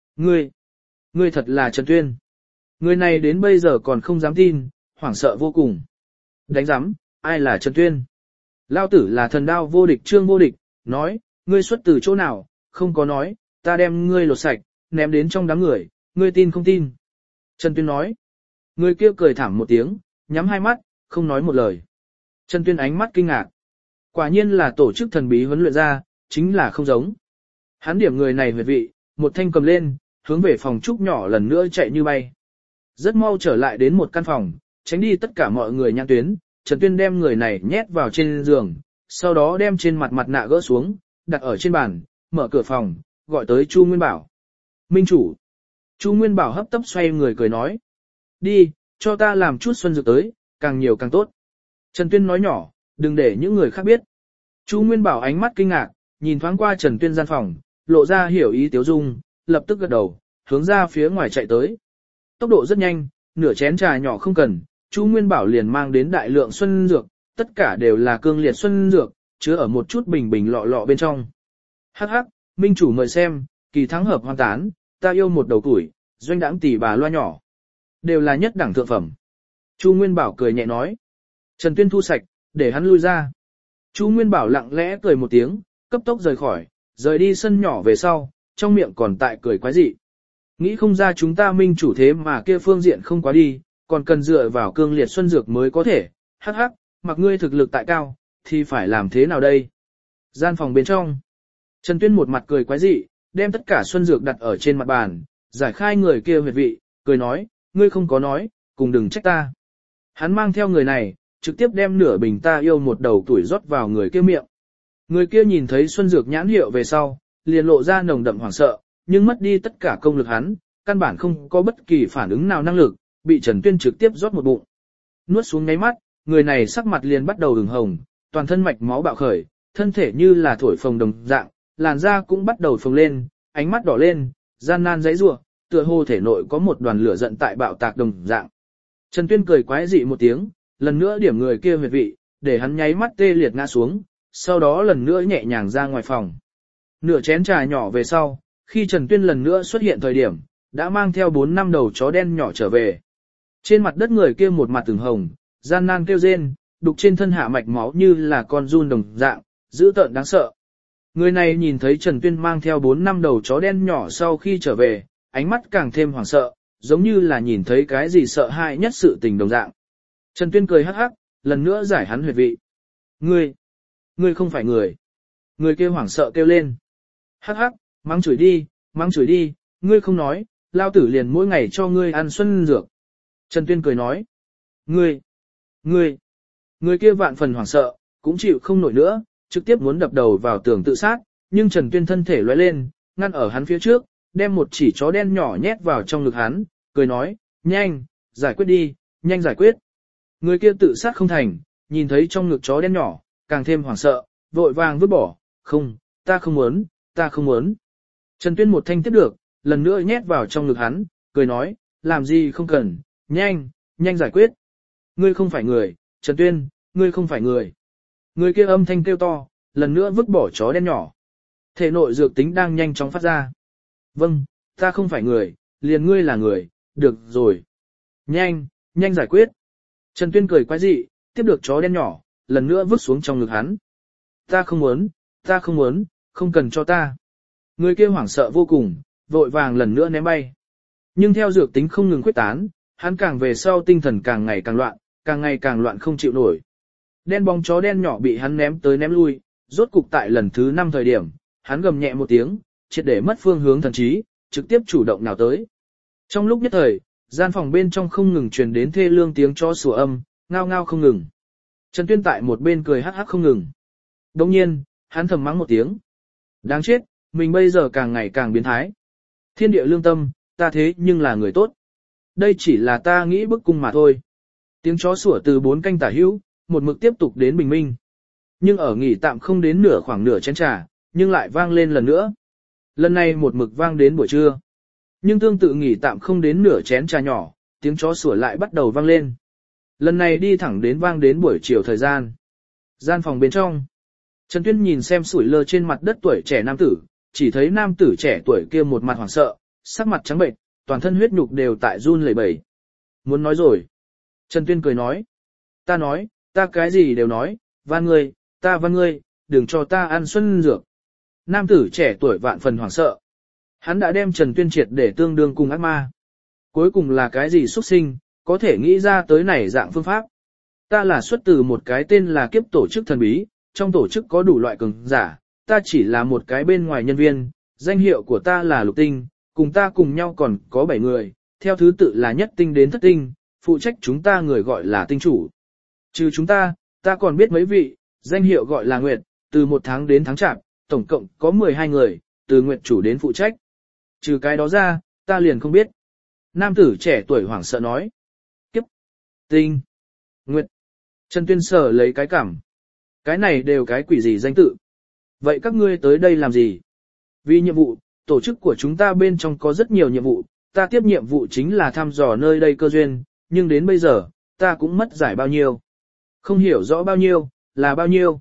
Ngươi thật là Trần Tuyên. Người này đến bây giờ còn không dám tin, hoảng sợ vô cùng. Đánh giám, ai là Trần Tuyên? Lao tử là thần đao vô địch Trương Vô Địch, nói, ngươi xuất từ chỗ nào, không có nói, ta đem ngươi lột sạch, ném đến trong đám người, ngươi tin không tin? Trần Tuyên nói. Người kia cười thảm một tiếng, nhắm hai mắt, không nói một lời. Trần Tuyên ánh mắt kinh ngạc. Quả nhiên là tổ chức thần bí huấn luyện ra, chính là không giống. Hắn điểm người này huyệt vị, một thanh cầm lên, hướng về phòng trúc nhỏ lần nữa chạy như bay. Rất mau trở lại đến một căn phòng, tránh đi tất cả mọi người nhãn tuyến, Trần Tuyên đem người này nhét vào trên giường, sau đó đem trên mặt nạ gỡ xuống, đặt ở trên bàn, mở cửa phòng, gọi tới Chu Nguyên Bảo. Minh chủ. Chu Nguyên Bảo hấp tấp xoay người cười nói. Đi, cho ta làm chút xuân dược tới, càng nhiều càng tốt. Trần Tuyên nói nhỏ, đừng để những người khác biết. Chu Nguyên Bảo ánh mắt kinh ngạc, nhìn thoáng qua Trần Tuyên gian phòng, lộ ra hiểu ý tiếu dung, lập tức gật đầu, hướng ra phía ngoài chạy tới. Tốc độ rất nhanh, nửa chén trà nhỏ không cần, Chu Nguyên Bảo liền mang đến đại lượng xuân dược, tất cả đều là cương liệt xuân dược, chứa ở một chút bình bình lọ lọ bên trong. Hắc hắc, Minh chủ mời xem, kỳ thắng hợp hoàn tán, ta yêu một đầu tuổi, doanh đãng tỷ bà loa nhỏ. Đều là nhất đẳng thượng phẩm. Chu Nguyên Bảo cười nhẹ nói. Trần Tuyên thu sạch, để hắn lui ra. Chu Nguyên Bảo lặng lẽ cười một tiếng, cấp tốc rời khỏi, rời đi sân nhỏ về sau, trong miệng còn tại cười quái dị. Nghĩ không ra chúng ta Minh chủ thế mà kia phương diện không quá đi, còn cần dựa vào cương liệt xuân dược mới có thể. Hắc hắc, mặc ngươi thực lực tại cao, thì phải làm thế nào đây? Gian phòng bên trong. Trần Tuyên một mặt cười quái dị, đem tất cả xuân dược đặt ở trên mặt bàn, giải khai người kia huyệt vị, cười nói, ngươi không có nói, cùng đừng trách ta. Hắn mang theo người này, trực tiếp đem nửa bình ta yêu một đầu tuổi rót vào người kia miệng. Người kia nhìn thấy xuân dược nhãn hiệu về sau, liền lộ ra nồng đậm hoảng sợ, nhưng mất đi tất cả công lực hắn, căn bản không có bất kỳ phản ứng nào năng lực, bị Trần Tuyên trực tiếp rót một bụng. Nuốt xuống ngáy mắt, người này sắc mặt liền bắt đầu ửng hồng, toàn thân mạch máu bạo khởi, thân thể như là thổi phồng đồng dạng, làn da cũng bắt đầu phồng lên, ánh mắt đỏ lên, gian nan giãy giụa, tựa hồ thể nội có một đoàn lửa giận tại bạo tạc đồng dạng. Trần Tuyên cười quái dị một tiếng, lần nữa điểm người kia huyệt vị, để hắn nháy mắt tê liệt ngã xuống, sau đó lần nữa nhẹ nhàng ra ngoài phòng. Nửa chén trà nhỏ về sau, khi Trần Tuyên lần nữa xuất hiện thời điểm, đã mang theo 4 năm đầu chó đen nhỏ trở về. Trên mặt đất người kia một mặt từng hồng, gian nan kêu rên, đục trên thân hạ mạch máu như là con giun đồng dạng, dữ tợn đáng sợ. Người này nhìn thấy Trần Tuyên mang theo 4 năm đầu chó đen nhỏ sau khi trở về, ánh mắt càng thêm hoảng sợ, giống như là nhìn thấy cái gì sợ hãi nhất sự tình đồng dạng. Trần Tuyên cười hắc hắc, lần nữa giải hắn huyệt vị. Ngươi không phải người. Người kia hoảng sợ kêu lên. Hắc hắc, mắng chửi đi, ngươi không nói, lao tử liền mỗi ngày cho ngươi ăn xuân dược. Trần Tuyên cười nói. Người kia vạn phần hoảng sợ, cũng chịu không nổi nữa, trực tiếp muốn đập đầu vào tường tự sát, nhưng Trần Tuyên thân thể lóe lên, ngăn ở hắn phía trước, đem một chỉ chó đen nhỏ nhét vào trong ngực hắn, cười nói, nhanh, giải quyết đi, nhanh giải quyết. Người kia tự sát không thành, nhìn thấy trong ngực chó đen nhỏ, càng thêm hoảng sợ, vội vàng vứt bỏ, không, ta không muốn. Trần Tuyên một thanh tiếp được, lần nữa nhét vào trong ngực hắn, cười nói, làm gì không cần, nhanh giải quyết. Ngươi không phải người, Trần Tuyên, ngươi không phải người. Người kia âm thanh kêu to, lần nữa vứt bỏ chó đen nhỏ. Thể nội dược tính đang nhanh chóng phát ra. Vâng, ta không phải người, liền ngươi là người, được rồi. Nhanh giải quyết. Trần Tuyên cười quái dị, tiếp được chó đen nhỏ, lần nữa vứt xuống trong ngực hắn. Ta không muốn, không cần cho ta. Người kia hoảng sợ vô cùng, vội vàng lần nữa ném bay. Nhưng theo dược tính không ngừng khuếch tán, hắn càng về sau tinh thần càng ngày càng loạn không chịu nổi. Đen bóng chó đen nhỏ bị hắn ném tới ném lui, rốt cục tại lần thứ 5 thời điểm, hắn gầm nhẹ một tiếng, triệt để mất phương hướng thần trí, trực tiếp chủ động nào tới. Trong lúc nhất thời, gian phòng bên trong không ngừng truyền đến thê lương tiếng chó sủa âm, ngao ngao không ngừng. Trần Tuyên tại một bên cười hắc hắc không ngừng. Đồng nhiên, hắn thầm mắng một tiếng. Đáng chết, mình bây giờ càng ngày càng biến thái. Thiên địa lương tâm, ta thế nhưng là người tốt. Đây chỉ là ta nghĩ bức cung mà thôi. Tiếng chó sủa từ 4 canh tả hữu, một mực tiếp tục đến bình minh. Nhưng ở nghỉ tạm không đến khoảng nửa chén trà, nhưng lại vang lên lần nữa. Lần này một mực vang đến buổi trưa. Nhưng tương tự nghỉ tạm không đến nửa chén trà nhỏ, tiếng chó sủa lại bắt đầu vang lên. Lần này đi thẳng đến vang đến buổi chiều thời gian. Gian phòng bên trong. Trần Tuyên nhìn xem sủi lơ trên mặt đất tuổi trẻ nam tử, chỉ thấy nam tử trẻ tuổi kia một mặt hoảng sợ, sắc mặt trắng bệnh, toàn thân huyết nhục đều tại run lẩy bẩy. Muốn nói rồi. Trần Tuyên cười nói. Ta cái gì đều nói, van ngươi, đừng cho ta ăn xuân dược. Nam tử trẻ tuổi vạn phần hoảng sợ. Hắn đã đem Trần Tuyên triệt để tương đương cùng ác ma. Cuối cùng là cái gì xuất sinh, có thể nghĩ ra tới này dạng phương pháp. Ta là xuất từ một cái tên là kiếp tổ chức thần bí, trong tổ chức có đủ loại cường giả, ta chỉ là một cái bên ngoài nhân viên, danh hiệu của ta là Lục Tinh, cùng ta cùng nhau còn có 7 người, theo thứ tự là nhất tinh đến thất tinh, phụ trách chúng ta người gọi là tinh chủ. Trừ chúng ta còn biết mấy vị, danh hiệu gọi là Nguyệt, từ 1 tháng đến tháng Chạp, tổng cộng có 12 người, từ Nguyệt chủ đến phụ trách. Trừ cái đó ra, ta liền không biết. Nam tử trẻ tuổi hoảng sợ nói. Kiếp, tinh, Nguyệt. Trần Tuyên sở lấy cái cảm. Cái này đều cái quỷ gì danh tự. Vậy các ngươi tới đây làm gì? Vì nhiệm vụ, tổ chức của chúng ta bên trong có rất nhiều nhiệm vụ, ta tiếp nhiệm vụ chính là thăm dò nơi đây cơ duyên, nhưng đến bây giờ, ta cũng mất giải bao nhiêu. Không hiểu rõ bao nhiêu, là bao nhiêu.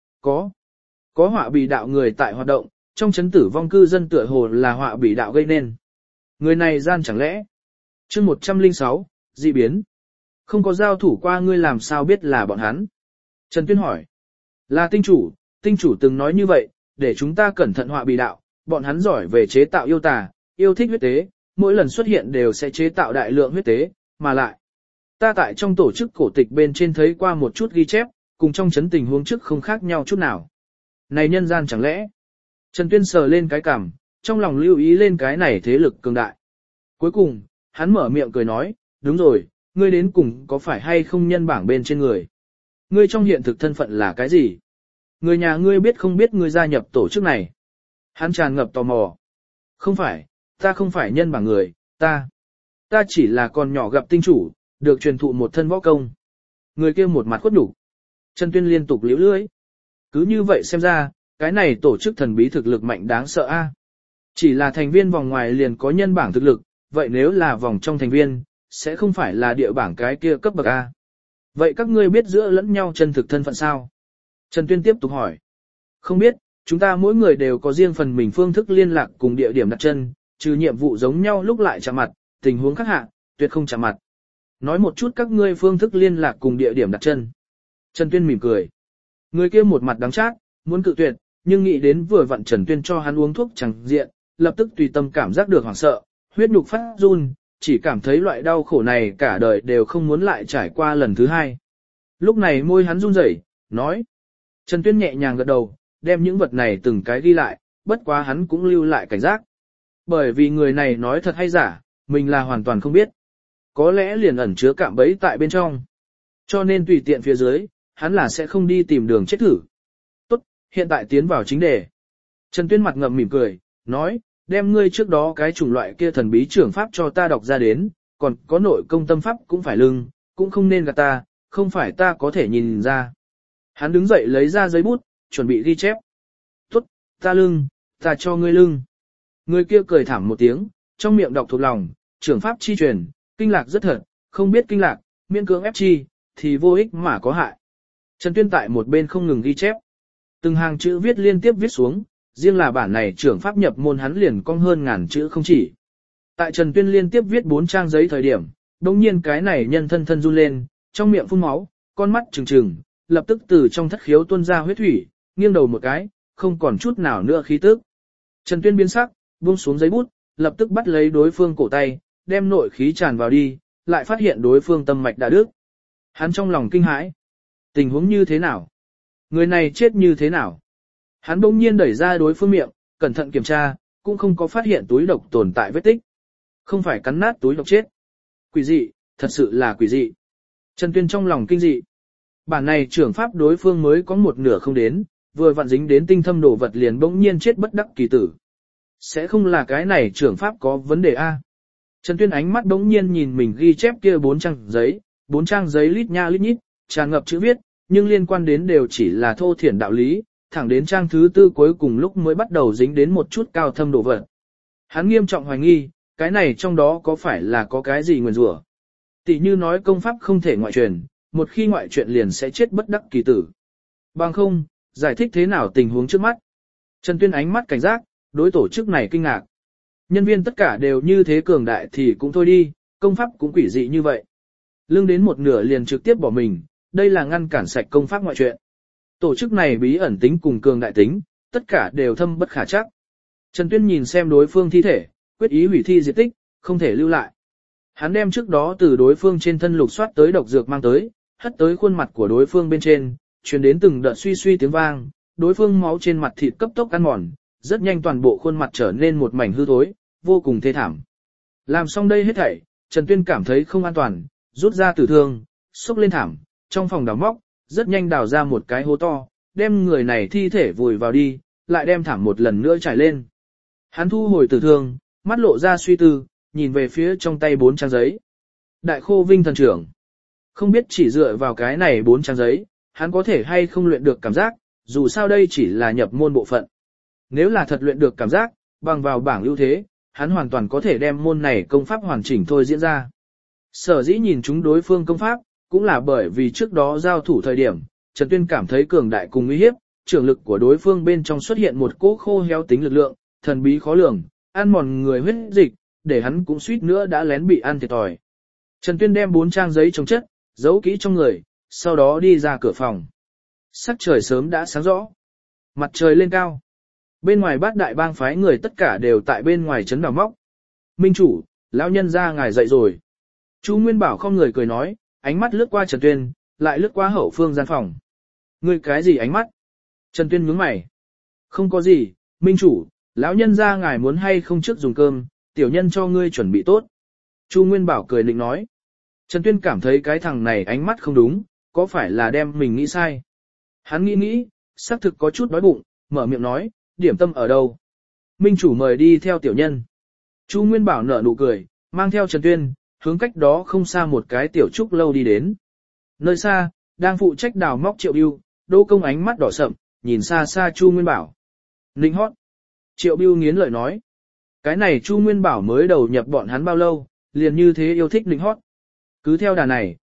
Có họa bì đạo người tại hoạt động, trong chấn tử vong cư dân tựa hồ là họa bì đạo gây nên. Người này gian chẳng lẽ? Chương 106, dị biến. Không có giao thủ qua ngươi làm sao biết là bọn hắn? Trần Tuyên hỏi. Là tinh chủ từng nói như vậy, để chúng ta cẩn thận họa bì đạo, bọn hắn giỏi về chế tạo yêu tà, yêu thích huyết tế, mỗi lần xuất hiện đều sẽ chế tạo đại lượng huyết tế, mà lại. Ta tại trong tổ chức cổ tịch bên trên thấy qua một chút ghi chép, cùng trong chấn tình huống trước không khác nhau chút nào. Này nhân gian chẳng lẽ? Trần Tuyên sờ lên cái cằm, trong lòng lưu ý lên cái này thế lực cường đại. Cuối cùng, hắn mở miệng cười nói, đúng rồi, ngươi đến cùng có phải hay không nhân bảng bên trên người? Ngươi trong hiện thực thân phận là cái gì? Người nhà ngươi biết không biết ngươi gia nhập tổ chức này? Hắn tràn ngập tò mò. Không phải, ta không phải nhân bảng người, ta chỉ là con nhỏ gặp tinh chủ, được truyền thụ một thân võ công. Người kia một mặt khuất nhục. Trần Tuyên liên tục liễu lưỡi. Cứ như vậy xem ra, cái này tổ chức thần bí thực lực mạnh đáng sợ a. Chỉ là thành viên vòng ngoài liền có nhân bảng thực lực, vậy nếu là vòng trong thành viên, sẽ không phải là địa bảng cái kia cấp bậc a. Vậy các ngươi biết giữa lẫn nhau chân thực thân phận sao? Trần Tuyên tiếp tục hỏi. Không biết, chúng ta mỗi người đều có riêng phần mình phương thức liên lạc cùng địa điểm đặt chân, trừ nhiệm vụ giống nhau lúc lại chạm mặt, tình huống khác hạ, tuyệt không chạm mặt. Nói một chút các ngươi phương thức liên lạc cùng địa điểm đặt chân. Trần Tuyên mỉm cười. Người kia một mặt đắng chát, muốn cự tuyệt, nhưng nghĩ đến vừa vặn Trần Tuyên cho hắn uống thuốc chẳng diện, lập tức tùy tâm cảm giác được hoảng sợ, huyết nhục phát run, chỉ cảm thấy loại đau khổ này cả đời đều không muốn lại trải qua lần thứ hai. Lúc này môi hắn run rẩy, nói. Trần Tuyên nhẹ nhàng gật đầu, đem những vật này từng cái ghi lại, bất quá hắn cũng lưu lại cảnh giác. Bởi vì người này nói thật hay giả, mình là hoàn toàn không biết. Có lẽ liền ẩn chứa cạm bẫy tại bên trong. Cho nên tùy tiện phía dưới, hắn là sẽ không đi tìm đường chết thử. Tốt, hiện tại tiến vào chính đề. Trần Tuyên mặt ngậm mỉm cười, nói, đem ngươi trước đó cái chủng loại kia thần bí trưởng pháp cho ta đọc ra đến, còn có nội công tâm pháp cũng phải lưng, cũng không nên gạt ta, không phải ta có thể nhìn ra. Hắn đứng dậy lấy ra giấy bút, chuẩn bị ghi chép. Tốt, ta lưng, ta cho ngươi lưng. Người kia cười thảm một tiếng, trong miệng đọc thuộc lòng, trưởng pháp chi truyền, kinh lạc rất thật, không biết kinh lạc, miễn cưỡng ép chi, thì vô ích mà có hại. Trần Tuyên tại một bên không ngừng ghi chép. Từng hàng chữ viết liên tiếp viết xuống, riêng là bản này trưởng pháp nhập môn hắn liền cong hơn ngàn chữ không chỉ. Tại Trần Tuyên liên tiếp viết 4 trang giấy thời điểm, đồng nhiên cái này nhân thân thân run lên, trong miệng phun máu, con mắt trừng trừng, lập tức từ trong thất khiếu tuôn ra huyết thủy, nghiêng đầu một cái, không còn chút nào nữa khí tức. Trần Tuyên biến sắc, buông xuống giấy bút, lập tức bắt lấy đối phương cổ tay, đem nội khí tràn vào đi, lại phát hiện đối phương tâm mạch đã đứt. Hắn trong lòng kinh hãi. Tình huống như thế nào? Người này chết như thế nào? Hắn bỗng nhiên đẩy ra đối phương miệng, cẩn thận kiểm tra, cũng không có phát hiện túi độc tồn tại vết tích. Không phải cắn nát túi độc chết. Quỷ dị, thật sự là quỷ dị. Trần Tuyên trong lòng kinh dị. Bản này trưởng pháp đối phương mới có một nửa không đến, vừa vặn dính đến tinh thâm đồ vật liền bỗng nhiên chết bất đắc kỳ tử. Sẽ không là cái này trưởng pháp có vấn đề a? Trần Tuyên ánh mắt bỗng nhiên nhìn mình ghi chép kia 4 trang giấy lít nha lít nhít, tràn ngập chữ viết, nhưng liên quan đến đều chỉ là thô thiển đạo lý, thẳng đến trang thứ 4 cuối cùng lúc mới bắt đầu dính đến một chút cao thâm đồ vật. Hắn nghiêm trọng hoài nghi, cái này trong đó có phải là có cái gì nguyền rủa? Tỷ như nói công pháp không thể ngoại truyền, một khi ngoại truyền liền sẽ chết bất đắc kỳ tử. Bằng không, giải thích thế nào tình huống trước mắt? Trần Tuyên ánh mắt cảnh giác, đối tổ chức này kinh ngạc. Nhân viên tất cả đều như thế cường đại thì cũng thôi đi, công pháp cũng quỷ dị như vậy. Lương đến một nửa liền trực tiếp bỏ mình, đây là ngăn cản sạch công pháp ngoại truyện. Tổ chức này bí ẩn tính cùng cường đại tính, tất cả đều thâm bất khả trắc. Trần Tuyên nhìn xem đối phương thi thể, quyết ý hủy thi diệt tích, không thể lưu lại. Hắn đem trước đó từ đối phương trên thân lục soát tới độc dược mang tới, hất tới khuôn mặt của đối phương bên trên, truyền đến từng đợt suy suy tiếng vang, đối phương máu trên mặt thịt cấp tốc ăn mòn, rất nhanh toàn bộ khuôn mặt trở nên một mảnh hư thối, vô cùng thê thảm. Làm xong đây hết thảy, Trần Tuyên cảm thấy không an toàn, rút ra tử thương, xúc lên thảm, trong phòng đào móc, rất nhanh đào ra một cái hố to, đem người này thi thể vùi vào đi, lại đem thảm một lần nữa trải lên. Hắn thu hồi tử thương, mắt lộ ra suy tư, nhìn về phía trong tay 4 trang giấy. Đại Khô Vinh thần trưởng. Không biết chỉ dựa vào cái này 4 trang giấy, hắn có thể hay không luyện được cảm giác, dù sao đây chỉ là nhập môn bộ phận. Nếu là thật luyện được cảm giác, bằng vào bảng ưu thế, hắn hoàn toàn có thể đem môn này công pháp hoàn chỉnh thôi diễn ra. Sở dĩ nhìn chúng đối phương công pháp, cũng là bởi vì trước đó giao thủ thời điểm, Trần Tuyên cảm thấy cường đại cùng uy hiếp, trưởng lực của đối phương bên trong xuất hiện một cỗ khô héo tính lực lượng, thần bí khó lường, ăn mòn người huyết dịch, để hắn cũng suýt nữa đã lén bị ăn thiệt thòi. Trần Tuyên đem 4 trang giấy chồng chất, giấu kỹ trong người, sau đó đi ra cửa phòng. Sắc trời sớm đã sáng rõ. Mặt trời lên cao. Bên ngoài Bát Đại bang phái người tất cả đều tại bên ngoài trấn đào móc. Minh chủ, lão nhân ra ngài dậy rồi. Chu Nguyên Bảo không người cười nói, ánh mắt lướt qua Trần Tuyên, lại lướt qua hậu phương gian phòng. Ngươi cái gì ánh mắt? Trần Tuyên nhướng mày. Không có gì, Minh chủ, lão nhân ra ngài muốn hay không trước dùng cơm, tiểu nhân cho ngươi chuẩn bị tốt. Chu Nguyên Bảo cười định nói. Trần Tuyên cảm thấy cái thằng này ánh mắt không đúng, có phải là đem mình nghĩ sai. Hắn nghĩ, xác thực có chút đói bụng, mở miệng nói, điểm tâm ở đâu? Minh chủ mời đi theo tiểu nhân. Chu Nguyên Bảo nở nụ cười, mang theo Trần Tuyên, hướng cách đó không xa một cái tiểu trúc lâu đi đến. Nơi xa, đang phụ trách đào móc Triệu Bưu, Đỗ Công ánh mắt đỏ sậm, nhìn xa xa Chu Nguyên Bảo. Ninh hót. Triệu Bưu nghiến lợi nói. Cái này Chu Nguyên Bảo mới đầu nhập bọn hắn bao lâu, liền như thế yêu thích Ninh hót. Cứ theo đà này,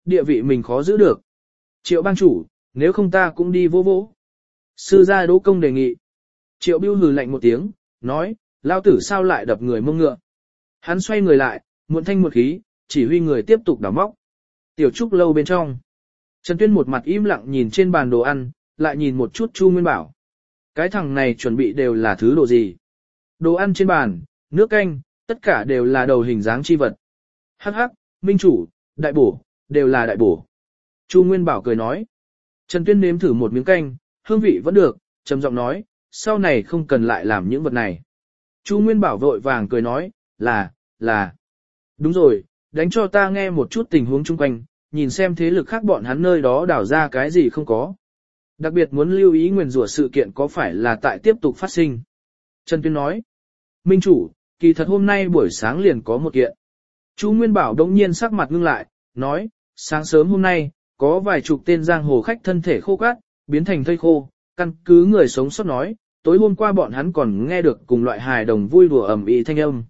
địa vị mình khó giữ được. Triệu bang chủ, nếu không ta cũng đi vô vỗ. Sư gia Đỗ Công đề nghị. Triệu Bưu hừ lạnh một tiếng, nói, lao tử sao lại đập người mông ngựa. Hắn xoay người lại, muộn thanh một khí, chỉ huy người tiếp tục đào móc. Tiểu trúc lâu bên trong. Trần Tuyên một mặt im lặng nhìn trên bàn đồ ăn, lại nhìn một chút Chu Nguyên Bảo. Cái thằng này chuẩn bị đều là thứ đồ gì? Đồ ăn trên bàn, nước canh, tất cả đều là đầu hình dáng chi vật. Hắc hắc, minh chủ, đại bổ, đều là đại bổ. Chu Nguyên Bảo cười nói. Trần Tuyên nếm thử một miếng canh, hương vị vẫn được, trầm giọng nói, sau này không cần lại làm những vật này. Chu Nguyên Bảo vội vàng cười nói, là. Đúng rồi, đánh cho ta nghe một chút tình huống chung quanh, nhìn xem thế lực khác bọn hắn nơi đó đào ra cái gì không có. Đặc biệt muốn lưu ý nguyền rủa sự kiện có phải là tại tiếp tục phát sinh. Trần Tuyên nói, minh chủ, kỳ thật hôm nay buổi sáng liền có một kiện. Chu Nguyên Bảo đống nhiên sắc mặt ngưng lại, nói, sáng sớm hôm nay, có vài chục tên giang hồ khách thân thể khô cát, biến thành thây khô, căn cứ người sống sót nói, tối hôm qua bọn hắn còn nghe được cùng loại hài đồng vui đùa ầm ĩ thanh âm.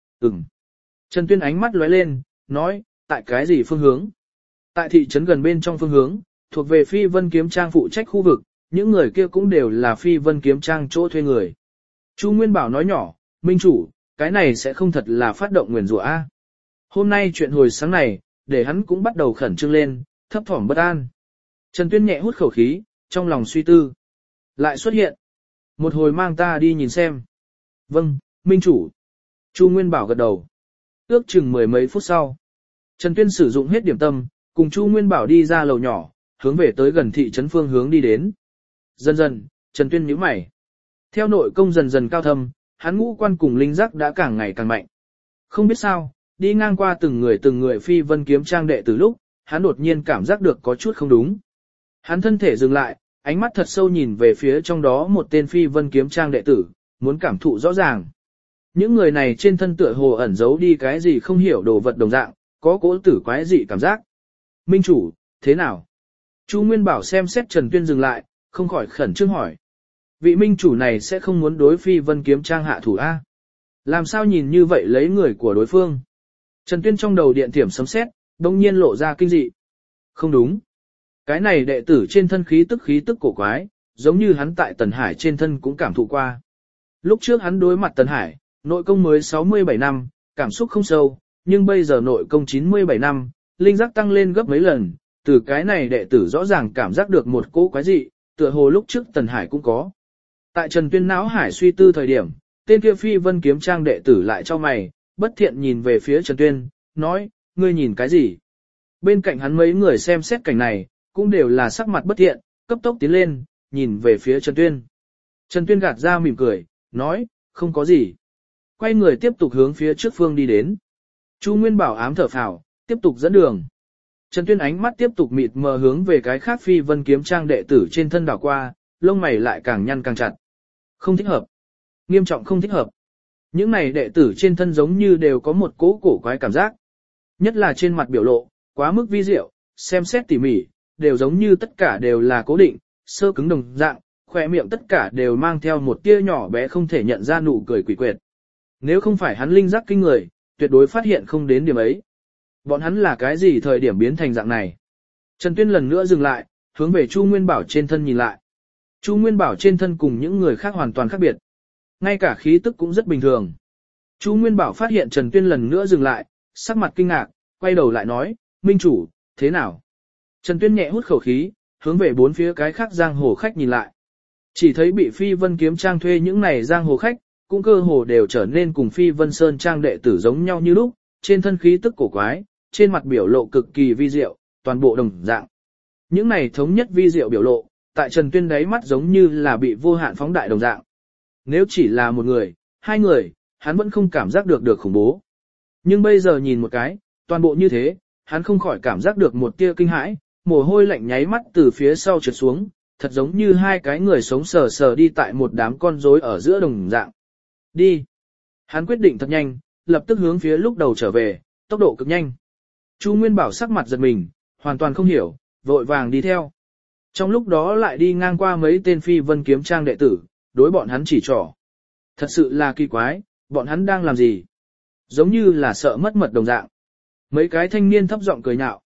Trần Tuyên ánh mắt lóe lên, nói, tại cái gì phương hướng? Tại thị trấn gần bên trong phương hướng, thuộc về Phi Vân Kiếm Trang phụ trách khu vực, những người kia cũng đều là Phi Vân Kiếm Trang chỗ thuê người. Chu Nguyên Bảo nói nhỏ, minh chủ, cái này sẽ không thật là phát động nguyền rủa a. Hôm nay chuyện hồi sáng này, để hắn cũng bắt đầu khẩn trương lên, thấp thỏm bất an. Trần Tuyên nhẹ hút khẩu khí, trong lòng suy tư. Lại xuất hiện. Một hồi mang ta đi nhìn xem. Vâng, minh chủ. Chu Nguyên Bảo gật đầu. Ước chừng mười mấy phút sau. Trần Tuyên sử dụng hết điểm tâm, cùng Chu Nguyên Bảo đi ra lầu nhỏ, hướng về tới gần thị trấn phương hướng đi đến. Dần dần, Trần Tuyên nhíu mày. Theo nội công dần dần cao thâm, hắn ngũ quan cùng linh giác đã càng ngày càng mạnh. Không biết sao, đi ngang qua từng người Phi Vân Kiếm Trang đệ từ lúc, hắn đột nhiên cảm giác được có chút không đúng. Hắn thân thể dừng lại, ánh mắt thật sâu nhìn về phía trong đó một tên Phi Vân Kiếm Trang đệ tử, muốn cảm thụ rõ ràng. Những người này trên thân tựa hồ ẩn giấu đi cái gì không hiểu đồ vật đồng dạng, có cỗ tử quái dị cảm giác. Minh chủ, thế nào? Chu Nguyên Bảo xem xét Trần Tuyên dừng lại, không khỏi khẩn trương hỏi. Vị minh chủ này sẽ không muốn đối Phi Vân Kiếm Trang hạ thủ A. Làm sao nhìn như vậy lấy người của đối phương? Trần Tuyên trong đầu điện thiểm sấm sét, đông nhiên lộ ra kinh dị. Không đúng. Cái này đệ tử trên thân khí tức cổ quái, giống như hắn tại Tần Hải trên thân cũng cảm thụ qua. Lúc trước hắn đối mặt Tần Hải, nội công mới 67 năm, cảm xúc không sâu, nhưng bây giờ nội công 97 năm, linh giác tăng lên gấp mấy lần, từ cái này đệ tử rõ ràng cảm giác được một cỗ quái dị, tựa hồ lúc trước Tần Hải cũng có. Tại Trần Tuyên não hải suy tư thời điểm, tên kia Phi Vân Kiếm Trang đệ tử lại cho mày, bất thiện nhìn về phía Trần Tuyên, nói, ngươi nhìn cái gì? Bên cạnh hắn mấy người xem xét cảnh này, cũng đều là sắc mặt bất thiện, cấp tốc tiến lên, nhìn về phía Trần Tuyên. Trần Tuyên gạt ra mỉm cười, nói, không có gì. Quay người tiếp tục hướng phía trước phương đi đến. Chu Nguyên Bảo ám thở phào, tiếp tục dẫn đường. Trần Tuyên ánh mắt tiếp tục mịt mờ hướng về cái khác Phi Vân Kiếm Trang đệ tử trên thân đảo qua, lông mày lại càng nhăn càng chặt. Không thích hợp. Nghiêm trọng không thích hợp. Những này đệ tử trên thân giống như đều có một cỗ cổ quái cảm giác. Nhất là trên mặt biểu lộ, quá mức vi diệu, xem xét tỉ mỉ, đều giống như tất cả đều là cố định, sơ cứng đồng dạng, khỏe miệng tất cả đều mang theo một tia nhỏ bé không thể nhận ra nụ cười quỷ quyệt. Nếu không phải hắn linh giác kinh người, tuyệt đối phát hiện không đến điểm ấy. Bọn hắn là cái gì thời điểm biến thành dạng này? Trần Tuyên lần nữa dừng lại, hướng về Chu Nguyên Bảo trên thân nhìn lại. Chu Nguyên Bảo trên thân cùng những người khác hoàn toàn khác biệt. Ngay cả khí tức cũng rất bình thường. Chu Nguyên Bảo phát hiện Trần Tuyên lần nữa dừng lại, sắc mặt kinh ngạc, quay đầu lại nói, minh chủ, thế nào? Trần Tuyên nhẹ hút khẩu khí, hướng về bốn phía cái khác giang hồ khách nhìn lại. Chỉ thấy bị Phi Vân Kiếm Trang thuê những này giang hồ khách, cũng cơ hồ đều trở nên cùng Phi Vân Sơn Trang đệ tử giống nhau như lúc, trên thân khí tức cổ quái, trên mặt biểu lộ cực kỳ vi diệu, toàn bộ đồng dạng. Những này thống nhất vi diệu biểu lộ, tại Trần Tuyên đáy mắt giống như là bị vô hạn phóng đại đồng dạng. Nếu chỉ là một người, hai người, hắn vẫn không cảm giác được khủng bố. Nhưng bây giờ nhìn một cái, toàn bộ như thế, hắn không khỏi cảm giác được một tia kinh hãi, mồ hôi lạnh nháy mắt từ phía sau trượt xuống, thật giống như hai cái người sống sờ sờ đi tại một đám con rối ở giữa đồng dạng. Đi. Hắn quyết định thật nhanh, lập tức hướng phía lúc đầu trở về, tốc độ cực nhanh. Chu Nguyên Bảo sắc mặt giật mình, hoàn toàn không hiểu, vội vàng đi theo. Trong lúc đó lại đi ngang qua mấy tên Phi Vân Kiếm Trang đệ tử, đối bọn hắn chỉ trỏ. Thật sự là kỳ quái, bọn hắn đang làm gì? Giống như là sợ mất mật đồng dạng. Mấy cái thanh niên thấp giọng cười nhạo.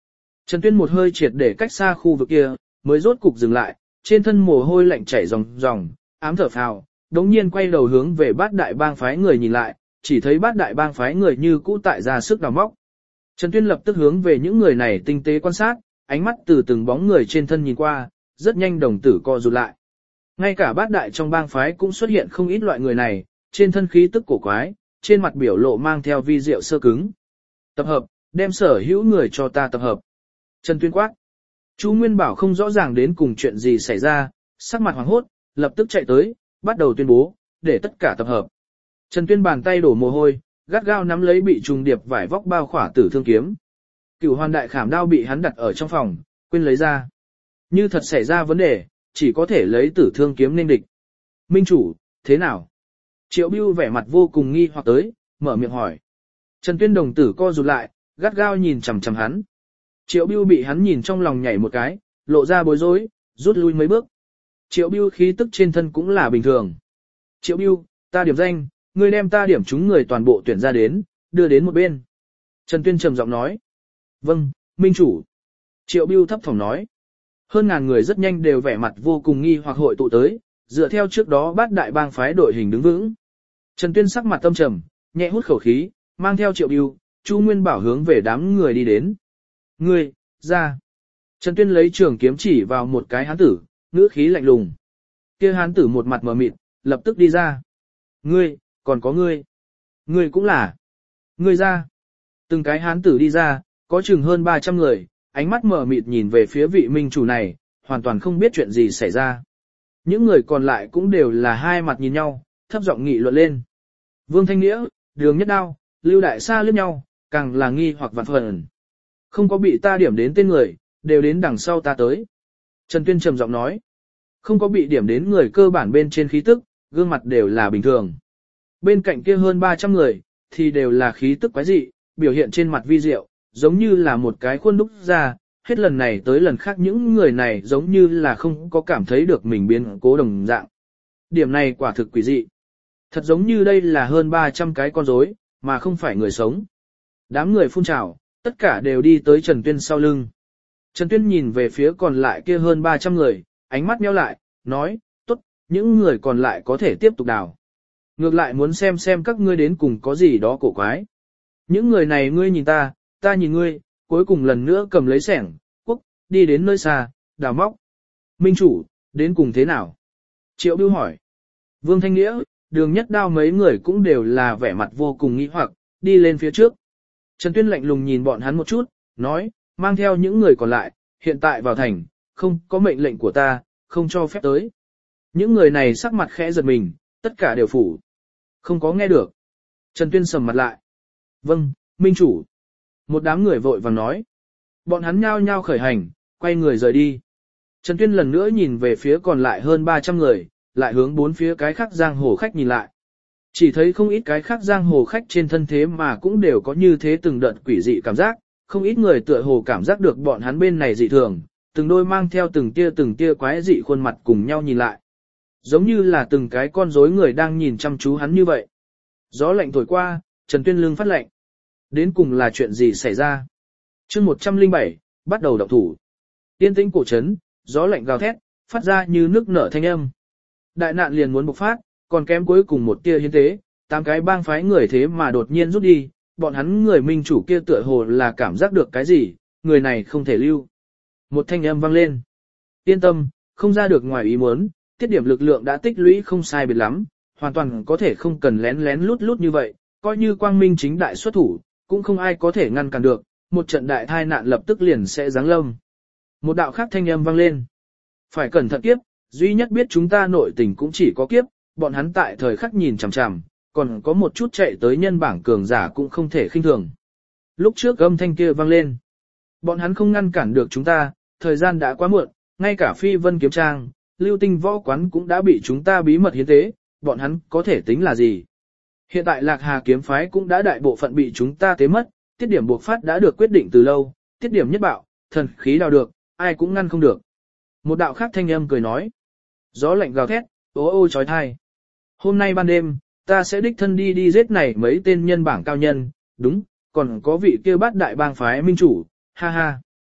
Trần Tuyên một hơi triệt để cách xa khu vực kia, mới rốt cục dừng lại, trên thân mồ hôi lạnh chảy ròng ròng, ám thở phào, đống nhiên quay đầu hướng về bát đại bang phái người nhìn lại, chỉ thấy bát đại bang phái người như cũ tại ra sức đào móc. Trần Tuyên lập tức hướng về những người này tinh tế quan sát, ánh mắt từ từng bóng người trên thân nhìn qua, rất nhanh đồng tử co rụt lại. Ngay cả bát đại trong bang phái cũng xuất hiện không ít loại người này, trên thân khí tức cổ quái, trên mặt biểu lộ mang theo vi diệu sơ cứng. Tập hợp, đem sở hữu người cho ta tập hợp. Trần Tuyên quát. Chú Nguyên Bảo không rõ ràng đến cùng chuyện gì xảy ra, sắc mặt hoảng hốt, lập tức chạy tới, bắt đầu tuyên bố, để tất cả tập hợp. Trần Tuyên bàn tay đổ mồ hôi, gắt gao nắm lấy bị trùng điệp vải vóc bao khỏa tử thương kiếm. Cửu Hoàn đại khảm đao bị hắn đặt ở trong phòng, quên lấy ra. Như thật xảy ra vấn đề, chỉ có thể lấy tử thương kiếm nên địch. Minh chủ, thế nào? Triệu Bưu vẻ mặt vô cùng nghi hoặc tới, mở miệng hỏi. Trần Tuyên đồng tử co rụt lại, gắt gao nhìn chằm chằm hắn. Triệu Bưu bị hắn nhìn trong lòng nhảy một cái, lộ ra bối rối, rút lui mấy bước. Triệu Bưu khí tức trên thân cũng là bình thường. Triệu Bưu, ta điểm danh, ngươi đem ta điểm chúng người toàn bộ tuyển ra đến, đưa đến một bên. Trần Tuyên trầm giọng nói. Vâng, Minh chủ. Triệu Bưu thấp thỏm nói. Hơn ngàn người rất nhanh đều vẻ mặt vô cùng nghi hoặc hội tụ tới, dựa theo trước đó bát đại bang phái đội hình đứng vững. Trần Tuyên sắc mặt tâm trầm, nhẹ hút khẩu khí, mang theo Triệu Bưu, Chu Nguyên Bảo hướng về đám người đi đến. Ngươi, ra. Trần Tuyên lấy trường kiếm chỉ vào một cái hán tử, ngữ khí lạnh lùng. Kia hán tử một mặt mờ mịt, lập tức đi ra. Ngươi, còn có ngươi. Ngươi cũng là. Ngươi ra. Từng cái hán tử đi ra, có chừng hơn 300 người, ánh mắt mờ mịt nhìn về phía vị minh chủ này, hoàn toàn không biết chuyện gì xảy ra. Những người còn lại cũng đều là hai mặt nhìn nhau, thấp giọng nghị luận lên. Vương Thanh Nghĩa, Đường Nhất Đao, Lưu Đại Sa liếc nhau, càng là nghi hoặc vạn phần. Không có bị ta điểm đến tên người, đều đến đằng sau ta tới. Trần Tuyên trầm giọng nói. Không có bị điểm đến người cơ bản bên trên khí tức, gương mặt đều là bình thường. Bên cạnh kia hơn 300 người, thì đều là khí tức quái dị, biểu hiện trên mặt vi diệu, giống như là một cái khuôn đúc ra, hết lần này tới lần khác những người này giống như là không có cảm thấy được mình biến cố đồng dạng. Điểm này quả thực quỷ dị. Thật giống như đây là hơn 300 cái con rối, mà không phải người sống. Đám người phun trào, tất cả đều đi tới Trần Tuyên sau lưng. Trần Tuyên nhìn về phía còn lại kia hơn 300 người, ánh mắt nheo lại, nói, tốt, những người còn lại có thể tiếp tục đào. Ngược lại muốn xem các ngươi đến cùng có gì đó cổ quái. Những người này ngươi nhìn ta nhìn ngươi, cuối cùng lần nữa cầm lấy xẻng, quốc, đi đến nơi xa, đào móc. Minh chủ, đến cùng thế nào? Triệu Bưu hỏi. Vương Thanh Nghĩa, Đường Nhất Đao mấy người cũng đều là vẻ mặt vô cùng nghi hoặc, đi lên phía trước. Trần Tuyên lạnh lùng nhìn bọn hắn một chút, nói, mang theo những người còn lại, hiện tại vào thành, không có mệnh lệnh của ta, không cho phép tới. Những người này sắc mặt khẽ giật mình, tất cả đều phủ. Không có nghe được. Trần Tuyên sầm mặt lại. Vâng, Minh chủ. Một đám người vội vàng nói. Bọn hắn nhao nhao khởi hành, quay người rời đi. Trần Tuyên lần nữa nhìn về phía còn lại hơn 300 người, lại hướng bốn phía cái khác giang hồ khách nhìn lại. Chỉ thấy không ít cái khác giang hồ khách trên thân thế mà cũng đều có như thế từng đợt quỷ dị cảm giác, không ít người tựa hồ cảm giác được bọn hắn bên này dị thường, từng đôi mang theo từng tia quái dị khuôn mặt cùng nhau nhìn lại. Giống như là từng cái con rối người đang nhìn chăm chú hắn như vậy. Gió lạnh thổi qua, Trần Tuyên lưng phát lạnh. Đến cùng là chuyện gì xảy ra? Chương 107, bắt đầu động thủ. Tiên tĩnh cổ trấn, gió lạnh gào thét, phát ra như nước nở thanh âm. Đại nạn liền muốn bộc phát, còn kém cuối cùng một tia hiến tế, 8 cái bang phái người thế mà đột nhiên rút đi, bọn hắn người minh chủ kia tựa hồ là cảm giác được cái gì, người này không thể lưu. Một thanh âm vang lên. Yên tâm, không ra được ngoài ý muốn, tiết điểm lực lượng đã tích lũy không sai biệt lắm, hoàn toàn có thể không cần lén lén lút lút như vậy, coi như quang minh chính đại xuất thủ, cũng không ai có thể ngăn cản được, một trận đại tai nạn lập tức liền sẽ giáng lâm. Một đạo khác thanh âm vang lên. Phải cẩn thận kiếp, duy nhất biết chúng ta nội tình cũng chỉ có kiếp, bọn hắn tại thời khắc nhìn chằm chằm, còn có một chút chạy tới nhân bảng cường giả cũng không thể khinh thường. Lúc trước âm thanh kia vang lên. Bọn hắn không ngăn cản được chúng ta, thời gian đã quá muộn, ngay cả Phi Vân kiếm trang, Lưu Tinh võ quán cũng đã bị chúng ta bí mật hiến tế, bọn hắn có thể tính là gì? Hiện tại Lạc Hà kiếm phái cũng đã đại bộ phận bị chúng ta tế mất, tiết điểm buộc phát đã được quyết định từ lâu, tiết điểm nhất bạo, thần khí đào được, ai cũng ngăn không được. Một đạo khác thanh âm cười nói. Gió lạnh gào thét, ô ô chói tai. Hôm nay ban đêm, ta sẽ đích thân đi giết này mấy tên nhân bảng cao nhân, đúng, còn có vị kia bát đại bang phái minh chủ, ha ha.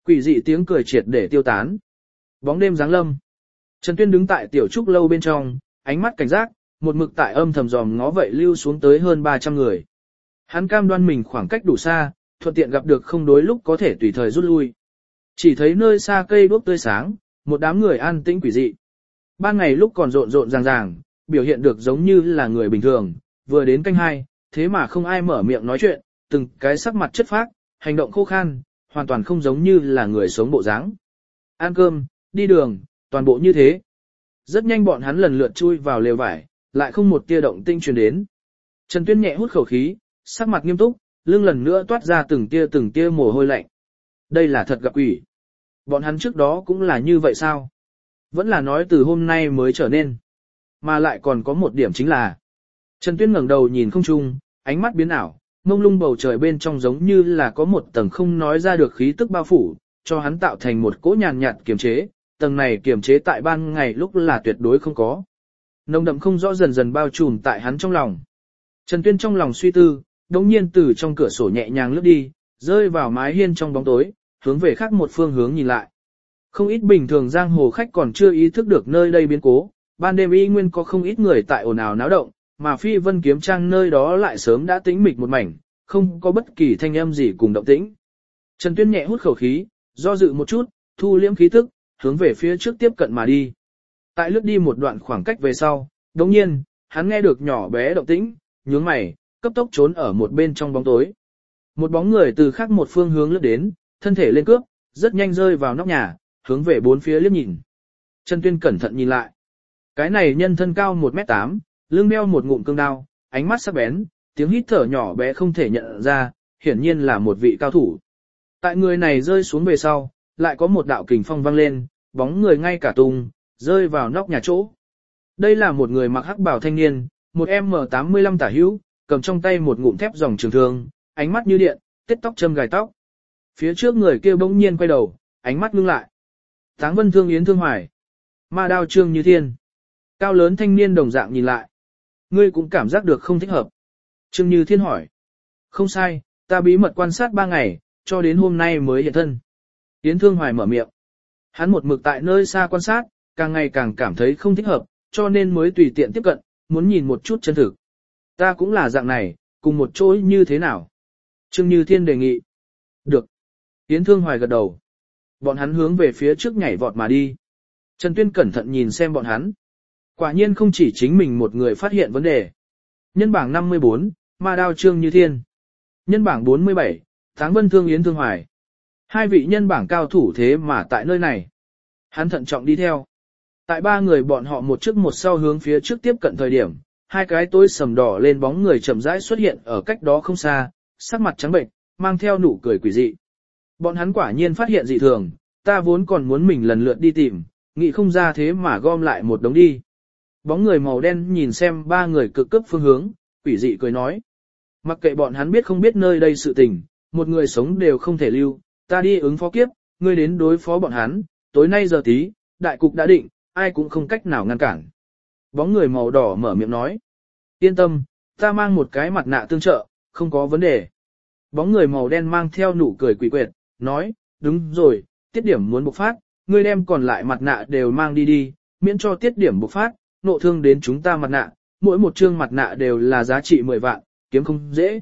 Quỷ dị tiếng cười triệt để tiêu tán. Bóng đêm giáng lâm. Trần Tuyên đứng tại tiểu trúc lâu bên trong, ánh mắt cảnh giác, một mực tại âm thầm dòm ngó vậy lưu xuống tới hơn 300 người. Hắn cam đoan mình khoảng cách đủ xa, thuận tiện gặp được không đối lúc có thể tùy thời rút lui. Chỉ thấy nơi xa cây đuốc tươi sáng, một đám người an tĩnh quỷ dị. Ban ngày lúc còn rộn rộn ràng ràng, biểu hiện được giống như là người bình thường, vừa đến canh 2, thế mà không ai mở miệng nói chuyện, từng cái sắc mặt chất phác, hành động khô khan, hoàn toàn không giống như là người sống bộ dáng. Ăn cơm, đi đường, toàn bộ như thế. Rất nhanh bọn hắn lần lượt chui vào lều vải, lại không một tia động tinh truyền đến. Trần Tuyên nhẹ hút khẩu khí, sắc mặt nghiêm túc, lưng lần nữa toát ra từng tia mồ hôi lạnh. Đây là thật gặp quỷ. Bọn hắn trước đó cũng là như vậy sao? Vẫn là nói từ hôm nay mới trở nên. Mà lại còn có một điểm chính là Trần Tuyên ngẩng đầu nhìn không trung, ánh mắt biến ảo, mông lung bầu trời bên trong giống như là có một tầng không nói ra được khí tức bao phủ, cho hắn tạo thành một cỗ nhàn nhạt kiềm chế, tầng này kiềm chế tại ban ngày lúc là tuyệt đối không có. Nồng đậm không rõ dần dần bao trùm tại hắn trong lòng. Trần Tuyên trong lòng suy tư, đống nhiên từ trong cửa sổ nhẹ nhàng lướt đi, rơi vào mái hiên trong bóng tối, hướng về khác một phương hướng nhìn lại. Không ít bình thường giang hồ khách còn chưa ý thức được nơi đây biến cố, ban đêm y nguyên có không ít người tại ồn ào náo động, mà Phi Vân Kiếm Trang nơi đó lại sớm đã tĩnh mịch một mảnh, không có bất kỳ thanh âm gì cùng động tĩnh. Trần Tuyên nhẹ hút khẩu khí, do dự một chút, thu liễm khí tức, hướng về phía trước tiếp cận mà đi. Tại lướt đi một đoạn khoảng cách về sau, đồng nhiên, hắn nghe được nhỏ bé động tĩnh, nhướng mày, cấp tốc trốn ở một bên trong bóng tối. Một bóng người từ khác một phương hướng lướt đến, thân thể lên cướp, rất nhanh rơi vào nóc nhà, hướng về bốn phía liếc nhìn. Trần Tuyên cẩn thận nhìn lại. Cái này nhân thân cao 1m8, lưng đeo một ngụm cương đao, ánh mắt sắc bén, tiếng hít thở nhỏ bé không thể nhận ra, hiển nhiên là một vị cao thủ. Tại người này rơi xuống về sau, lại có một đạo kình phong vang lên, bóng người ngay cả tung, rơi vào nóc nhà chỗ. Đây là một người mặc hắc bào thanh niên, một M85 tả hữu, cầm trong tay một ngụm thép dòng trường thương, ánh mắt như điện, tết tóc châm gài tóc. Phía trước người kia bỗng nhiên quay đầu, ánh mắt ngưng lại. Táng Vân Thương Yến Thương Hoài, Ma Đao Trương Như Thiên. Cao lớn thanh niên đồng dạng nhìn lại. Ngươi cũng cảm giác được không thích hợp. Trương Như Thiên hỏi. Không sai, ta bí mật quan sát 3 ngày, cho đến hôm nay mới hiện thân. Yến Thương Hoài mở miệng. Hắn một mực tại nơi xa quan sát, càng ngày càng cảm thấy không thích hợp, cho nên mới tùy tiện tiếp cận, muốn nhìn một chút chân thực. Ta cũng là dạng này, cùng một chỗ như thế nào? Trương Như Thiên đề nghị. Được. Yến Thương Hoài gật đầu. Bọn hắn hướng về phía trước nhảy vọt mà đi. Trần Tuyên cẩn thận nhìn xem bọn hắn. Quả nhiên không chỉ chính mình một người phát hiện vấn đề. Nhân bảng 54, Ma Đao Trương Như Thiên. Nhân bảng 47, Táng Vân Thương Yến Thương Hoài. Hai vị nhân bảng cao thủ thế mà tại nơi này. Hắn thận trọng đi theo. Tại 3 người bọn họ một trước một sau hướng phía trước tiếp cận thời điểm, hai cái tối sầm đỏ lên bóng người chậm rãi xuất hiện ở cách đó không xa, sắc mặt trắng bệnh, mang theo nụ cười quỷ dị. Bọn hắn quả nhiên phát hiện dị thường, ta vốn còn muốn mình lần lượt đi tìm, nghĩ không ra thế mà gom lại một đống đi. Bóng người màu đen nhìn xem 3 người cực cấp phương hướng, quỷ dị cười nói. Mặc kệ bọn hắn biết không biết nơi đây sự tình, một người sống đều không thể lưu, ta đi ứng phó kiếp, ngươi đến đối phó bọn hắn, tối nay giờ tí, đại cục đã định, ai cũng không cách nào ngăn cản. Bóng người màu đỏ mở miệng nói. Yên tâm, ta mang một cái mặt nạ tương trợ, không có vấn đề. Bóng người màu đen mang theo nụ cười quỷ quyệt, nói, đúng rồi, tiết điểm muốn bộc phát, ngươi đem còn lại mặt nạ đều mang đi đi, miễn cho tiết điểm bộc phát, nộ thương đến chúng ta mặt nạ, mỗi một chương mặt nạ đều là giá trị 10 vạn, kiếm không dễ.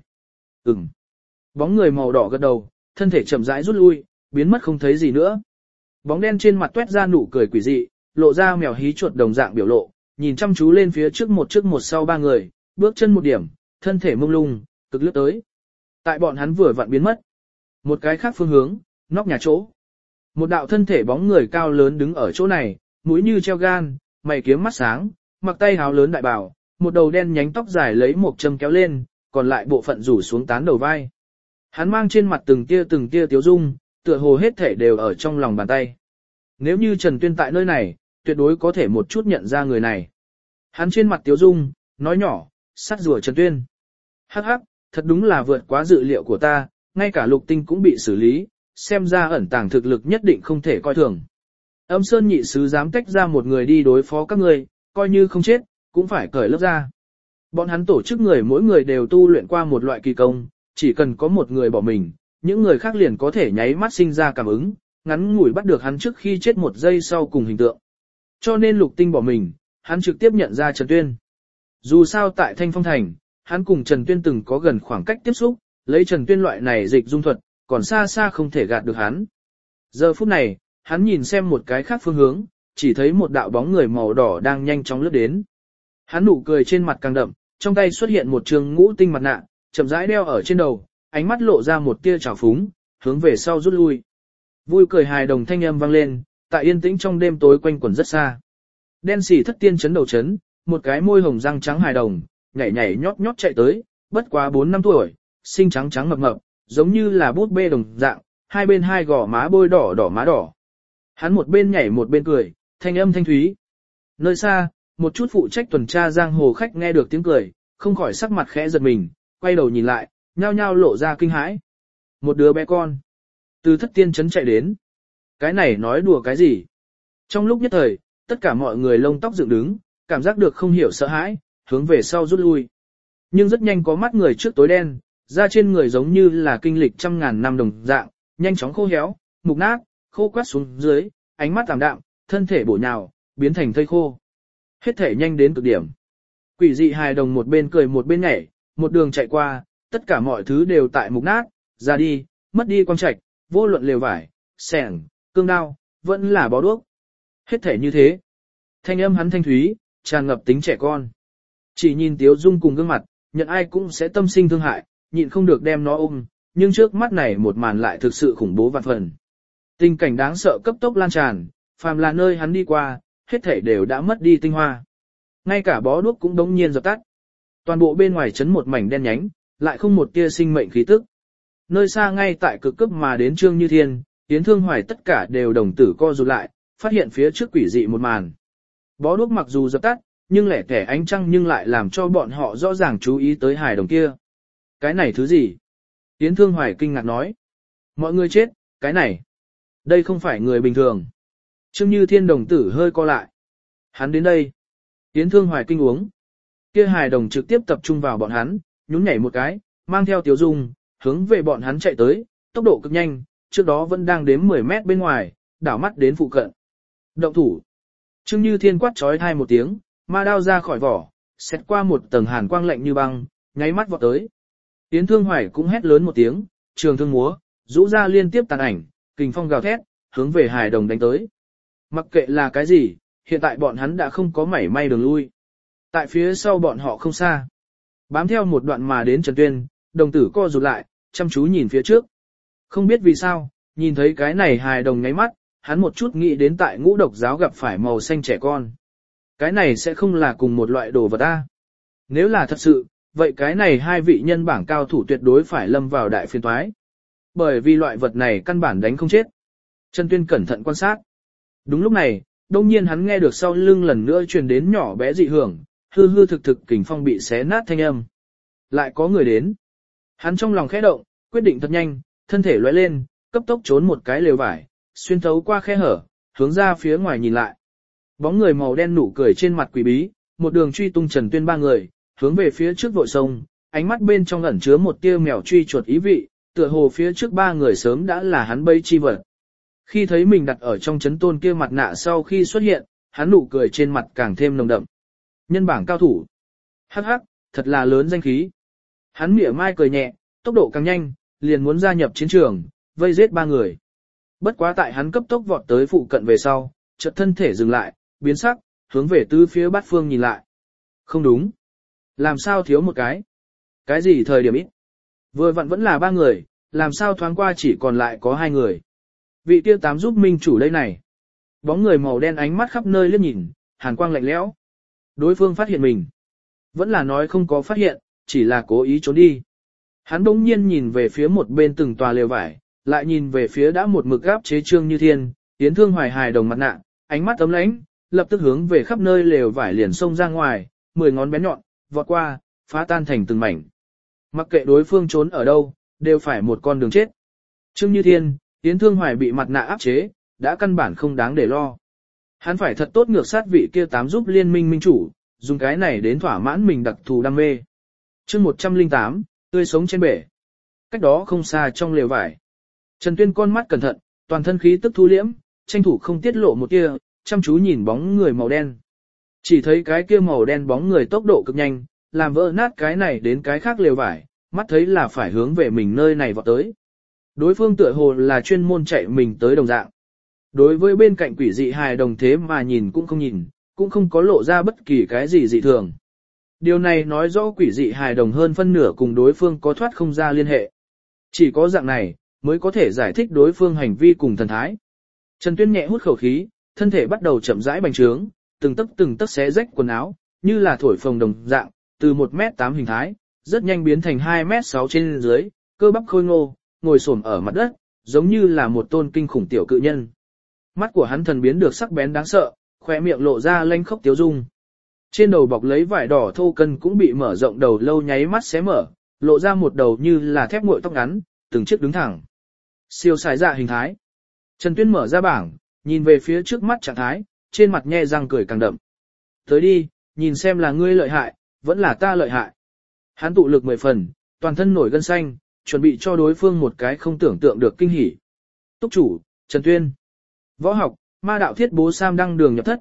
Bóng người màu đỏ gật đầu, thân thể chậm rãi rút lui, biến mất không thấy gì nữa. Bóng đen trên mặt tuét ra nụ cười quỷ dị, lộ ra mèo hí chuột đồng dạng biểu lộ, nhìn chăm chú lên phía trước một sau 3 người, bước chân một điểm, thân thể mông lung, cực lướt tới. Tại bọn hắn vừa vặn biến mất. Một cái khác phương hướng, nóc nhà chỗ. Một đạo thân thể bóng người cao lớn đứng ở chỗ này, mũi như treo gan, mày kiếm mắt sáng, mặc tay áo lớn đại bào, một đầu đen nhánh tóc dài lấy một châm kéo lên, còn lại bộ phận rủ xuống tán đầu vai. Hắn mang trên mặt từng tia tiếu dung, tựa hồ hết thể đều ở trong lòng bàn tay. Nếu như Trần Tuyên tại nơi này, tuyệt đối có thể một chút nhận ra người này. Hắn trên mặt tiếu dung, nói nhỏ, sát rùa Trần Tuyên. Hắc hắc, thật đúng là vượt quá dự liệu của ta, ngay cả Lục Tinh cũng bị xử lý, xem ra ẩn tàng thực lực nhất định không thể coi thường. Âm Sơn nhị sứ dám tách ra một người đi đối phó các ngươi, coi như không chết, cũng phải cởi lớp ra. Bọn hắn tổ chức người mỗi người đều tu luyện qua một loại kỳ công, chỉ cần có một người bỏ mình, những người khác liền có thể nháy mắt sinh ra cảm ứng, ngắn ngủi bắt được hắn trước khi chết một giây sau cùng hình tượng. Cho nên Lục Tinh bỏ mình, hắn trực tiếp nhận ra Trần Tuyên. Dù sao tại Thanh Phong Thành, hắn cùng Trần Tuyên từng có gần khoảng cách tiếp xúc, lấy Trần Tuyên loại này dịch dung thuật, còn xa xa không thể gạt được hắn. Giờ phút này, hắn nhìn xem một cái khác phương hướng, chỉ thấy một đạo bóng người màu đỏ đang nhanh chóng lướt đến. Hắn nụ cười trên mặt càng đậm, trong tay xuất hiện một trường ngũ tinh mặt nạ, chậm rãi đeo ở trên đầu, ánh mắt lộ ra một tia trào phúng, hướng về sau rút lui. Vui cười hài đồng thanh âm vang lên, tại yên tĩnh trong đêm tối quanh quẩn rất xa. Đen xỉ thất tiên chấn đầu chấn, một cái môi hồng răng trắng hài đồng, nhảy nhảy nhót nhót chạy tới, bất quá 4 năm tuổi, xinh trắng trắng mập mập, giống như là bút bê đồng dạng, hai bên hai gò má bôi đỏ đỏ má đỏ. Hắn một bên nhảy một bên cười, thanh âm thanh thúy. Nơi xa, một chút phụ trách tuần tra giang hồ khách nghe được tiếng cười, không khỏi sắc mặt khẽ giật mình, quay đầu nhìn lại, nhao nhao lộ ra kinh hãi. Một đứa bé con, từ thất tiên trấn chạy đến. Cái này nói đùa cái gì? Trong lúc nhất thời, tất cả mọi người lông tóc dựng đứng, cảm giác được không hiểu sợ hãi, hướng về sau rút lui. Nhưng rất nhanh có mắt người trước tối đen, da trên người giống như là kinh lịch trăm ngàn năm đồng dạng, nhanh chóng khô héo, mục nát, khô quắt xuống dưới, ánh mắt tạm đạm, thân thể bổ nhào, biến thành thây khô. Hết thể nhanh đến cực điểm. Quỷ dị hài đồng một bên cười một bên nhảy, một đường chạy qua, tất cả mọi thứ đều tại mục nát, ra đi, mất đi quang trạch, vô luận lều vải, xẻng, cương đao, vẫn là bó đuốc. Hết thể như thế. Thanh âm hắn thanh thúy, tràn ngập tính trẻ con. Chỉ nhìn Tiếu Dung cùng gương mặt, nhận ai cũng sẽ tâm sinh thương hại, nhịn không được đem nó ôm, nhưng trước mắt này một màn lại thực sự khủng bố vạn phần. Tình cảnh đáng sợ cấp tốc lan tràn, phàm là nơi hắn đi qua, hết thể đều đã mất đi tinh hoa. Ngay cả bó đuốc cũng đống nhiên dập tắt. Toàn bộ bên ngoài chấn một mảnh đen nhánh, lại không một tia sinh mệnh khí tức. Nơi xa ngay tại cực cấp mà đến Trương Như Thiên, Yến Thương Hoài tất cả đều đồng tử co rụt lại, phát hiện phía trước quỷ dị một màn. Bó đuốc mặc dù dập tắt, nhưng lẻ tẻ ánh trăng nhưng lại làm cho bọn họ rõ ràng chú ý tới hài đồng kia. Cái này thứ gì? Yến Thương Hoài kinh ngạc nói. Mọi người chết, cái này. Đây không phải người bình thường. Trương Như Thiên đồng tử hơi co lại. Hắn đến đây. Yến Thương Hoài kinh uống. Kia hài đồng trực tiếp tập trung vào bọn hắn, nhún nhảy một cái, mang theo Tiếu Dung, hướng về bọn hắn chạy tới, tốc độ cực nhanh, trước đó vẫn đang đếm 10 mét bên ngoài, đảo mắt đến phụ cận. Động thủ. Trương Như Thiên quát trói thai một tiếng, ma đao ra khỏi vỏ, xẹt qua một tầng hàn quang lạnh như băng, nháy mắt vọt tới. Yến Thương Hoài cũng hét lớn một tiếng, trường thương múa, rũ ra liên tiếp tàn ảnh, kình phong gào thét, hướng về hài đồng đánh tới. Mặc kệ là cái gì, hiện tại bọn hắn đã không có mảy may đường lui. Tại phía sau bọn họ không xa. Bám theo một đoạn mà đến Trần Tuyên, đồng tử co rụt lại, chăm chú nhìn phía trước. Không biết vì sao, nhìn thấy cái này hài đồng nháy mắt, hắn một chút nghĩ đến tại Ngũ Độc giáo gặp phải màu xanh trẻ con. Cái này sẽ không là cùng một loại đồ vật ta. Nếu là thật sự, vậy cái này hai vị nhân bảng cao thủ tuyệt đối phải lâm vào đại phiên toái. Bởi vì loại vật này căn bản đánh không chết. Trần Tuyên cẩn thận quan sát. Đúng lúc này, đông nhiên hắn nghe được sau lưng lần nữa truyền đến nhỏ bé dị hưởng, hư hư thực thực kình phong bị xé nát thanh âm. Lại có người đến. Hắn trong lòng khẽ động, quyết định thật nhanh, thân thể lóe lên, cấp tốc trốn một cái lều vải, xuyên thấu qua khe hở, hướng ra phía ngoài nhìn lại. Bóng người màu đen nụ cười trên mặt quỷ bí, một đường truy tung Trần Tuyên ba người, hướng về phía trước vội sông, ánh mắt bên trong ẩn chứa một tia mèo truy chuột ý vị, tựa hồ phía trước ba người sớm đã là hắn bẫy chi vật. Khi thấy mình đặt ở trong chấn tôn kia mặt nạ sau khi xuất hiện, hắn nụ cười trên mặt càng thêm nồng đậm. Nhân bảng cao thủ. Hắc hắc, thật là lớn danh khí. Hắn mỉa mai cười nhẹ, tốc độ càng nhanh, liền muốn gia nhập chiến trường, vây giết ba người. Bất quá tại hắn cấp tốc vọt tới phụ cận về sau, chợt thân thể dừng lại, biến sắc, hướng về tứ phía bát phương nhìn lại. Không đúng. Làm sao thiếu một cái? Cái gì thời điểm ít? Vừa vặn vẫn là ba người, làm sao thoáng qua chỉ còn lại có hai người. Vị tiêu tám giúp minh chủ đây này. Bóng người màu đen ánh mắt khắp nơi liếc nhìn, hàn quang lạnh lẽo. Đối phương phát hiện mình. Vẫn là nói không có phát hiện, chỉ là cố ý trốn đi. Hắn đống nhiên nhìn về phía một bên từng tòa lều vải, lại nhìn về phía đã một mực gáp chế Trương Như Thiên, Yến Thương Hoài hài đồng mặt nạ, ánh mắt ấm lãnh, lập tức hướng về khắp nơi lều vải liền xông ra ngoài, 10 ngón bén nhọn, vọt qua, phá tan thành từng mảnh. Mặc kệ đối phương trốn ở đâu, đều phải một con đường chết. Trương Như Thiên, Yến Thương Hoài bị mặt nạ áp chế, đã căn bản không đáng để lo. Hắn phải thật tốt ngược sát vị kia tám giúp liên minh minh chủ, dùng cái này đến thỏa mãn mình đặc thù đam mê. Chương 108, tươi sống trên bể. Cách đó không xa trong lều vải. Trần Tuyên con mắt cẩn thận, toàn thân khí tức thu liễm, tranh thủ không tiết lộ một tia, chăm chú nhìn bóng người màu đen. Chỉ thấy cái kia màu đen bóng người tốc độ cực nhanh, làm vỡ nát cái này đến cái khác lều vải, mắt thấy là phải hướng về mình nơi này vọt tới. Đối phương tựa hồ là chuyên môn chạy mình tới đồng dạng. Đối với bên cạnh quỷ dị hài đồng thế mà nhìn cũng không nhìn, cũng không có lộ ra bất kỳ cái gì dị thường. Điều này nói rõ quỷ dị hài đồng hơn phân nửa cùng đối phương có thoát không ra liên hệ. Chỉ có dạng này, mới có thể giải thích đối phương hành vi cùng thần thái. Trần Tuyên nhẹ hút khẩu khí, thân thể bắt đầu chậm rãi bành trướng, từng tấc xé rách quần áo, như là thổi phồng đồng dạng, từ 1m8 hình thái, rất nhanh biến thành 2m6 trên dưới, cơ bắp khôi ngô, ngồi xổm ở mặt đất, giống như là một tôn kinh khủng tiểu cự nhân. Mắt của hắn thần biến được sắc bén đáng sợ, khóe miệng lộ ra lanh khốc tiếu dung. Trên đầu bọc lấy vải đỏ thô cân cũng bị mở rộng đầu lâu nháy mắt xé mở, lộ ra một đầu như là thép nguội tóc ngắn, từng chiếc đứng thẳng. Siêu sải dạ hình thái. Trần Tuyên mở ra bảng, nhìn về phía trước mắt trạng thái, trên mặt nhe răng cười càng đậm. Tới đi, nhìn xem là ngươi lợi hại, vẫn là ta lợi hại. Hắn tụ lực 10 phần, toàn thân nổi gân xanh, chuẩn bị cho đối phương một cái không tưởng tượng được kinh hỉ. Túc chủ, Trần Tuyên. Võ học, ma đạo thiết bố sam đăng đường nhập thất,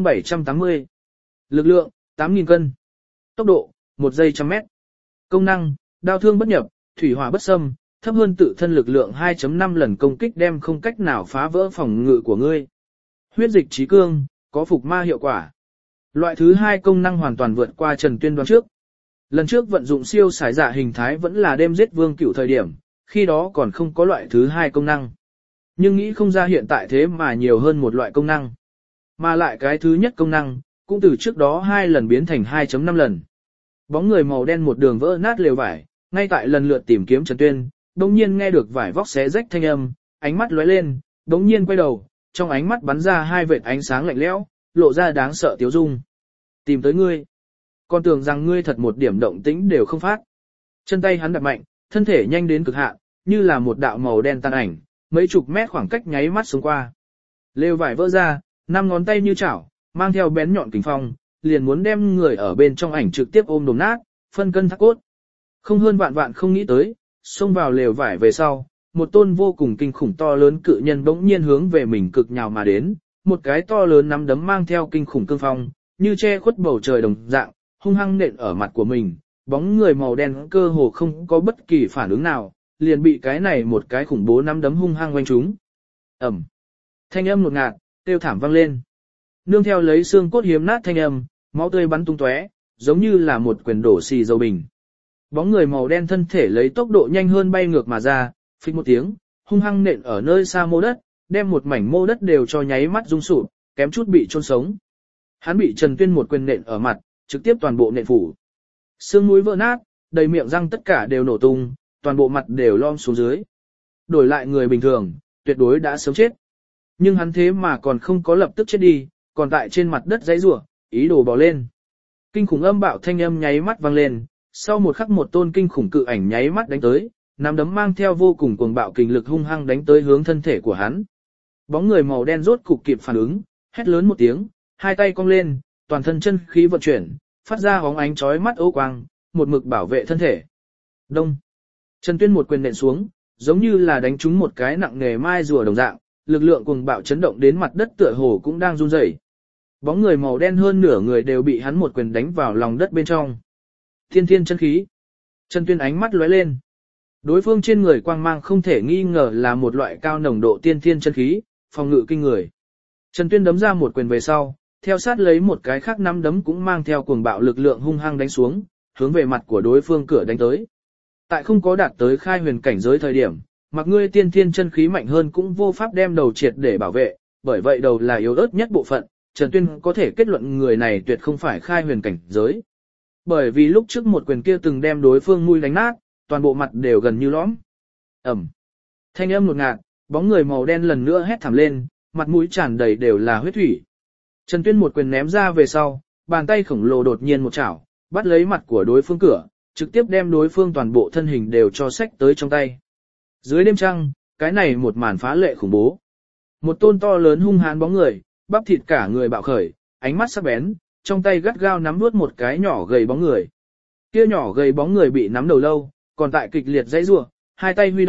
0780. Lực lượng, 8.000 cân. Tốc độ, 1 giây 100 mét. Công năng, đao thương bất nhập, thủy hỏa bất xâm, thấp hơn tự thân lực lượng 2.5 lần công kích đem không cách nào phá vỡ phòng ngự của ngươi. Huyết dịch trí cương, có phục ma hiệu quả. Loại thứ 2 công năng hoàn toàn vượt qua Trần Tuyên đoán trước. Lần trước vận dụng siêu sải dạ hình thái vẫn là đêm giết vương cửu thời điểm, khi đó còn không có loại thứ 2 công năng. Nhưng nghĩ không ra hiện tại thế mà nhiều hơn một loại công năng. Mà lại cái thứ nhất công năng, cũng từ trước đó 2 lần biến thành 2.5 lần. Bóng người màu đen một đường vỡ nát lều vải, ngay tại lần lượt tìm kiếm Trần Tuyên, đống nhiên nghe được vải vóc xé rách thanh âm, ánh mắt lóe lên, đống nhiên quay đầu, trong ánh mắt bắn ra 2 vệt ánh sáng lạnh lẽo, lộ ra đáng sợ tiếu dung. Tìm tới ngươi. Con tưởng rằng ngươi thật một điểm động tĩnh đều không phát. Chân tay hắn đập mạnh, thân thể nhanh đến cực hạn, như là một đạo màu đen tan ảnh, mấy chục mét khoảng cách nháy mắt xuống qua. Lều vải vỡ ra, 5 ngón tay như chảo, mang theo bén nhọn kình phong, liền muốn đem người ở bên trong ảnh trực tiếp ôm đồm nát, phân cân thắt cốt. Không hơn vạn không nghĩ tới, xông vào lều vải về sau, một tôn vô cùng kinh khủng to lớn cự nhân bỗng nhiên hướng về mình cực nhào mà đến, một cái to lớn nắm đấm mang theo kinh khủng cương phong, như che khuất bầu trời đồng dạng, hung hăng nện ở mặt của mình, bóng người màu đen cơ hồ không có bất kỳ phản ứng nào, liền bị cái này một cái khủng bố nắm đấm hung hăng quanh trúng. Ầm. Thanh âm ngột ngạt, kêu thảm vang lên. Nương theo lấy xương cốt hiếm nát thanh âm, máu tươi bắn tung tóe, giống như là một quyền đổ xì dầu bình. Bóng người màu đen thân thể lấy tốc độ nhanh hơn bay ngược mà ra, phịch một tiếng, hung hăng nện ở nơi xa mô đất, đem một mảnh mô đất đều cho nháy mắt rung sụp, kém chút bị chôn sống. Hắn bị Trần Tuyên một quyền nện ở mặt, trực tiếp toàn bộ nện phủ. Xương mũi vỡ nát, đầy miệng răng tất cả đều nổ tung, toàn bộ mặt đều lom xuống dưới. Đổi lại người bình thường, tuyệt đối đã sớm chết. Nhưng hắn thế mà còn không có lập tức chết đi, còn tại trên mặt đất giãy giụa, ý đồ bò lên. Kinh khủng âm bạo thanh âm nháy mắt vang lên, sau một khắc một tôn kinh khủng cự ảnh nháy mắt đánh tới, nắm đấm mang theo vô cùng cuồng bạo kình lực hung hăng đánh tới hướng thân thể của hắn. Bóng người màu đen rốt cục kịp phản ứng, hét lớn một tiếng, hai tay cong lên, toàn thân chân khí vận chuyển, phát ra bóng ánh chói mắt ố quang, một mực bảo vệ thân thể. Đông. Trần Tuyên một quyền nện xuống, giống như là đánh trúng một cái nặng nề mai rùa đồng dạng, lực lượng cuồng bạo chấn động đến mặt đất tựa hồ cũng đang run rẩy. Bóng người màu đen hơn nửa người đều bị hắn một quyền đánh vào lòng đất bên trong. Thiên thiên chân khí. Trần Tuyên ánh mắt lóe lên. Đối phương trên người quang mang không thể nghi ngờ là một loại cao nồng độ tiên thiên chân khí, phòng ngự kinh người. Trần Tuyên đấm ra một quyền về sau, theo sát lấy một cái khác nắm đấm cũng mang theo cuồng bạo lực lượng hung hăng đánh xuống, hướng về mặt của đối phương cửa đánh tới. Tại không có đạt tới khai huyền cảnh giới thời điểm, mặc ngươi tiên thiên chân khí mạnh hơn cũng vô pháp đem đầu triệt để bảo vệ, bởi vậy đầu là yếu ớt nhất bộ phận, Trần Tuyên có thể kết luận người này tuyệt không phải khai huyền cảnh giới. Bởi vì lúc trước một quyền kia từng đem đối phương mũi đánh nát, toàn bộ mặt đều gần như lõm. Ẩm. Thanh âm ngột ngạt, bóng người màu đen lần nữa hét thảm lên, mặt mũi tràn đầy đều là huyết thủy. Trần Tuyên một quyền ném ra về sau, bàn tay khổng lồ đột nhiên một chảo, bắt lấy mặt của đối phương cửa, trực tiếp đem đối phương toàn bộ thân hình đều cho xách tới trong tay. Dưới đêm trăng, cái này một màn phá lệ khủng bố. Một tôn to lớn hung hãn bóng người, bắp thịt cả người bạo khởi, ánh mắt sắc bén, trong tay gắt gao nắm nuốt một cái nhỏ gầy bóng người. Kia nhỏ gầy bóng người bị nắm đầu lâu, còn tại kịch liệt dãy rủa, hai tay huy động,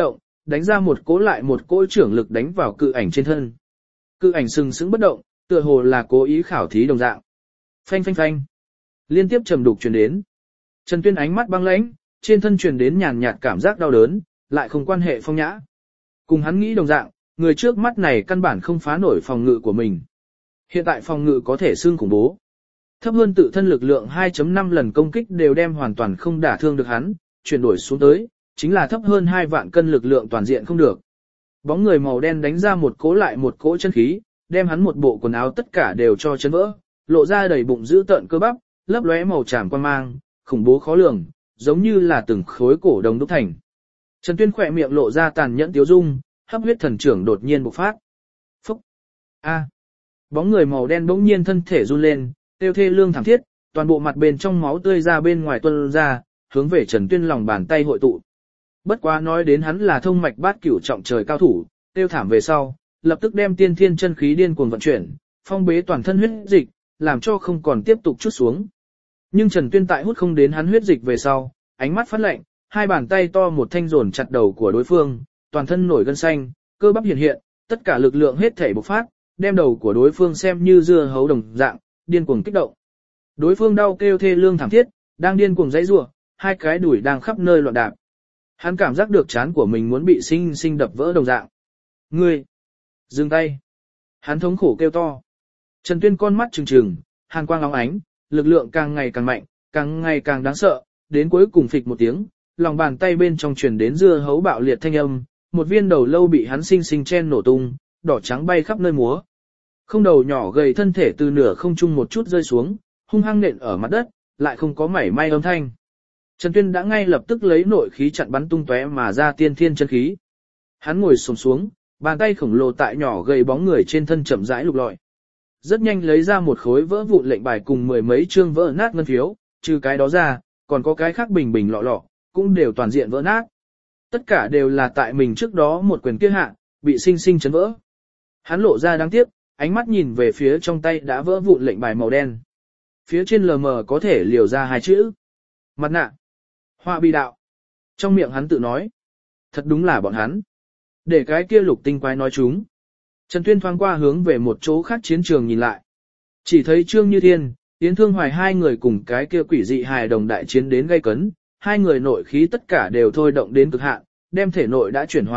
đánh ra một cỗ lại một cỗ trưởng lực đánh vào cự ảnh trên thân. Cự ảnh sừng sững bất động, tựa hồ là cố ý khảo thí đồng dạng. Phanh phanh phanh. Liên tiếp trầm đục truyền đến. Trần Tuyên ánh mắt băng lãnh, trên thân truyền đến nhàn nhạt cảm giác đau đớn, lại không quan hệ phong nhã. Cùng hắn nghĩ đồng dạng, người trước mắt này căn bản không phá nổi phòng ngự của mình. Hiện tại phòng ngự có thể xương khủng bố. Thấp hơn tự thân lực lượng 2.5 lần công kích đều đem hoàn toàn không đả thương được hắn, chuyển đổi xuống tới, chính là thấp hơn 2 vạn cân lực lượng toàn diện không được. Bóng người màu đen đánh ra một cỗ lại một cỗ chân khí, đem hắn một bộ quần áo tất cả đều cho chấn vỡ, lộ ra đầy bụng dữ tợn cơ bắp, lấp lóe màu tràm quan mang, khủng bố khó lường, giống như là từng khối cổ đồng đúc thành. Trần Tuyên khỏe miệng lộ ra tàn nhẫn tiếu dung, hấp huyết thần trưởng đột nhiên bộc phát. Phúc! A! Bóng người màu đen bỗng nhiên thân thể run lên, tiêu thê lương thảm thiết, toàn bộ mặt bên trong máu tươi ra bên ngoài tuôn ra, hướng về Trần Tuyên lòng bàn tay hội tụ. Bất quá nói đến hắn là thông mạch bát cửu trọng trời cao thủ, tiêu thảm về sau, lập tức đem tiên thiên chân khí điên cuồng vận chuyển, phong bế toàn thân huyết dịch, làm cho không còn tiếp tục chút xuống. Nhưng Trần Tuyên tại hút không đến hắn huyết dịch về sau, ánh mắt phát lạnh, hai bàn tay to một thanh dồn chặt đầu của đối phương, toàn thân nổi gân xanh, cơ bắp hiện hiện, tất cả lực lượng hết thảy bộc phát, đem đầu của đối phương xem như dưa hấu đồng dạng, điên cuồng kích động. Đối phương đau kêu thê lương thảm thiết, đang điên cuồng giãy giụa, hai cái đùi đang khắp nơi loạn đạp. Hắn cảm giác được trán của mình muốn bị sinh sinh đập vỡ đồng dạng. Ngươi! Dừng tay! Hắn thống khổ kêu to. Trần Tuyên con mắt trừng trừng, hàn quang óng ánh, lực lượng càng ngày càng mạnh, càng ngày càng đáng sợ, đến cuối cùng phịch một tiếng, lòng bàn tay bên trong truyền đến dưa hấu bạo liệt thanh âm, một viên đầu lâu bị hắn sinh sinh chen nổ tung, đỏ trắng bay khắp nơi múa. Không đầu nhỏ gầy thân thể từ nửa không trung một chút rơi xuống, hung hăng nện ở mặt đất, lại không có mảy may âm thanh. Trần Tuyên đã ngay lập tức lấy nội khí chặn bắn tung tóe mà ra tiên thiên chân khí. Hắn ngồi xổm xuống, bàn tay khổng lồ tại nhỏ gầy bóng người trên thân chậm rãi lục lọi. Rất nhanh lấy ra một khối vỡ vụn lệnh bài cùng mười mấy chương vỡ nát ngân phiếu, trừ cái đó ra, còn có cái khác bình bình lọ lọ, cũng đều toàn diện vỡ nát. Tất cả đều là tại mình trước đó một quyền kia hạ, bị sinh sinh chấn vỡ. Hắn lộ ra đáng tiếc, ánh mắt nhìn về phía trong tay đã vỡ vụn lệnh bài màu đen. Phía trên lờ mờ có thể liều ra hai chữ. Mặt nạ. Họa bi đạo. Trong miệng hắn tự nói. Thật đúng là bọn hắn. Để cái kia lục tinh quái nói chúng. Trần Tuyên thoáng qua hướng về một chỗ khác chiến trường nhìn lại. Chỉ thấy Trương Như Thiên, Yến Thương Hoài hai người cùng cái kia quỷ dị hài đồng đại chiến đến gay cấn. Hai người nội khí tất cả đều thôi động đến cực hạn, đem thể nội đã chuyển hóa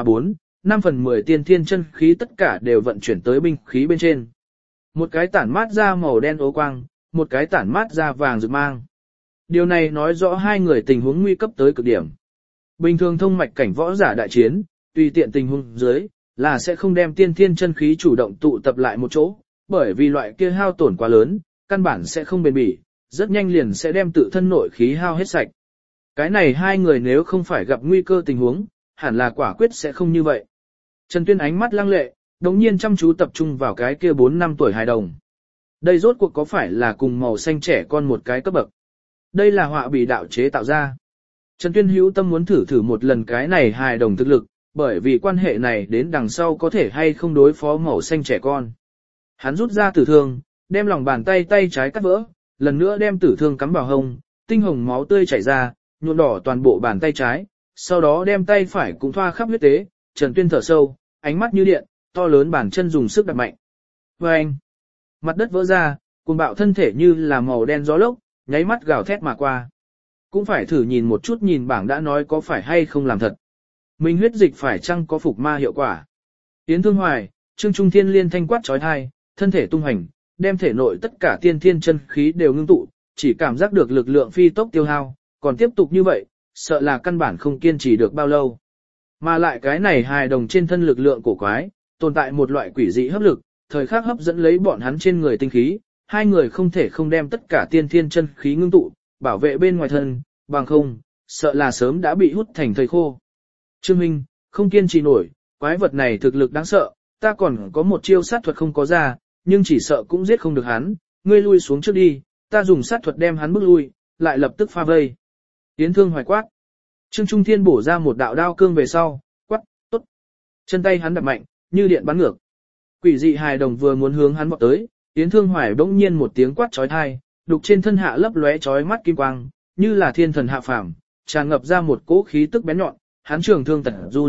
4/5 tiên thiên chân khí tất cả đều vận chuyển tới binh khí bên trên. Một cái tản mát ra màu đen ố quang, một cái tản mát ra vàng rực mang. Điều này nói rõ hai người tình huống nguy cấp tới cực điểm. Bình thường thông mạch cảnh võ giả đại chiến, tùy tiện tình huống dưới, là sẽ không đem tiên thiên chân khí chủ động tụ tập lại một chỗ, bởi vì loại kia hao tổn quá lớn, căn bản sẽ không bền bỉ, rất nhanh liền sẽ đem tự thân nội khí hao hết sạch. Cái này hai người nếu không phải gặp nguy cơ tình huống, hẳn là quả quyết sẽ không như vậy. Trần Tuyên ánh mắt lăng lệ, đống nhiên chăm chú tập trung vào cái kia 4 năm tuổi hài đồng. Đây rốt cuộc có phải là cùng màu xanh trẻ con một cái cấp bậc? Đây là họa bị đạo chế tạo ra. Trần Tuyên hữu tâm muốn thử một lần cái này hài đồng thực lực, bởi vì quan hệ này đến đằng sau có thể hay không đối phó màu xanh trẻ con. Hắn rút ra tử thương, đem lòng bàn tay trái cắt vỡ, lần nữa đem tử thương cắm vào hông, tinh hồng máu tươi chảy ra, nhuộm đỏ toàn bộ bàn tay trái, sau đó đem tay phải cũng thoa khắp huyết tế. Trần Tuyên thở sâu, ánh mắt như điện, to lớn bàn chân dùng sức đạp mạnh. Vâng! Mặt đất vỡ ra, cuồng bạo thân thể như là màu đen gió lốc, nháy mắt gào thét mà qua. Cũng phải thử nhìn một chút nhìn bảng đã nói có phải hay không làm thật. Mình huyết dịch phải chăng có phục ma hiệu quả. Yến Thương Hoài, Trương Trung Thiên liên thanh quát trói thai, thân thể tung hành, đem thể nội tất cả tiên thiên chân khí đều ngưng tụ, chỉ cảm giác được lực lượng phi tốc tiêu hao, còn tiếp tục như vậy, sợ là căn bản không kiên trì được bao lâu. Mà lại cái này hài đồng trên thân lực lượng cổ quái, tồn tại một loại quỷ dị hấp lực, thời khắc hấp dẫn lấy bọn hắn trên người tinh khí, hai người không thể không đem tất cả tiên thiên chân khí ngưng tụ, bảo vệ bên ngoài thân, bằng không, sợ là sớm đã bị hút thành thây khô. Trương Minh, không kiên trì nổi, quái vật này thực lực đáng sợ, ta còn có một chiêu sát thuật không có ra, nhưng chỉ sợ cũng giết không được hắn, ngươi lui xuống trước đi, ta dùng sát thuật đem hắn bước lui, lại lập tức pha vây. Yến Thương Hoài quát. Trương Trung Thiên bổ ra một đạo đao cương về sau, quát, tốt. Chân tay hắn đập mạnh, như điện bắn ngược. Quỷ dị hài đồng vừa muốn hướng hắn vọt tới, Yến Thương Hoài bỗng nhiên một tiếng quát chói tai, đục trên thân hạ lấp lóe chói mắt kim quang, như là thiên thần hạ phàm, tràn ngập ra một cỗ khí tức bén nhọn, hắn trường thương tật run,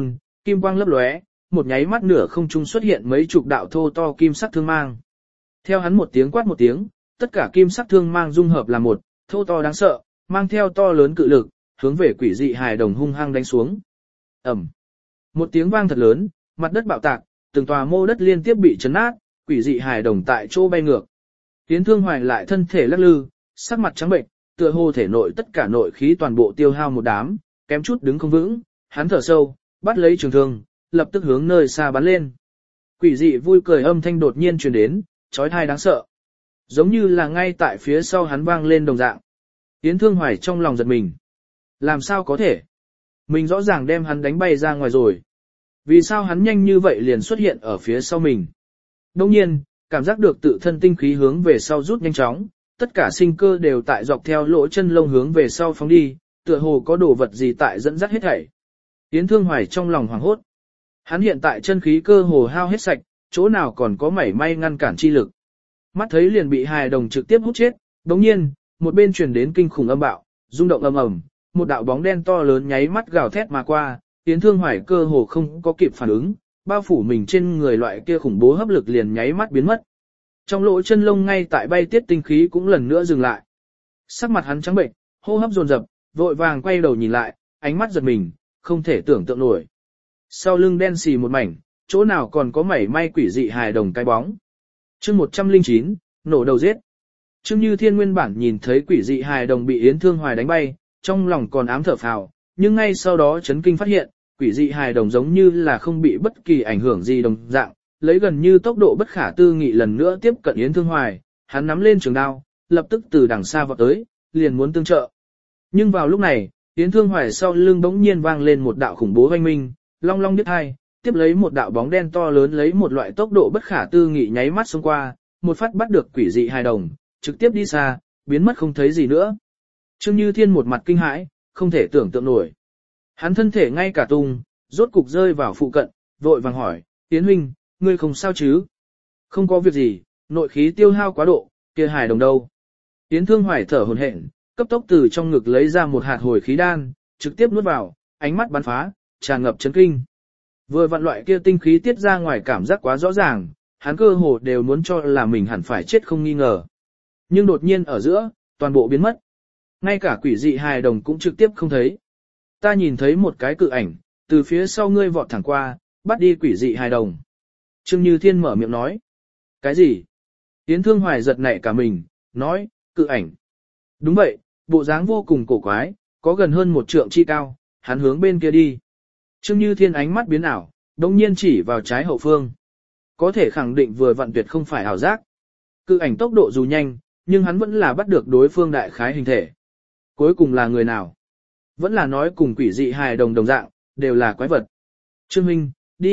kim quang lấp lóe, một nháy mắt nửa không trung xuất hiện mấy chục đạo thô to kim sắc thương mang. Theo hắn một tiếng quát một tiếng, tất cả kim sắc thương mang dung hợp là một, thô to đáng sợ, mang theo to lớn cự lực, hướng về quỷ dị hài đồng hung hăng đánh xuống. Ầm. Một tiếng vang thật lớn, mặt đất bạo tạc, từng tòa mô đất liên tiếp bị chấn nát, quỷ dị hài đồng tại chỗ bay ngược. Yến Thương Hoài lại thân thể lắc lư, sắc mặt trắng bệnh, tựa hồ thể nội tất cả nội khí toàn bộ tiêu hao một đám, kém chút đứng không vững, hắn thở sâu, bắt lấy trường thương, lập tức hướng nơi xa bắn lên. Quỷ dị vui cười âm thanh đột nhiên truyền đến, chói tai đáng sợ. Giống như là ngay tại phía sau hắn vang lên đồng dạng. Yến Thương Hoài trong lòng giật mình. Làm sao có thể? Mình rõ ràng đem hắn đánh bay ra ngoài rồi. Vì sao hắn nhanh như vậy liền xuất hiện ở phía sau mình? Đồng nhiên, cảm giác được tự thân tinh khí hướng về sau rút nhanh chóng, tất cả sinh cơ đều tại dọc theo lỗ chân lông hướng về sau phóng đi, tựa hồ có đồ vật gì tại dẫn dắt hết thảy. Yến Thương Hoài trong lòng hoảng hốt. Hắn hiện tại chân khí cơ hồ hao hết sạch, chỗ nào còn có mảy may ngăn cản chi lực. Mắt thấy liền bị hài đồng trực tiếp hút chết, đồng nhiên, một bên truyền đến kinh khủng âm bạo, rung động ầm ầm, một đạo bóng đen to lớn nháy mắt gào thét mà qua, Yến Thương Hoài cơ hồ không có kịp phản ứng, bao phủ mình trên người loại kia khủng bố hấp lực liền nháy mắt biến mất. Trong lỗ chân lông ngay tại bay tiết tinh khí cũng lần nữa dừng lại. Sắc mặt hắn trắng bệnh, hô hấp dồn dập, vội vàng quay đầu nhìn lại, ánh mắt giật mình, không thể tưởng tượng nổi. Sau lưng đen xì một mảnh, chỗ nào còn có mảy may quỷ dị hài đồng cái bóng. Chương 109, nổ đầu giết. Trương Như Thiên nguyên bản nhìn thấy quỷ dị hài đồng bị Yến Thương Hoài đánh bay, trong lòng còn ám thở phào, nhưng ngay sau đó chấn kinh phát hiện, quỷ dị hài đồng giống như là không bị bất kỳ ảnh hưởng gì đồng dạng, lấy gần như tốc độ bất khả tư nghị lần nữa tiếp cận Yến Thương Hoài, hắn nắm lên trường đao, lập tức từ đằng xa vọt tới, liền muốn tương trợ. Nhưng vào lúc này, Yến Thương Hoài sau lưng bỗng nhiên vang lên một đạo khủng bố oanh minh, long long điếc hai, tiếp lấy một đạo bóng đen to lớn lấy một loại tốc độ bất khả tư nghị nháy mắt xông qua, một phát bắt được quỷ dị hài đồng, trực tiếp đi xa, biến mất không thấy gì nữa. Trương Như Thiên một mặt kinh hãi, không thể tưởng tượng nổi. Hắn thân thể ngay cả tung, rốt cục rơi vào phụ cận, vội vàng hỏi, Yến huynh, ngươi không sao chứ? Không có việc gì, nội khí tiêu hao quá độ, kia hài đồng đâu? Yến Thương Hoài thở hổn hển, cấp tốc từ trong ngực lấy ra một hạt hồi khí đan, trực tiếp nuốt vào, ánh mắt bắn phá, tràn ngập chấn kinh. Vừa vặn loại kia tinh khí tiết ra ngoài cảm giác quá rõ ràng, hắn cơ hồ đều muốn cho là mình hẳn phải chết không nghi ngờ. Nhưng đột nhiên ở giữa, toàn bộ biến mất. Ngay cả quỷ dị hài đồng cũng trực tiếp không thấy. Ta nhìn thấy một cái cự ảnh, từ phía sau ngươi vọt thẳng qua, bắt đi quỷ dị hài đồng. Trương Như Thiên mở miệng nói. Cái gì? Yến Thương Hoài giật nảy cả mình, nói, cự ảnh. Đúng vậy, bộ dáng vô cùng cổ quái, có gần hơn 1 trượng chi cao, hắn hướng bên kia đi. Trương Như Thiên ánh mắt biến ảo, đồng nhiên chỉ vào trái hậu phương. Có thể khẳng định vừa vặn tuyệt không phải ảo giác. Cự ảnh tốc độ dù nhanh, nhưng hắn vẫn là bắt được đối phương đại khái hình thể. Cuối cùng là người nào? Vẫn là nói cùng quỷ dị hài đồng đồng dạng, đều là quái vật. Trương Minh,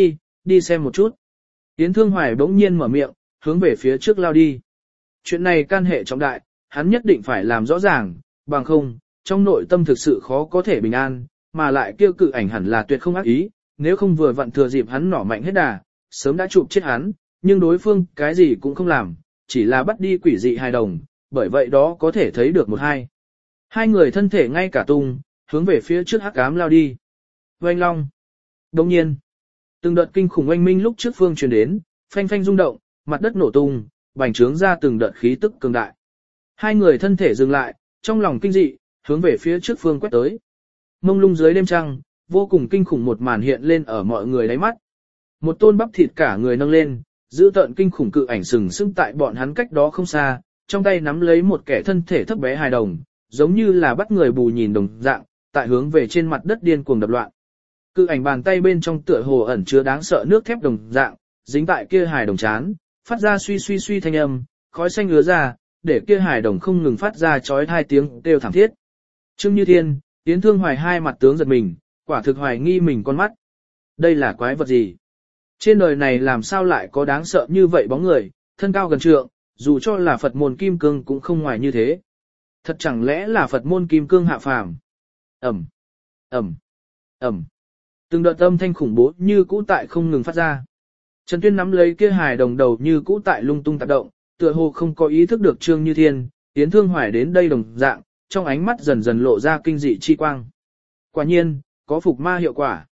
đi xem một chút. Yến Thương Hoài bỗng nhiên mở miệng, hướng về phía trước lao đi. Chuyện này can hệ trọng đại, hắn nhất định phải làm rõ ràng, bằng không, trong nội tâm thực sự khó có thể bình an, mà lại kêu cự ảnh hẳn là tuyệt không ác ý, nếu không vừa vặn thừa dịp hắn nỏ mạnh hết đà, sớm đã chụp chết hắn, nhưng đối phương cái gì cũng không làm, chỉ là bắt đi quỷ dị hài đồng, bởi vậy đó có thể thấy được một hai. Hai người thân thể ngay cả tung, hướng về phía trước hắc ám lao đi. Oanh long. Đồng nhiên, từng đợt kinh khủng oanh minh lúc trước phương truyền đến, phanh phanh rung động, mặt đất nổ tung, bành trướng ra từng đợt khí tức cường đại. Hai người thân thể dừng lại, trong lòng kinh dị, hướng về phía trước phương quét tới. Mông lung dưới đêm trăng, vô cùng kinh khủng một màn hiện lên ở mọi người đáy mắt. Một tôn bắp thịt cả người nâng lên, giữ tợn kinh khủng cự ảnh sừng sững tại bọn hắn cách đó không xa, trong tay nắm lấy một kẻ thân thể thấp bé hài đồng, giống như là bắt người bù nhìn đồng dạng, tại hướng về trên mặt đất điên cuồng đập loạn. Cự ảnh bàn tay bên trong tựa hồ ẩn chứa đáng sợ nước thép đồng dạng, dính tại kia hài đồng chán, phát ra suy suy suy thanh âm, khói xanh ứa ra, để kia hài đồng không ngừng phát ra chói tai tiếng kêu thảm thiết. Trương Như Thiên, Yến Thương Hoài hai mặt tướng giật mình, quả thực hoài nghi mình con mắt. Đây là quái vật gì? Trên đời này làm sao lại có đáng sợ như vậy bóng người, thân cao gần trượng, dù cho là Phật môn kim cương cũng không ngoài như thế. Thật chẳng lẽ là Phật môn kim cương hạ phàm? Ầm, ầm, ầm. Từng đợt âm thanh khủng bố như cũ tại không ngừng phát ra. Trần Tuyên nắm lấy kia hài đồng đầu như cũ tại lung tung tạp động, tựa hồ không có ý thức được Trương Như Thiên, Yến Thương Hoài đến đây đồng dạng, trong ánh mắt dần dần lộ ra kinh dị chi quang. Quả nhiên, có phục ma hiệu quả.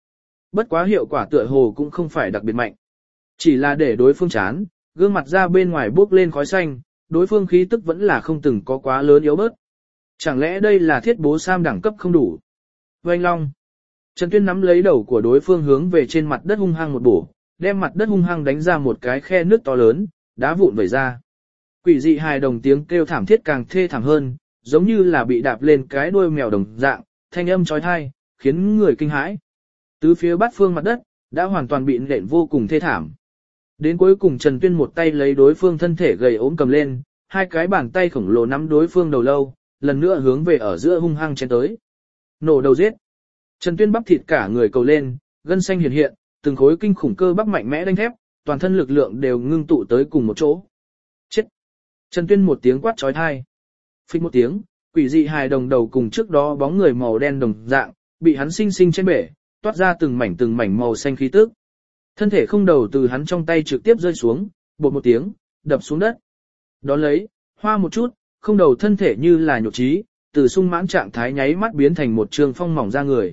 bất quá hiệu quả tựa hồ cũng không phải đặc biệt mạnh. Chỉ là để đối phương chán, gương mặt ra bên ngoài bốc lên khói xanh, đối phương khí tức vẫn là không từng có quá lớn yếu bớt. Chẳng lẽ đây là thiết bố sam đẳng cấp không đủ? Oanh long. Trần Tuyên nắm lấy đầu của đối phương hướng về trên mặt đất hung hăng một bổ, đem mặt đất hung hăng đánh ra một cái khe nước to lớn, đá vụn vẩy ra. Quỷ dị hài đồng tiếng kêu thảm thiết càng thê thảm hơn, giống như là bị đạp lên cái đuôi mèo đồng dạng, thanh âm chói tai, khiến người kinh hãi. Tứ phía bát phương mặt đất đã hoàn toàn bị nện vô cùng thê thảm. Đến cuối cùng Trần Tuyên một tay lấy đối phương thân thể gầy ốm cầm lên, hai cái bàn tay khổng lồ nắm đối phương đầu lâu, lần nữa hướng về ở giữa hung hăng chém tới. Nổ đầu giết. Trần Tuyên bắp thịt cả người cầu lên, gân xanh hiện hiện, từng khối kinh khủng cơ bắp mạnh mẽ đanh thép, toàn thân lực lượng đều ngưng tụ tới cùng một chỗ. Chết. Trần Tuyên một tiếng quát chói tai. Phích một tiếng, quỷ dị hài đồng đầu cùng trước đó bóng người màu đen đồng dạng, bị hắn sinh sinh chém bể, toát ra từng mảnh màu xanh khí tức. Thân thể không đầu từ hắn trong tay trực tiếp rơi xuống, bột một tiếng, đập xuống đất. Đón lấy, hoa một chút, không đầu thân thể như là nhột trí, từ sung mãn trạng thái nháy mắt biến thành một trường phong mỏng ra người.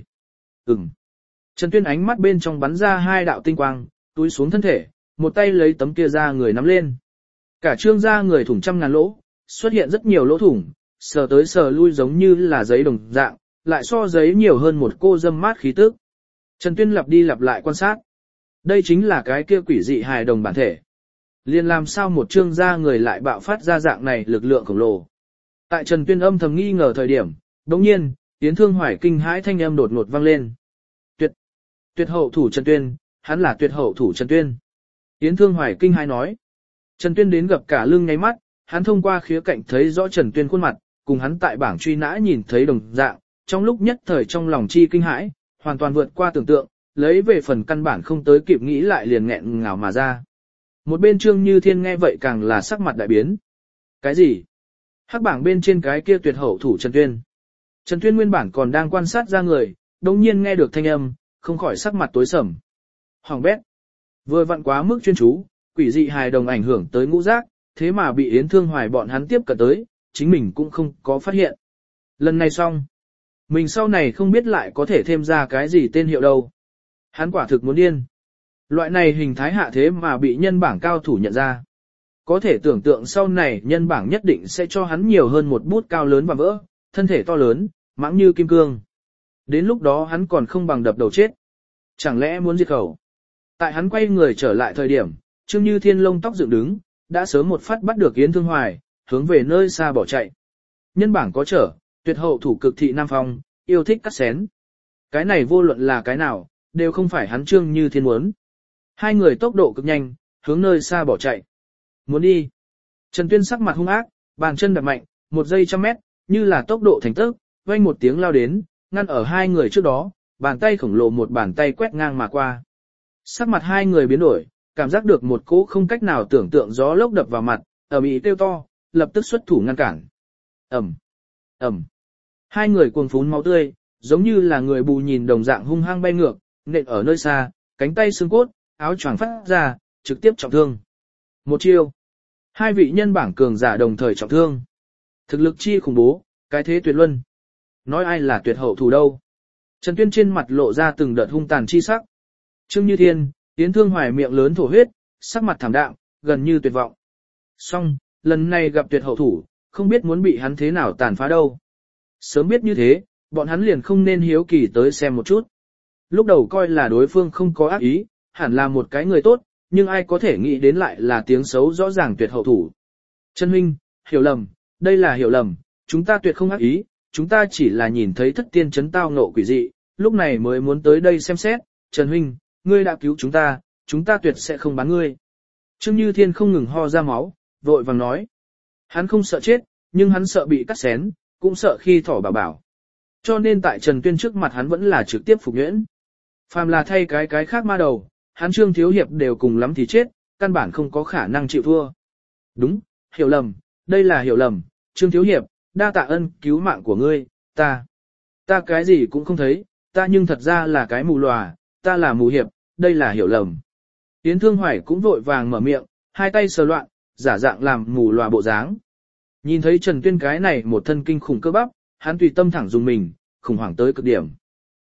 Trần Tuyên ánh mắt bên trong bắn ra hai đạo tinh quang, túi xuống thân thể, một tay lấy tấm kia ra người nắm lên. Cả trương da người thủng trăm ngàn lỗ, xuất hiện rất nhiều lỗ thủng, sờ tới sờ lui giống như là giấy đồng dạng, lại so giấy nhiều hơn một cô dâm mát khí tức. Trần Tuyên lặp đi lặp lại quan sát. Đây chính là cái kia quỷ dị hài đồng bản thể. Liên làm sao một trương da người lại bạo phát ra dạng này lực lượng khổng lồ. Tại Trần Tuyên âm thầm nghi ngờ thời điểm, đồng nhiên, Yến Thương Hoài kinh hãi thanh âm đột ngột vang lên. Tuyệt hậu thủ Trần Tuyên, hắn là tuyệt hậu thủ Trần Tuyên. Yến Thương Hoài kinh hãi nói. Trần Tuyên đến gặp cả lưng ngáy mắt, hắn thông qua khía cạnh thấy rõ Trần Tuyên khuôn mặt, cùng hắn tại bảng truy nã nhìn thấy đồng dạng, trong lúc nhất thời trong lòng chi kinh hãi, hoàn toàn vượt qua tưởng tượng, lấy về phần căn bản không tới kịp nghĩ lại liền nghẹn ngào mà ra. Một bên Trương Như Thiên nghe vậy càng là sắc mặt đại biến. Cái gì? Hắc bảng bên trên cái kia tuyệt hậu thủ Trần Tuyên. Trần Tuyên nguyên bản còn đang quan sát ra người, đồng nhiên nghe được thanh âm, không khỏi sắc mặt tối sầm. Hoàng bét. Vừa vặn quá mức chuyên chú, quỷ dị hài đồng ảnh hưởng tới ngũ giác, thế mà bị Yến Thương Hoài bọn hắn tiếp cận tới, chính mình cũng không có phát hiện. Lần này xong. Mình sau này không biết lại có thể thêm ra cái gì tên hiệu đâu. Hắn quả thực muốn điên. Loại này hình thái hạ thế mà bị nhân bảng cao thủ nhận ra. Có thể tưởng tượng sau này nhân bảng nhất định sẽ cho hắn nhiều hơn một bút cao lớn và vỡ, thân thể to lớn, mãng như kim cương. Đến lúc đó hắn còn không bằng đập đầu chết. Chẳng lẽ muốn diệt khẩu? Tại hắn quay người trở lại thời điểm, Trương Như Thiên lông tóc dựng đứng, đã sớm một phát bắt được Yến Thương Hoài, hướng về nơi xa bỏ chạy. Nhân bảng có trở, tuyệt hậu thủ cực thị Nam Phong, yêu thích cắt xén. Cái này vô luận là cái nào, đều không phải hắn Trương Như Thiên muốn. Hai người tốc độ cực nhanh, hướng nơi xa bỏ chạy. Muốn đi. Trần Tuyên sắc mặt hung ác, bàn chân đạp mạnh, 1 giây 100 mét, như là tốc độ thành tốc, vang một tiếng lao đến, ngăn ở hai người trước đó, bàn tay khổng lồ một bàn tay quét ngang mà qua. Sắc mặt hai người biến đổi, cảm giác được một cỗ không cách nào tưởng tượng gió lốc đập vào mặt, ầm ĩ kêu to, lập tức xuất thủ ngăn cản. Ầm. Hai người cuồng phún máu tươi, giống như là người bù nhìn đồng dạng hung hăng bay ngược, nện ở nơi xa, cánh tay xương cốt, áo choàng phát ra, trực tiếp trọng thương. Một chiêu. Hai vị nhân bảng cường giả đồng thời trọng thương. Thực lực chi khủng bố, cái thế tuyệt luân. Nói ai là tuyệt hậu thủ đâu. Trần Tuyên trên mặt lộ ra từng đợt hung tàn chi sắc. Trương Như Thiên, Yến Thương Hoài miệng lớn thổ huyết, sắc mặt thảm đạm, gần như tuyệt vọng. Song, lần này gặp tuyệt hậu thủ, không biết muốn bị hắn thế nào tàn phá đâu. Sớm biết như thế, bọn hắn liền không nên hiếu kỳ tới xem một chút. Lúc đầu coi là đối phương không có ác ý, hẳn là một cái người tốt, nhưng ai có thể nghĩ đến lại là tiếng xấu rõ ràng tuyệt hậu thủ. Trần huynh, hiểu lầm, đây là hiểu lầm, chúng ta tuyệt không ác ý, chúng ta chỉ là nhìn thấy thất tiên chấn tao ngộ quỷ dị, lúc này mới muốn tới đây xem xét. Trần huynh, ngươi đã cứu chúng ta tuyệt sẽ không bán ngươi. Trương Như Thiên không ngừng ho ra máu, vội vàng nói. Hắn không sợ chết, nhưng hắn sợ bị cắt xén, cũng sợ khi thỏ bảo bảo. Cho nên tại Trần Tuyên trước mặt hắn vẫn là trực tiếp phục nhuyễn. Phàm là thay cái khác ma đầu, hắn Trương Thiếu Hiệp đều cùng lắm thì chết, căn bản không có khả năng chịu thua. Đúng, hiểu lầm, đây là hiểu lầm, Trương Thiếu Hiệp, đa tạ ân cứu mạng của ngươi, ta cái gì cũng không thấy, ta nhưng thật ra là cái mù lòa, ta là mù hiệp, đây là hiểu lầm. Yến Thương Hoài cũng vội vàng mở miệng, hai tay sờ loạn, giả dạng làm mù lòa bộ dáng. Nhìn thấy Trần Tuyên cái này một thân kinh khủng cơ bắp, hắn tùy tâm thẳng dùng mình, khủng hoảng tới cực điểm.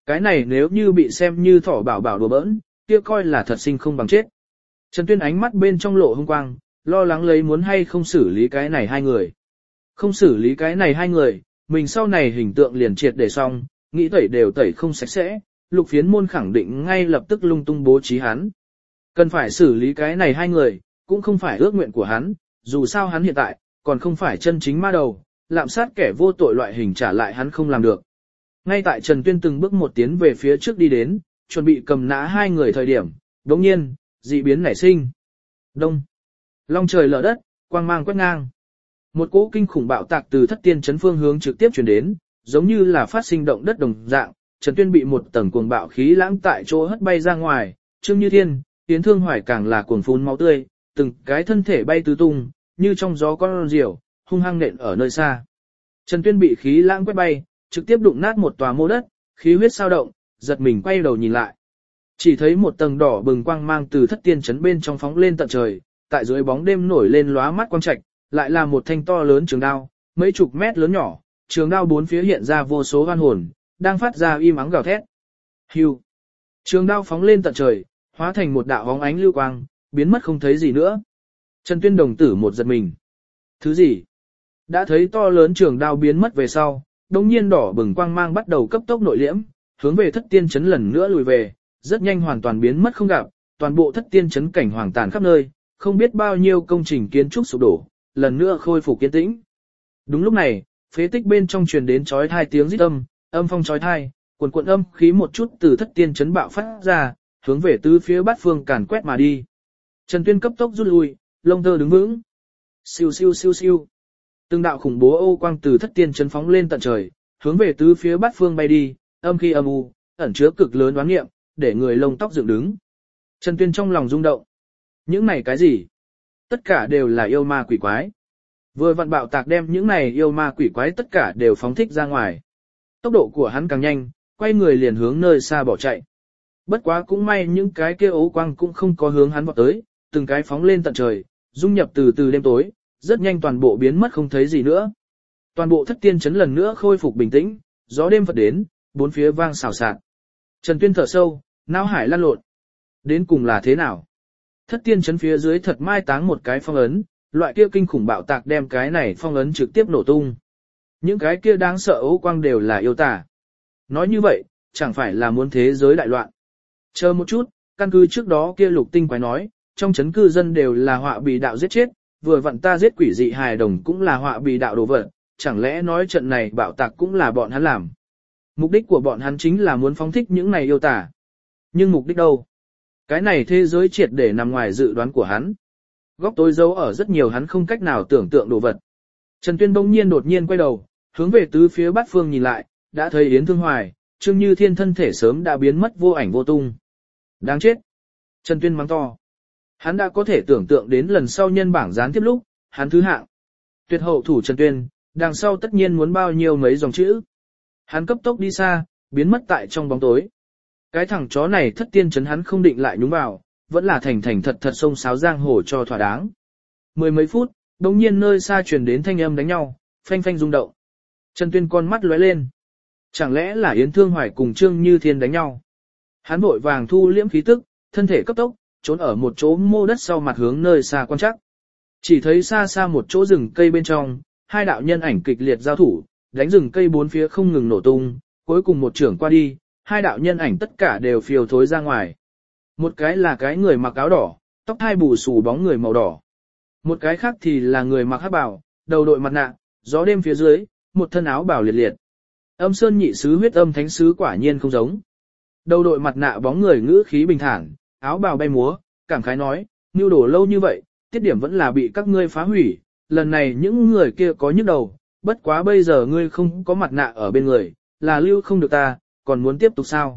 Cái này nếu như bị xem như thỏ bảo bảo đùa bỡn, kia coi là thật sinh không bằng chết. Trần Tuyên ánh mắt bên trong lộ hung quang, lo lắng lấy muốn hay không xử lý cái này hai người. Không xử lý cái này hai người, mình sau này hình tượng liền triệt để xong, nghĩ tẩy đều tẩy không sạch sẽ, Lục Phiến Môn khẳng định ngay lập tức lung tung bố trí hắn. Cần phải xử lý cái này hai người, cũng không phải ước nguyện của hắn, dù sao hắn hiện tại, còn không phải chân chính ma đầu, lạm sát kẻ vô tội loại hình trả lại hắn không làm được. Ngay tại Trần Tuyên từng bước một tiến về phía trước đi đến, chuẩn bị cầm nã hai người thời điểm, đồng nhiên, dị biến nảy sinh. Đông. Long trời lở đất, quang mang quét ngang. Một cỗ kinh khủng bạo tạc từ thất tiên chấn phương hướng trực tiếp truyền đến, giống như là phát sinh động đất đồng dạng, Trần Tuyên bị một tầng cuồng bạo khí lãng tại chỗ hất bay ra ngoài, Trương Như Thiên, Yến Thương Hoài càng là cuồng phun máu tươi, từng cái thân thể bay tứ tung, như trong gió con diều, hung hăng nện ở nơi xa. Trần Tuyên bị khí lãng quét bay, trực tiếp đụng nát một tòa mô đất, khí huyết sao động, giật mình quay đầu nhìn lại. Chỉ thấy một tầng đỏ bừng quang mang từ thất tiên chấn bên trong phóng lên tận trời, tại dưới bóng đêm nổi lên lóa mắt quang trạch, lại là một thanh to lớn trường đao, mấy chục mét lớn nhỏ, trường đao bốn phía hiện ra vô số oan hồn, đang phát ra im ắng gào thét. Hưu. Trường đao phóng lên tận trời, hóa thành một đạo bóng ánh lưu quang, biến mất không thấy gì nữa. Trần Tuyên đồng tử một giật mình. Thứ gì? Đã thấy to lớn trường đao biến mất về sau, đồng nhiên đỏ bừng quang mang bắt đầu cấp tốc nội liễm, hướng về thất tiên chấn lần nữa lùi về, rất nhanh hoàn toàn biến mất không gặp, toàn bộ thất tiên chấn cảnh hoàng tàn khắp nơi, không biết bao nhiêu công trình kiến trúc sụp đổ, lần nữa khôi phục kiên tĩnh. Đúng lúc này, phế tích bên trong truyền đến chói tai tiếng rít âm phong chói tai, cuồn cuộn âm khí một chút từ thất tiên chấn bạo phát ra, hướng về tứ phía bát phương càn quét mà đi. Trần Tuyên cấp tốc rút lui, lông tơ đứng vững. Siêu siêu siêu siêu. Từng đạo khủng bố ô quang từ thất tiên chấn phóng lên tận trời, hướng về tứ phía bát phương bay đi, âm khí âm u, ẩn chứa cực lớn đoán nghiệm, để người lông tóc dựng đứng. Trần Tuyên trong lòng rung động. Những này cái gì? Tất cả đều là yêu ma quỷ quái. Vừa vặn bạo tạc đem những này yêu ma quỷ quái tất cả đều phóng thích ra ngoài. Tốc độ của hắn càng nhanh, quay người liền hướng nơi xa bỏ chạy. Bất quá cũng may những cái kia ấu quang cũng không có hướng hắn vọt tới, từng cái phóng lên tận trời, dung nhập từ từ đêm tối, rất nhanh toàn bộ biến mất không thấy gì nữa. Toàn bộ thất tiên chấn lần nữa khôi phục bình tĩnh, gió đêm phật đến, bốn phía vang xào xạc. Trần Tuyên thở sâu, não hải lăn lộn. Đến cùng là thế nào? Thất tiên chấn phía dưới thật mai táng một cái phong ấn, loại kia kinh khủng bạo tạc đem cái này phong ấn trực tiếp nổ tung. Những cái kia đáng sợ ấu quang đều là yêu tà. Nói như vậy, chẳng phải là muốn thế giới đại loạn. Chờ một chút, căn cứ trước đó kia Lục Tinh quái nói, trong chấn cư dân đều là họa bì đạo giết chết, vừa vặn ta giết quỷ dị hài đồng cũng là họa bì đạo đồ vật, chẳng lẽ nói trận này bạo tạc cũng là bọn hắn làm. Mục đích của bọn hắn chính là muốn phóng thích những này yêu tà. Nhưng mục đích đâu? Cái này thế giới triệt để nằm ngoài dự đoán của hắn. Góc tối giấu ở rất nhiều hắn không cách nào tưởng tượng đồ vật. Trần Tuyên bỗng nhiên đột nhiên quay đầu, hướng về tứ phía bát phương nhìn lại, đã thấy Yến Thương Hoài, Trương Như Thiên thân thể sớm đã biến mất vô ảnh vô tung. Đáng chết! Trần Tuyên mắng to. Hắn đã có thể tưởng tượng đến lần sau nhân bảng gián tiếp lúc, hắn thứ hạng. Tuyệt hậu thủ Trần Tuyên, đằng sau tất nhiên muốn bao nhiêu mấy dòng chữ. Hắn cấp tốc đi xa, biến mất tại trong bóng tối. Cái thằng chó này thất tiên chấn hắn không định lại nhúng vào, vẫn là thành thành thật thật xông xáo giang hồ cho thỏa đáng. Mười mấy phút, đồng nhiên nơi xa truyền đến thanh âm đánh nhau, phanh phanh rung động. Trần Tuyên con mắt lóe lên. Chẳng lẽ là Yến Thương Hoài cùng Trương Như Thiên đánh nhau? Hắn vội vàng thu liễm khí tức, thân thể cấp tốc, trốn ở một chỗ mô đất sau mặt hướng nơi xa quan chắc. Chỉ thấy xa xa một chỗ rừng cây bên trong, hai đạo nhân ảnh kịch liệt giao thủ, đánh rừng cây bốn phía không ngừng nổ tung, cuối cùng một trưởng qua đi, hai đạo nhân ảnh tất cả đều phiêu thối ra ngoài. Một cái là cái người mặc áo đỏ, tóc hai bù xù bóng người màu đỏ. Một cái khác thì là người mặc hắc bào, đầu đội mặt nạ, gió đêm phía dưới, một thân áo bào liệt liệt. Âm Sơn nhị sứ huyết âm thánh sứ quả nhiên không giống. Đầu đội mặt nạ bóng người ngữ khí bình thản, áo bào bay múa, cảm khái nói, nưu đổ lâu như vậy, tiết điểm vẫn là bị các ngươi phá hủy, lần này những người kia có nhức đầu, bất quá bây giờ ngươi không có mặt nạ ở bên người, là lưu không được ta, còn muốn tiếp tục sao?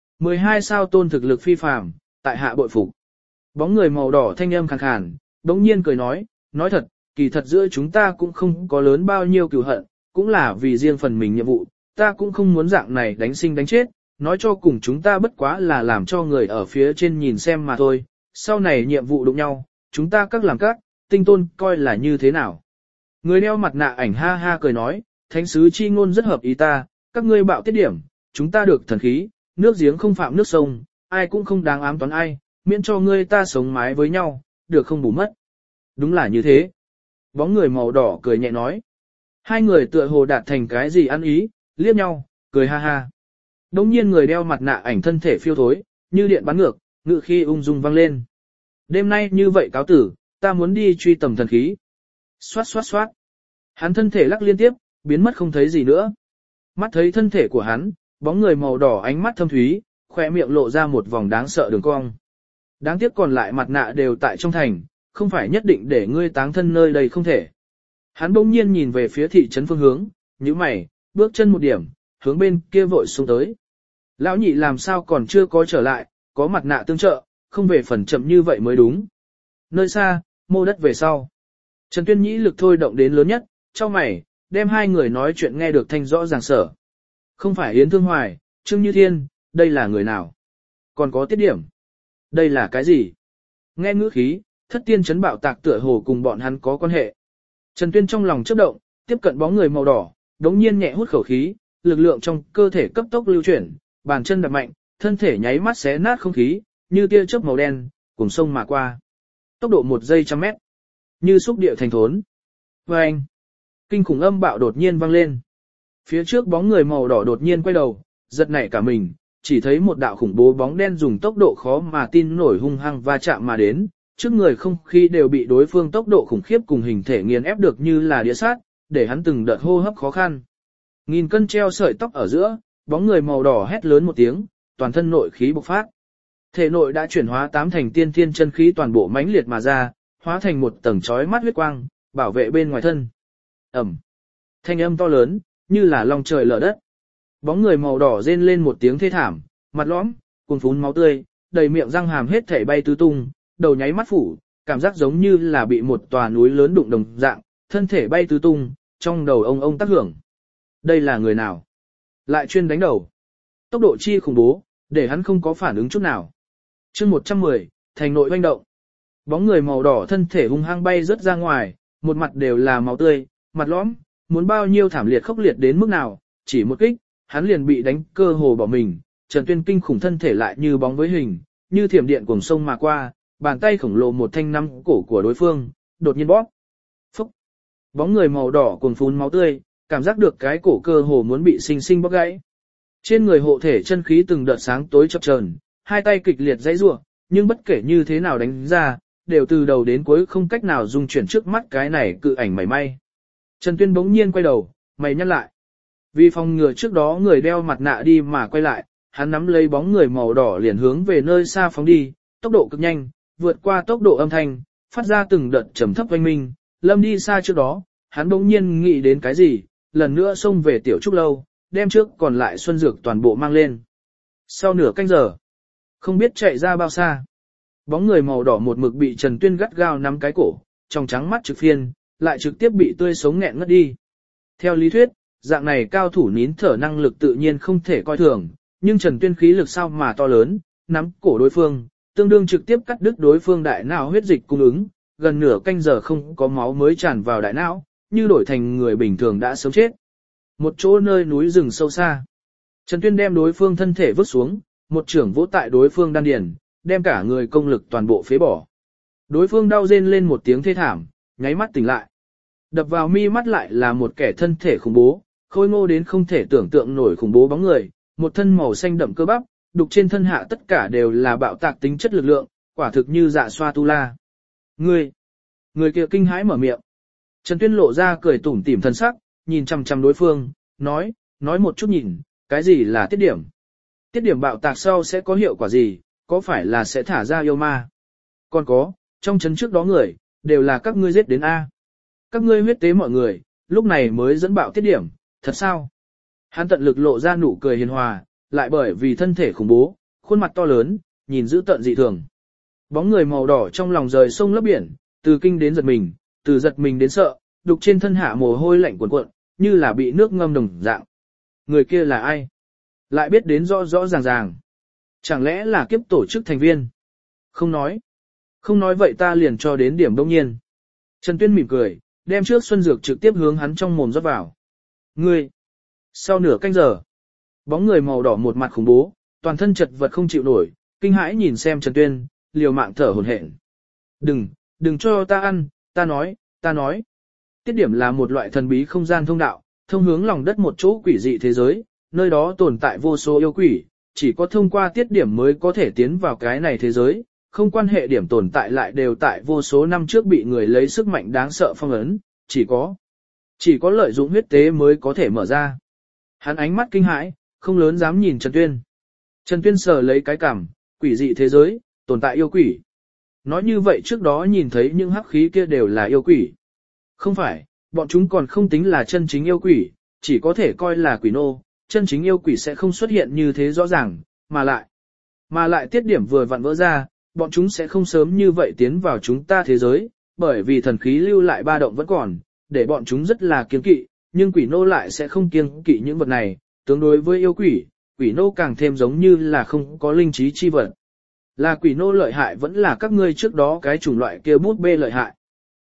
12 sao tôn thực lực phi phàm, tại hạ bội phục. Bóng người màu đỏ thanh âm khàn khàn, đống nhiên cười nói thật, kỳ thật giữa chúng ta cũng không có lớn bao nhiêu cừu hận, cũng là vì riêng phần mình nhiệm vụ, ta cũng không muốn dạng này đánh sinh đánh chết, nói cho cùng chúng ta bất quá là làm cho người ở phía trên nhìn xem mà thôi, sau này nhiệm vụ đụng nhau, chúng ta các làm các, tinh tôn coi là như thế nào. Người đeo mặt nạ ảnh ha ha cười nói, thánh sứ chi ngôn rất hợp ý ta, các ngươi bạo tiết điểm, chúng ta được thần khí, nước giếng không phạm nước sông, ai cũng không đáng ám toán ai, miễn cho ngươi ta sống mái với nhau, được không bù mất. Đúng là như thế. Bóng người màu đỏ cười nhẹ nói. Hai người tựa hồ đạt thành cái gì ăn ý, liếc nhau, cười ha ha. Đống nhiên người đeo mặt nạ ảnh thân thể phiêu thối, như điện bắn ngược, ngự khi ung dung vang lên. Đêm nay như vậy cáo tử, ta muốn đi truy tầm thần khí. Xoát xoát xoát. Hắn thân thể lắc liên tiếp, biến mất không thấy gì nữa. Mắt thấy thân thể của hắn, bóng người màu đỏ ánh mắt thâm thúy, khỏe miệng lộ ra một vòng đáng sợ đường cong. Đáng tiếc còn lại mặt nạ đều tại trong thành, không phải nhất định để ngươi táng thân nơi đây không thể. Hắn bỗng nhiên nhìn về phía thị trấn phương hướng, nhíu mày, bước chân một điểm, hướng bên kia vội xuống tới. Lão nhị làm sao còn chưa có trở lại, có mặt nạ tương trợ, không về phần chậm như vậy mới đúng. Nơi xa, mô đất về sau. Trần Tuyên nhĩ lực thôi động đến lớn nhất, cho mày, đem hai người nói chuyện nghe được thanh rõ ràng sở. Không phải Yến Thương Hoài, Trương Như Thiên, đây là người nào? Còn có tiết điểm. Đây là cái gì? Nghe ngữ khí, thất tiên chấn bạo tạc tựa hồ cùng bọn hắn có quan hệ. Trần Tuyên trong lòng chớp động, tiếp cận bóng người màu đỏ, đống nhiên nhẹ hút khẩu khí, lực lượng trong cơ thể cấp tốc lưu chuyển, bàn chân đạp mạnh, thân thể nháy mắt xé nát không khí, như tia chớp màu đen, cùng sông mà qua. Tốc độ 1 giây 100 mét, như xúc địa thành thốn. Vâng! Kinh khủng âm bạo đột nhiên vang lên. Phía trước bóng người màu đỏ đột nhiên quay đầu, giật nảy cả mình, chỉ thấy một đạo khủng bố bóng đen dùng tốc độ khó mà tin nổi hung hăng va chạm mà đến, trước người không khí đều bị đối phương tốc độ khủng khiếp cùng hình thể nghiền ép được như là đĩa sát, để hắn từng đợt hô hấp khó khăn. Nghìn cân treo sợi tóc ở giữa, bóng người màu đỏ hét lớn một tiếng, toàn thân nội khí bộc phát. Thể nội đã chuyển hóa 8 thành tiên thiên chân khí toàn bộ mãnh liệt mà ra, hóa thành một tầng chói mắt huyết quang, bảo vệ bên ngoài thân. Ầm. Thanh âm to lớn, như là long trời lở đất. Bóng người màu đỏ rên lên một tiếng thê thảm, mặt lõm, cuồn phún máu tươi, đầy miệng răng hàm hết thảy bay tứ tung, đầu nháy mắt phủ, cảm giác giống như là bị một tòa núi lớn đụng đồng dạng, thân thể bay tứ tung, trong đầu ông tác hưởng. Đây là người nào? Lại chuyên đánh đầu. Tốc độ chi khủng bố, để hắn không có phản ứng chút nào. Chương 110, thành nội hoành động. Bóng người màu đỏ thân thể hung hăng bay rớt ra ngoài, một mặt đều là máu tươi, mặt lõm, muốn bao nhiêu thảm liệt khốc liệt đến mức nào, chỉ một kích, hắn liền bị đánh cơ hồ bỏ mình. Trần Tuyên kinh khủng thân thể lại như bóng với hình, như thiểm điện cuồng sông mà qua, bàn tay khổng lồ một thanh nắm cổ của đối phương, đột nhiên bóp. Phúc! Bóng người màu đỏ cuồng phun máu tươi, cảm giác được cái cổ cơ hồ muốn bị sinh sinh bóp gãy. Trên người hộ thể chân khí từng đợt sáng tối chập chờn, hai tay kịch liệt giãy giụa, nhưng bất kể như thế nào đánh ra, đều từ đầu đến cuối không cách nào dung chuyển trước mắt cái này cự ảnh mảy may. Trần Tuyên bỗng nhiên quay đầu, mày nhăn lại. Vì phòng ngừa trước đó người đeo mặt nạ đi mà quay lại, hắn nắm lấy bóng người màu đỏ liền hướng về nơi xa phóng đi, tốc độ cực nhanh, vượt qua tốc độ âm thanh, phát ra từng đợt trầm thấp oanh minh, lâm đi xa trước đó, hắn bỗng nhiên nghĩ đến cái gì, lần nữa xông về tiểu trúc lâu, đem trước còn lại xuân dược toàn bộ mang lên. Sau nửa canh giờ, không biết chạy ra bao xa, bóng người màu đỏ một mực bị Trần Tuyên gắt gao nắm cái cổ, trong trắng mắt trực phiên, lại trực tiếp bị tươi sống nghẹn ngất đi. Theo lý thuyết, dạng này cao thủ nín thở năng lực tự nhiên không thể coi thường, nhưng Trần Tuyên khí lực sao mà to lớn, nắm cổ đối phương, tương đương trực tiếp cắt đứt đối phương đại não huyết dịch cung ứng, gần nửa canh giờ không có máu mới tràn vào đại não, như đổi thành người bình thường đã sớm chết. Một chỗ nơi núi rừng sâu xa, Trần Tuyên đem đối phương thân thể vứt xuống, một trưởng vỗ tại đối phương đan điền, đem cả người công lực toàn bộ phế bỏ. Đối phương đau rên lên một tiếng thê thảm, nháy mắt tỉnh lại. Đập vào mi mắt lại là một kẻ thân thể khủng bố, khôi ngô đến không thể tưởng tượng nổi khủng bố bóng người, một thân màu xanh đậm cơ bắp, đục trên thân hạ tất cả đều là bạo tạc tính chất lực lượng, quả thực như dạ xoa tu la. Người kia kinh hãi mở miệng. Trần Tuyên lộ ra cười tủm tỉm thân sắc, nhìn chằm chằm đối phương, nói một chút nhìn, cái gì là tiết điểm? Tiết điểm bạo tạc sau sẽ có hiệu quả gì, có phải là sẽ thả ra yêu ma? Còn có, trong chấn trước đó người, đều là các ngươi giết đến A. Các ngươi huyết tế mọi người, lúc này mới dẫn bạo tiết điểm, thật sao? Hắn tận lực lộ ra nụ cười hiền hòa, lại bởi vì thân thể khủng bố, khuôn mặt to lớn, nhìn dữ tợn dị thường. Bóng người màu đỏ trong lòng rời sông lấp biển, từ kinh đến giật mình, từ giật mình đến sợ, đục trên thân hạ mồ hôi lạnh cuồn cuộn, như là bị nước ngâm đồng dạng. Người kia là ai? Lại biết đến rõ rõ ràng ràng. Chẳng lẽ là kiếp tổ chức thành viên? Không nói. Không nói vậy ta liền cho đến điểm đông nhiên. Trần Tuyên mỉm cười, đem trước xuân dược trực tiếp hướng hắn trong mồm rót vào. Ngươi! Sau nửa canh giờ, Bóng người màu đỏ một mặt khủng bố, toàn thân chật vật không chịu nổi, kinh hãi nhìn xem Trần Tuyên, liều mạng thở hổn hển. Đừng cho ta ăn, ta nói. Tiết điểm là một loại thần bí không gian thông đạo, thông hướng lòng đất một chỗ quỷ dị thế giới, nơi đó tồn tại vô số yêu quỷ, chỉ có thông qua tiết điểm mới có thể tiến vào cái này thế giới, không quan hệ điểm tồn tại lại đều tại vô số năm trước bị người lấy sức mạnh đáng sợ phong ấn, chỉ có lợi dụng huyết tế mới có thể mở ra. Hắn ánh mắt kinh hãi, không lớn dám nhìn Trần Tuyên. Trần Tuyên sờ lấy cái cằm, quỷ dị thế giới, tồn tại yêu quỷ. Nói như vậy trước đó nhìn thấy những hắc khí kia đều là yêu quỷ. Không phải, bọn chúng còn không tính là chân chính yêu quỷ, chỉ có thể coi là quỷ nô, chân chính yêu quỷ sẽ không xuất hiện như thế rõ ràng, mà lại tiết điểm vừa vặn vỡ ra, bọn chúng sẽ không sớm như vậy tiến vào chúng ta thế giới, bởi vì thần khí lưu lại ba động vẫn còn, để bọn chúng rất là kiêng kỵ, nhưng quỷ nô lại sẽ không kiêng kỵ những vật này, tương đối với yêu quỷ, quỷ nô càng thêm giống như là không có linh trí chi vật. Là quỷ nô lợi hại vẫn là các ngươi trước đó cái chủng loại kia bút bê lợi hại.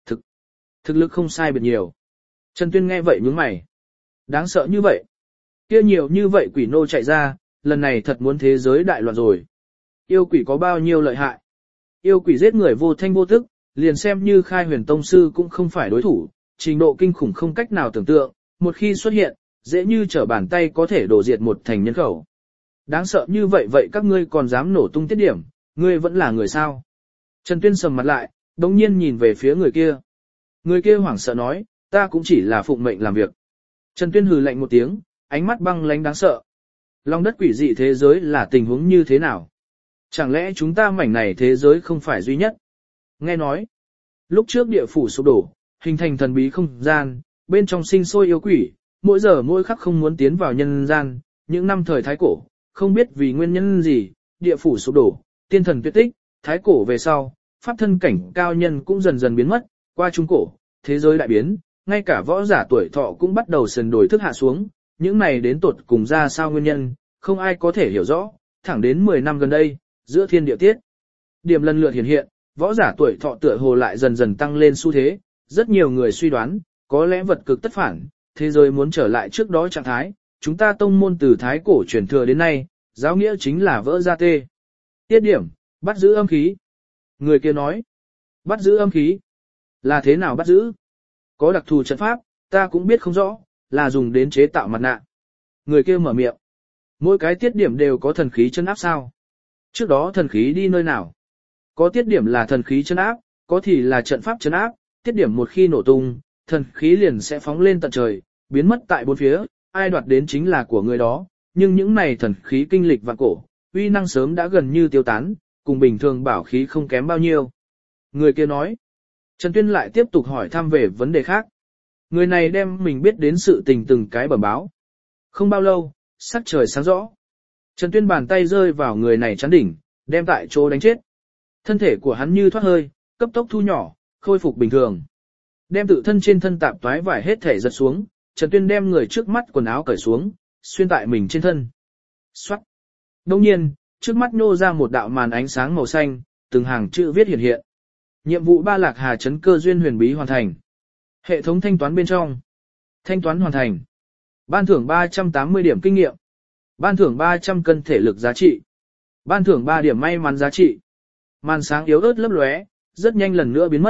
Thực lực không sai biệt nhiều. Trần Tuyên nghe vậy nhướng mày. Đáng sợ như vậy. Kia nhiều như vậy quỷ nô chạy ra, lần này thật muốn thế giới đại loạn rồi. Yêu quỷ có bao nhiêu lợi hại. Yêu quỷ giết người vô thanh vô tức, liền xem như khai huyền tông sư cũng không phải đối thủ, trình độ kinh khủng không cách nào tưởng tượng, một khi xuất hiện, dễ như trở bàn tay có thể đổ diệt một thành nhân khẩu. Đáng sợ như vậy các ngươi còn dám nổ tung tiết điểm, ngươi vẫn là người sao. Trần Tuyên sầm mặt lại, đống nhiên nhìn về phía người kia. Người kia hoảng sợ nói, ta cũng chỉ là phụng mệnh làm việc. Trần Tuyên hừ lạnh một tiếng, ánh mắt băng lãnh đáng sợ. Lòng đất quỷ dị thế giới là tình huống như thế nào? Chẳng lẽ chúng ta mảnh này thế giới không phải duy nhất? Nghe nói, lúc trước địa phủ sụp đổ, hình thành thần bí không gian, bên trong sinh sôi yêu quỷ, mỗi giờ mỗi khắc không muốn tiến vào nhân gian, những năm thời Thái Cổ, không biết vì nguyên nhân gì, địa phủ sụp đổ, tiên thần tuyệt tích, Thái Cổ về sau, pháp thân cảnh cao nhân cũng dần dần biến mất, qua Trung Cổ, thế giới đại biến, ngay cả võ giả tuổi thọ cũng bắt đầu sần đổi thức hạ xuống, những này đến tột cùng ra sao nguyên nhân, không ai có thể hiểu rõ, thẳng đến 10 năm gần đây, giữa thiên địa tiết. Điểm lần lượt hiện, võ giả tuổi thọ tựa hồ lại dần dần tăng lên xu thế, rất nhiều người suy đoán, có lẽ vật cực tất phản, thế giới muốn trở lại trước đó trạng thái, chúng ta tông môn từ Thái Cổ truyền thừa đến nay, giáo nghĩa chính là vỡ ra tê. Tiết điểm, bắt giữ âm khí. Người kia nói, bắt giữ âm khí. Là thế nào bắt giữ? Có đặc thù trận pháp, ta cũng biết không rõ, là dùng đến chế tạo mặt nạ. Người kia mở miệng. Mỗi cái tiết điểm đều có thần khí chân áp sao? Trước đó thần khí đi nơi nào? Có tiết điểm là thần khí chân áp, có thì là trận pháp chân áp, tiết điểm một khi nổ tung, thần khí liền sẽ phóng lên tận trời, biến mất tại bốn phía, ai đoạt đến chính là của người đó, nhưng những này thần khí kinh lịch vạn cổ, uy năng sớm đã gần như tiêu tán, cùng bình thường bảo khí không kém bao nhiêu. Người kia nói. Trần Tuyên lại tiếp tục hỏi thăm về vấn đề khác. Người này đem mình biết đến sự tình từng cái bẩm báo. Không bao lâu, sắc trời sáng rõ. Trần Tuyên bàn tay rơi vào người này chắn đỉnh, đem tại chỗ đánh chết. Thân thể của hắn như thoát hơi, cấp tốc thu nhỏ, khôi phục bình thường. Đem tự thân trên thân tạp toái vải hết thể giật xuống, Trần Tuyên đem người trước mắt quần áo cởi xuống, xuyên tại mình trên thân. Xoát. Đồng nhiên, trước mắt nô ra một đạo màn ánh sáng màu xanh, từng hàng chữ viết hiện. Nhiệm vụ Ba Lạc Hà Trấn Cơ Duyên huyền bí hoàn thành. Hệ thống thanh toán bên trong. Thanh toán hoàn thành. Ban thưởng 380 điểm kinh nghiệm. Ban thưởng 300 cân thể lực giá trị. Ban thưởng 3 điểm may mắn giá trị. Màn sáng yếu ớt lấp lóe, rất nhanh lần nữa biến mất.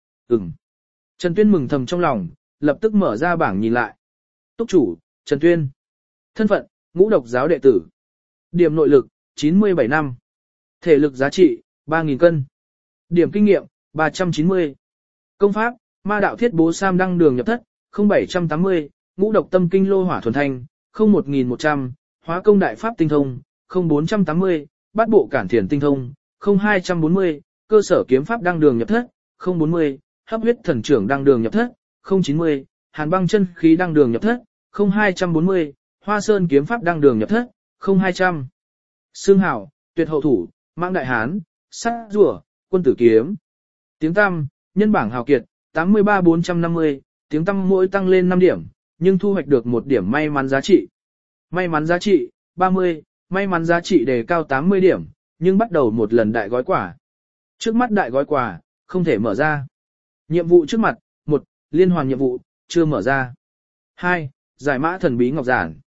Trần Tuyên mừng thầm trong lòng, lập tức mở ra bảng nhìn lại. Túc chủ, Trần Tuyên. Thân phận, Ngũ Độc giáo đệ tử. Điểm nội lực, 97 năm. Thể lực giá trị, 3.000 cân. Điểm kinh nghiệm, 390. Công pháp, Ma đạo thiết bố sam đăng đường nhập thất, 0780, Ngũ độc tâm kinh lô hỏa thuần thanh, 01100, Hóa công đại pháp tinh thông, 0480, Bát bộ cản thiền tinh thông, 0240, Cơ sở kiếm pháp đăng đường nhập thất, 040, Hấp huyết thần trưởng đăng đường nhập thất, 090, Hàn băng chân khí đăng đường nhập thất, 0240, Hoa sơn kiếm pháp đăng đường nhập thất, 0200. Xương hảo, tuyệt hậu thủ, Mãng đại hán, sát rùa, quân tử kiếm. Tiếng tăm, nhân bảng hào kiệt, 83-450, tiếng tăm mỗi tăng lên 5 điểm, nhưng thu hoạch được 1 điểm may mắn giá trị. May mắn giá trị, 30, may mắn giá trị đề cao 80 điểm, nhưng bắt đầu một lần đại gói quà. Trước mắt đại gói quà, không thể mở ra. Nhiệm vụ trước mặt, 1, liên hoàn nhiệm vụ, chưa mở ra. 2, giải mã thần bí ngọc giản.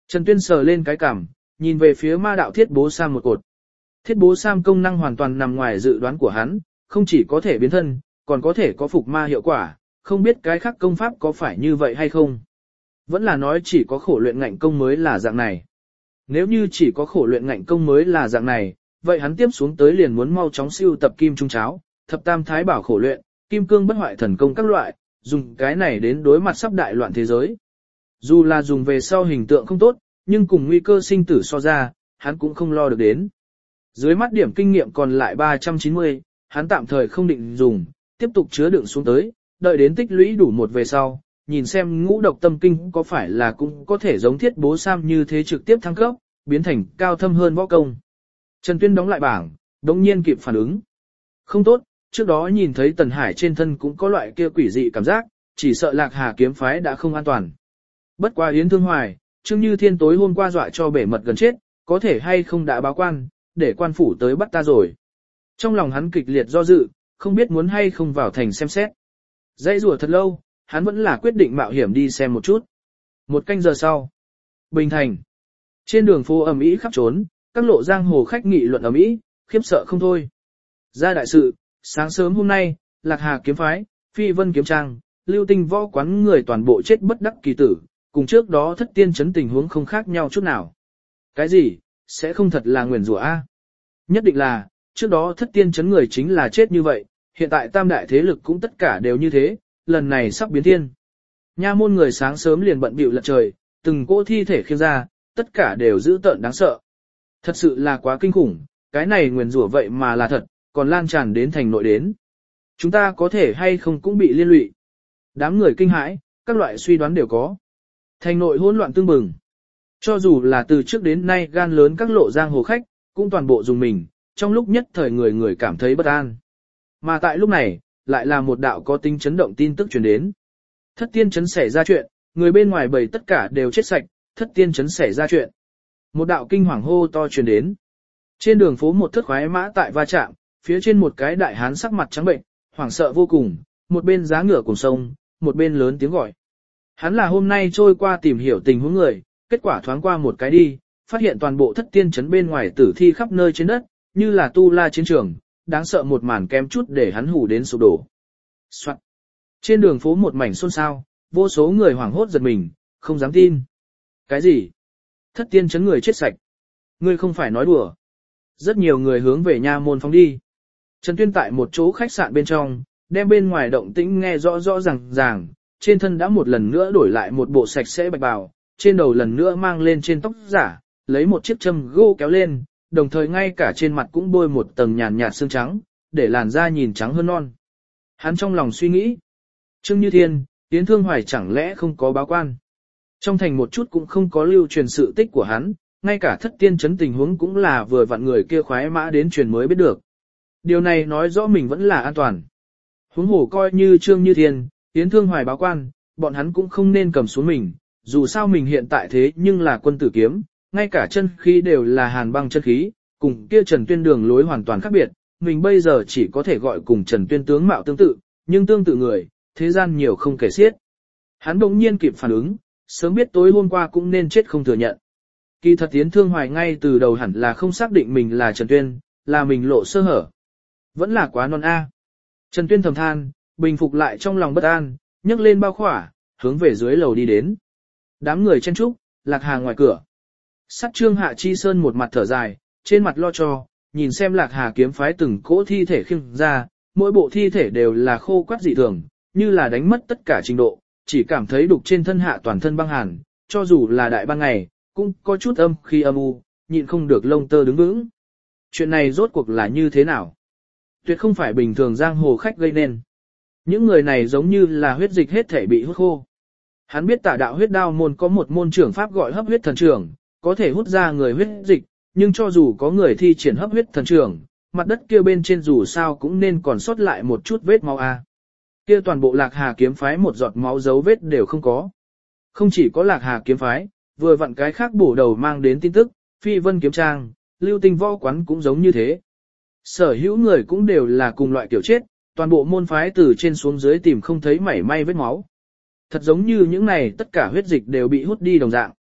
Trần Tuyên sờ lên cái cằm, nhìn về phía ma đạo thiết bố sam một cột. Thiết bố sam công năng hoàn toàn nằm ngoài dự đoán của hắn, không chỉ có thể biến thân, còn có thể có phục ma hiệu quả, không biết cái khác công pháp có phải như vậy hay không. Vẫn là nói chỉ có khổ luyện ngạnh công mới là dạng này. Nếu như chỉ có khổ luyện ngạnh công mới là dạng này, vậy hắn tiếp xuống tới liền muốn mau chóng siêu tập kim trung cháo, thập tam thái bảo khổ luyện, kim cương bất hoại thần công các loại, dùng cái này đến đối mặt sắp đại loạn thế giới. Dù là dùng về sau hình tượng không tốt, nhưng cùng nguy cơ sinh tử so ra, hắn cũng không lo được đến. Dưới mắt điểm kinh nghiệm còn lại 390, hắn tạm thời không định dùng, tiếp tục chứa đựng xuống tới, đợi đến tích lũy đủ một về sau, nhìn xem ngũ độc tâm kinh có phải là cũng có thể giống thiết bố sam như thế trực tiếp thăng cấp, biến thành cao thâm hơn võ công. Trần Tuyên đóng lại bảng, đống nhiên kịp phản ứng. Không tốt, trước đó nhìn thấy Tần Hải trên thân cũng có loại kia quỷ dị cảm giác, chỉ sợ Lạc Hà kiếm phái đã không an toàn. Bất qua Yến Thương Hoài, Trương Như Thiên tối hôm qua dọa cho bể mật gần chết, có thể hay không đã báo quan, để quan phủ tới bắt ta rồi. Trong lòng hắn kịch liệt do dự, không biết muốn hay không vào thành xem xét. Dãy rủa thật lâu, hắn vẫn là quyết định mạo hiểm đi xem một chút. Một canh giờ sau, Bình Thành. Trên đường phố ầm ĩ khắp trốn, các lộ giang hồ khách nghị luận ầm ĩ, khiếp sợ không thôi. Ra đại sự, sáng sớm hôm nay, Lạc Hà kiếm phái, Phi Vân kiếm trang, Lưu Tinh võ quán người toàn bộ chết bất đắc kỳ tử, cùng trước đó Thất Tiên chấn tình huống không khác nhau chút nào. Cái gì, sẽ không thật là nguyền rủa a? Nhất định là, trước đó Thất Tiên chấn người chính là chết như vậy, hiện tại tam đại thế lực cũng tất cả đều như thế, lần này sắp biến thiên. Nha môn người sáng sớm liền bận bịu lật trời, từng cỗ thi thể khiêng ra, tất cả đều dữ tợn đáng sợ. Thật sự là quá kinh khủng, cái này nguyền rủa vậy mà là thật, còn lan tràn đến thành nội đến. Chúng ta có thể hay không cũng bị liên lụy. Đám người kinh hãi, các loại suy đoán đều có. Thành nội hỗn loạn tương bừng. Cho dù là từ trước đến nay gan lớn các lộ giang hồ khách, cũng toàn bộ dùng mình, trong lúc nhất thời người người cảm thấy bất an. Mà tại lúc này, lại là một đạo có tính chấn động tin tức truyền đến. Thất Tiên chấn xảy ra chuyện, người bên ngoài bầy tất cả đều chết sạch, Thất Tiên chấn xảy ra chuyện. Một đạo kinh hoàng hô to truyền đến. Trên đường phố một thất khoái mã tại va chạm, phía trên một cái đại hán sắc mặt trắng bệnh, hoảng sợ vô cùng, một bên giá ngựa cùng sông, một bên lớn tiếng gọi. Hắn là hôm nay trôi qua tìm hiểu tình huống người, kết quả thoáng qua một cái đi, phát hiện toàn bộ Thất Tiên chấn bên ngoài tử thi khắp nơi trên đất, như là tu la chiến trường, đáng sợ một màn kém chút để hắn hù đến sụp đổ. Soạn. Trên đường phố một mảnh xôn xao, vô số người hoảng hốt giật mình, không dám tin. Cái gì? Thất Tiên chấn người chết sạch. Ngươi không phải nói đùa. Rất nhiều người hướng về nha môn phóng đi. Trần Tuyên tại một chỗ khách sạn bên trong, đem bên ngoài động tĩnh nghe rõ rõ ràng, trên thân đã một lần nữa đổi lại một bộ sạch sẽ bạch bào, trên đầu lần nữa mang lên trên tóc giả, lấy một chiếc châm gỗ kéo lên, đồng thời ngay cả trên mặt cũng bôi một tầng nhàn nhạt sương trắng, để làn da nhìn trắng hơn non. Hắn trong lòng suy nghĩ, Trương Như Thiên, Yến Thương Hoài chẳng lẽ không có báo quan. Trong thành một chút cũng không có lưu truyền sự tích của hắn, ngay cả Thất Tiên chấn tình huống cũng là vừa vặn người kia khoái mã đến truyền mới biết được. Điều này nói rõ mình vẫn là an toàn. Huống hồ coi như Trương Như Thiên, Yến Thương Hoài báo quan, bọn hắn cũng không nên cầm xuống mình, dù sao mình hiện tại thế nhưng là quân tử kiếm, ngay cả chân khí đều là hàn băng chân khí, cùng kia Trần Tuyên đường lối hoàn toàn khác biệt, mình bây giờ chỉ có thể gọi cùng Trần Tuyên tướng mạo tương tự, nhưng tương tự người, thế gian nhiều không kể xiết. Hắn bỗng nhiên kịp phản ứng, sớm biết tối hôm qua cũng nên chết không thừa nhận. Kỳ thật Yến Thương Hoài ngay từ đầu hẳn là không xác định mình là Trần Tuyên, là mình lộ sơ hở. Vẫn là quá non a. Trần Tuyên thầm than, bình phục lại trong lòng bất an, nhấc lên bao khỏa, hướng về dưới lầu đi đến. Đám người chen trúc, Lạc Hà ngoài cửa. Sát Trương Hạ Chi Sơn một mặt thở dài, trên mặt lo cho, nhìn xem Lạc Hà kiếm phái từng cỗ thi thể khiêng ra, mỗi bộ thi thể đều là khô quắt dị thường, như là đánh mất tất cả trình độ, chỉ cảm thấy đục trên thân hạ toàn thân băng hàn, cho dù là đại ban ngày, cũng có chút âm khi âm u, nhịn không được lông tơ đứng vững. Chuyện này rốt cuộc là như thế nào? Tuyệt không phải bình thường giang hồ khách gây nên. Những người này giống như là huyết dịch hết thể bị hút khô. Hắn biết Tả đạo huyết đao môn có một môn trưởng pháp gọi hấp huyết thần trưởng, có thể hút ra người huyết dịch, nhưng cho dù có người thi triển hấp huyết thần trưởng, mặt đất kia bên trên dù sao cũng nên còn sót lại một chút vết máu a. Kia toàn bộ Lạc Hà kiếm phái một giọt máu dấu vết đều không có. Không chỉ có Lạc Hà kiếm phái, vừa vặn cái khác bổ đầu mang đến tin tức, Phi Vân kiếm trang, Lưu Tinh võ quán cũng giống như thế. Sở hữu người cũng đều là cùng loại kiểu chết, toàn bộ môn phái từ trên xuống dưới tìm không thấy mảy may vết máu. Thật giống như những này tất cả huyết dịch đều bị hút đi đồng dạng.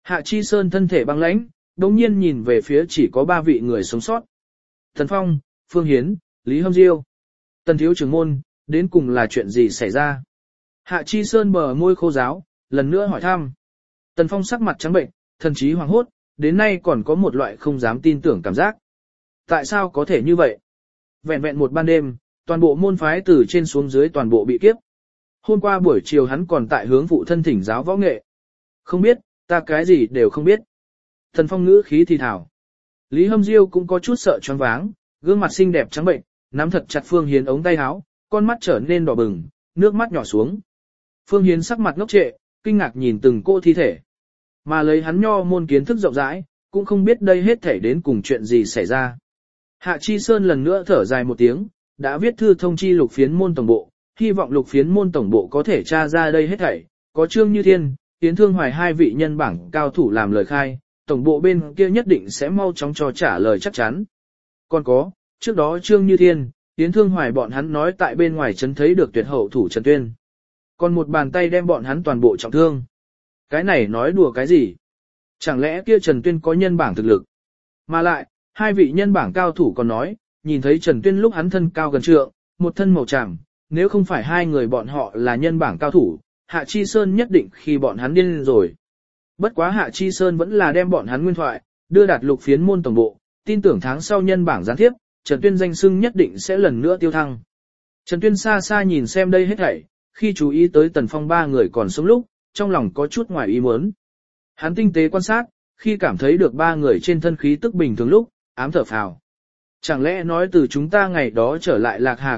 Hạ Chi Sơn thân thể băng lãnh, đồng nhiên nhìn về phía chỉ có 3 vị người sống sót. Tần Phong, Phương Hiến, Lý Hâm Diêu. Tần thiếu trưởng môn, đến cùng là chuyện gì xảy ra? Hạ Chi Sơn bờ môi khô ráo, lần nữa hỏi thăm. Tần Phong sắc mặt trắng bệnh, thần trí hoảng hốt, đến nay còn có một loại không dám tin tưởng cảm giác. Tại sao có thể như vậy? Vẹn vẹn một ban đêm, toàn bộ môn phái từ trên xuống dưới toàn bộ bị kiếp. Hôm qua buổi chiều hắn còn tại hướng phụ thân thỉnh giáo võ nghệ. Không biết, ta cái gì đều không biết. Tần Phong ngữ khí thì thảo. Lý Hâm Diêu cũng có chút sợ choáng váng, gương mặt xinh đẹp trắng bệnh, nắm thật chặt Phương Hiến ống tay áo, con mắt trở nên đỏ bừng, nước mắt nhỏ xuống. Phương Hiến sắc mặt ngốc trệ, kinh ngạc nhìn từng cô thi thể. Mà lấy hắn nho môn kiến thức rộng rãi, cũng không biết đây hết thể đến cùng chuyện gì xảy ra. Hạ Chi Sơn lần nữa thở dài một tiếng, đã viết thư thông chi Lục Phiến môn tổng bộ, hy vọng Lục Phiến môn tổng bộ có thể tra ra đây hết thảy, có Trương Như Thiên, Yến Thương Hoài 2 vị nhân bảng cao thủ làm lời khai, tổng bộ bên kia nhất định sẽ mau chóng cho trả lời chắc chắn. Còn có, trước đó Trương Như Thiên, Yến Thương Hoài bọn hắn nói tại bên ngoài trấn thấy được tuyệt hậu thủ Trần Tuyên. Còn một bàn tay đem bọn hắn toàn bộ trọng thương. Cái này nói đùa cái gì? Chẳng lẽ kia Trần Tuyên có nhân bảng thực lực? Mà lại, 2 vị nhân bảng cao thủ còn nói, nhìn thấy Trần Tuyên lúc hắn thân cao gần trượng, một thân màu tràm, nếu không phải 2 người bọn họ là nhân bảng cao thủ, Hạ Chi Sơn nhất định khi bọn hắn điên rồi. Bất quá Hạ Chi Sơn vẫn là đem bọn hắn nguyên thoại, đưa đạt Lục Phiến môn tổng bộ, tin tưởng tháng sau nhân bảng gián tiếp, Trần Tuyên danh xưng nhất định sẽ lần nữa tiêu thăng. Trần Tuyên xa xa nhìn xem đây hết thảy, khi chú ý tới Tần Phong 3 người còn sống lúc, trong lòng có chút ngoài ý muốn. Hắn tinh tế quan sát, khi cảm thấy được 3 người trên thân khí tức bình thường lúc, ám thở phào. Chẳng lẽ nói từ chúng ta ngày đó trở lại Lạc Hà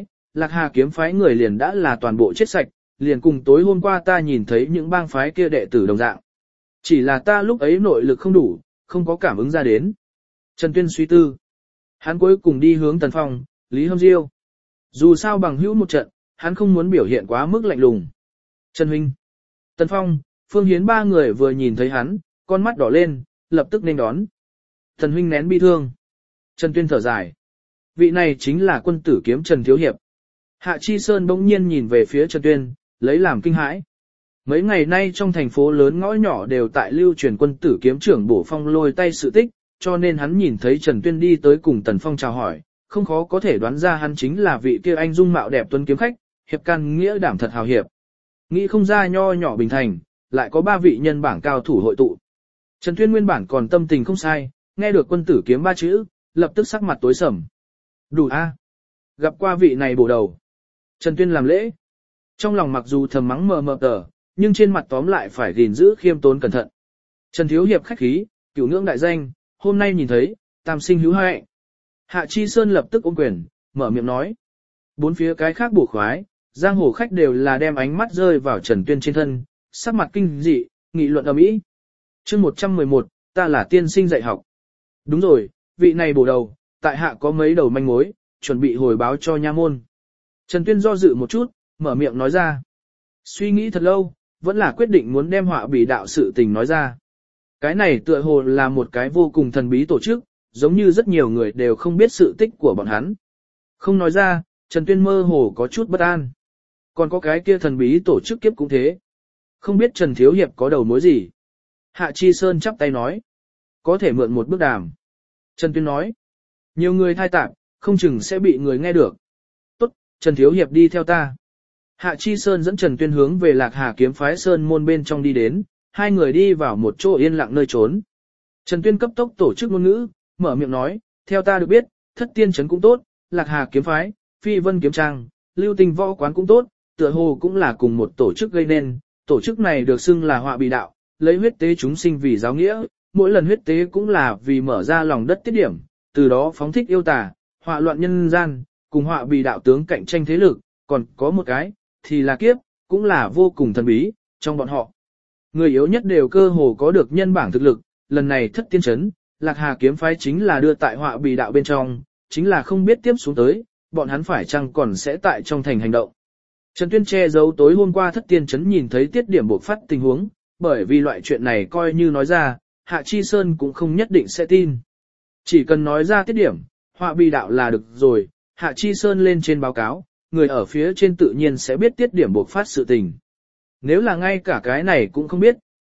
kiếm phái người liền đã là toàn bộ chết sạch, liền cùng tối hôm qua ta nhìn thấy những bang phái kia đệ tử đồng dạng. Chỉ là ta lúc ấy nội lực không đủ, không có cảm ứng ra đến. Trần Tuyên suy tư. Hắn cuối cùng đi hướng Tần Phong, Lý Hâm Diêu. Dù sao bằng hữu một trận, hắn không muốn biểu hiện quá mức lạnh lùng. Trần Huynh. Tần Phong, Phương Hiến 3 người vừa nhìn thấy hắn, con mắt đỏ lên, lập tức nên đón. Tần Huynh nén bi thương. Trần Tuyên thở dài. Vị này chính là quân tử kiếm Trần Thiếu Hiệp. Hạ Chi Sơn bỗng nhiên nhìn về phía Trần Tuyên, lấy làm kinh hãi. Mấy ngày nay trong thành phố lớn ngõ nhỏ đều tại lưu truyền quân tử kiếm trưởng Bổ Phong lôi tay sự tích, cho nên hắn nhìn thấy Trần Tuyên đi tới cùng Tần Phong chào hỏi, không khó có thể đoán ra hắn chính là vị kia anh dung mạo đẹp tuấn kiếm khách, hiệp can nghĩa đảm thật hào hiệp. Nghĩ không ra nho nhỏ Bình Thành, lại có 3 vị nhân bảng cao thủ hội tụ. Trần Tuyên nguyên bản còn tâm tình không sai, nghe được quân tử kiếm 3 chữ, lập tức sắc mặt tối sầm. Đủ a, gặp qua vị này bổ đầu. Trần Tuyên làm lễ. Trong lòng mặc dù thầm mắng mờ mờ tờ, nhưng trên mặt tóm lại phải gìn giữ khiêm tốn cẩn thận. Trần Thiếu Hiệp khách khí, cửu ngưỡng đại danh, hôm nay nhìn thấy, tam sinh hữu hạnh. Hạ Chi Sơn lập tức ôm quyền, mở miệng nói. 4 phía cái khác bổ khoái, giang hồ khách đều là đem ánh mắt rơi vào Trần Tuyên trên thân, sắc mặt kinh dị, nghị luận ầm ĩ. Chương 111, ta là tiên sinh dạy học. Đúng rồi, vị này bổ đầu, tại hạ có mấy đầu manh mối, chuẩn bị hồi báo cho nha môn. Trần Tuyên do dự một chút, mở miệng nói ra. Suy nghĩ thật lâu, vẫn là quyết định muốn đem Họa Bì đạo sự tình nói ra. Cái này tựa hồ là một cái vô cùng thần bí tổ chức, giống như rất nhiều người đều không biết sự tích của bọn hắn. Không nói ra, Trần Tuyên mơ hồ có chút bất an. Còn có cái kia thần bí tổ chức kiếp cũng thế. Không biết Trần Thiếu Hiệp có đầu mối gì. Hạ Chi Sơn chắp tay nói. Có thể mượn một bước đàm. Trần Tuyên nói. Nhiều người thai tạp, không chừng sẽ bị người nghe được. Tốt, Trần Thiếu Hiệp đi theo ta. Hạ Chi Sơn dẫn Trần Tuyên hướng về Lạc Hà kiếm phái Sơn môn bên trong đi đến, 2 người đi vào một chỗ yên lặng nơi trốn. Trần Tuyên cấp tốc tổ chức ngôn ngữ, mở miệng nói, theo ta được biết, Thất Tiên Trấn cũng tốt, Lạc Hà kiếm phái, Phi Vân kiếm trang, Lưu Tình võ quán cũng tốt, tựa hồ cũng là cùng một tổ chức gây nên, tổ chức này được xưng là Họa Bì đạo, lấy huyết tế chúng sinh vì giáo nghĩa, mỗi lần huyết tế cũng là vì mở ra lòng đất tiết điểm, từ đó phóng thích yêu tà, họa loạn nhân gian, cùng Họa Bì đạo tướng cạnh tranh thế lực, còn có một cái, thì là kiếp, cũng là vô cùng thần bí, trong bọn họ. Người yếu nhất đều cơ hồ có được nhân bảng thực lực, lần này Thất Tiên Trấn, Lạc Hà kiếm phái chính là đưa tại Họa Bì đạo bên trong, chính là không biết tiếp xuống tới, bọn hắn phải chăng còn sẽ tại trong thành hành động. Trần Tuyên che giấu tối hôm qua Thất Tiên Trấn nhìn thấy tiết điểm bộc phát tình huống, bởi vì loại chuyện này coi như nói ra, Hạ Chi Sơn cũng không nhất định sẽ tin. Chỉ cần nói ra tiết điểm, Họa Bì đạo là được rồi, Hạ Chi Sơn lên trên báo cáo, người ở phía trên tự nhiên sẽ biết tiết điểm bộc phát sự tình. Nếu là ngay cả cái này cũng không biết,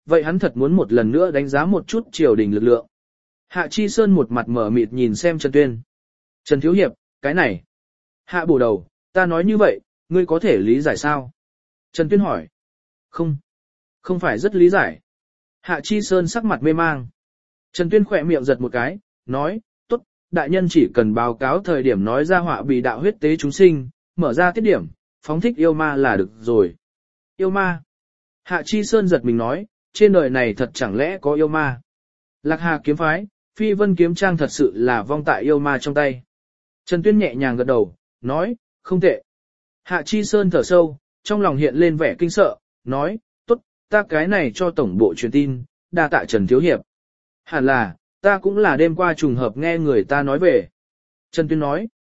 vậy hắn thật muốn một lần nữa đánh giá một chút triều đình lực lượng. Hạ Chi Sơn một mặt mở mịt nhìn xem Trần Tuyên. Trần Thiếu Hiệp, cái này. Hạ bổ đầu, ta nói như vậy, ngươi có thể lý giải sao? Trần Tuyên hỏi. Không phải rất lý giải. Hạ Chi Sơn sắc mặt mê mang. Trần Tuyên khỏe miệng giật một cái, nói, tốt, đại nhân chỉ cần báo cáo thời điểm nói ra họa bị đạo huyết tế chúng sinh, mở ra tiết điểm, phóng thích yêu ma là được rồi. Yêu ma. Hạ Chi Sơn giật mình nói, trên đời này thật chẳng lẽ có yêu ma. Lạc Hà kiếm phái, Phi Vân kiếm trang thật sự là vong tại yêu ma trong tay. Trần Tuyên nhẹ nhàng gật đầu, nói, không tệ. Hạ Chi Sơn thở sâu, trong lòng hiện lên vẻ kinh sợ, nói, tốt, ta cái này cho tổng bộ truyền tin, đa tạ Trần Thiếu Hiệp. Hẳn là, ta cũng là đêm qua trùng hợp nghe người ta nói về. Trần Tuyên nói,